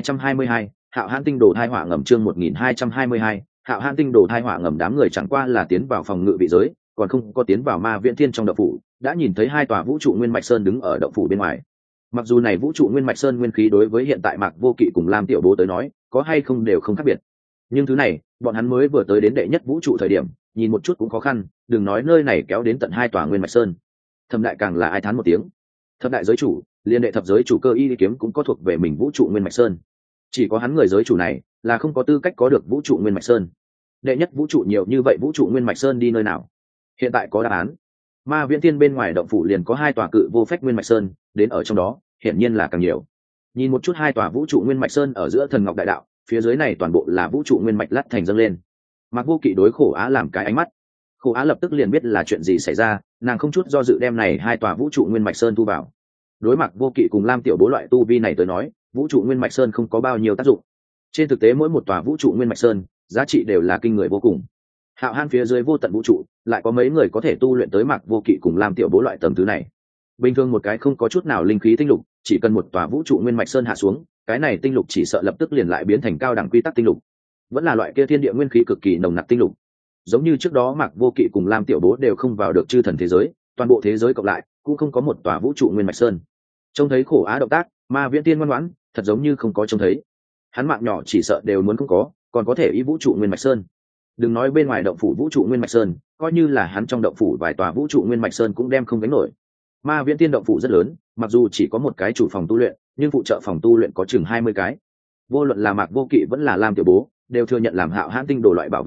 1222, Hạo Hãn tinh đồ thai hỏa ngầm. Chương 1222, Hạo Hãn tinh đồ thai hỏa ngầm. Đám người chẳng qua là tiến vào phòng ngự vị giới, còn không có tiến vào Ma Viễn Thiên trong động phủ, đã nhìn thấy hai tòa vũ trụ Nguyên Mạch Sơn đứng ở động phủ bên ngoài. Mặc dù này vũ trụ Nguyên Mạch Sơn nguyên khí đối với hiện tại Mạc Vô Kỵ cùng Lam Tiểu Bố tới nói, có hay không đều không khác biệt. Nhưng thứ này, bọn hắn mới vừa tới đến đệ nhất vũ trụ thời điểm, nhìn một chút cũng khó khăn, đừng nói nơi này kéo đến tận hai tòa Nguyên Mạch Sơn. Thẩm Đại càng là ai thán một tiếng. Thập đại giới chủ, liên đệ thập giới chủ Cơ Y kiếm cũng có thuộc về mình vũ trụ Nguyên Mạch Sơn. Chỉ có hắn người giới chủ này là không có tư cách có được vũ trụ Nguyên Mạch Sơn. Đệ nhất vũ trụ nhiều như vậy, vũ trụ Nguyên Mạch Sơn đi nơi nào? Hiện tại có đáp án. Ma Viễn Thiên bên ngoài động phủ liền có hai tòa cự vô phách Nguyên Mạch Sơn, đến ở trong đó, hiển nhiên là càng nhiều. Nhìn một chút hai tòa vũ trụ Nguyên Mạch Sơn ở giữa Thần Ngọc Đại Đạo, phía dưới này toàn bộ là vũ trụ Nguyên Mạch lát thành dâng lên. Mạc Vô Kỵ đối Khổ Á làm cái ánh mắt. Khổ Á lập tức liền biết là chuyện gì xảy ra, nàng không chút do dự đem này hai tòa vũ trụ Nguyên Mạch Sơn thu vào. Đối mặt Vô Kỵ cùng Lam Tiểu Bố loại tu vi này tới nói, vũ trụ Nguyên Mạch Sơn không có bao nhiêu tác dụng. Trên thực tế mỗi một tòa vũ trụ Nguyên Mạch Sơn, giá trị đều là kinh người vô cùng. Hạo Hãn phía dưới vô tận vũ trụ, lại có mấy người có thể tu luyện tới Mạc Vô Kỵ cùng Lam Tiểu Bố loại tầng thứ này. Bình thường một cái không có chút nào linh khí tinh lục, chỉ cần một tòa vũ trụ Nguyên Mạch Sơn hạ xuống, cái này tinh lục chỉ sợ lập tức liền lại biến thành cao đẳng quy tắc tinh lục. Vẫn là loại kia thiên địa nguyên khí cực kỳ nồng nặc tinh lục. Giống như trước đó Mạc Vô Kỵ cùng Lam Tiểu Bố đều không vào được chư thần thế giới, toàn bộ thế giới cộng lại cũng không có một tòa vũ trụ Nguyên Mạch Sơn. Trông thấy Khổ Á động tác, Ma Viễn Thiên ngoan ngoãn, thật giống như không có trông thấy. Hắn mạng nhỏ chỉ sợ đều muốn không có, còn có thể ý vũ trụ Nguyên Mạch Sơn. Đừng nói bên ngoài động phủ vũ trụ Nguyên Mạch Sơn, coi như là hắn trong động phủ vài tòa vũ trụ Nguyên Mạch Sơn cũng đem không gánh nổi. Ma Viễn Thiên động phủ rất lớn, mặc dù chỉ có một cái chủ phòng tu luyện, nhưng phụ trợ phòng tu luyện có chừng 20 cái. Vô luận là Mạc Vô Kỵ vẫn là Lam Tiểu Bố, đều thừa nhận làm Hạo Hãn tinh đồ loại bảo vật này,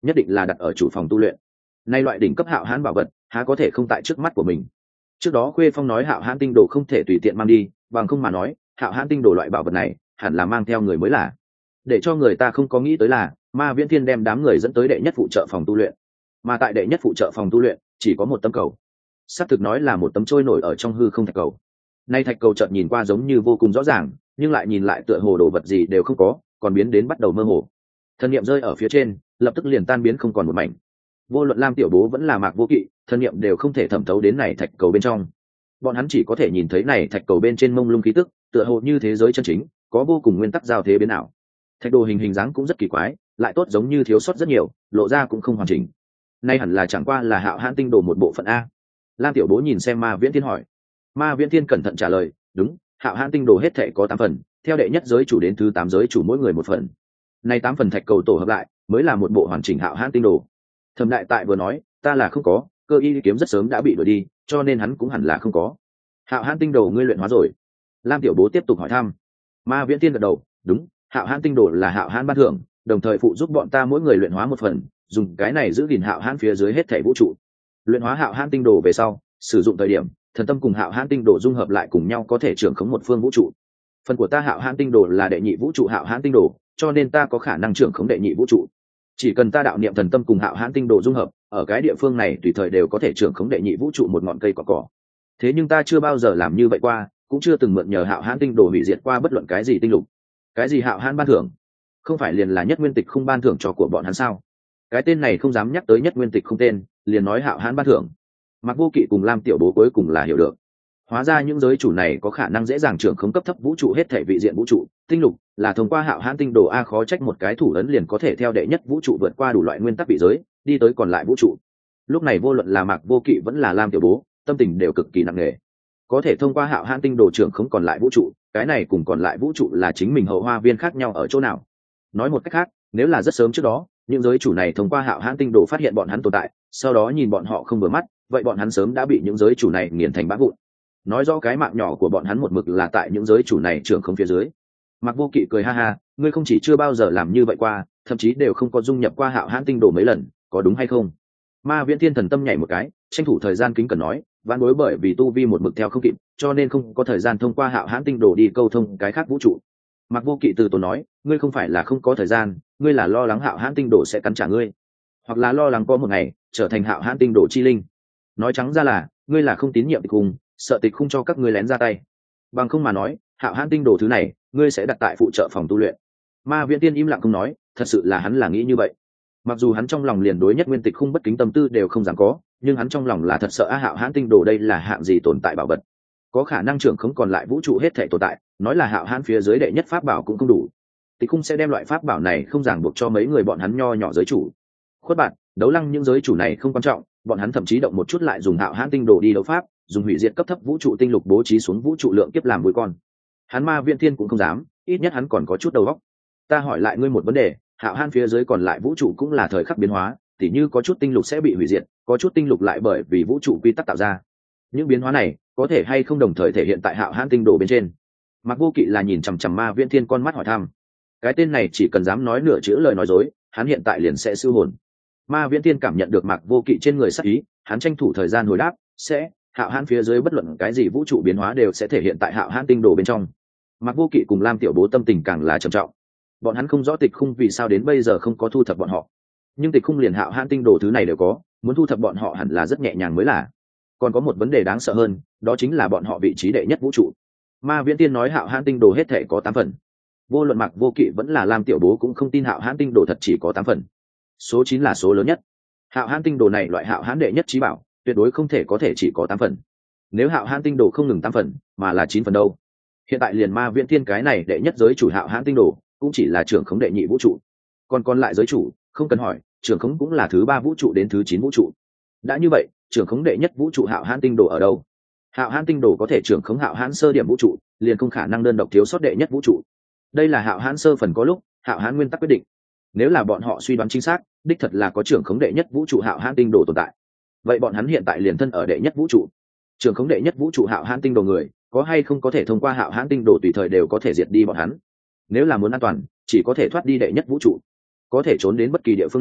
nhất định là đặt ở chủ phòng tu luyện. Nay loại đỉnh cấp hạo hãn bảo vật há có thể không tại trước mắt của mình. Trước đó Khuê Phong nói hạo hãn tinh đồ không thể tùy tiện mang đi, bằng không mà nói hạo hãn tinh đồ loại bảo vật này hẳn là mang theo người mới là. Để cho người ta không có nghĩ tới là Ma Viễn Thiên đem đám người dẫn tới đệ nhất phụ trợ phòng tu luyện, mà tại đệ nhất phụ trợ phòng tu luyện chỉ có một tấm cầu, xác thực nói là một tấm trôi nổi ở trong hư không thạch cầu. Nay thạch cầu chợt nhìn qua giống như vô cùng rõ ràng, nhưng lại nhìn lại tựa hồ đồ vật gì đều không có, còn biến đến bắt đầu mơ hồ. Thần niệm rơi ở phía trên, lập tức liền tan biến không còn một mảnh. Vô luận Lam Tiểu Bố vẫn là Mạc Vô Kỵ, thần niệm đều không thể thẩm thấu đến này thạch cầu bên trong. Bọn hắn chỉ có thể nhìn thấy này thạch cầu bên trên mông lung khí tức, tựa hồ như thế giới chân chính, có vô cùng nguyên tắc giao thế biến ảo. Thạch đồ hình dáng cũng rất kỳ quái, lại tốt giống như thiếu sót rất nhiều, lộ ra cũng không hoàn chỉnh. Nay hẳn là chẳng qua là hạo hãn tinh đồ một bộ phận a. Lam Tiểu Bố nhìn xem Ma Viễn Thiên hỏi. Ma Viễn Thiên cẩn thận trả lời, đúng, hạo hãn tinh đồ hết thảy có 8 phần, theo đệ nhất giới chủ đến thứ 8 giới chủ mỗi người một phần. Nay 8 phần thạch cầu tổ hợp lại mới là một bộ hoàn chỉnh hạo hãn tinh đồ. Thẩm Đại Tại vừa nói, ta là không có, Cơ Y kiếm rất sớm đã bị đuổi đi, cho nên hắn cũng hẳn là không có. Hạo hãn tinh đồ ngươi luyện hóa rồi? Lam Tiểu Bố tiếp tục hỏi thăm. Ma Viễn Thiên gật đầu, đúng, hạo hãn tinh đồ là hạo hãn ban thưởng, đồng thời phụ giúp bọn ta mỗi người luyện hóa một phần, dùng cái này giữ gìn hạo hãn phía dưới hết thảy vũ trụ. Luyện hóa hạo hãn tinh đồ về sau, sử dụng thời điểm thần tâm cùng hạo hãn tinh đồ dung hợp lại cùng nhau có thể trưởng khống một phương vũ trụ. Phần của ta hạo hãn tinh đồ là đệ nhị vũ trụ hạo hãn tinh đồ, cho nên ta có khả năng trưởng khống đệ nhị vũ trụ. Chỉ cần ta đạo niệm thần tâm cùng hạo hãn tinh đồ dung hợp, ở cái địa phương này tùy thời đều có thể trưởng khống đệ nhị vũ trụ một ngọn cây cỏ. Thế nhưng ta chưa bao giờ làm như vậy qua, cũng chưa từng mượn nhờ hạo hãn tinh đồ hủy diệt qua bất luận cái gì tinh lục. Cái gì hạo hãn ban thưởng? Không phải liền là nhất nguyên tịch không ban thưởng cho của bọn hắn sao? Cái tên này không dám nhắc tới nhất nguyên tịch không tên, liền nói hạo hãn ban thưởng. Mạc Vô Kỵ cùng Lam Tiểu Bố cuối cùng là hiểu được, hóa ra những giới chủ này có khả năng dễ dàng trưởng khống cấp thấp vũ trụ hết thể vị diện vũ trụ tinh lục, là thông qua hạo hãn tinh đồ a. Khó trách một cái thủ ấn liền có thể theo đệ nhất vũ trụ vượt qua đủ loại nguyên tắc vị giới đi tới còn lại vũ trụ. Lúc này vô luận là Mạc Vô Kỵ vẫn là Lam Tiểu Bố, tâm tình đều cực kỳ nặng nề. Có thể thông qua hạo hãn tinh đồ trưởng khống còn lại vũ trụ, cái này cùng còn lại vũ trụ là chính mình hậu hoa viên khác nhau ở chỗ nào? Nói một cách khác, nếu là rất sớm trước đó những giới chủ này thông qua hạo hãn tinh đồ phát hiện bọn hắn tồn tại, sau đó nhìn bọn họ không vừa mắt, vậy bọn hắn sớm đã bị những giới chủ này nghiền thành bã vụn. Nói rõ cái mạng nhỏ của bọn hắn một mực là tại những giới chủ này trưởng không phía dưới. Mạc Vô Kỵ cười ha ha, ngươi không chỉ chưa bao giờ làm như vậy qua, thậm chí đều không có dung nhập qua hạo hãn tinh đồ mấy lần, có đúng hay không? Ma Viễn Thiên thần tâm nhảy một cái, tranh thủ thời gian kính cẩn nói, vãn bối bởi vì tu vi một mực theo không kịp, cho nên không có thời gian thông qua hạo hãn tinh đồ đi câu thông cái khác vũ trụ. Mạc Vô Kỵ từ tốn nói, ngươi không phải là không có thời gian, ngươi là lo lắng hạo hãn tinh đồ sẽ cắn trả ngươi, hoặc là lo lắng có một ngày trở thành hạo hãn tinh đồ chi linh. Nói trắng ra là ngươi là không tín nhiệm Tịch Khung, sợ Tịch Khung cho các ngươi lén ra tay. Bằng không mà nói, hạo hãn tinh đồ thứ này ngươi sẽ đặt tại phụ trợ phòng tu luyện. Ma Viễn Tiên im lặng không nói, thật sự là hắn là nghĩ như vậy. Mặc dù hắn trong lòng liền đối nhất nguyên Tịch Khung bất kính tâm tư đều không dám có, nhưng hắn trong lòng là thật sợ hạo hãn tinh đồ đây là hạng gì tồn tại bảo vật, có khả năng trưởng không còn lại vũ trụ hết thể tồn tại, nói là hạo hãn phía dưới đệ nhất pháp bảo cũng không đủ. Tịch Khung sẽ đem loại pháp bảo này không ràng buộc cho mấy người bọn hắn nho nhỏ giới chủ. Khuất bạn, đấu lăng những giới chủ này không quan trọng, bọn hắn thậm chí động một chút lại dùng hạo hãn tinh đồ đi đấu pháp, dùng hủy diệt cấp thấp vũ trụ tinh lục bố trí xuống vũ trụ lượng kiếp làm mũi con. Hắn Ma Viễn Thiên cũng không dám, ít nhất hắn còn có chút đầu óc. Ta hỏi lại ngươi một vấn đề, hạo hãn phía dưới còn lại vũ trụ cũng là thời khắc biến hóa, tỉ như có chút tinh lục sẽ bị hủy diệt, có chút tinh lục lại bởi vì vũ trụ quy tắc tạo ra. Những biến hóa này có thể hay không đồng thời thể hiện tại hạo hãn tinh đồ bên trên? Mạc Vô Kỵ là nhìn chằm chằm Ma Viễn Thiên con mắt hỏi thăm. Cái tên này chỉ cần dám nói nửa chữ lời nói dối, hắn hiện tại liền sẽ siêu hồn. Ma Viễn Thiên cảm nhận được Mạc Vô Kỵ trên người sắc ý, hắn tranh thủ thời gian hồi đáp, sẽ, hạo hãn phía dưới bất luận cái gì vũ trụ biến hóa đều sẽ thể hiện tại hạo hãn tinh đồ bên trong. Mạc Vô Kỵ cùng Lam Tiểu Bố tâm tình càng là trầm trọng. Bọn hắn không rõ Tịch Khung vì sao đến bây giờ không có thu thập bọn họ, nhưng Tịch Khung liền hạo hãn tinh đồ thứ này đều có, muốn thu thập bọn họ hẳn là rất nhẹ nhàng mới là. Còn có một vấn đề đáng sợ hơn, đó chính là bọn họ vị trí đệ nhất vũ trụ. Ma Viễn Tiên nói hạo hãn tinh đồ hết thể có 8 phần. Vô luận Mạc Vô Kỵ vẫn là Lam Tiểu Bố cũng không tin hạo hãn tinh đồ thật chỉ có 8 phần. Số 9 là số lớn nhất. Hạo hãn tinh đồ này loại hạo hãn đệ nhất trí bảo, tuyệt đối không thể có thể chỉ có 8 phần. Nếu hạo hãn tinh đồ không ngừng 8 phần, mà là 9 phần đâu? Hiện tại liền Ma Viễn Thiên cái này đệ nhất giới chủ hạo hãn tinh đồ, cũng chỉ là trưởng khống đệ nhị vũ trụ. Còn lại giới chủ, không cần hỏi, trưởng khống cũng là thứ 3 vũ trụ đến thứ 9 vũ trụ. Đã như vậy, trưởng khống đệ nhất vũ trụ hạo hãn tinh đồ ở đâu? Hạo hãn tinh đồ có thể trưởng khống hạo hãn sơ điểm vũ trụ, liền không khả năng đơn độc thiếu sót đệ nhất vũ trụ. Đây là hạo hãn sơ phần có lúc, hạo hãn nguyên tắc quyết định. Nếu là bọn họ suy đoán chính xác, đích thật là có trưởng khống đệ nhất vũ trụ hạo hãn tinh đồ tồn tại. Vậy bọn hắn hiện tại liền thân ở đệ nhất vũ trụ. Trưởng khống đệ nhất vũ trụ hạo hãn tinh đồ người, có hay không có thể thông qua hạo hãn tinh đồ tùy thời đều có thể diệt đi bọn hắn. Nếu là muốn an toàn, chỉ có thể thoát đi đệ nhất vũ trụ. Có thể trốn đến bất kỳ địa phương nào,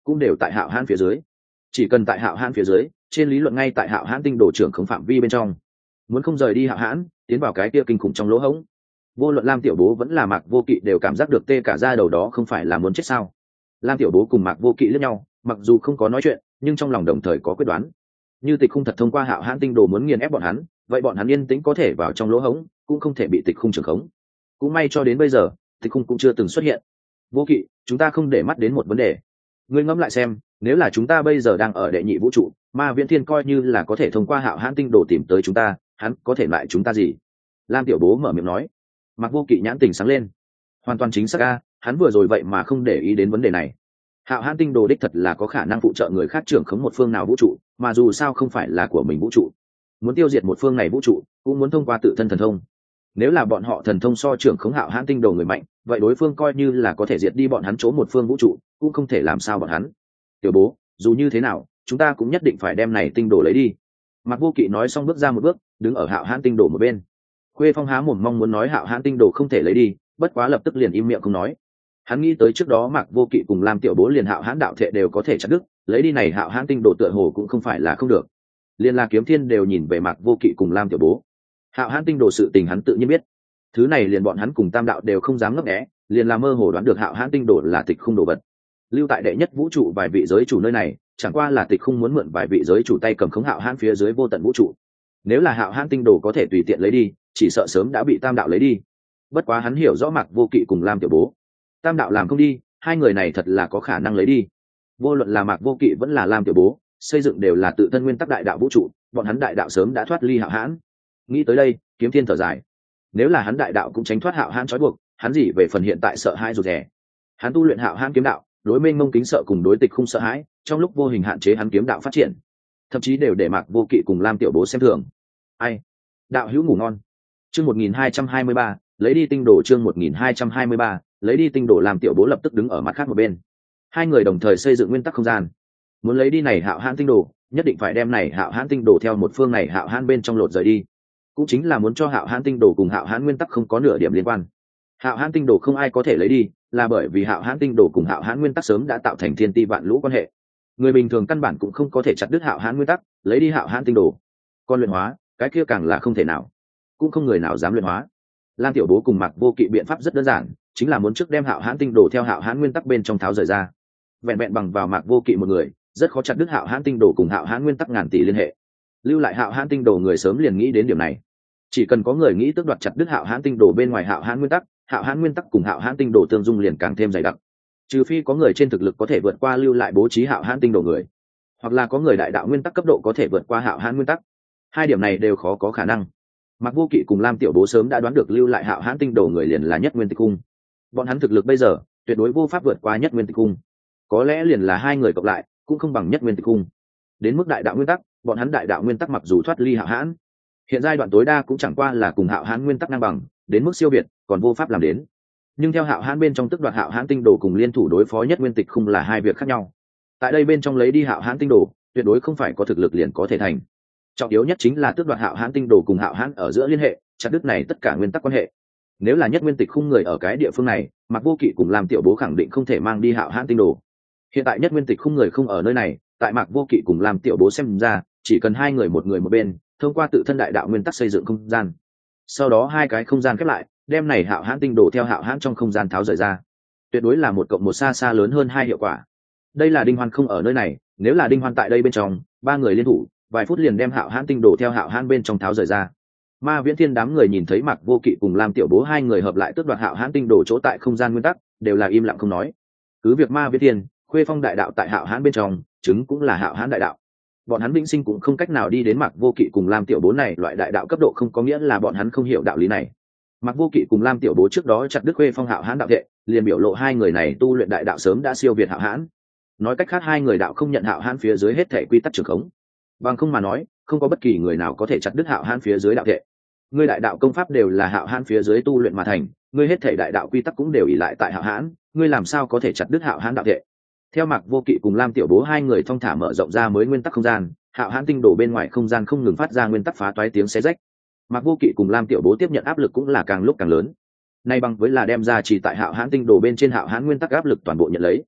cũng đều tại hạo hãn phía dưới. Chỉ cần tại hạo hãn phía dưới, trên lý luận ngay tại hạo hãn tinh đồ trưởng không phạm vi bên trong, muốn không rời đi hạo hãn tiến vào cái kia kinh khủng trong lỗ hổng, vô luận Lam Tiểu Bố vẫn là Mạc Vô Kỵ đều cảm giác được tê cả da đầu, đó không phải là muốn chết sao? Lam Tiểu Bố cùng Mạc Vô Kỵ liếc nhau, mặc dù không có nói chuyện nhưng trong lòng đồng thời có quyết đoán. Như Tịch Khung thật thông qua hạo hãn tinh đồ muốn nghiền ép bọn hắn, vậy bọn hắn yên tĩnh có thể vào trong lỗ hổng, cũng không thể bị Tịch Khung trưởng khống. Cũng may cho đến bây giờ Tịch Khung cũng chưa từng xuất hiện. Vô Kỵ, chúng ta không để mắt đến một vấn đề. Ngươi ngẫm lại xem, nếu là chúng ta bây giờ đang ở đệ nhị vũ trụ, Ma Viễn Thiên coi như là có thể thông qua hạo hãn tinh đồ tìm tới chúng ta, hắn có thể lại chúng ta gì? Lam Tiểu Bố mở miệng nói. Mạc Vô Kỵ nhãn tình sáng lên. Hoàn toàn chính xác a, hắn vừa rồi vậy mà không để ý đến vấn đề này. Hạo hãn tinh đồ đích thật là có khả năng phụ trợ người khác trưởng khống một phương nào vũ trụ, mà dù sao không phải là của mình vũ trụ. Muốn tiêu diệt một phương này vũ trụ, cũng muốn thông qua tự thân thần thông. Nếu là bọn họ thần thông so trưởng khống hạo hãn tinh đồ người mạnh, vậy đối phương coi như là có thể diệt đi bọn hắn chỗ một phương vũ trụ, cũng không thể làm sao bọn hắn. Tiểu Bố, dù như thế nào, chúng ta cũng nhất định phải đem này tinh đồ lấy đi. Mạc Vô Kỵ nói xong bước ra một bước, đứng ở hạo hãn tinh đồ một bên. Khuê Phong há mồm mong muốn nói hạo hãn tinh đồ không thể lấy đi, bất quá lập tức liền im miệng không nói. Hắn nghĩ tới trước đó Mạc Vô Kỵ cùng Lam Tiểu Bố liền hạo hãn đạo thệ đều có thể chặt đứt, lấy đi này hạo hãn tinh đồ tựa hồ cũng không phải là không được. Liên La Kiếm Thiên đều nhìn về Mạc Vô Kỵ cùng Lam Tiểu Bố. Hạo hãn tinh đồ sự tình hắn tự nhiên biết, thứ này liền bọn hắn cùng Tam đạo đều không dám ngấp nghé, liền là mơ hồ đoán được hạo hãn tinh đồ là Tịch Khung đồ vật. Lưu tại đệ nhất vũ trụ vài vị giới chủ nơi này, chẳng qua là Tịch Khung muốn mượn vài vị giới chủ tay cầm khống hạo hãn phía dưới vô tận vũ trụ. Nếu là hạo hãn tinh đồ có thể tùy tiện lấy đi, chỉ sợ sớm đã bị Tam đạo lấy đi. Bất quá hắn hiểu rõ Mạc Vô Kỵ cùng Lam Tiểu Bố, Tam đạo làm không đi, hai người này thật là có khả năng lấy đi. Vô luận là Mạc Vô Kỵ vẫn là Lam Tiểu Bố, xây dựng đều là tự thân nguyên tắc đại đạo vũ trụ, bọn hắn đại đạo sớm đã thoát ly hạo hãn. Nghĩ tới đây, Kiếm Thiên thở dài. Nếu là hắn đại đạo cũng tránh thoát hạo hãn trói buộc, hắn gì về phần hiện tại sợ hãi rụt rè. Hắn tu luyện hạo hãn kiếm đạo, đối mênh mông kính sợ cùng đối Tịch Khung sợ hãi, trong lúc vô hình hạn chế hắn kiếm đạo phát triển, thậm chí đều để Mạc Vô Kỵ cùng Lam Tiểu Bố xem thường. Ai? Đạo hữu ngủ ngon. Chương 1223, lấy đi tinh đồ. Chương 1223, lấy đi tinh đồ. Lam Tiểu Bố lập tức đứng ở mặt khác một bên. Hai người đồng thời xây dựng nguyên tắc không gian. Muốn lấy đi này hạo hãn tinh đồ, nhất định phải đem này hạo hãn tinh đồ theo một phương này hạo hãn bên trong lột rời đi. Cũng chính là muốn cho hạo hãn tinh đồ cùng hạo hãn nguyên tắc không có nửa điểm liên quan. Hạo hãn tinh đồ không ai có thể lấy đi, là bởi vì hạo hãn tinh đồ cùng hạo hãn nguyên tắc sớm đã tạo thành thiên ti vạn lũ quan hệ. Người bình thường căn bản cũng không có thể chặt đứt hạo hãn nguyên tắc, lấy đi hạo hãn tinh đồ. Còn luyện hóa, cái kia càng là không thể nào, cũng không người nào dám luyện hóa. Lam Tiểu Bố cùng Mạc Vô Kỵ biện pháp rất đơn giản, chính là muốn trước đem hạo hãn tinh đồ theo hạo hãn nguyên tắc bên trong tháo rời ra. Vẹn vẹn bằng vào Mạc Vô Kỵ một người, rất khó chặt đứt hạo hãn tinh đồ cùng hạo hãn nguyên tắc ngàn tỷ liên hệ. Lưu lại hạo hãn tinh đồ người sớm liền nghĩ đến điểm này. Chỉ cần có người nghĩ tước đoạt chặt đứt hạo hãn tinh đồ bên ngoài hạo hãn nguyên tắc cùng hạo hãn tinh đồ tương dung liền càng thêm dày đặc. Trừ phi có người trên thực lực có thể vượt qua lưu lại bố trí hạo hãn tinh đồ người, hoặc là có người đại đạo nguyên tắc cấp độ có thể vượt qua hạo hãn nguyên tắc. Hai điểm này đều khó có khả năng. Mạc Vô Kỵ cùng Lam Tiểu Bố sớm đã đoán được lưu lại hạo hãn tinh đồ người liền là Nhất Nguyên Tịch Khung. Bọn hắn thực lực bây giờ tuyệt đối vô pháp vượt qua Nhất Nguyên Tịch Khung. Có lẽ liền là hai người cộng lại cũng không bằng Nhất Nguyên Tịch Khung. Đến mức đại đạo nguyên tắc, bọn hắn đại đạo nguyên tắc mặc dù thoát ly hạo hãn, hiện giai đoạn tối đa cũng chẳng qua là cùng hạo hãn nguyên tắc ngang bằng, đến mức siêu việt còn vô pháp làm đến. Nhưng theo hạo hãn bên trong tức đoạt hạo hãn tinh đồ cùng liên thủ đối phó Nhất Nguyên Tịch Khung là hai việc khác nhau. Tại đây bên trong lấy đi hạo hãn tinh đồ, tuyệt đối không phải có thực lực liền có thể thành. Trọng yếu nhất chính là tước đoạt hạo hãn tinh đồ cùng hạo hãn ở giữa liên hệ, chặt đứt này tất cả nguyên tắc quan hệ. Nếu là Nhất Nguyên Tịch Khung người ở cái địa phương này, Mạc Vô Kỵ cùng Lam Tiểu Bố khẳng định không thể mang đi hạo hãn tinh đồ. Hiện tại Nhất Nguyên Tịch Khung người không ở nơi này, tại Mạc Vô Kỵ cùng Lam Tiểu Bố xem ra, chỉ cần hai người một bên, thông qua tự thân đại đạo nguyên tắc xây dựng không gian. Sau đó hai cái không gian khép lại, đem này hạo hãn tinh đồ theo hạo hãn trong không gian tháo rời ra. Tuyệt đối là một cộng một xa xa lớn hơn hai hiệu quả. Đây là Đinh Hoan không ở nơi này, nếu là Đinh Hoan tại đây bên trong, ba người liên thủ, vài phút liền đem hạo hãn tinh đồ theo hạo hãn bên trong tháo rời ra. Ma Viễn Thiên đám người nhìn thấy Mạc Vô Kỵ cùng Lam Tiểu Bố hai người hợp lại tước đoạt hạo hãn tinh đồ chỗ tại không gian nguyên tắc, đều là im lặng không nói. Cứ việc Ma Viễn Thiên, Khuê Phong đại đạo tại hạo hãn bên trong, chứng cũng là hạo hãn đại đạo. Bọn hắn vĩnh sinh cũng không cách nào đi đến Mạc Vô Kỵ cùng Lam Tiểu Bố này loại đại đạo cấp độ, không có nghĩa là bọn hắn không hiểu đạo lý này. Mạc Vô Kỵ cùng Lam Tiểu Bố trước đó chặt đứt Khuê Phong hạo hãn đạo thệ, liền biểu lộ hai người này tu luyện đại đạo sớm đã siêu việt hạo hãn. Nói cách khác hai người đạo không nhận hạo hãn phía dưới hết thể quy tắc trường khống. Bằng không mà nói, không có bất kỳ người nào có thể chặt đứt hạo hãn phía dưới đạo thệ. Ngươi đại đạo công pháp đều là hạo hãn phía dưới tu luyện mà thành, ngươi hết thể đại đạo quy tắc cũng đều ỷ lại tại hạo hãn, ngươi làm sao có thể chặt đứt hạo hãn đạo thệ? Theo Mạc Vô Kỵ cùng Lam Tiểu Bố hai người thong thả mở rộng ra mới nguyên tắc không gian, hạo hãn tinh đồ bên ngoài không gian không ngừng phát ra nguyên tắc phá toái tiếng xé rách. Mạc Vô Kỵ cùng Lam Tiểu Bố tiếp nhận áp lực cũng là càng lúc càng lớn. Nay bằng với là đem ra chỉ tại hạo hãn tinh đồ bên trên hạo hãn nguyên tắc áp lực toàn bộ nhận lấy.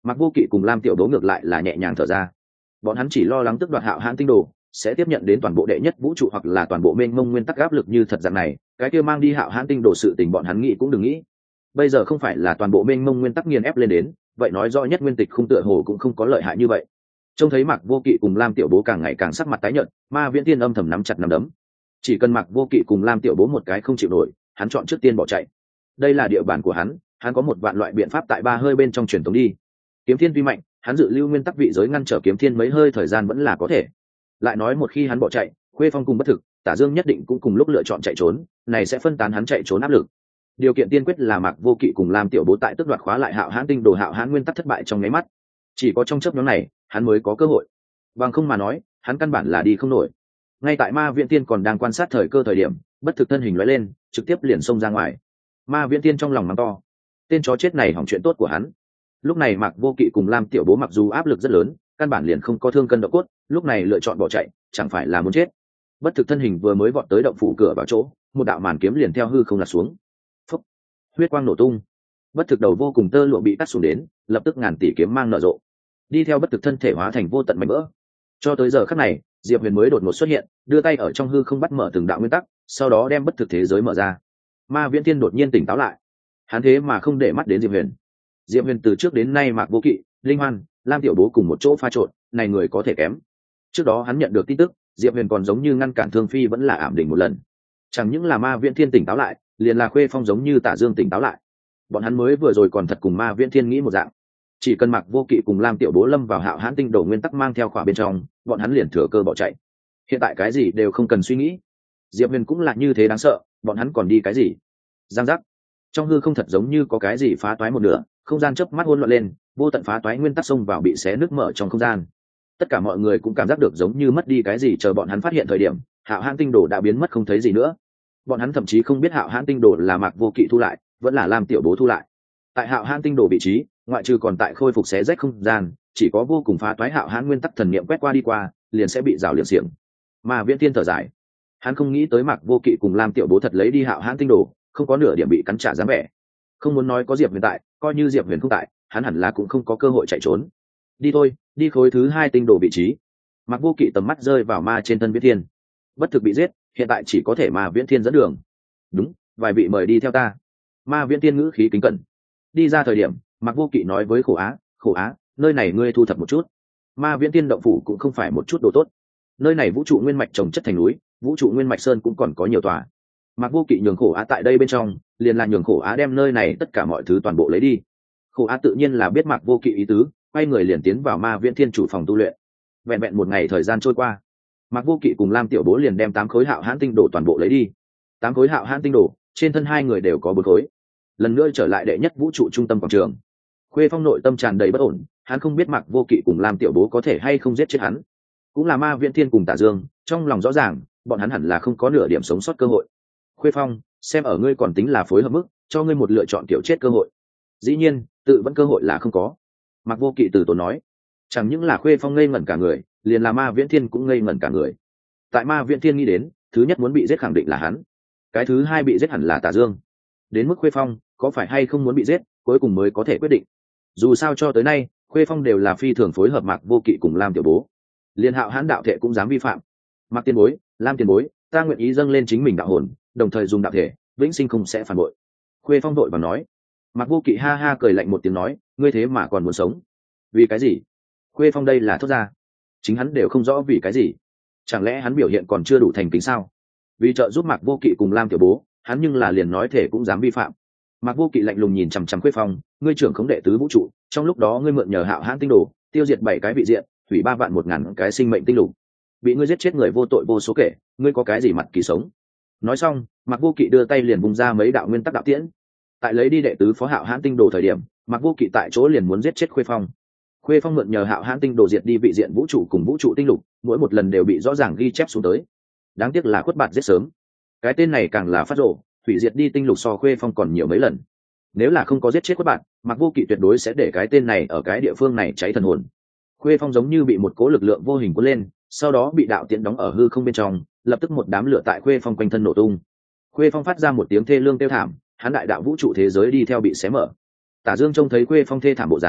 Mặc Vô Kỵ cùng Lam Tiểu Đố ngược lại là nhẹ nhàng thở ra. Bọn hắn chỉ lo lắng tước đoạt Hạo Hãn tinh đồ sẽ tiếp nhận đến toàn bộ đệ nhất vũ trụ hoặc là toàn bộ mênh mông nguyên tắc áp lực như thật dạng này, cái kia mang đi Hạo Hãn tinh đồ sự tình bọn hắn nghĩ cũng đừng nghĩ. Bây giờ không phải là toàn bộ mênh mông nguyên tắc nghiền ép lên đến, vậy nói rõ nhất nguyên tịch không tựa hồ cũng không có lợi hại như vậy. Trông thấy Mặc Vô Kỵ cùng Lam Tiểu Bố càng ngày càng sắc mặt tái nhợt, Ma Viễn Tiên âm thầm nắm chặt nắm đấm. Chỉ cần Mặc Vô Kỵ cùng Lam Tiểu Bố một cái không chịu nổi, hắn chọn trước tiên bỏ chạy. Đây là địa bàn của hắn có một vạn loại biện pháp tại ba hơi bên trong truyền tống đi. Kiếm Thiên tuy mạnh, hắn dự lưu nguyên tắc vị giới ngăn trở Kiếm Thiên mấy hơi thời gian vẫn là có thể. Lại nói một khi hắn bỏ chạy, Khuê Phong cùng Bất Thực, Tả Dương nhất định cũng cùng lúc lựa chọn chạy trốn, này sẽ phân tán hắn chạy trốn áp lực. Điều kiện tiên quyết là Mặc Vô Kỵ cùng Lam Tiểu Bố tại tước đoạt khóa lại Hạo Hãn tinh đồ Hạo Hãn nguyên tắc thất bại trong nháy mắt. Chỉ có trong chớp nhoáng này, hắn mới có cơ hội. Bằng không mà nói, hắn căn bản là đi không nổi. Ngay tại Ma Viễn Tiên còn đang quan sát thời cơ thời điểm, Bất Thực thân hình lóe lên, trực tiếp liền xông ra ngoài. Ma Viễn Tiên trong lòng mắng to, tên chó chết này hỏng chuyện tốt của hắn. Lúc này Mặc Vô Kỵ cùng Lam Tiểu Bố mặc dù áp lực rất lớn, căn bản liền không có thương cân độ cốt, lúc này lựa chọn bỏ chạy, chẳng phải là muốn chết. Bất Thực thân hình vừa mới vọt tới động phủ cửa vào chỗ, một đạo màn kiếm liền theo hư không lật xuống. Phúc, huyết quang nổ tung. Bất Thực đầu vô cùng tơ lụa bị cắt xuống đến, lập tức ngàn tỷ kiếm mang nở rộ, đi theo Bất Thực thân thể hóa thành vô tận mảnh vỡ. Cho tới giờ khắc này, Diệp Huyền mới đột ngột xuất hiện, đưa tay ở trong hư không bắt mở từng đạo nguyên tắc, sau đó đem Bất Thực thế giới mở ra. Ma Viễn Tiên đột nhiên tỉnh táo lại, hắn thế mà không để mắt đến Diệp Huyền. Diệp Huyền từ trước đến nay Mặc Vô Kỵ, Linh Hoan, Lam Tiểu Bố cùng một chỗ pha trộn, này người có thể kém. Trước đó hắn nhận được tin tức, Diệp Huyền còn giống như ngăn cản Thương Phi vẫn là ảm đỉnh một lần. Chẳng những là Ma Viễn Thiên tỉnh táo lại, liền là Khuê Phong giống như Tả Dương tỉnh táo lại. Bọn hắn mới vừa rồi còn thật cùng Ma Viễn Thiên nghĩ một dạng, chỉ cần Mặc Vô Kỵ cùng Lam Tiểu Bố lâm vào Hạo Hãn tinh đồ nguyên tắc mang theo khỏa bên trong, bọn hắn liền thừa cơ bỏ chạy. Hiện tại cái gì đều không cần suy nghĩ. Diệp Huyền cũng là như thế đáng sợ, bọn hắn còn đi cái gì? Giang giác. Trong hư không thật giống như có cái gì phá toái một nửa, không gian chớp mắt hỗn loạn lên, vô tận phá toái nguyên tắc xông vào bị xé nứt mở trong không gian. Tất cả mọi người cũng cảm giác được giống như mất đi cái gì, chờ bọn hắn phát hiện thời điểm, Hạo Hãn tinh đồ đã biến mất không thấy gì nữa. Bọn hắn thậm chí không biết Hạo Hãn tinh đồ là Mặc Vô Kỵ thu lại, vẫn là Lam Tiểu Bố thu lại. Tại Hạo Hãn tinh đồ vị trí, ngoại trừ còn tại khôi phục xé rách không gian, chỉ có vô cùng phá toái Hạo Hãn nguyên tắc thần niệm quét qua đi qua, liền sẽ bị rào liệng xiềng. Mà Viễn Thiên thở dài, hắn không nghĩ tới Mặc Vô Kỵ cùng Lam Tiểu Bố thật lấy đi Hạo Hãn tinh đồ, không có nửa điểm bị cắn trả dáng vẻ. Không muốn nói có Diệp Huyền tại, coi như Diệp Huyền không tại, hắn hẳn là cũng không có cơ hội chạy trốn. Đi thôi, đi khối thứ 2 tinh đồ vị trí. Mặc Vô Kỵ tầm mắt rơi vào ma trên thân Viễn Thiên. Bất Thực bị giết, hiện tại chỉ có thể Ma Viễn Thiên dẫn đường. Đúng, vài vị mời đi theo ta. Ma Viễn Thiên ngữ khí kính cẩn. Đi ra thời điểm, Mặc Vô Kỵ nói với Khổ Á, nơi này ngươi thu thập một chút. Ma Viễn Thiên động phủ cũng không phải một chút đồ tốt. Nơi này vũ trụ nguyên mạch trồng chất thành núi, vũ trụ nguyên mạch sơn cũng còn có nhiều tòa. Mặc Vô Kỵ nhường Khổ Á tại đây bên trong, liền là nhường Khổ Á đem nơi này tất cả mọi thứ toàn bộ lấy đi. Khổ Á tự nhiên là biết Mặc Vô Kỵ ý tứ, quay người liền tiến vào Ma Viễn Thiên chủ phòng tu luyện. Vẹn vẹn một ngày thời gian trôi qua, Mặc Vô Kỵ cùng Lam Tiểu Bố liền đem 8 khối Hạo Hãn tinh đồ toàn bộ lấy đi. 8 khối Hạo Hãn tinh đồ, trên thân hai người đều có 4 khối. Lần nữa trở lại đệ nhất vũ trụ trung tâm quảng trường. Khuê Phong nội tâm tràn đầy bất ổn, hắn không biết Mặc Vô Kỵ cùng Lam Tiểu Bố có thể hay không giết chết hắn. Cũng là Ma Viễn Thiên cùng Tả Dương, trong lòng rõ ràng, bọn hắn hẳn là không có nửa điểm sống sót cơ hội. Khuê Phong, xem ở ngươi còn tính là phối hợp mức, cho ngươi một lựa chọn kiểu chết cơ hội. Dĩ nhiên, tự vẫn cơ hội là không có. Mặc Vô Kỵ từ tốn nói. Chẳng những là Khuê Phong ngây ngẩn cả người, liền là Ma Viễn Thiên cũng ngây ngẩn cả người. Tại Ma Viễn Thiên nghĩ đến, thứ nhất muốn bị giết khẳng định là hắn, cái thứ hai bị giết hẳn là Tả Dương. Đến mức Khuê Phong có phải hay không muốn bị giết, cuối cùng mới có thể quyết định. Dù sao cho tới nay, Khuê Phong đều là phi thường phối hợp Mặc Vô Kỵ cùng Lam Tiểu Bố. Liên Hạo Hãn đạo thể cũng dám vi phạm. Mặc Tiên Bối, Lam Tiền Bối, ta nguyện ý dâng lên chính mình đạo hồn, đồng thời dùng đạo thể, vĩnh sinh không sẽ phản bội. Khuê Phong đội và nói. Mặc Vô Kỵ ha ha cười lạnh một tiếng nói, ngươi thế mà còn muốn sống? Vì cái gì? Khuê Phong đây là thốt ra, chính hắn đều không rõ vì cái gì. Chẳng lẽ hắn biểu hiện còn chưa đủ thành kính sao? Vì trợ giúp Mặc Vô Kỵ cùng Lam Tiểu Bố, hắn nhưng là liền nói thể cũng dám vi phạm. Mặc Vô Kỵ lạnh lùng nhìn chằm chằm Khuê Phong, ngươi trưởng khống đệ tứ vũ trụ, trong lúc đó ngươi mượn nhờ Hạo Hãn tinh đồ, tiêu diệt 7 cái vị diện, hủy 3 vạn 1.000 cái sinh mệnh tinh lục. Bị ngươi giết chết người vô tội vô số kể, ngươi có cái gì mặt kỳ sống? Nói xong, Mặc Vô Kỵ đưa tay liền bung ra mấy đạo nguyên tắc đạo tiễn. Tại lấy đi đệ tứ phó Hạo Hãn tinh đồ thời điểm, Mặc Vô Kỵ tại chỗ liền muốn giết chết Khuê Phong. Khuê Phong mượn nhờ Hạo Hãn tinh đồ diệt đi vị diện vũ trụ cùng vũ trụ tinh lục, mỗi một lần đều bị rõ ràng ghi chép xuống tới. Đáng tiếc là khuất bạt giết sớm. Cái tên này càng là phát rồ, hủy diệt đi tinh lục so Khuê Phong còn nhiều mấy lần. Nếu là không có giết chết khuất bạt, Mặc Vô Kỵ tuyệt đối sẽ để cái tên này ở cái địa phương này cháy thần hồn. Khuê Phong giống như bị một cố lực lượng vô hình cuốn lên, sau đó bị đạo tiễn đóng ở hư không bên trong, lập tức một đám lửa tại Khuê Phong quanh thân nổ tung. Khuê Phong phát ra một tiếng thê lương kêu thảm, hắn đại đạo vũ trụ thế giới đi theo bị xé mở. Tả Dương trông thấy Khuê Phong thê thảm bộ dáng,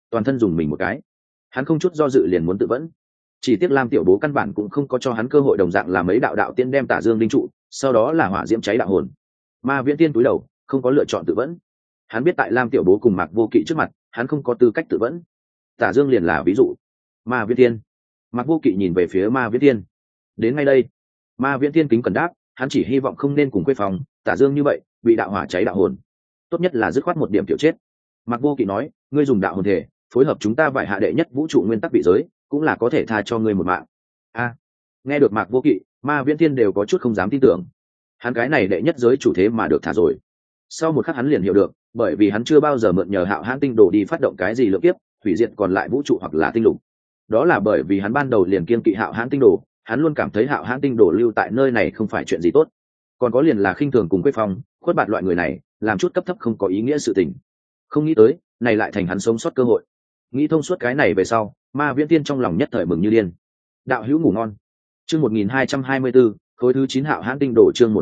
toàn thân dùng mình một cái. Hắn không chút do dự liền muốn tự vẫn, chỉ tiếc Lam Tiểu Bố căn bản cũng không có cho hắn cơ hội, đồng dạng là mấy đạo đạo tiên đem Tả Dương đinh trụ, sau đó là hỏa diễm cháy đạo hồn. Ma Viễn Tiên cúi đầu, không có lựa chọn tự vẫn. Hắn biết tại Lam Tiểu Bố cùng Mạc Vô Kỵ trước mặt, hắn không có tư cách tự vẫn. Tả Dương liền là ví dụ. Ma Viễn Tiên. Mạc Vô Kỵ nhìn về phía Ma Viễn Tiên. Đến ngay đây. Ma Viễn Tiên kính cẩn đáp, hắn chỉ hy vọng không nên cùng Quế Phong, Tả Dương như vậy, bị đạo hỏa cháy đạo hồn. Tốt nhất là dứt khoát một điểm tiểu chết. Mạc Vô Kỵ nói, ngươi dùng đạo hồn thể, phối hợp chúng ta vải hạ đệ nhất vũ trụ nguyên tắc vị giới, cũng là có thể tha cho ngươi một mạng. Nghe được Mạc Vô Kỵ, Ma Viễn Thiên đều có chút không dám tin tưởng. Hắn cái này đệ nhất giới chủ thế mà được thả rồi. Sau một khắc hắn liền hiểu được, bởi vì hắn chưa bao giờ mượn nhờ Hạo Hãn tinh đồ đi phát động cái gì lượng kiếp, hủy diệt còn lại vũ trụ hoặc là tinh lục. Đó là bởi vì hắn ban đầu liền kiên kỵ Hạo Hãn tinh đồ, hắn luôn cảm thấy Hạo Hãn tinh đồ lưu tại nơi này không phải chuyện gì tốt. Còn có liền là khinh thường cùng Quế Phong, khuất bạt loại người này, làm chút cấp thấp không có ý nghĩa sự tình. Không nghĩ tới, này lại thành hắn sống sót cơ hội. Nghĩ thông suốt cái này về sau, Ma Viễn Thiên trong lòng nhất thời mừng như điên. Đạo hữu ngủ ngon. Chương 1224, khối thứ 9 Hạo Hãn tinh đồ. Chương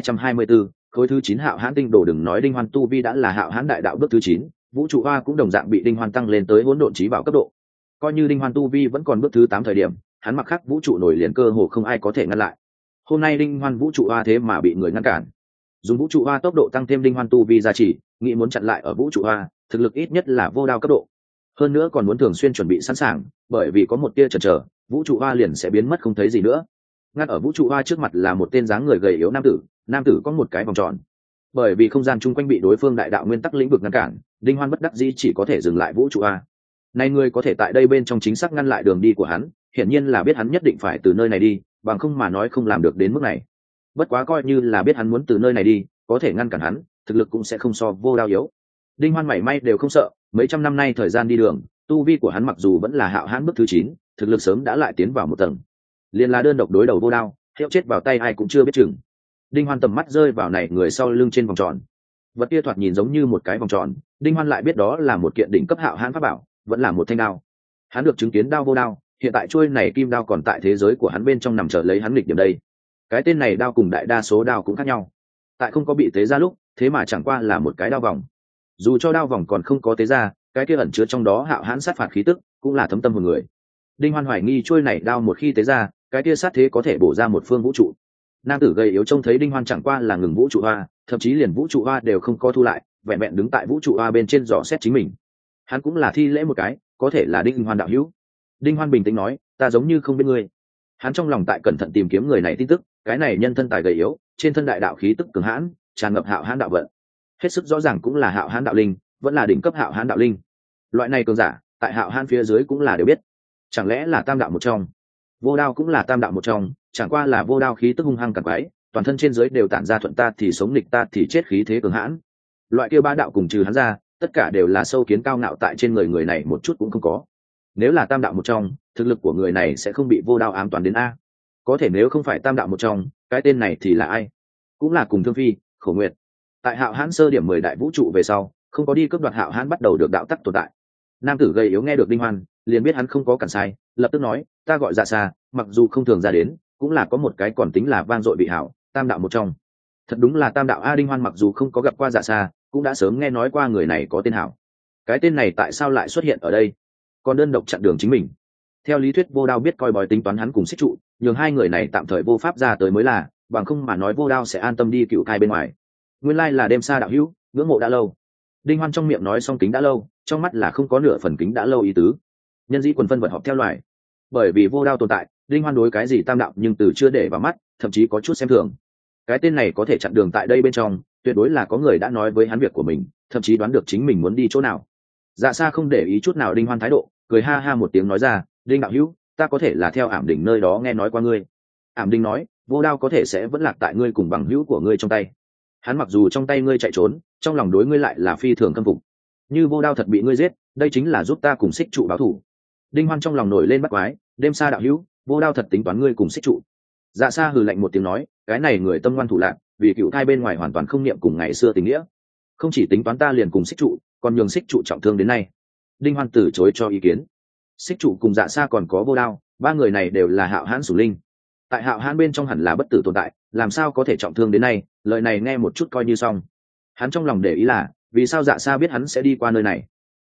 1224, khối thứ 9 Hạo Hãn tinh đồ. Đừng nói Đinh Hoan tu vi đã là Hạo Hãn đại đạo bước thứ 9, vũ trụ hoa cũng đồng dạng bị Đinh Hoan tăng lên tới hỗn độn chí bảo cấp độ. Coi như Đinh Hoan tu vi vẫn còn bước thứ 8 thời điểm, hắn mặc khắc vũ trụ nổi liền cơ hồ không ai có thể ngăn lại. Hôm nay Đinh Hoan vũ trụ hoa thế mà bị người ngăn cản. Dùng vũ trụ hoa tốc độ tăng thêm Đinh Hoan tu vi gia trì, nghĩ muốn chặn lại ở vũ trụ hoa, thực lực ít nhất là vô đao cấp độ. Hơn nữa còn muốn thường xuyên chuẩn bị sẵn sàng, bởi vì có một tia chần chờ, vũ trụ hoa liền sẽ biến mất không thấy gì nữa. Ngắt ở vũ trụ hoa trước mặt là một tên dáng người gầy yếu nam tử có một cái vòng tròn. Bởi vì không gian chung quanh bị đối phương đại đạo nguyên tắc lĩnh vực ngăn cản, Đinh Hoan bất đắc dĩ chỉ có thể dừng lại vũ trụ hoa. Nay người có thể tại đây bên trong chính xác ngăn lại đường đi của hắn, hiển nhiên là biết hắn nhất định phải từ nơi này đi, bằng không mà nói không làm được đến mức này. Bất quá coi như là biết hắn muốn từ nơi này đi, có thể ngăn cản hắn, thực lực cũng sẽ không so vô đao yếu. Đinh Hoan mảy may đều không sợ, mấy trăm năm nay thời gian đi đường, tu vi của hắn mặc dù vẫn là Hạo Hãn bước thứ 9, thực lực sớm đã lại tiến vào một tầng. Liên là đơn độc đối đầu vô đao, hiệu chết vào tay ai cũng chưa biết chừng. Đinh Hoan tầm mắt rơi vào này người sau lưng trên vòng tròn. Vật kia thoạt nhìn giống như một cái vòng tròn, Đinh Hoan lại biết đó là một kiện đỉnh cấp Hạo Hãn pháp bảo, vẫn là một thanh đao. Hắn được chứng kiến đao vô đao, hiện tại chuôi này kim đao còn tại thế giới của hắn bên trong nằm chờ lấy hắn nghịch điểm đây. Cái tên này đao cùng đại đa số đao cũng khác nhau. Tại không có bị tế ra lúc, thế mà chẳng qua là một cái đao vòng. Dù cho đao vòng còn không có tế ra, cái kia ẩn chứa trong đó Hạo Hãn sát phạt khí tức cũng là thấm tâm hồn người. Đinh Hoan hoài nghi chuôi này đao một khi tế ra, cái kia sát thế có thể bổ ra một phương vũ trụ. Nam tử gầy yếu trông thấy Đinh Hoan chẳng qua là ngừng vũ trụ hoa, thậm chí liền vũ trụ hoa đều không có thu lại, vẹn vẹn đứng tại vũ trụ hoa bên trên dò xét chính mình. Hắn cũng là thi lễ một cái, có thể là Đinh Hoan đạo hữu. Đinh Hoan bình tĩnh nói, ta giống như không biết ngươi. Hắn trong lòng tại cẩn thận tìm kiếm người này tin tức, cái này nhân thân tài gầy yếu, trên thân đại đạo khí tức cường hãn, tràn ngập Hạo Hãn đạo vận. Hết sức rõ ràng cũng là Hạo Hãn đạo linh, vẫn là đỉnh cấp Hạo Hãn đạo linh. Loại này cường giả, tại Hạo Hãn phía dưới cũng là đều biết. Chẳng lẽ là tam đạo một trong? Vô đao cũng là tam đạo một trong, chẳng qua là vô đao khí tức hung hăng càn quái, toàn thân trên dưới đều tản ra thuận ta thì sống nghịch ta thì chết khí thế cường hãn. Loại kia ba đạo cùng trừ hắn ra, tất cả đều là sâu kiến cao ngạo tại trên người này một chút cũng không có. Nếu là tam đạo một trong, thực lực của người này sẽ không bị vô đao ám toán đến a. Có thể nếu không phải tam đạo một trong, cái tên này thì là ai? Cũng là cùng Thương Phi, Khổ Nguyệt. Tại Hạo Hãn sơ điểm 10 đại vũ trụ về sau, không có đi cướp đoạt Hạo Hãn bắt đầu được đạo tắc tồn tại. Nam tử gầy yếu nghe được Đinh Hoan, liền biết hắn không có cản sai, lập tức nói, ta gọi Dạ Sa, mặc dù không thường ra đến, cũng là có một cái còn tính là vang dội bị hảo, tam đạo một trong. Thật đúng là tam đạo a. Đinh Hoan mặc dù không có gặp qua Dạ Sa, cũng đã sớm nghe nói qua người này có tên hảo. Cái tên này tại sao lại xuất hiện ở đây? Còn đơn độc chặn đường chính mình. Theo lý thuyết vô đao biết coi bói tính toán hắn cùng xích trụ, nhường hai người này tạm thời vô pháp ra tới mới là, bằng không mà nói vô đao sẽ an tâm đi cựu cai bên ngoài. Nguyên lai là đêm xa đạo hữu, ngưỡng mộ đã lâu. Đinh Hoan trong miệng nói xong kính đã lâu, trong mắt là không có nửa phần kính đã lâu ý tứ. Nhân dĩ quần phân vật họp theo loài, bởi vì vô đao tồn tại, Đinh Hoan đối cái gì tam đạo nhưng từ chưa để vào mắt, thậm chí có chút xem thường. Cái tên này có thể chặn đường tại đây bên trong, tuyệt đối là có người đã nói với hắn việc của mình, thậm chí đoán được chính mình muốn đi chỗ nào. Dạ Sa không để ý chút nào Đinh Hoan thái độ, cười ha ha một tiếng nói ra, Đinh đạo hữu, ta có thể là theo Ảm Đỉnh nơi đó nghe nói qua ngươi. Ảm Đỉnh nói, vô đao có thể sẽ vẫn lạc tại ngươi cùng bằng hữu của ngươi trong tay. Hắn mặc dù trong tay ngươi chạy trốn, trong lòng đối ngươi lại là phi thường căm phục. Như vô đao thật bị ngươi giết, đây chính là giúp ta cùng xích trụ báo thù. Đinh Hoan trong lòng nổi lên bắt quái, đêm xa đạo hữu, vô đao thật tính toán ngươi cùng xích trụ. Dạ Sa hừ lạnh một tiếng nói, cái này người tâm ngoan thủ lạn, vì cựu thai bên ngoài hoàn toàn không niệm cùng ngày xưa tình nghĩa, không chỉ tính toán ta liền cùng xích trụ, còn nhường xích trụ trọng thương đến nay. Đinh Hoan từ chối cho ý kiến. Xích trụ cùng Dạ Sa còn có vô đao, ba người này đều là Hạo Hãn sủng linh, tại Hạo Hãn bên trong hẳn là bất tử tồn tại, làm sao có thể trọng thương đến nay? Lời này nghe một chút coi như xong. Hắn trong lòng để ý là, vì sao Dạ Sa biết hắn sẽ đi qua nơi này?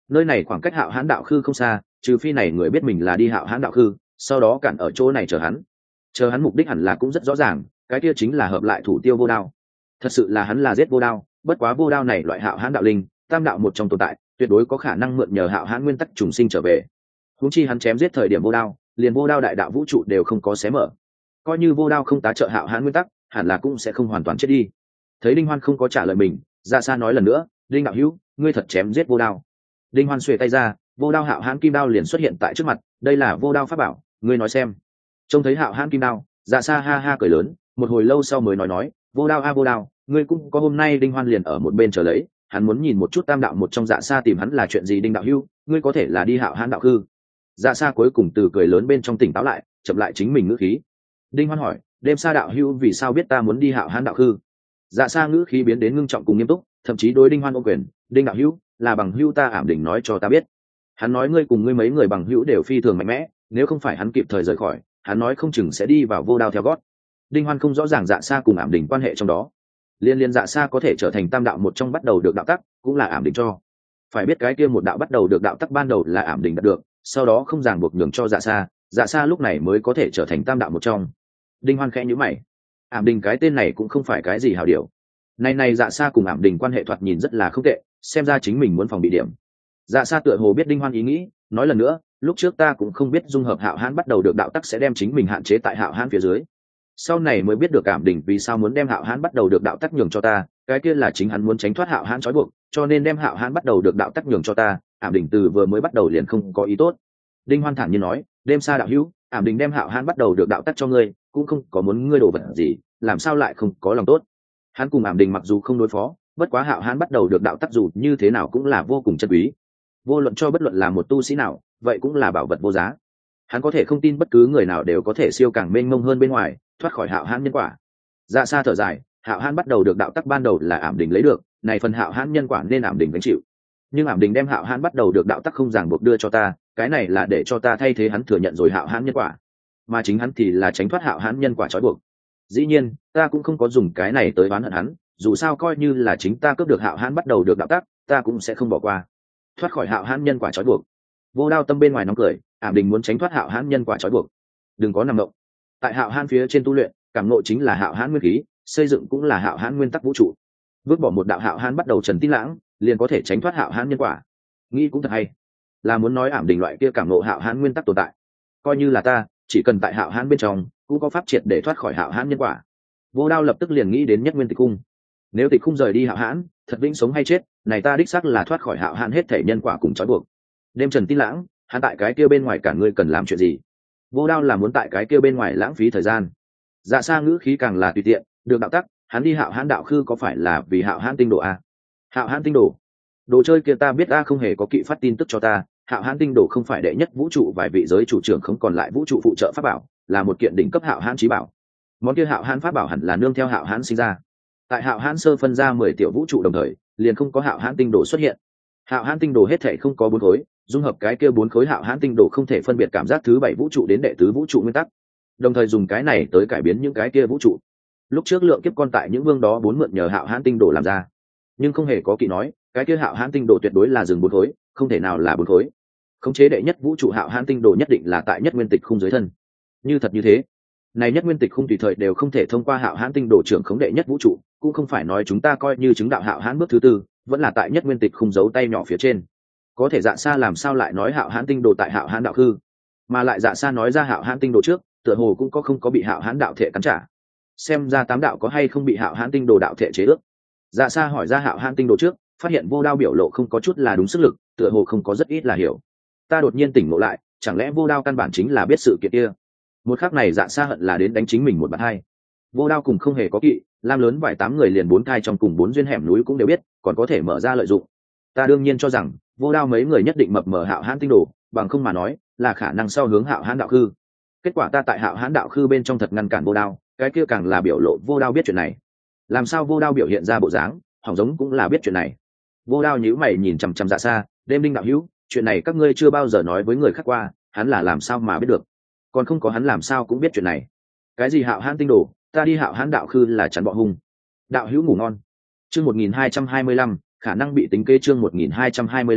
nơi này khoảng cách hạo hãn đạo khư không xa, trừ phi này người biết mình là đi hạo hãn đạo khư, sau đó cản ở chỗ này chờ hắn mục đích hẳn là cũng rất rõ ràng, cái kia chính là hợp lại thủ tiêu vô đao. Thật sự là hắn là giết vô đao, bất quá vô đao này loại hạo hãn đạo linh, tam đạo một trong tồn tại, tuyệt đối có khả năng mượn nhờ hạo hãn nguyên tắc trùng sinh trở về. Huống chi hắn chém giết thời điểm vô đao, liền vô đao đại đạo vũ trụ đều không có xé mở, coi như vô đao không tá trợ hạo hãn nguyên tắc, hẳn là cũng sẽ không hoàn toàn chết đi. Thấy Đinh Hoan không có trả lời mình, Dạ Sa nói lần nữa, Đinh đạo hữu, ngươi thật chém giết vô đao. Đinh Hoan xuề tay ra, vô đao hạo hãn kim đao liền xuất hiện tại trước mặt, đây là vô đao pháp bảo, ngươi nói xem. Trông thấy hạo hãn kim đao, Dạ Sa ha ha cười lớn, một hồi lâu sau mới nói, vô đao a vô đao, ngươi cũng có hôm nay. Đinh Hoan liền ở một bên chờ lấy, hắn muốn nhìn một chút tam đạo một trong Dạ Sa tìm hắn là chuyện gì. Đinh đạo hữu, ngươi có thể là đi hạo hãn đạo khư. Dạ Sa cuối cùng từ cười lớn bên trong tỉnh táo lại, chậm lại chính mình ngữ khí. Đinh Hoan hỏi, đêm Sa đạo hữu vì sao biết ta muốn đi hạo hãn đạo khư? Dạ Sa ngữ khí biến đến ngưng trọng cùng nghiêm túc, thậm chí đối Đinh Hoan ôm quyền, Đinh đạo hữu, là bằng hữu ta Ảm Đỉnh nói cho ta biết. Hắn nói ngươi cùng ngươi mấy người bằng hữu đều phi thường mạnh mẽ, nếu không phải hắn kịp thời rời khỏi, hắn nói không chừng sẽ đi vào vô đao theo gót. Đinh Hoan không rõ ràng Dạ Sa cùng Ảm Đỉnh quan hệ trong đó, liên Dạ Sa có thể trở thành tam đạo một trong bắt đầu được đạo tắc, cũng là Ảm Đỉnh cho. Phải biết cái kia một đạo bắt đầu được đạo tắc ban đầu là Ảm Đỉnh đạt được, sau đó không ràng buộc nhường cho Dạ Sa lúc này mới có thể trở thành tam đạo một trong. Đinh Hoan khẽ nhíu mày, Ảm Đỉnh cái tên này cũng không phải cái gì hảo điều. Này Dạ Sa cùng Ảm Đỉnh quan hệ thoạt nhìn rất là không tệ, xem ra chính mình muốn phòng bị điểm. Dạ Sa tựa hồ biết Đinh Hoan ý nghĩ, nói lần nữa, lúc trước ta cũng không biết dung hợp hạo hãn bắt đầu được đạo tắc sẽ đem chính mình hạn chế tại hạo hãn phía dưới, sau này mới biết được Ảm Đỉnh vì sao muốn đem hạo hãn bắt đầu được đạo tắc nhường cho ta, cái kia là chính hắn muốn tránh thoát hạo hãn trói buộc, cho nên đem hạo hãn bắt đầu được đạo tắc nhường cho ta. Ảm Đỉnh từ vừa mới bắt đầu liền không có ý tốt. Đinh Hoan thản nhiên nói, đêm Sa đạo hữu, Ảm Đỉnh đem hạo hãn bắt đầu được đạo tắc cho ngươi, cũng không có muốn ngươi đồ vật gì, làm sao lại không có lòng tốt. Hắn cùng Ảm Đỉnh mặc dù không đối phó, bất quá hạo hãn bắt đầu được đạo tắc dù như thế nào cũng là vô cùng chân quý, vô luận cho bất luận là một tu sĩ nào, vậy cũng là bảo vật vô giá. Hắn có thể không tin bất cứ người nào đều có thể siêu càng mênh mông hơn bên ngoài, thoát khỏi hạo hãn nhân quả. Dạ Sa thở dài, hạo hãn bắt đầu được đạo tắc ban đầu là Ảm Đỉnh lấy được, này phần hạo hãn nhân quả nên Ảm Đỉnh gánh chịu, nhưng Ảm Đỉnh đem hạo hãn bắt đầu được đạo tắc không ràng buộc đưa cho ta, cái này là để cho ta thay thế hắn thừa nhận rồi hạo hãn nhân quả, mà chính hắn thì là tránh thoát hạo hãn nhân quả trói buộc. Dĩ nhiên ta cũng không có dùng cái này tới oán hận hắn, dù sao coi như là chính ta cướp được hạo hãn bắt đầu được đạo tắc, ta cũng sẽ không bỏ qua. Thoát khỏi hạo hãn nhân quả trói buộc. Vô Đao tâm bên ngoài nóng cười, Ảm Đỉnh muốn tránh thoát hạo hãn nhân quả trói buộc, đừng có nằm động. Tại hạo hãn phía trên tu luyện, cảm ngộ chính là hạo hãn nguyên khí, xây dựng cũng là hạo hãn nguyên tắc vũ trụ. Vứt bỏ một đạo hạo hãn bắt đầu trần tin lãng, liền có thể tránh thoát hạo hãn nhân quả. Nghĩ cũng thật hay, là muốn nói Ảm Đỉnh loại kia cảm ngộ hạo hãn nguyên tắc tồn tại, coi như là ta, chỉ cần tại hạo hãn bên trong cũng có pháp triệt để thoát khỏi hạo hãn nhân quả. Vô Đao lập tức liền nghĩ đến nhất nguyên tịch cung. Nếu tịch cung rời đi hạo hãn, thật vĩnh sống hay chết, này ta đích xác là thoát khỏi hạo hãn hết thể nhân quả cùng trói buộc. Đêm trần tin lãng, hắn tại cái kia bên ngoài cả ngươi cần làm chuyện gì? Vô Đao là muốn tại cái kia bên ngoài lãng phí thời gian. Dạ Sa ngữ khí càng là tùy tiện, được đạo tắc, hắn đi hạo hãn đạo khư có phải là vì hạo hãn tinh đồ a? Hạo hãn tinh đồ, đồ chơi kia ta biết, a không hề có kỵ phát tin tức cho ta. Hạo hãn tinh đồ không phải đệ nhất vũ trụ vài vị giới chủ trưởng không còn lại vũ trụ phụ trợ pháp bảo, là một kiện đỉnh cấp hạo hãn chí bảo. Món kia hạo hãn pháp bảo hẳn là nương theo hạo hãn sinh ra. Tại hạo hãn sơ phân ra 10 tiểu vũ trụ đồng thời, liền không có hạo hãn tinh đồ xuất hiện. Hạo hãn tinh đồ hết thể không có 4 khối, dung hợp cái kia 4 khối hạo hãn tinh đồ không thể phân biệt cảm giác thứ 7 vũ trụ đến đệ tứ vũ trụ nguyên tắc, đồng thời dùng cái này tới cải biến những cái kia vũ trụ. Lúc trước lượng kiếp con tại những vương đó 4 mượn nhờ hạo hãn tinh đồ làm ra, nhưng không hề có kỵ nói cái kia hạo hãn tinh đồ tuyệt đối là dừng 4 khối, không thể nào là 4 khối. Khống chế đệ nhất vũ trụ hạo hãn tinh đồ nhất định là tại nhất nguyên tịch khung dưới thân. Như thật như thế, này nhất nguyên tịch khung tùy thời đều không thể thông qua hạo hãn tinh đồ trưởng khống đệ nhất vũ trụ, cũng không phải nói chúng ta coi như chứng đạo hạo hãn bước thứ 4, vẫn là tại nhất nguyên tịch khung giấu tay nhỏ phía trên. Có thể Dạ Sa làm sao lại nói hạo hãn tinh đồ tại hạo hãn đạo khư, mà lại Dạ Sa nói ra hạo hãn tinh đồ trước, tựa hồ cũng không có bị hạo hãn đạo thể cắn trả. Xem ra 8 đạo có hay không bị hạo hãn tinh đồ đạo thể chế ước. Dạ Sa hỏi ra hạo hãn tinh đồ trước, phát hiện Vô Đao biểu lộ không có chút là đúng sức lực, tựa hồ không có rất ít là hiểu. Ta đột nhiên tỉnh ngộ lại, chẳng lẽ Vô Đao căn bản chính là biết sự kiện kia. Một khắc này Dạ Sa hận là đến đánh chính mình một bạt hai. Vô Đao cùng không hề có kỵ, lam lớn vài 8 người liền 4 thai trong cùng 4 duyên hẻm núi cũng đều biết, còn có thể mở ra lợi dụng. Ta đương nhiên cho rằng Vô Đao mấy người nhất định mập mờ hạo hãn tinh đồ, bằng không mà nói là khả năng sau hướng hạo hãn đạo khư. Kết quả ta tại hạo hãn đạo khư bên trong thật ngăn cản Vô Đao, cái kia càng là biểu lộ Vô Đao biết chuyện này. Làm sao Vô Đao biểu hiện ra bộ dáng hỏng giống cũng là biết chuyện này. Vô Đao nhíu mày nhìn chằm chằm Dạ Sa, đêm Đinh đạo hữu, chuyện này các ngươi chưa bao giờ nói với người khác qua, hắn là làm sao mà biết được? Còn không có hắn làm sao cũng biết chuyện này. Cái gì hạo hãn tinh đồ, ta đi hạo hãn đạo khư là chắn bọ hung. Đạo hữu ngủ ngon. Chương 1225, khả năng bị tính kế. Chương 1225,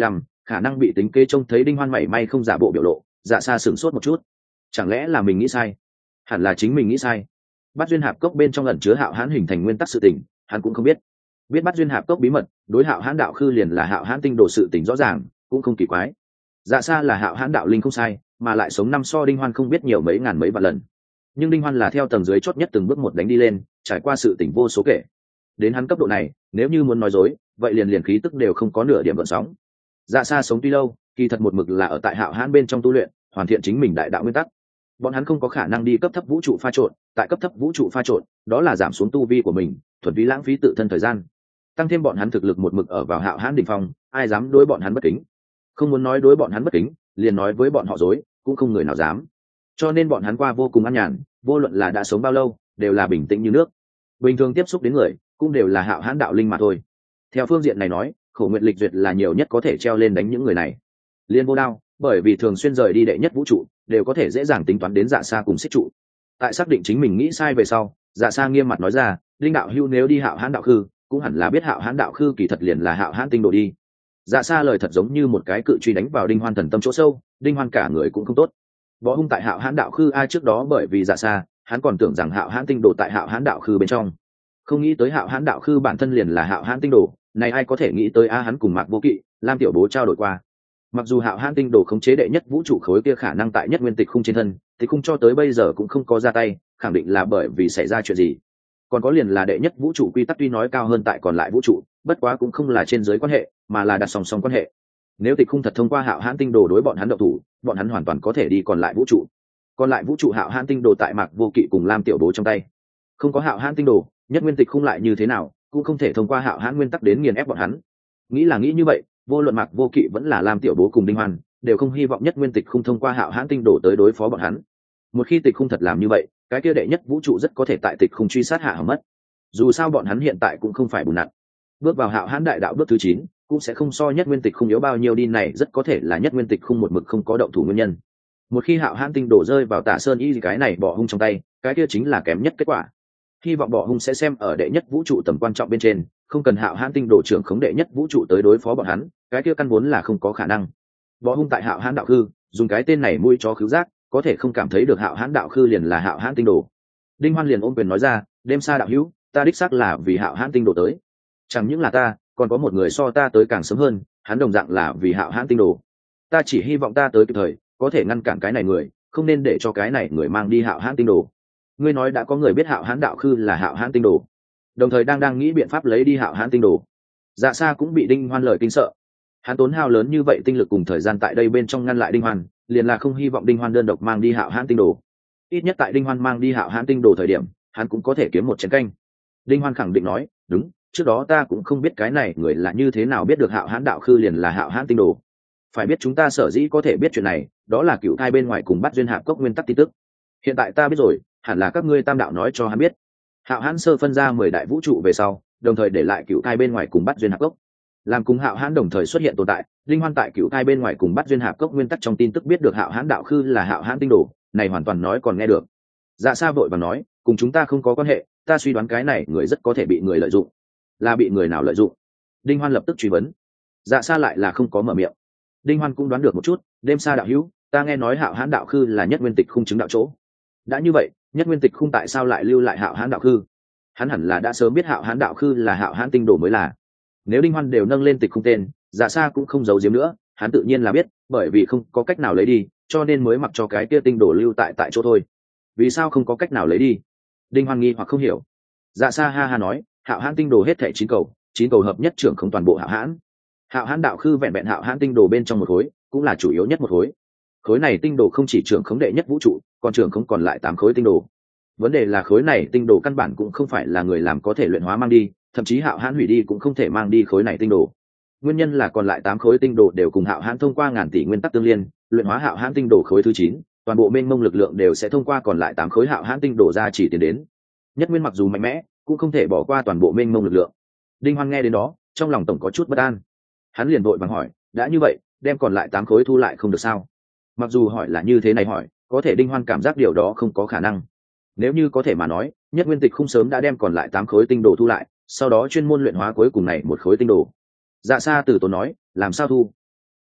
khả năng bị tính kế trông thấy Đinh Hoan mảy may không giả bộ biểu lộ, Dạ Sa sửng sốt một chút. Chẳng lẽ là mình nghĩ sai? Hẳn là chính mình nghĩ sai. Bát duyên hạp cốc bên trong ẩn chứa Hạo Hãn hình thành nguyên tắc sự tình, hắn cũng không biết. Biết Bát duyên hạp cốc bí mật, đối Hạo Hãn đạo khư liền là Hạo Hãn tinh đồ sự tình rõ ràng, cũng không kỳ quái. Dạ Sa là Hạo Hãn đạo linh không sai, mà lại sống năm so Đinh Hoan không biết nhiều mấy ngàn mấy vạn lần. Nhưng Đinh Hoan là theo tầng dưới chót nhất từng bước một đánh đi lên, trải qua sự tình vô số kể. Đến hắn cấp độ này, nếu như muốn nói dối, vậy liền khí tức đều không có nửa điểm gợn sóng. Dạ Sa sống tuy lâu, kỳ thật một mực là ở tại Hạo Hãn bên trong tu luyện, hoàn thiện chính mình đại đạo nguyên tắc. Bọn hắn không có khả năng đi cấp thấp vũ trụ pha trộn, tại cấp thấp vũ trụ pha trộn, đó là giảm xuống tu vi của mình, thuần phí lãng phí tự thân thời gian. Tăng thêm bọn hắn thực lực một mực ở vào Hạo Hãn đỉnh phong, ai dám đối bọn hắn bất kính? Không muốn nói đối bọn hắn bất kính, liền nói với bọn họ dối, cũng không người nào dám. Cho nên bọn hắn qua vô cùng an nhàn, vô luận là đã sống bao lâu, đều là bình tĩnh như nước. Bình thường tiếp xúc đến người, cũng đều là Hạo Hãn đạo linh mà thôi. Theo phương diện này nói, Khổ Nguyệt lịch duyệt là nhiều nhất có thể treo lên đánh những người này. Liên Vô Đao, bởi vì thường xuyên rời đi đệ nhất vũ trụ, đều có thể dễ dàng tính toán đến Dạ Sa cùng xích trụ. Tại xác định chính mình nghĩ sai về sau, Dạ Sa nghiêm mặt nói ra, linh đạo hưu nếu đi Hạo Hãn đạo khư, cũng hẳn là biết Hạo Hãn đạo khư kỳ thật liền là Hạo Hãn tinh đồ đi. Dạ Sa lời thật giống như một cái cự truy đánh vào Đinh Hoan thần tâm chỗ sâu, Đinh Hoan cả người cũng không tốt. Võ hung tại Hạo Hãn đạo khư ai trước đó bởi vì Dạ Sa, hắn còn tưởng rằng Hạo Hãn tinh đồ tại Hạo Hãn đạo khư bên trong, không nghĩ tới Hạo Hãn đạo khư bản thân liền là Hạo Hãn tinh đồ, này ai có thể nghĩ tới hắn cùng Mạc Vô Kỵ, Lam Tiểu Bố trao đổi qua. Mặc dù Hạo Hãn tinh đồ khống chế đệ nhất vũ trụ khối kia khả năng tại nhất nguyên tịch khung trên thân, thì khung cho tới bây giờ cũng không có ra tay, khẳng định là bởi vì xảy ra chuyện gì. Còn có liền là đệ nhất vũ trụ quy tắc tuy nói cao hơn tại còn lại vũ trụ, bất quá cũng không là trên dưới quan hệ, mà là đặt song song quan hệ. Nếu tịch khung thật thông qua Hạo Hãn tinh đồ đối bọn hắn động thủ, bọn hắn hoàn toàn có thể đi còn lại vũ trụ. Còn lại vũ trụ Hạo Hãn tinh đồ tại Mạc Vô Kỵ cùng Lam Tiểu Bố trong tay. Không có Hạo Hãn tinh đồ, nhất nguyên tịch khung lại như thế nào, cũng không thể thông qua Hạo Hãn nguyên tắc đến nghiền ép bọn hắn. Nghĩ là nghĩ như vậy, vô luận Mạc Vô Kỵ vẫn là Lam Tiểu Bố cùng Đinh Hoan, đều không hy vọng nhất nguyên tịch khung thông qua Hạo Hãn tinh đồ tới đối phó bọn hắn. Một khi tịch khung thật làm như vậy, cái kia đệ nhất vũ trụ rất có thể tại tịch khung truy sát hạ hỏng mất. Dù sao bọn hắn hiện tại cũng không phải bùn nặn, bước vào Hạo Hãn đại đạo bước thứ 9, cũng sẽ không so nhất nguyên tịch khung yếu bao nhiêu đi, này rất có thể là nhất nguyên tịch khung một mực không có động thủ nguyên nhân. Một khi Hạo Hãn tinh đồ rơi vào Tả Sơn Y cái này bỏ hung trong tay, cái kia chính là kém nhất kết quả. Hy vọng bỏ hung sẽ xem ở đệ nhất vũ trụ tầm quan trọng bên trên, không cần Hạo Hãn tinh đồ trưởng khống đệ nhất vũ trụ tới đối phó bọn hắn, cái kia căn vốn là không có khả năng. Bỏ hung tại Hạo Hãn đạo khư, dùng cái tên này mũi chó khứu giác, có thể không cảm thấy được Hạo Hãn đạo khư liền là Hạo Hãn tinh đồ. Đinh Hoan liền ôm quyền nói ra, đêm xa đạo hữu, ta đích xác là vì Hạo Hãn tinh đồ tới. Chẳng những là ta, còn có một người so ta tới càng sớm hơn, hắn đồng dạng là vì Hạo Hãn tinh đồ. Ta chỉ hy vọng ta tới kịp thời, có thể ngăn cản cái này người, không nên để cho cái này người mang đi Hạo Hãn tinh đồ. Ngươi nói đã có người biết Hạo Hãn đạo khư là Hạo Hãn tinh đồ, đồng thời đang nghĩ biện pháp lấy đi Hạo Hãn tinh đồ. Dạ Sa cũng bị Đinh Hoan lời kinh sợ. Hắn tốn hao lớn như vậy tinh lực cùng thời gian tại đây bên trong ngăn lại Đinh Hoan, liền là không hy vọng Đinh Hoan đơn độc mang đi Hạo Hãn tinh đồ. Ít nhất tại Đinh Hoan mang đi Hạo Hãn tinh đồ thời điểm, hắn cũng có thể kiếm một chén canh. Đinh Hoan khẳng định nói, đúng, trước đó ta cũng không biết cái này người là như thế nào biết được Hạo Hãn đạo khư liền là Hạo Hãn tinh đồ. Phải biết chúng ta sở dĩ có thể biết chuyện này, đó là cựu thai bên ngoài cùng bắt duyên hạp cốc nguyên tắc tin tức. Hiện tại ta biết rồi, hẳn là các ngươi tam đạo nói cho hắn biết. Hạo Hãn sơ phân ra 10 đại vũ trụ về sau, đồng thời để lại cựu thai bên ngoài cùng bắt duyên hạp cốc. Làm cùng Hạo Hãn đồng thời xuất hiện tồn tại, Linh Hoan tại cựu thai bên ngoài cùng bắt duyên hạp cốc nguyên tắc trong tin tức biết được Hạo Hãn đạo khư là Hạo Hãn tinh đồ, này hoàn toàn nói còn nghe được. Dạ Sa vội vàng nói, cùng chúng ta không có quan hệ, ta suy đoán cái này người rất có thể bị người lợi dụng. Là bị người nào lợi dụng? Đinh Hoan lập tức truy vấn. Dạ Sa lại là không có mở miệng. Đinh Hoan cũng đoán được một chút, đêm xa đạo hữu, ta nghe nói Hạo Hãn đạo khư là nhất nguyên tịch khung chứng đạo chỗ. Đã như vậy, nhất nguyên tịch khung tại sao lại lưu lại Hạo Hãn đạo khư? Hắn hẳn là đã sớm biết Hạo Hãn đạo khư là Hạo Hãn tinh đồ mới là. Nếu Đinh Hoan đều nâng lên tịch khung tên, Dạ Sa cũng không giấu giếm nữa, hắn tự nhiên là biết, bởi vì không có cách nào lấy đi, cho nên mới mặc cho cái kia tinh đồ lưu tại chỗ thôi. Vì sao không có cách nào lấy đi? Đinh Hoan nghi hoặc không hiểu. Dạ Sa ha ha nói, Hạo Hãn tinh đồ hết thảy 9 cầu hợp nhất trưởng không toàn bộ Hạo Hãn. Hạo Hãn đạo khư vẹn vẹn Hạo Hãn tinh đồ bên trong một khối, cũng là chủ yếu nhất một khối. Khối này tinh đồ không chỉ trưởng khống đệ nhất vũ trụ, còn trưởng không còn lại 8 khối tinh đồ. Vấn đề là khối này tinh đồ căn bản cũng không phải là người làm có thể luyện hóa mang đi, thậm chí Hạo Hãn hủy đi cũng không thể mang đi khối này tinh đồ. Nguyên nhân là còn lại 8 khối tinh đồ đều cùng Hạo Hãn thông qua ngàn tỷ nguyên tắc tương liên, luyện hóa Hạo Hãn tinh đồ khối thứ 9, toàn bộ mênh mông lực lượng đều sẽ thông qua còn lại 8 khối Hạo Hãn tinh đồ ra chỉ tiến đến. Nhất nguyên mặc dù mạnh mẽ, cũng không thể bỏ qua toàn bộ mênh mông lực lượng. Đinh Hoan nghe đến đó, trong lòng tổng có chút bất an. Hắn liền vội vàng hỏi, đã như vậy, đem còn lại 8 khối thu lại không được sao? Mặc dù hỏi là như thế này hỏi, có thể Đinh Hoan cảm giác điều đó không có khả năng. Nếu như có thể mà nói, nhất nguyên tịch không sớm đã đem còn lại 8 khối tinh đồ thu lại, sau đó chuyên môn luyện hóa cuối cùng này một khối tinh đồ. Dạ Sa từ tốn nói, làm sao thu?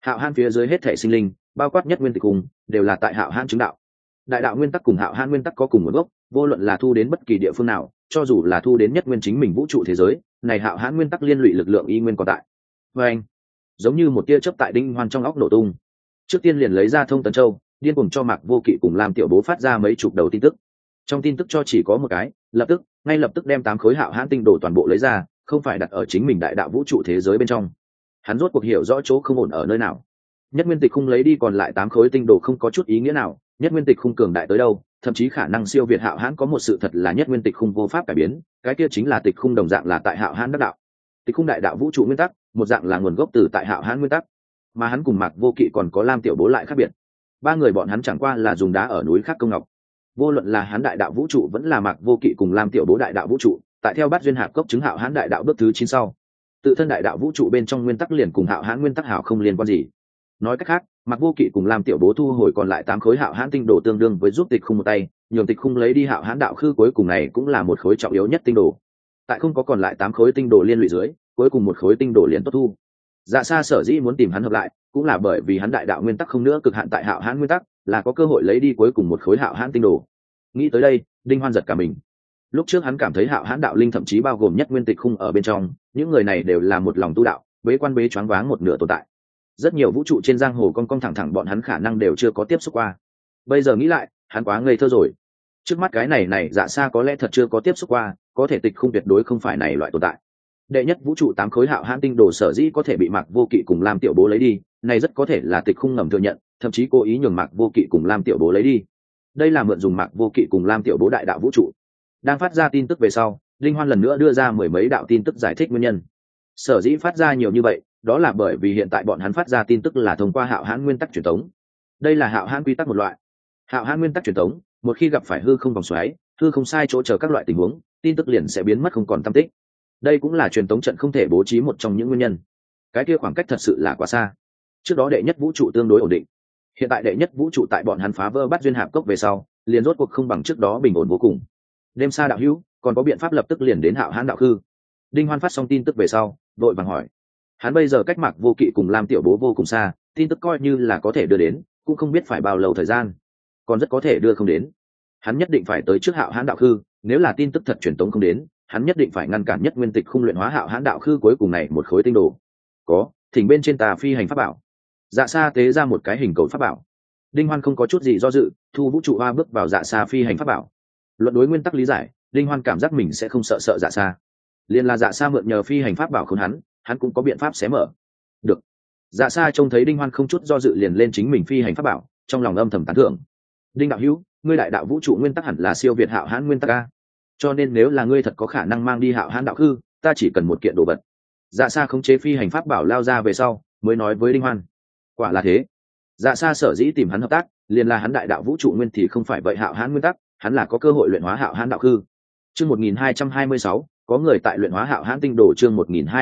hạo hãn phía dưới hết thể sinh linh bao quát nhất nguyên tịch khung đều là tại hạo hãn chứng đạo. Đại đạo nguyên tắc cùng hạo hãn nguyên tắc có cùng một gốc, vô luận là thu đến bất kỳ địa phương nào, cho dù là thu đến nhất nguyên chính mình vũ trụ thế giới này, hạo hãn nguyên tắc liên lụy lực lượng y nguyên còn tại. Và anh giống như một tia chớp tại Đinh Hoan trong óc nổ tung. Trước tiên liền lấy ra thông tấn châu, điên cuồng cho Mạc Vô Kỵ cùng Lam Tiểu Bố phát ra mấy chục đầu tin tức. Trong tin tức cho chỉ có một cái, ngay lập tức đem 8 khối hạo hãn tinh đồ toàn bộ lấy ra, không phải đặt ở chính mình đại đạo vũ trụ thế giới bên trong. Hắn rốt cuộc hiểu rõ chỗ không ổn ở nơi nào. Nhất nguyên tịch khung lấy đi còn lại 8 khối tinh đồ không có chút ý nghĩa nào, nhất nguyên tịch khung cường đại tới đâu, thậm chí khả năng siêu việt hạo hãn. Có một sự thật là nhất nguyên tịch khung vô pháp cải biến, cái kia chính là tịch khung đồng dạng là tại hạo hãn đắc đạo. Tịch khung đại đạo vũ trụ nguyên tắc, một dạng là nguồn gốc từ tại hạo hãn nguyên tắc, mà hắn cùng Mạc Vô Kỵ còn có Lam Tiểu Bố lại khác biệt. Ba người bọn hắn chẳng qua là dùng đá ở núi khác công ngọc. Vô luận là hắn đại đạo vũ trụ vẫn là Mạc Vô Kỵ cùng Lam Tiểu Bố đại đạo vũ trụ, tại theo bát duyên hạp cốc chứng hạo hãn đại đạo bước thứ 9 sau, tự thân đại đạo vũ trụ bên trong nguyên tắc liền cùng hạo hãn nguyên tắc hảo không liên quan gì. Nói cách khác, Mạc Vô Kỵ cùng Lam Tiểu Bố thu hồi còn lại 8 khối hạo hãn tinh đồ tương đương với giúp tịch khung một tay, nhường tịch khung lấy đi hạo hãn đạo khư, cuối cùng này cũng là một khối trọng yếu nhất tinh đồ. Tại không có còn lại 8 khối tinh đồ liên lụy dưới, cuối cùng một khối tinh đồ liền tốt thu. Dạ Sa sở dĩ muốn tìm hắn hợp lại, cũng là bởi vì hắn đại đạo nguyên tắc không nữa cực hạn tại hạo hãn nguyên tắc, là có cơ hội lấy đi cuối cùng một khối hạo hãn tinh đồ. Nghĩ tới đây, Đinh Hoan giật cả mình. Lúc trước hắn cảm thấy hạo hãn đạo linh thậm chí bao gồm nhất nguyên tịch khung ở bên trong, những người này đều là một lòng tu đạo, bế quan bế choáng váng một nửa tồn tại. Rất nhiều vũ trụ trên giang hồ cong thẳng thẳng bọn hắn khả năng đều chưa có tiếp xúc qua. Bây giờ nghĩ lại, hắn quá ngây thơ rồi. Trước mắt cái này Dạ Sa có lẽ thật chưa có tiếp xúc qua, có thể tịch khung tuyệt đối không phải này loại tồn tại. Đệ nhất vũ trụ 8 khối hạo hãn tinh đồ sở dĩ có thể bị Mạc Vô Kỵ cùng Lam Tiểu Bố lấy đi, này rất có thể là tịch khung ngầm thừa nhận, thậm chí cố ý nhường Mạc Vô Kỵ cùng Lam Tiểu Bố lấy đi. Đây là mượn dùng Mạc Vô Kỵ cùng Lam Tiểu Bố đại đạo vũ trụ. Đang phát ra tin tức về sau, Linh Hoan lần nữa đưa ra mười mấy đạo tin tức giải thích nguyên nhân. Sở dĩ phát ra nhiều như vậy, đó là bởi vì hiện tại bọn hắn phát ra tin tức là thông qua hạo hãn nguyên tắc truyền tống. Đây là hạo hãn quy tắc một loại. Hạo hãn nguyên tắc truyền tống, một khi gặp phải hư không vòng xoáy, hư không sai chỗ chờ các loại tình huống, tin tức liền sẽ biến mất không còn tăm tích. Đây cũng là truyền tống trận không thể bố trí một trong những nguyên nhân. Cái kia khoảng cách thật sự là quá xa. Trước đó đệ nhất vũ trụ tương đối ổn định, hiện tại đệ nhất vũ trụ tại bọn hắn phá vỡ bát duyên hạp cốc về sau, liền rốt cuộc không bằng trước đó bình ổn vô cùng. Đêm xa đạo hữu, còn có biện pháp lập tức liền đến hạo hãn đạo khư? Đinh Hoan phát xong tin tức về sau, vội vàng hỏi. Hắn bây giờ cách Mạc Vô Kỵ cùng Lam Tiểu Bố vô cùng xa, tin tức coi như là có thể đưa đến, cũng không biết phải bao lâu thời gian, còn rất có thể đưa không đến. Hắn nhất định phải tới trước hạo hãn đạo khư, nếu là tin tức thật truyền tống không đến, hắn nhất định phải ngăn cản nhất nguyên tịch khung luyện hóa hạo hãn đạo khư cuối cùng này một khối tinh đồ. Có, thỉnh bên trên tà phi hành pháp bảo. Dạ Sa tế ra một cái hình cầu pháp bảo. Đinh Hoan không có chút gì do dự, thu vũ trụ hoa bước vào Dạ Sa phi hành pháp bảo. Luận đối nguyên tắc lý giải, Đinh Hoan cảm giác mình sẽ không sợ Dạ Sa. Liên là Dạ Sa mượn nhờ phi hành pháp bảo khốn hắn cũng có biện pháp xé mở. Được. Dạ Sa trông thấy Đinh Hoan không chút do dự liền lên chính mình phi hành pháp bảo, trong lòng âm thầm tán thưởng. Đinh đạo hữu, ngươi đại đạo vũ trụ nguyên tắc hẳn là siêu việt hạo hãn nguyên tắc a. Cho nên nếu là ngươi thật có khả năng mang đi hạo hãn đạo khư, ta chỉ cần một kiện đồ vật. Dạ Sa khống chế phi hành pháp bảo lao ra về sau, mới nói với Đinh Hoan. Quả là thế. Dạ Sa sở dĩ tìm hắn hợp tác, liền là hắn đại đạo vũ trụ nguyên thì không phải vậy hạo hãn nguyên tắc, hắn là có cơ hội luyện hóa hạo hãn đạo khư. Chương 1226, có người tại luyện hóa hạo hãn tinh đồ. Chương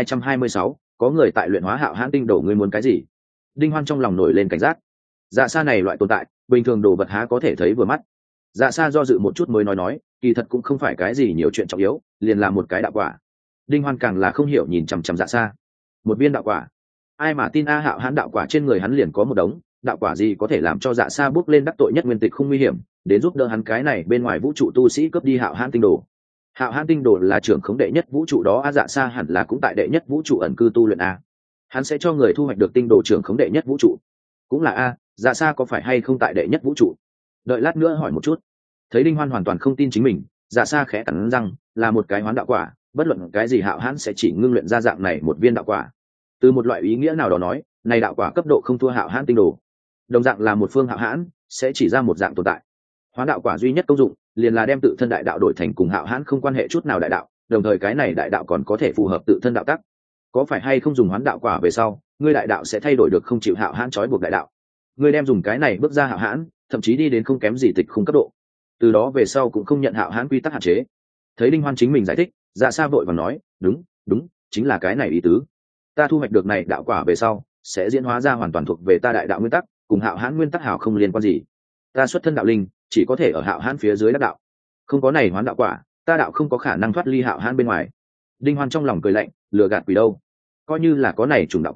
1226, có người tại luyện hóa hạo hãn tinh đồ. Ngươi muốn cái gì? Đinh Hoan trong lòng nổi lên cảnh giác. Dạ Sa này loại tồn tại, bình thường đồ vật há có thể thấy vừa mắt. Dạ Sa do dự một chút mới nói, kỳ thật cũng không phải cái gì nhiều chuyện trọng yếu, liền là một cái đạo quả. Đinh Hoan càng là không hiểu nhìn chằm chằm Dạ Sa. Một viên đạo quả? Ai mà tin hạo hãn đạo quả trên người hắn liền có một đống, đạo quả gì có thể làm cho Dạ Sa bước lên đắc tội nhất nguyên tịch không nguy hiểm, đến giúp đỡ hắn cái này bên ngoài vũ trụ tu sĩ cướp đi hạo hãn tinh đồ. Hạo hãn tinh đồ là trưởng khống đệ nhất vũ trụ đó, Dạ Sa hẳn là cũng tại đệ nhất vũ trụ ẩn cư tu luyện a. Hắn sẽ cho người thu hoạch được tinh đồ trưởng khống đệ nhất vũ trụ. Cũng là Dạ Sa có phải hay không tại đệ nhất vũ trụ? Đợi lát nữa hỏi một chút. Thấy Đinh Hoan hoàn toàn không tin chính mình, Dạ Sa khẽ cắn răng, là một cái hoán đạo quả, bất luận cái gì hạo hãn sẽ chỉ ngưng luyện ra dạng này một viên đạo quả. Từ một loại ý nghĩa nào đó nói, này đạo quả cấp độ không thua hạo hãn tinh đồ. Đồng dạng là một phương hạo hãn, sẽ chỉ ra một dạng tồn tại. Hoán đạo quả duy nhất công dụng liền là đem tự thân đại đạo đổi thành cùng hạo hãn không quan hệ chút nào đại đạo, đồng thời cái này đại đạo còn có thể phù hợp tự thân đạo tắc. Có phải hay không dùng hoán đạo quả về sau, ngươi đại đạo sẽ thay đổi được không chịu hạo hãn trói buộc đại đạo. Ngươi đem dùng cái này bước ra hạo hãn, thậm chí đi đến không kém gì tịch khung cấp độ. Từ đó về sau cũng không nhận hạo hãn quy tắc hạn chế. Thấy Đinh Hoan chính mình giải thích, Dạ Sa vội vàng nói, đúng, chính là cái này ý tứ. Ta thu hoạch được này đạo quả về sau, sẽ diễn hóa ra hoàn toàn thuộc về ta đại đạo nguyên tắc, cùng hạo hãn nguyên tắc hảo không liên quan gì. Ta xuất thân đạo linh, chỉ có thể ở hạo hãn phía dưới đắc đạo. Không có này hoán đạo quả, ta đạo không có khả năng thoát ly hạo hãn bên ngoài. Đinh Hoan trong lòng cười lạnh, lừa gạt quỷ đâu. Coi như là có này trùng đạo quả,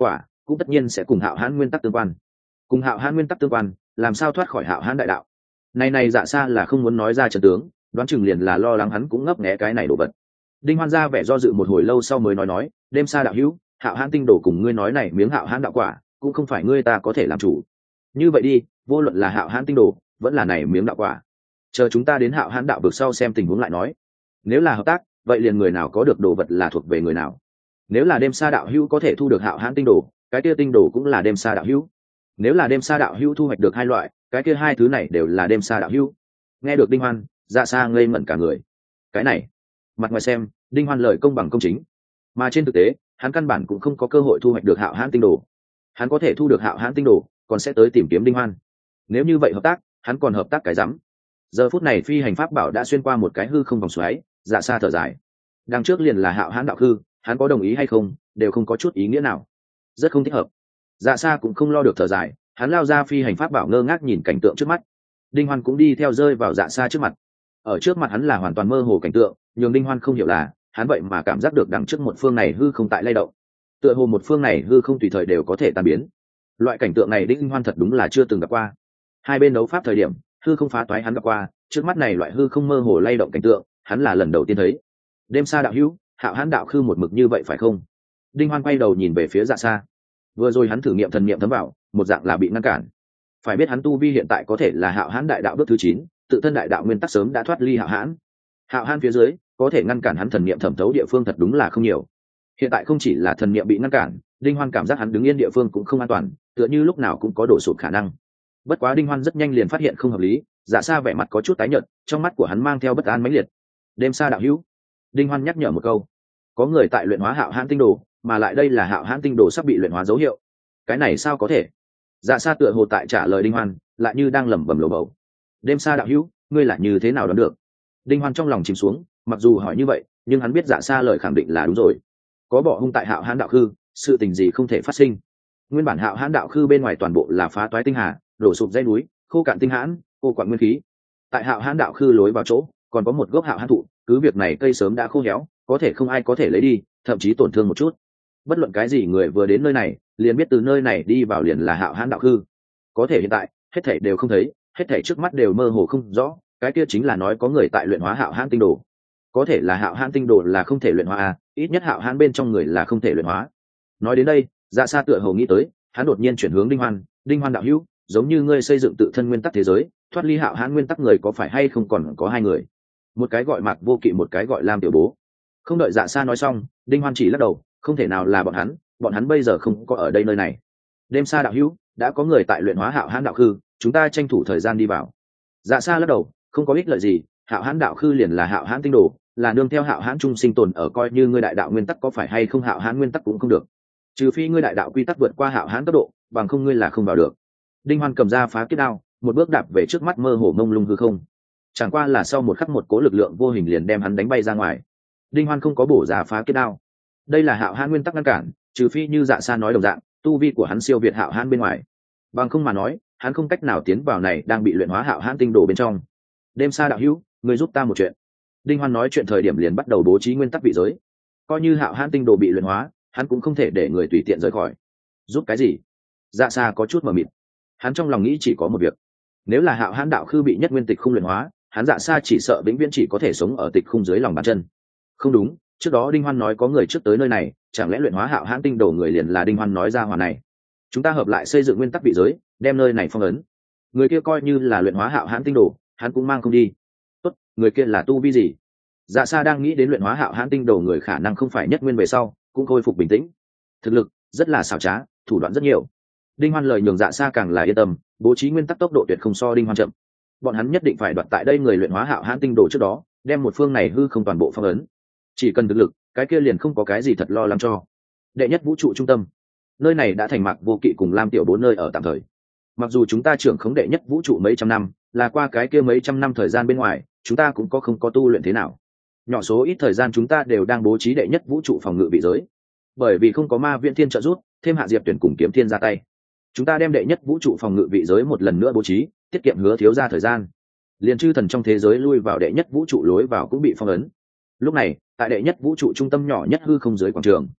cũng tất nhiên sẽ cùng hạo hãn nguyên tắc tương quan. Cùng hạo hãn nguyên tắc tương quan, làm sao thoát khỏi hạo hãn đại đạo? Này Dạ Sa là không muốn nói ra trận tướng, đoán chừng liền là lo lắng hắn cũng ngấp nghé cái này đồ vật. Đinh Hoan ra vẻ do dự một hồi lâu sau mới nói, đêm xa đạo hữu, hạo hãn tinh đồ cùng ngươi nói này miếng hạo hãn đạo quả cũng không phải ngươi ta có thể làm chủ. Như vậy đi, vô luận là hạo hãn tinh đồ vẫn là này miếng đạo quả, chờ chúng ta đến hạo hãn đạo vực sau xem tình huống lại nói. Nếu là hợp tác, vậy liền người nào có được đồ vật là thuộc về người nào. Nếu là đêm xa đạo hữu có thể thu được hạo hãn tinh đồ, cái kia tinh đồ cũng là đêm xa đạo hữu. Nếu là đêm xa đạo hữu thu hoạch được hai loại, cái kia hai thứ này đều là đêm xa đạo hữu. Nghe được Đinh Hoan, Dạ Sa ngây ngẩn cả người. Cái này, mặt ngoài xem, Đinh Hoan lời công bằng công chính, mà trên thực tế, hắn căn bản cũng không có cơ hội thu hoạch được hạo hãn tinh đồ. Hắn có thể thu được hạo hãn tinh đồ, còn sẽ tới tìm kiếm Đinh Hoan. Nếu như vậy hợp tác, hắn còn hợp tác cái rắm. Giờ phút này phi hành pháp bảo đã xuyên qua một cái hư không vòng xoáy, Dạ Sa thở dài. Đằng trước liền là hạo hãn đạo hư, hắn có đồng ý hay không, đều không có chút ý nghĩa nào. Rất không thích hợp. Dạ Sa cũng không lo được thở dài, hắn lao ra phi hành pháp bảo ngơ ngác nhìn cảnh tượng trước mắt. Đinh Hoan cũng đi theo rơi vào Dạ Sa trước mặt. Ở trước mặt hắn là hoàn toàn mơ hồ cảnh tượng, nhưng Đinh Hoan không hiểu là, hắn vậy mà cảm giác được đằng trước một phương này hư không tại lay động. Tựa hồ một phương này hư không tùy thời đều có thể tan biến. Loại cảnh tượng này Đinh Hoan thật đúng là chưa từng gặp qua. Hai bên đấu pháp thời điểm, hư không phá toái hắn gặp qua, trước mắt này loại hư không mơ hồ lay động cảnh tượng, hắn là lần đầu tiên thấy. Đêm xa đạo hữu, hạo hãn đạo khư một mực như vậy phải không? Đinh Hoan quay đầu nhìn về phía Dạ Sa. Vừa rồi hắn thử nghiệm thần niệm thấm vào, một dạng là bị ngăn cản. Phải biết hắn tu vi hiện tại có thể là hạo hãn đại đạo bước thứ 9, tự thân đại đạo nguyên tắc sớm đã thoát ly hạo hãn. Hạo hãn phía dưới, có thể ngăn cản hắn thần niệm thẩm thấu địa phương thật đúng là không nhiều. Hiện tại không chỉ là thần niệm bị ngăn cản, Đinh Hoan cảm giác hắn đứng yên địa phương cũng không an toàn, tựa như lúc nào cũng có đổ sụp khả năng. Bất quá Đinh Hoan rất nhanh liền phát hiện không hợp lý, Dạ Sa vẻ mặt có chút tái nhợt, trong mắt của hắn mang theo bất an mãnh liệt. Đêm xa đạo hữu, Đinh Hoan nhắc nhở một câu, có người tại luyện hóa hạo hãn tinh đồ, mà lại đây là hạo hãn tinh đồ sắp bị luyện hóa dấu hiệu. Cái này sao có thể? Dạ Sa tựa hồ tại trả lời Đinh Hoan, lại như đang lẩm bẩm lồ bầu. Đêm xa đạo hữu, ngươi là như thế nào đoán được? Đinh Hoan trong lòng chìm xuống, mặc dù hỏi như vậy, nhưng hắn biết Dạ Sa lời khẳng định là đúng rồi. Có bỏ hung tại hạo hãn đạo khư, sự tình gì không thể phát sinh. Nguyên bản hạo hãn đạo khư bên ngoài toàn bộ là phá toái tinh hà, đổ sụp dãy núi, khô cạn tinh hãn, khô quặng nguyên khí. Tại hạo hãn đạo khư lối vào chỗ, còn có một gốc hạo hãn thụ, cứ việc này cây sớm đã khô héo, có thể không ai có thể lấy đi, thậm chí tổn thương một chút. Bất luận cái gì người vừa đến nơi này, liền biết từ nơi này đi vào liền là hạo hãn đạo khư. Có thể hiện tại, hết thảy đều không thấy, hết thảy trước mắt đều mơ hồ không rõ, cái kia chính là nói có người tại luyện hóa hạo hãn tinh đồ. Có thể là hạo hãn tinh đồ là không thể luyện hóa à, ít nhất hạo hãn bên trong người là không thể luyện hóa. Nói đến đây, Dạ Sa tựa hồ nghĩ tới, hắn đột nhiên chuyển hướng Đinh Hoan đạo hữu, giống như ngươi xây dựng tự thân nguyên tắc thế giới, thoát ly hạo hãn nguyên tắc người có phải hay không còn có hai người, một cái gọi Mạc Vô Kỵ, một cái gọi Lam Tiểu Bố. Không đợi Dạ Sa nói xong, Đinh Hoan chỉ lắc đầu, không thể nào là bọn hắn bây giờ không có ở đây nơi này. Đêm xa đạo hữu, đã có người tại luyện hóa hạo hãn đạo khư, chúng ta tranh thủ thời gian đi vào. Dạ Sa lắc đầu, không có ích lợi gì, hạo hãn đạo khư liền là hạo hãn tinh đồ, là nương theo hạo hãn chung sinh tồn ở, coi như ngươi đại đạo nguyên tắc có phải hay không hạo hãn nguyên tắc cũng không được, trừ phi ngươi đại đạo quy tắc vượt qua hạo hãn cấp độ, bằng không ngươi là không vào được. Đinh Hoan cầm ra phá kiếp đao, một bước đạp về trước mắt mơ hồ mông lung hư không. Chẳng qua là sau một khắc một cố lực lượng vô hình liền đem hắn đánh bay ra ngoài. Đinh Hoan không có bổ ra phá kiếp đao, đây là hạo hãn nguyên tắc ngăn cản, trừ phi như Dạ Sa nói đồng dạng, tu vi của hắn siêu việt hạo hãn bên ngoài, bằng không mà nói, hắn không cách nào tiến vào này đang bị luyện hóa hạo hãn tinh đồ bên trong. Đêm xa đạo hữu, ngươi giúp ta một chuyện. Đinh Hoan nói chuyện thời điểm liền bắt đầu bố trí nguyên tắc vị giới, coi như hạo hãn tinh đồ bị luyện hóa, hắn cũng không thể để người tùy tiện rời khỏi. Giúp cái gì? Dạ Sa có chút mờ mịt. Hắn trong lòng nghĩ chỉ có một việc, nếu là hạo hãn đạo khư bị nhất nguyên tịch khung luyện hóa, hắn Dạ Sa chỉ sợ vĩnh viễn chỉ có thể sống ở tịch khung dưới lòng bàn chân. Không đúng, trước đó Đinh Hoan nói có người trước tới nơi này, chẳng lẽ luyện hóa hạo hãn tinh đồ người liền là Đinh Hoan nói ra hòa này? Chúng ta hợp lại xây dựng nguyên tắc vị giới, đem nơi này phong ấn. Người kia coi như là luyện hóa hạo hãn tinh đồ, hắn cũng mang không đi. Tốt, người kia là tu vi gì? Dạ Sa đang nghĩ đến luyện hóa hạo hãn tinh đồ người khả năng không phải nhất nguyên về sau, cũng khôi phục bình tĩnh. Thực lực rất là xảo trá, thủ đoạn rất nhiều. Đinh Hoan lời nhường Dạ Sa càng là yên tâm, bố trí nguyên tắc tốc độ tuyệt không so Đinh Hoan chậm. Bọn hắn nhất định phải đoạt tại đây người luyện hóa hạo hãn tinh đồ trước đó, đem một phương này hư không toàn bộ phong ấn. Chỉ cần thực lực, cái kia liền không có cái gì thật lo lắng cho. Đệ nhất vũ trụ trung tâm, nơi này đã thành Mạc Vô Kỵ cùng Lam Tiểu Bố nơi ở tạm thời. Mặc dù chúng ta trưởng khống đệ nhất vũ trụ mấy trăm năm, là qua cái kia mấy trăm năm thời gian bên ngoài, chúng ta cũng không có tu luyện thế nào. Nhỏ số ít thời gian chúng ta đều đang bố trí đệ nhất vũ trụ phòng ngự vị giới. Bởi vì không có Ma Viễn Thiên trợ giúp, thêm Hạ Diệp Tuyển cùng Kiếm Thiên ra tay, chúng ta đem đệ nhất vũ trụ phòng ngự vị giới một lần nữa bố trí, tiết kiệm Hứa thiếu ra thời gian. Liền chư thần trong thế giới lui vào đệ nhất vũ trụ lối vào cũng bị phong ấn. Lúc này, tại đệ nhất vũ trụ trung tâm nhỏ nhất hư không dưới quảng trường,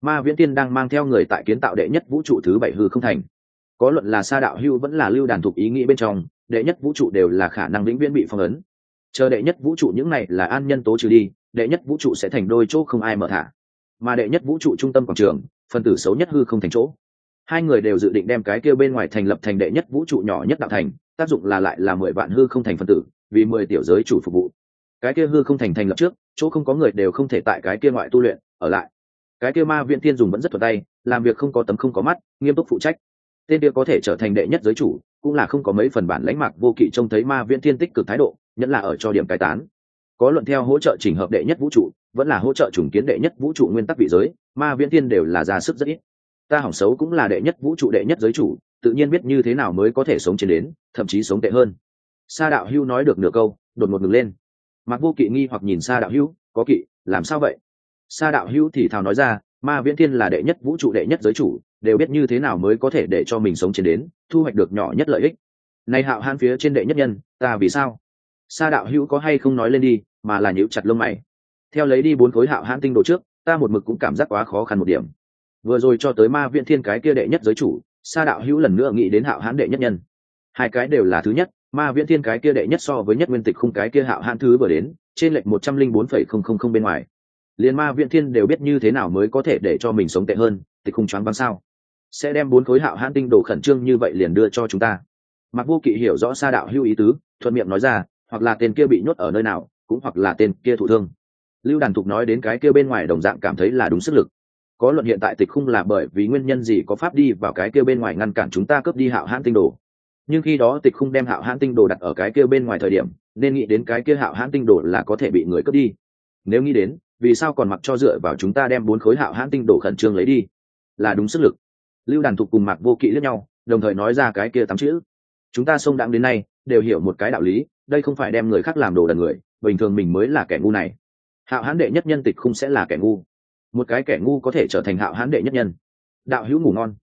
Ma Viễn Tiên đang mang theo người tại kiến tạo đệ nhất vũ trụ thứ 7 hư không thành. Có luận là Sa Đạo Hưu vẫn là Lưu Đàn thuộc ý nghĩ bên trong, đệ nhất vũ trụ đều là khả năng vĩnh viễn bị phong ấn. Chờ đệ nhất vũ trụ những này là an nhân tố trừ đi, đệ nhất vũ trụ sẽ thành đôi chỗ không ai mở thả. Mà đệ nhất vũ trụ trung tâm quảng trường, phân tử xấu nhất hư không thành chỗ. Hai người đều dự định đem cái kia bên ngoài thành lập thành đệ nhất vũ trụ nhỏ nhất đạo thành, tác dụng là lại là 10 vạn hư không thành phân tử, vì 10 tiểu giới chủ phục vụ. Cái kia hư không thành thành lập trước, chỗ không có người đều không thể tại cái kia ngoại tu luyện, ở lại. Cái kia Ma Viễn Thiên dùng vẫn rất thuận tay, làm việc không có tấm không có mắt, nghiêm túc phụ trách. Tên kia có thể trở thành đệ nhất giới chủ, cũng là không có mấy phần bản lãnh Mạc Vô Kỵ trông thấy Ma Viễn Thiên tích cực thái độ, nhẫn là ở cho điểm cải tán. Có luận theo hỗ trợ chỉnh hợp đệ nhất vũ trụ, vẫn là hỗ trợ trùng kiến đệ nhất vũ trụ nguyên tắc vị giới, Ma Viễn Thiên đều là ra sức rất ít. Ta hỏng xấu cũng là đệ nhất vũ trụ đệ nhất giới chủ, tự nhiên biết như thế nào mới có thể sống trên đến, thậm chí sống tệ hơn. Sa Đạo Hưu nói được nửa câu, đột ngột ngừng lên. Mạc Vô Kỵ nghi hoặc nhìn Sa Đạo Hưu, có kỵ, làm sao vậy? Sa Đạo Hưu thì thào nói ra, Ma Viễn Thiên là đệ nhất vũ trụ đệ nhất giới chủ, đều biết như thế nào mới có thể để cho mình sống trên đến, thu hoạch được nhỏ nhất lợi ích. Này Hạo Hãn phía trên đệ nhất nhân, ta vì sao? Sa Đạo Hưu có hay không nói lên đi, mà là nhíu chặt lông mày. Theo lấy đi 4 khối Hạo Hãn tinh đồ trước, ta một mực cũng cảm giác quá khó khăn một điểm. Vừa rồi cho tới Ma Viễn Thiên cái kia đệ nhất giới chủ, Sa Đạo Hưu lần nữa nghĩ đến Hạo Hãn đệ nhất nhân. Hai cái đều là thứ nhất, Ma Viễn Thiên cái kia đệ nhất so với nhất nguyên tịch khung cái kia Hạo Hãn thứ vừa đến, trên lệch 104,000 bên ngoài. Liên Ma Viễn Thiên đều biết như thế nào mới có thể để cho mình sống tệ hơn, tịch khung choáng váng sao? Sẽ đem 4 khối Hạo Hãn tinh đồ khẩn trương như vậy liền đưa cho chúng ta. Mạc Vô Kỵ hiểu rõ Sa Đạo Hưu ý tứ, thuận miệng nói ra, hoặc là tên kia bị nhốt ở nơi nào, cũng hoặc là tên kia thụ thương. Lưu Đàn Thục nói đến cái kia bên ngoài đồng dạng cảm thấy là đúng sức lực. Có luận hiện tại tịch khung là bởi vì nguyên nhân gì có pháp đi vào cái kia bên ngoài ngăn cản chúng ta cướp đi Hạo Hãn tinh đồ. Nhưng khi đó tịch khung đem Hạo Hãn tinh đồ đặt ở cái kia bên ngoài thời điểm, nên nghĩ đến cái kia Hạo Hãn tinh đồ là có thể bị người cướp đi. Nếu nghĩ đến, vì sao còn mặc cho dựa vào chúng ta đem 4 khối Hạo Hãn tinh đồ khẩn trương lấy đi? Là đúng sức lực. Lưu Đàn Thục cùng Mạc Vô Kỵ liếc nhau, đồng thời nói ra cái kia 8 chữ. Chúng ta xông đãng đến nay, đều hiểu một cái đạo lý, đây không phải đem người khác làm đồ đần người, bình thường mình mới là kẻ ngu này. Hạo Hãn đệ nhất nhân tịch khung sẽ là kẻ ngu. Một cái kẻ ngu có thể trở thành Hạo Hãn đệ nhất nhân. Đạo hữu ngủ ngon.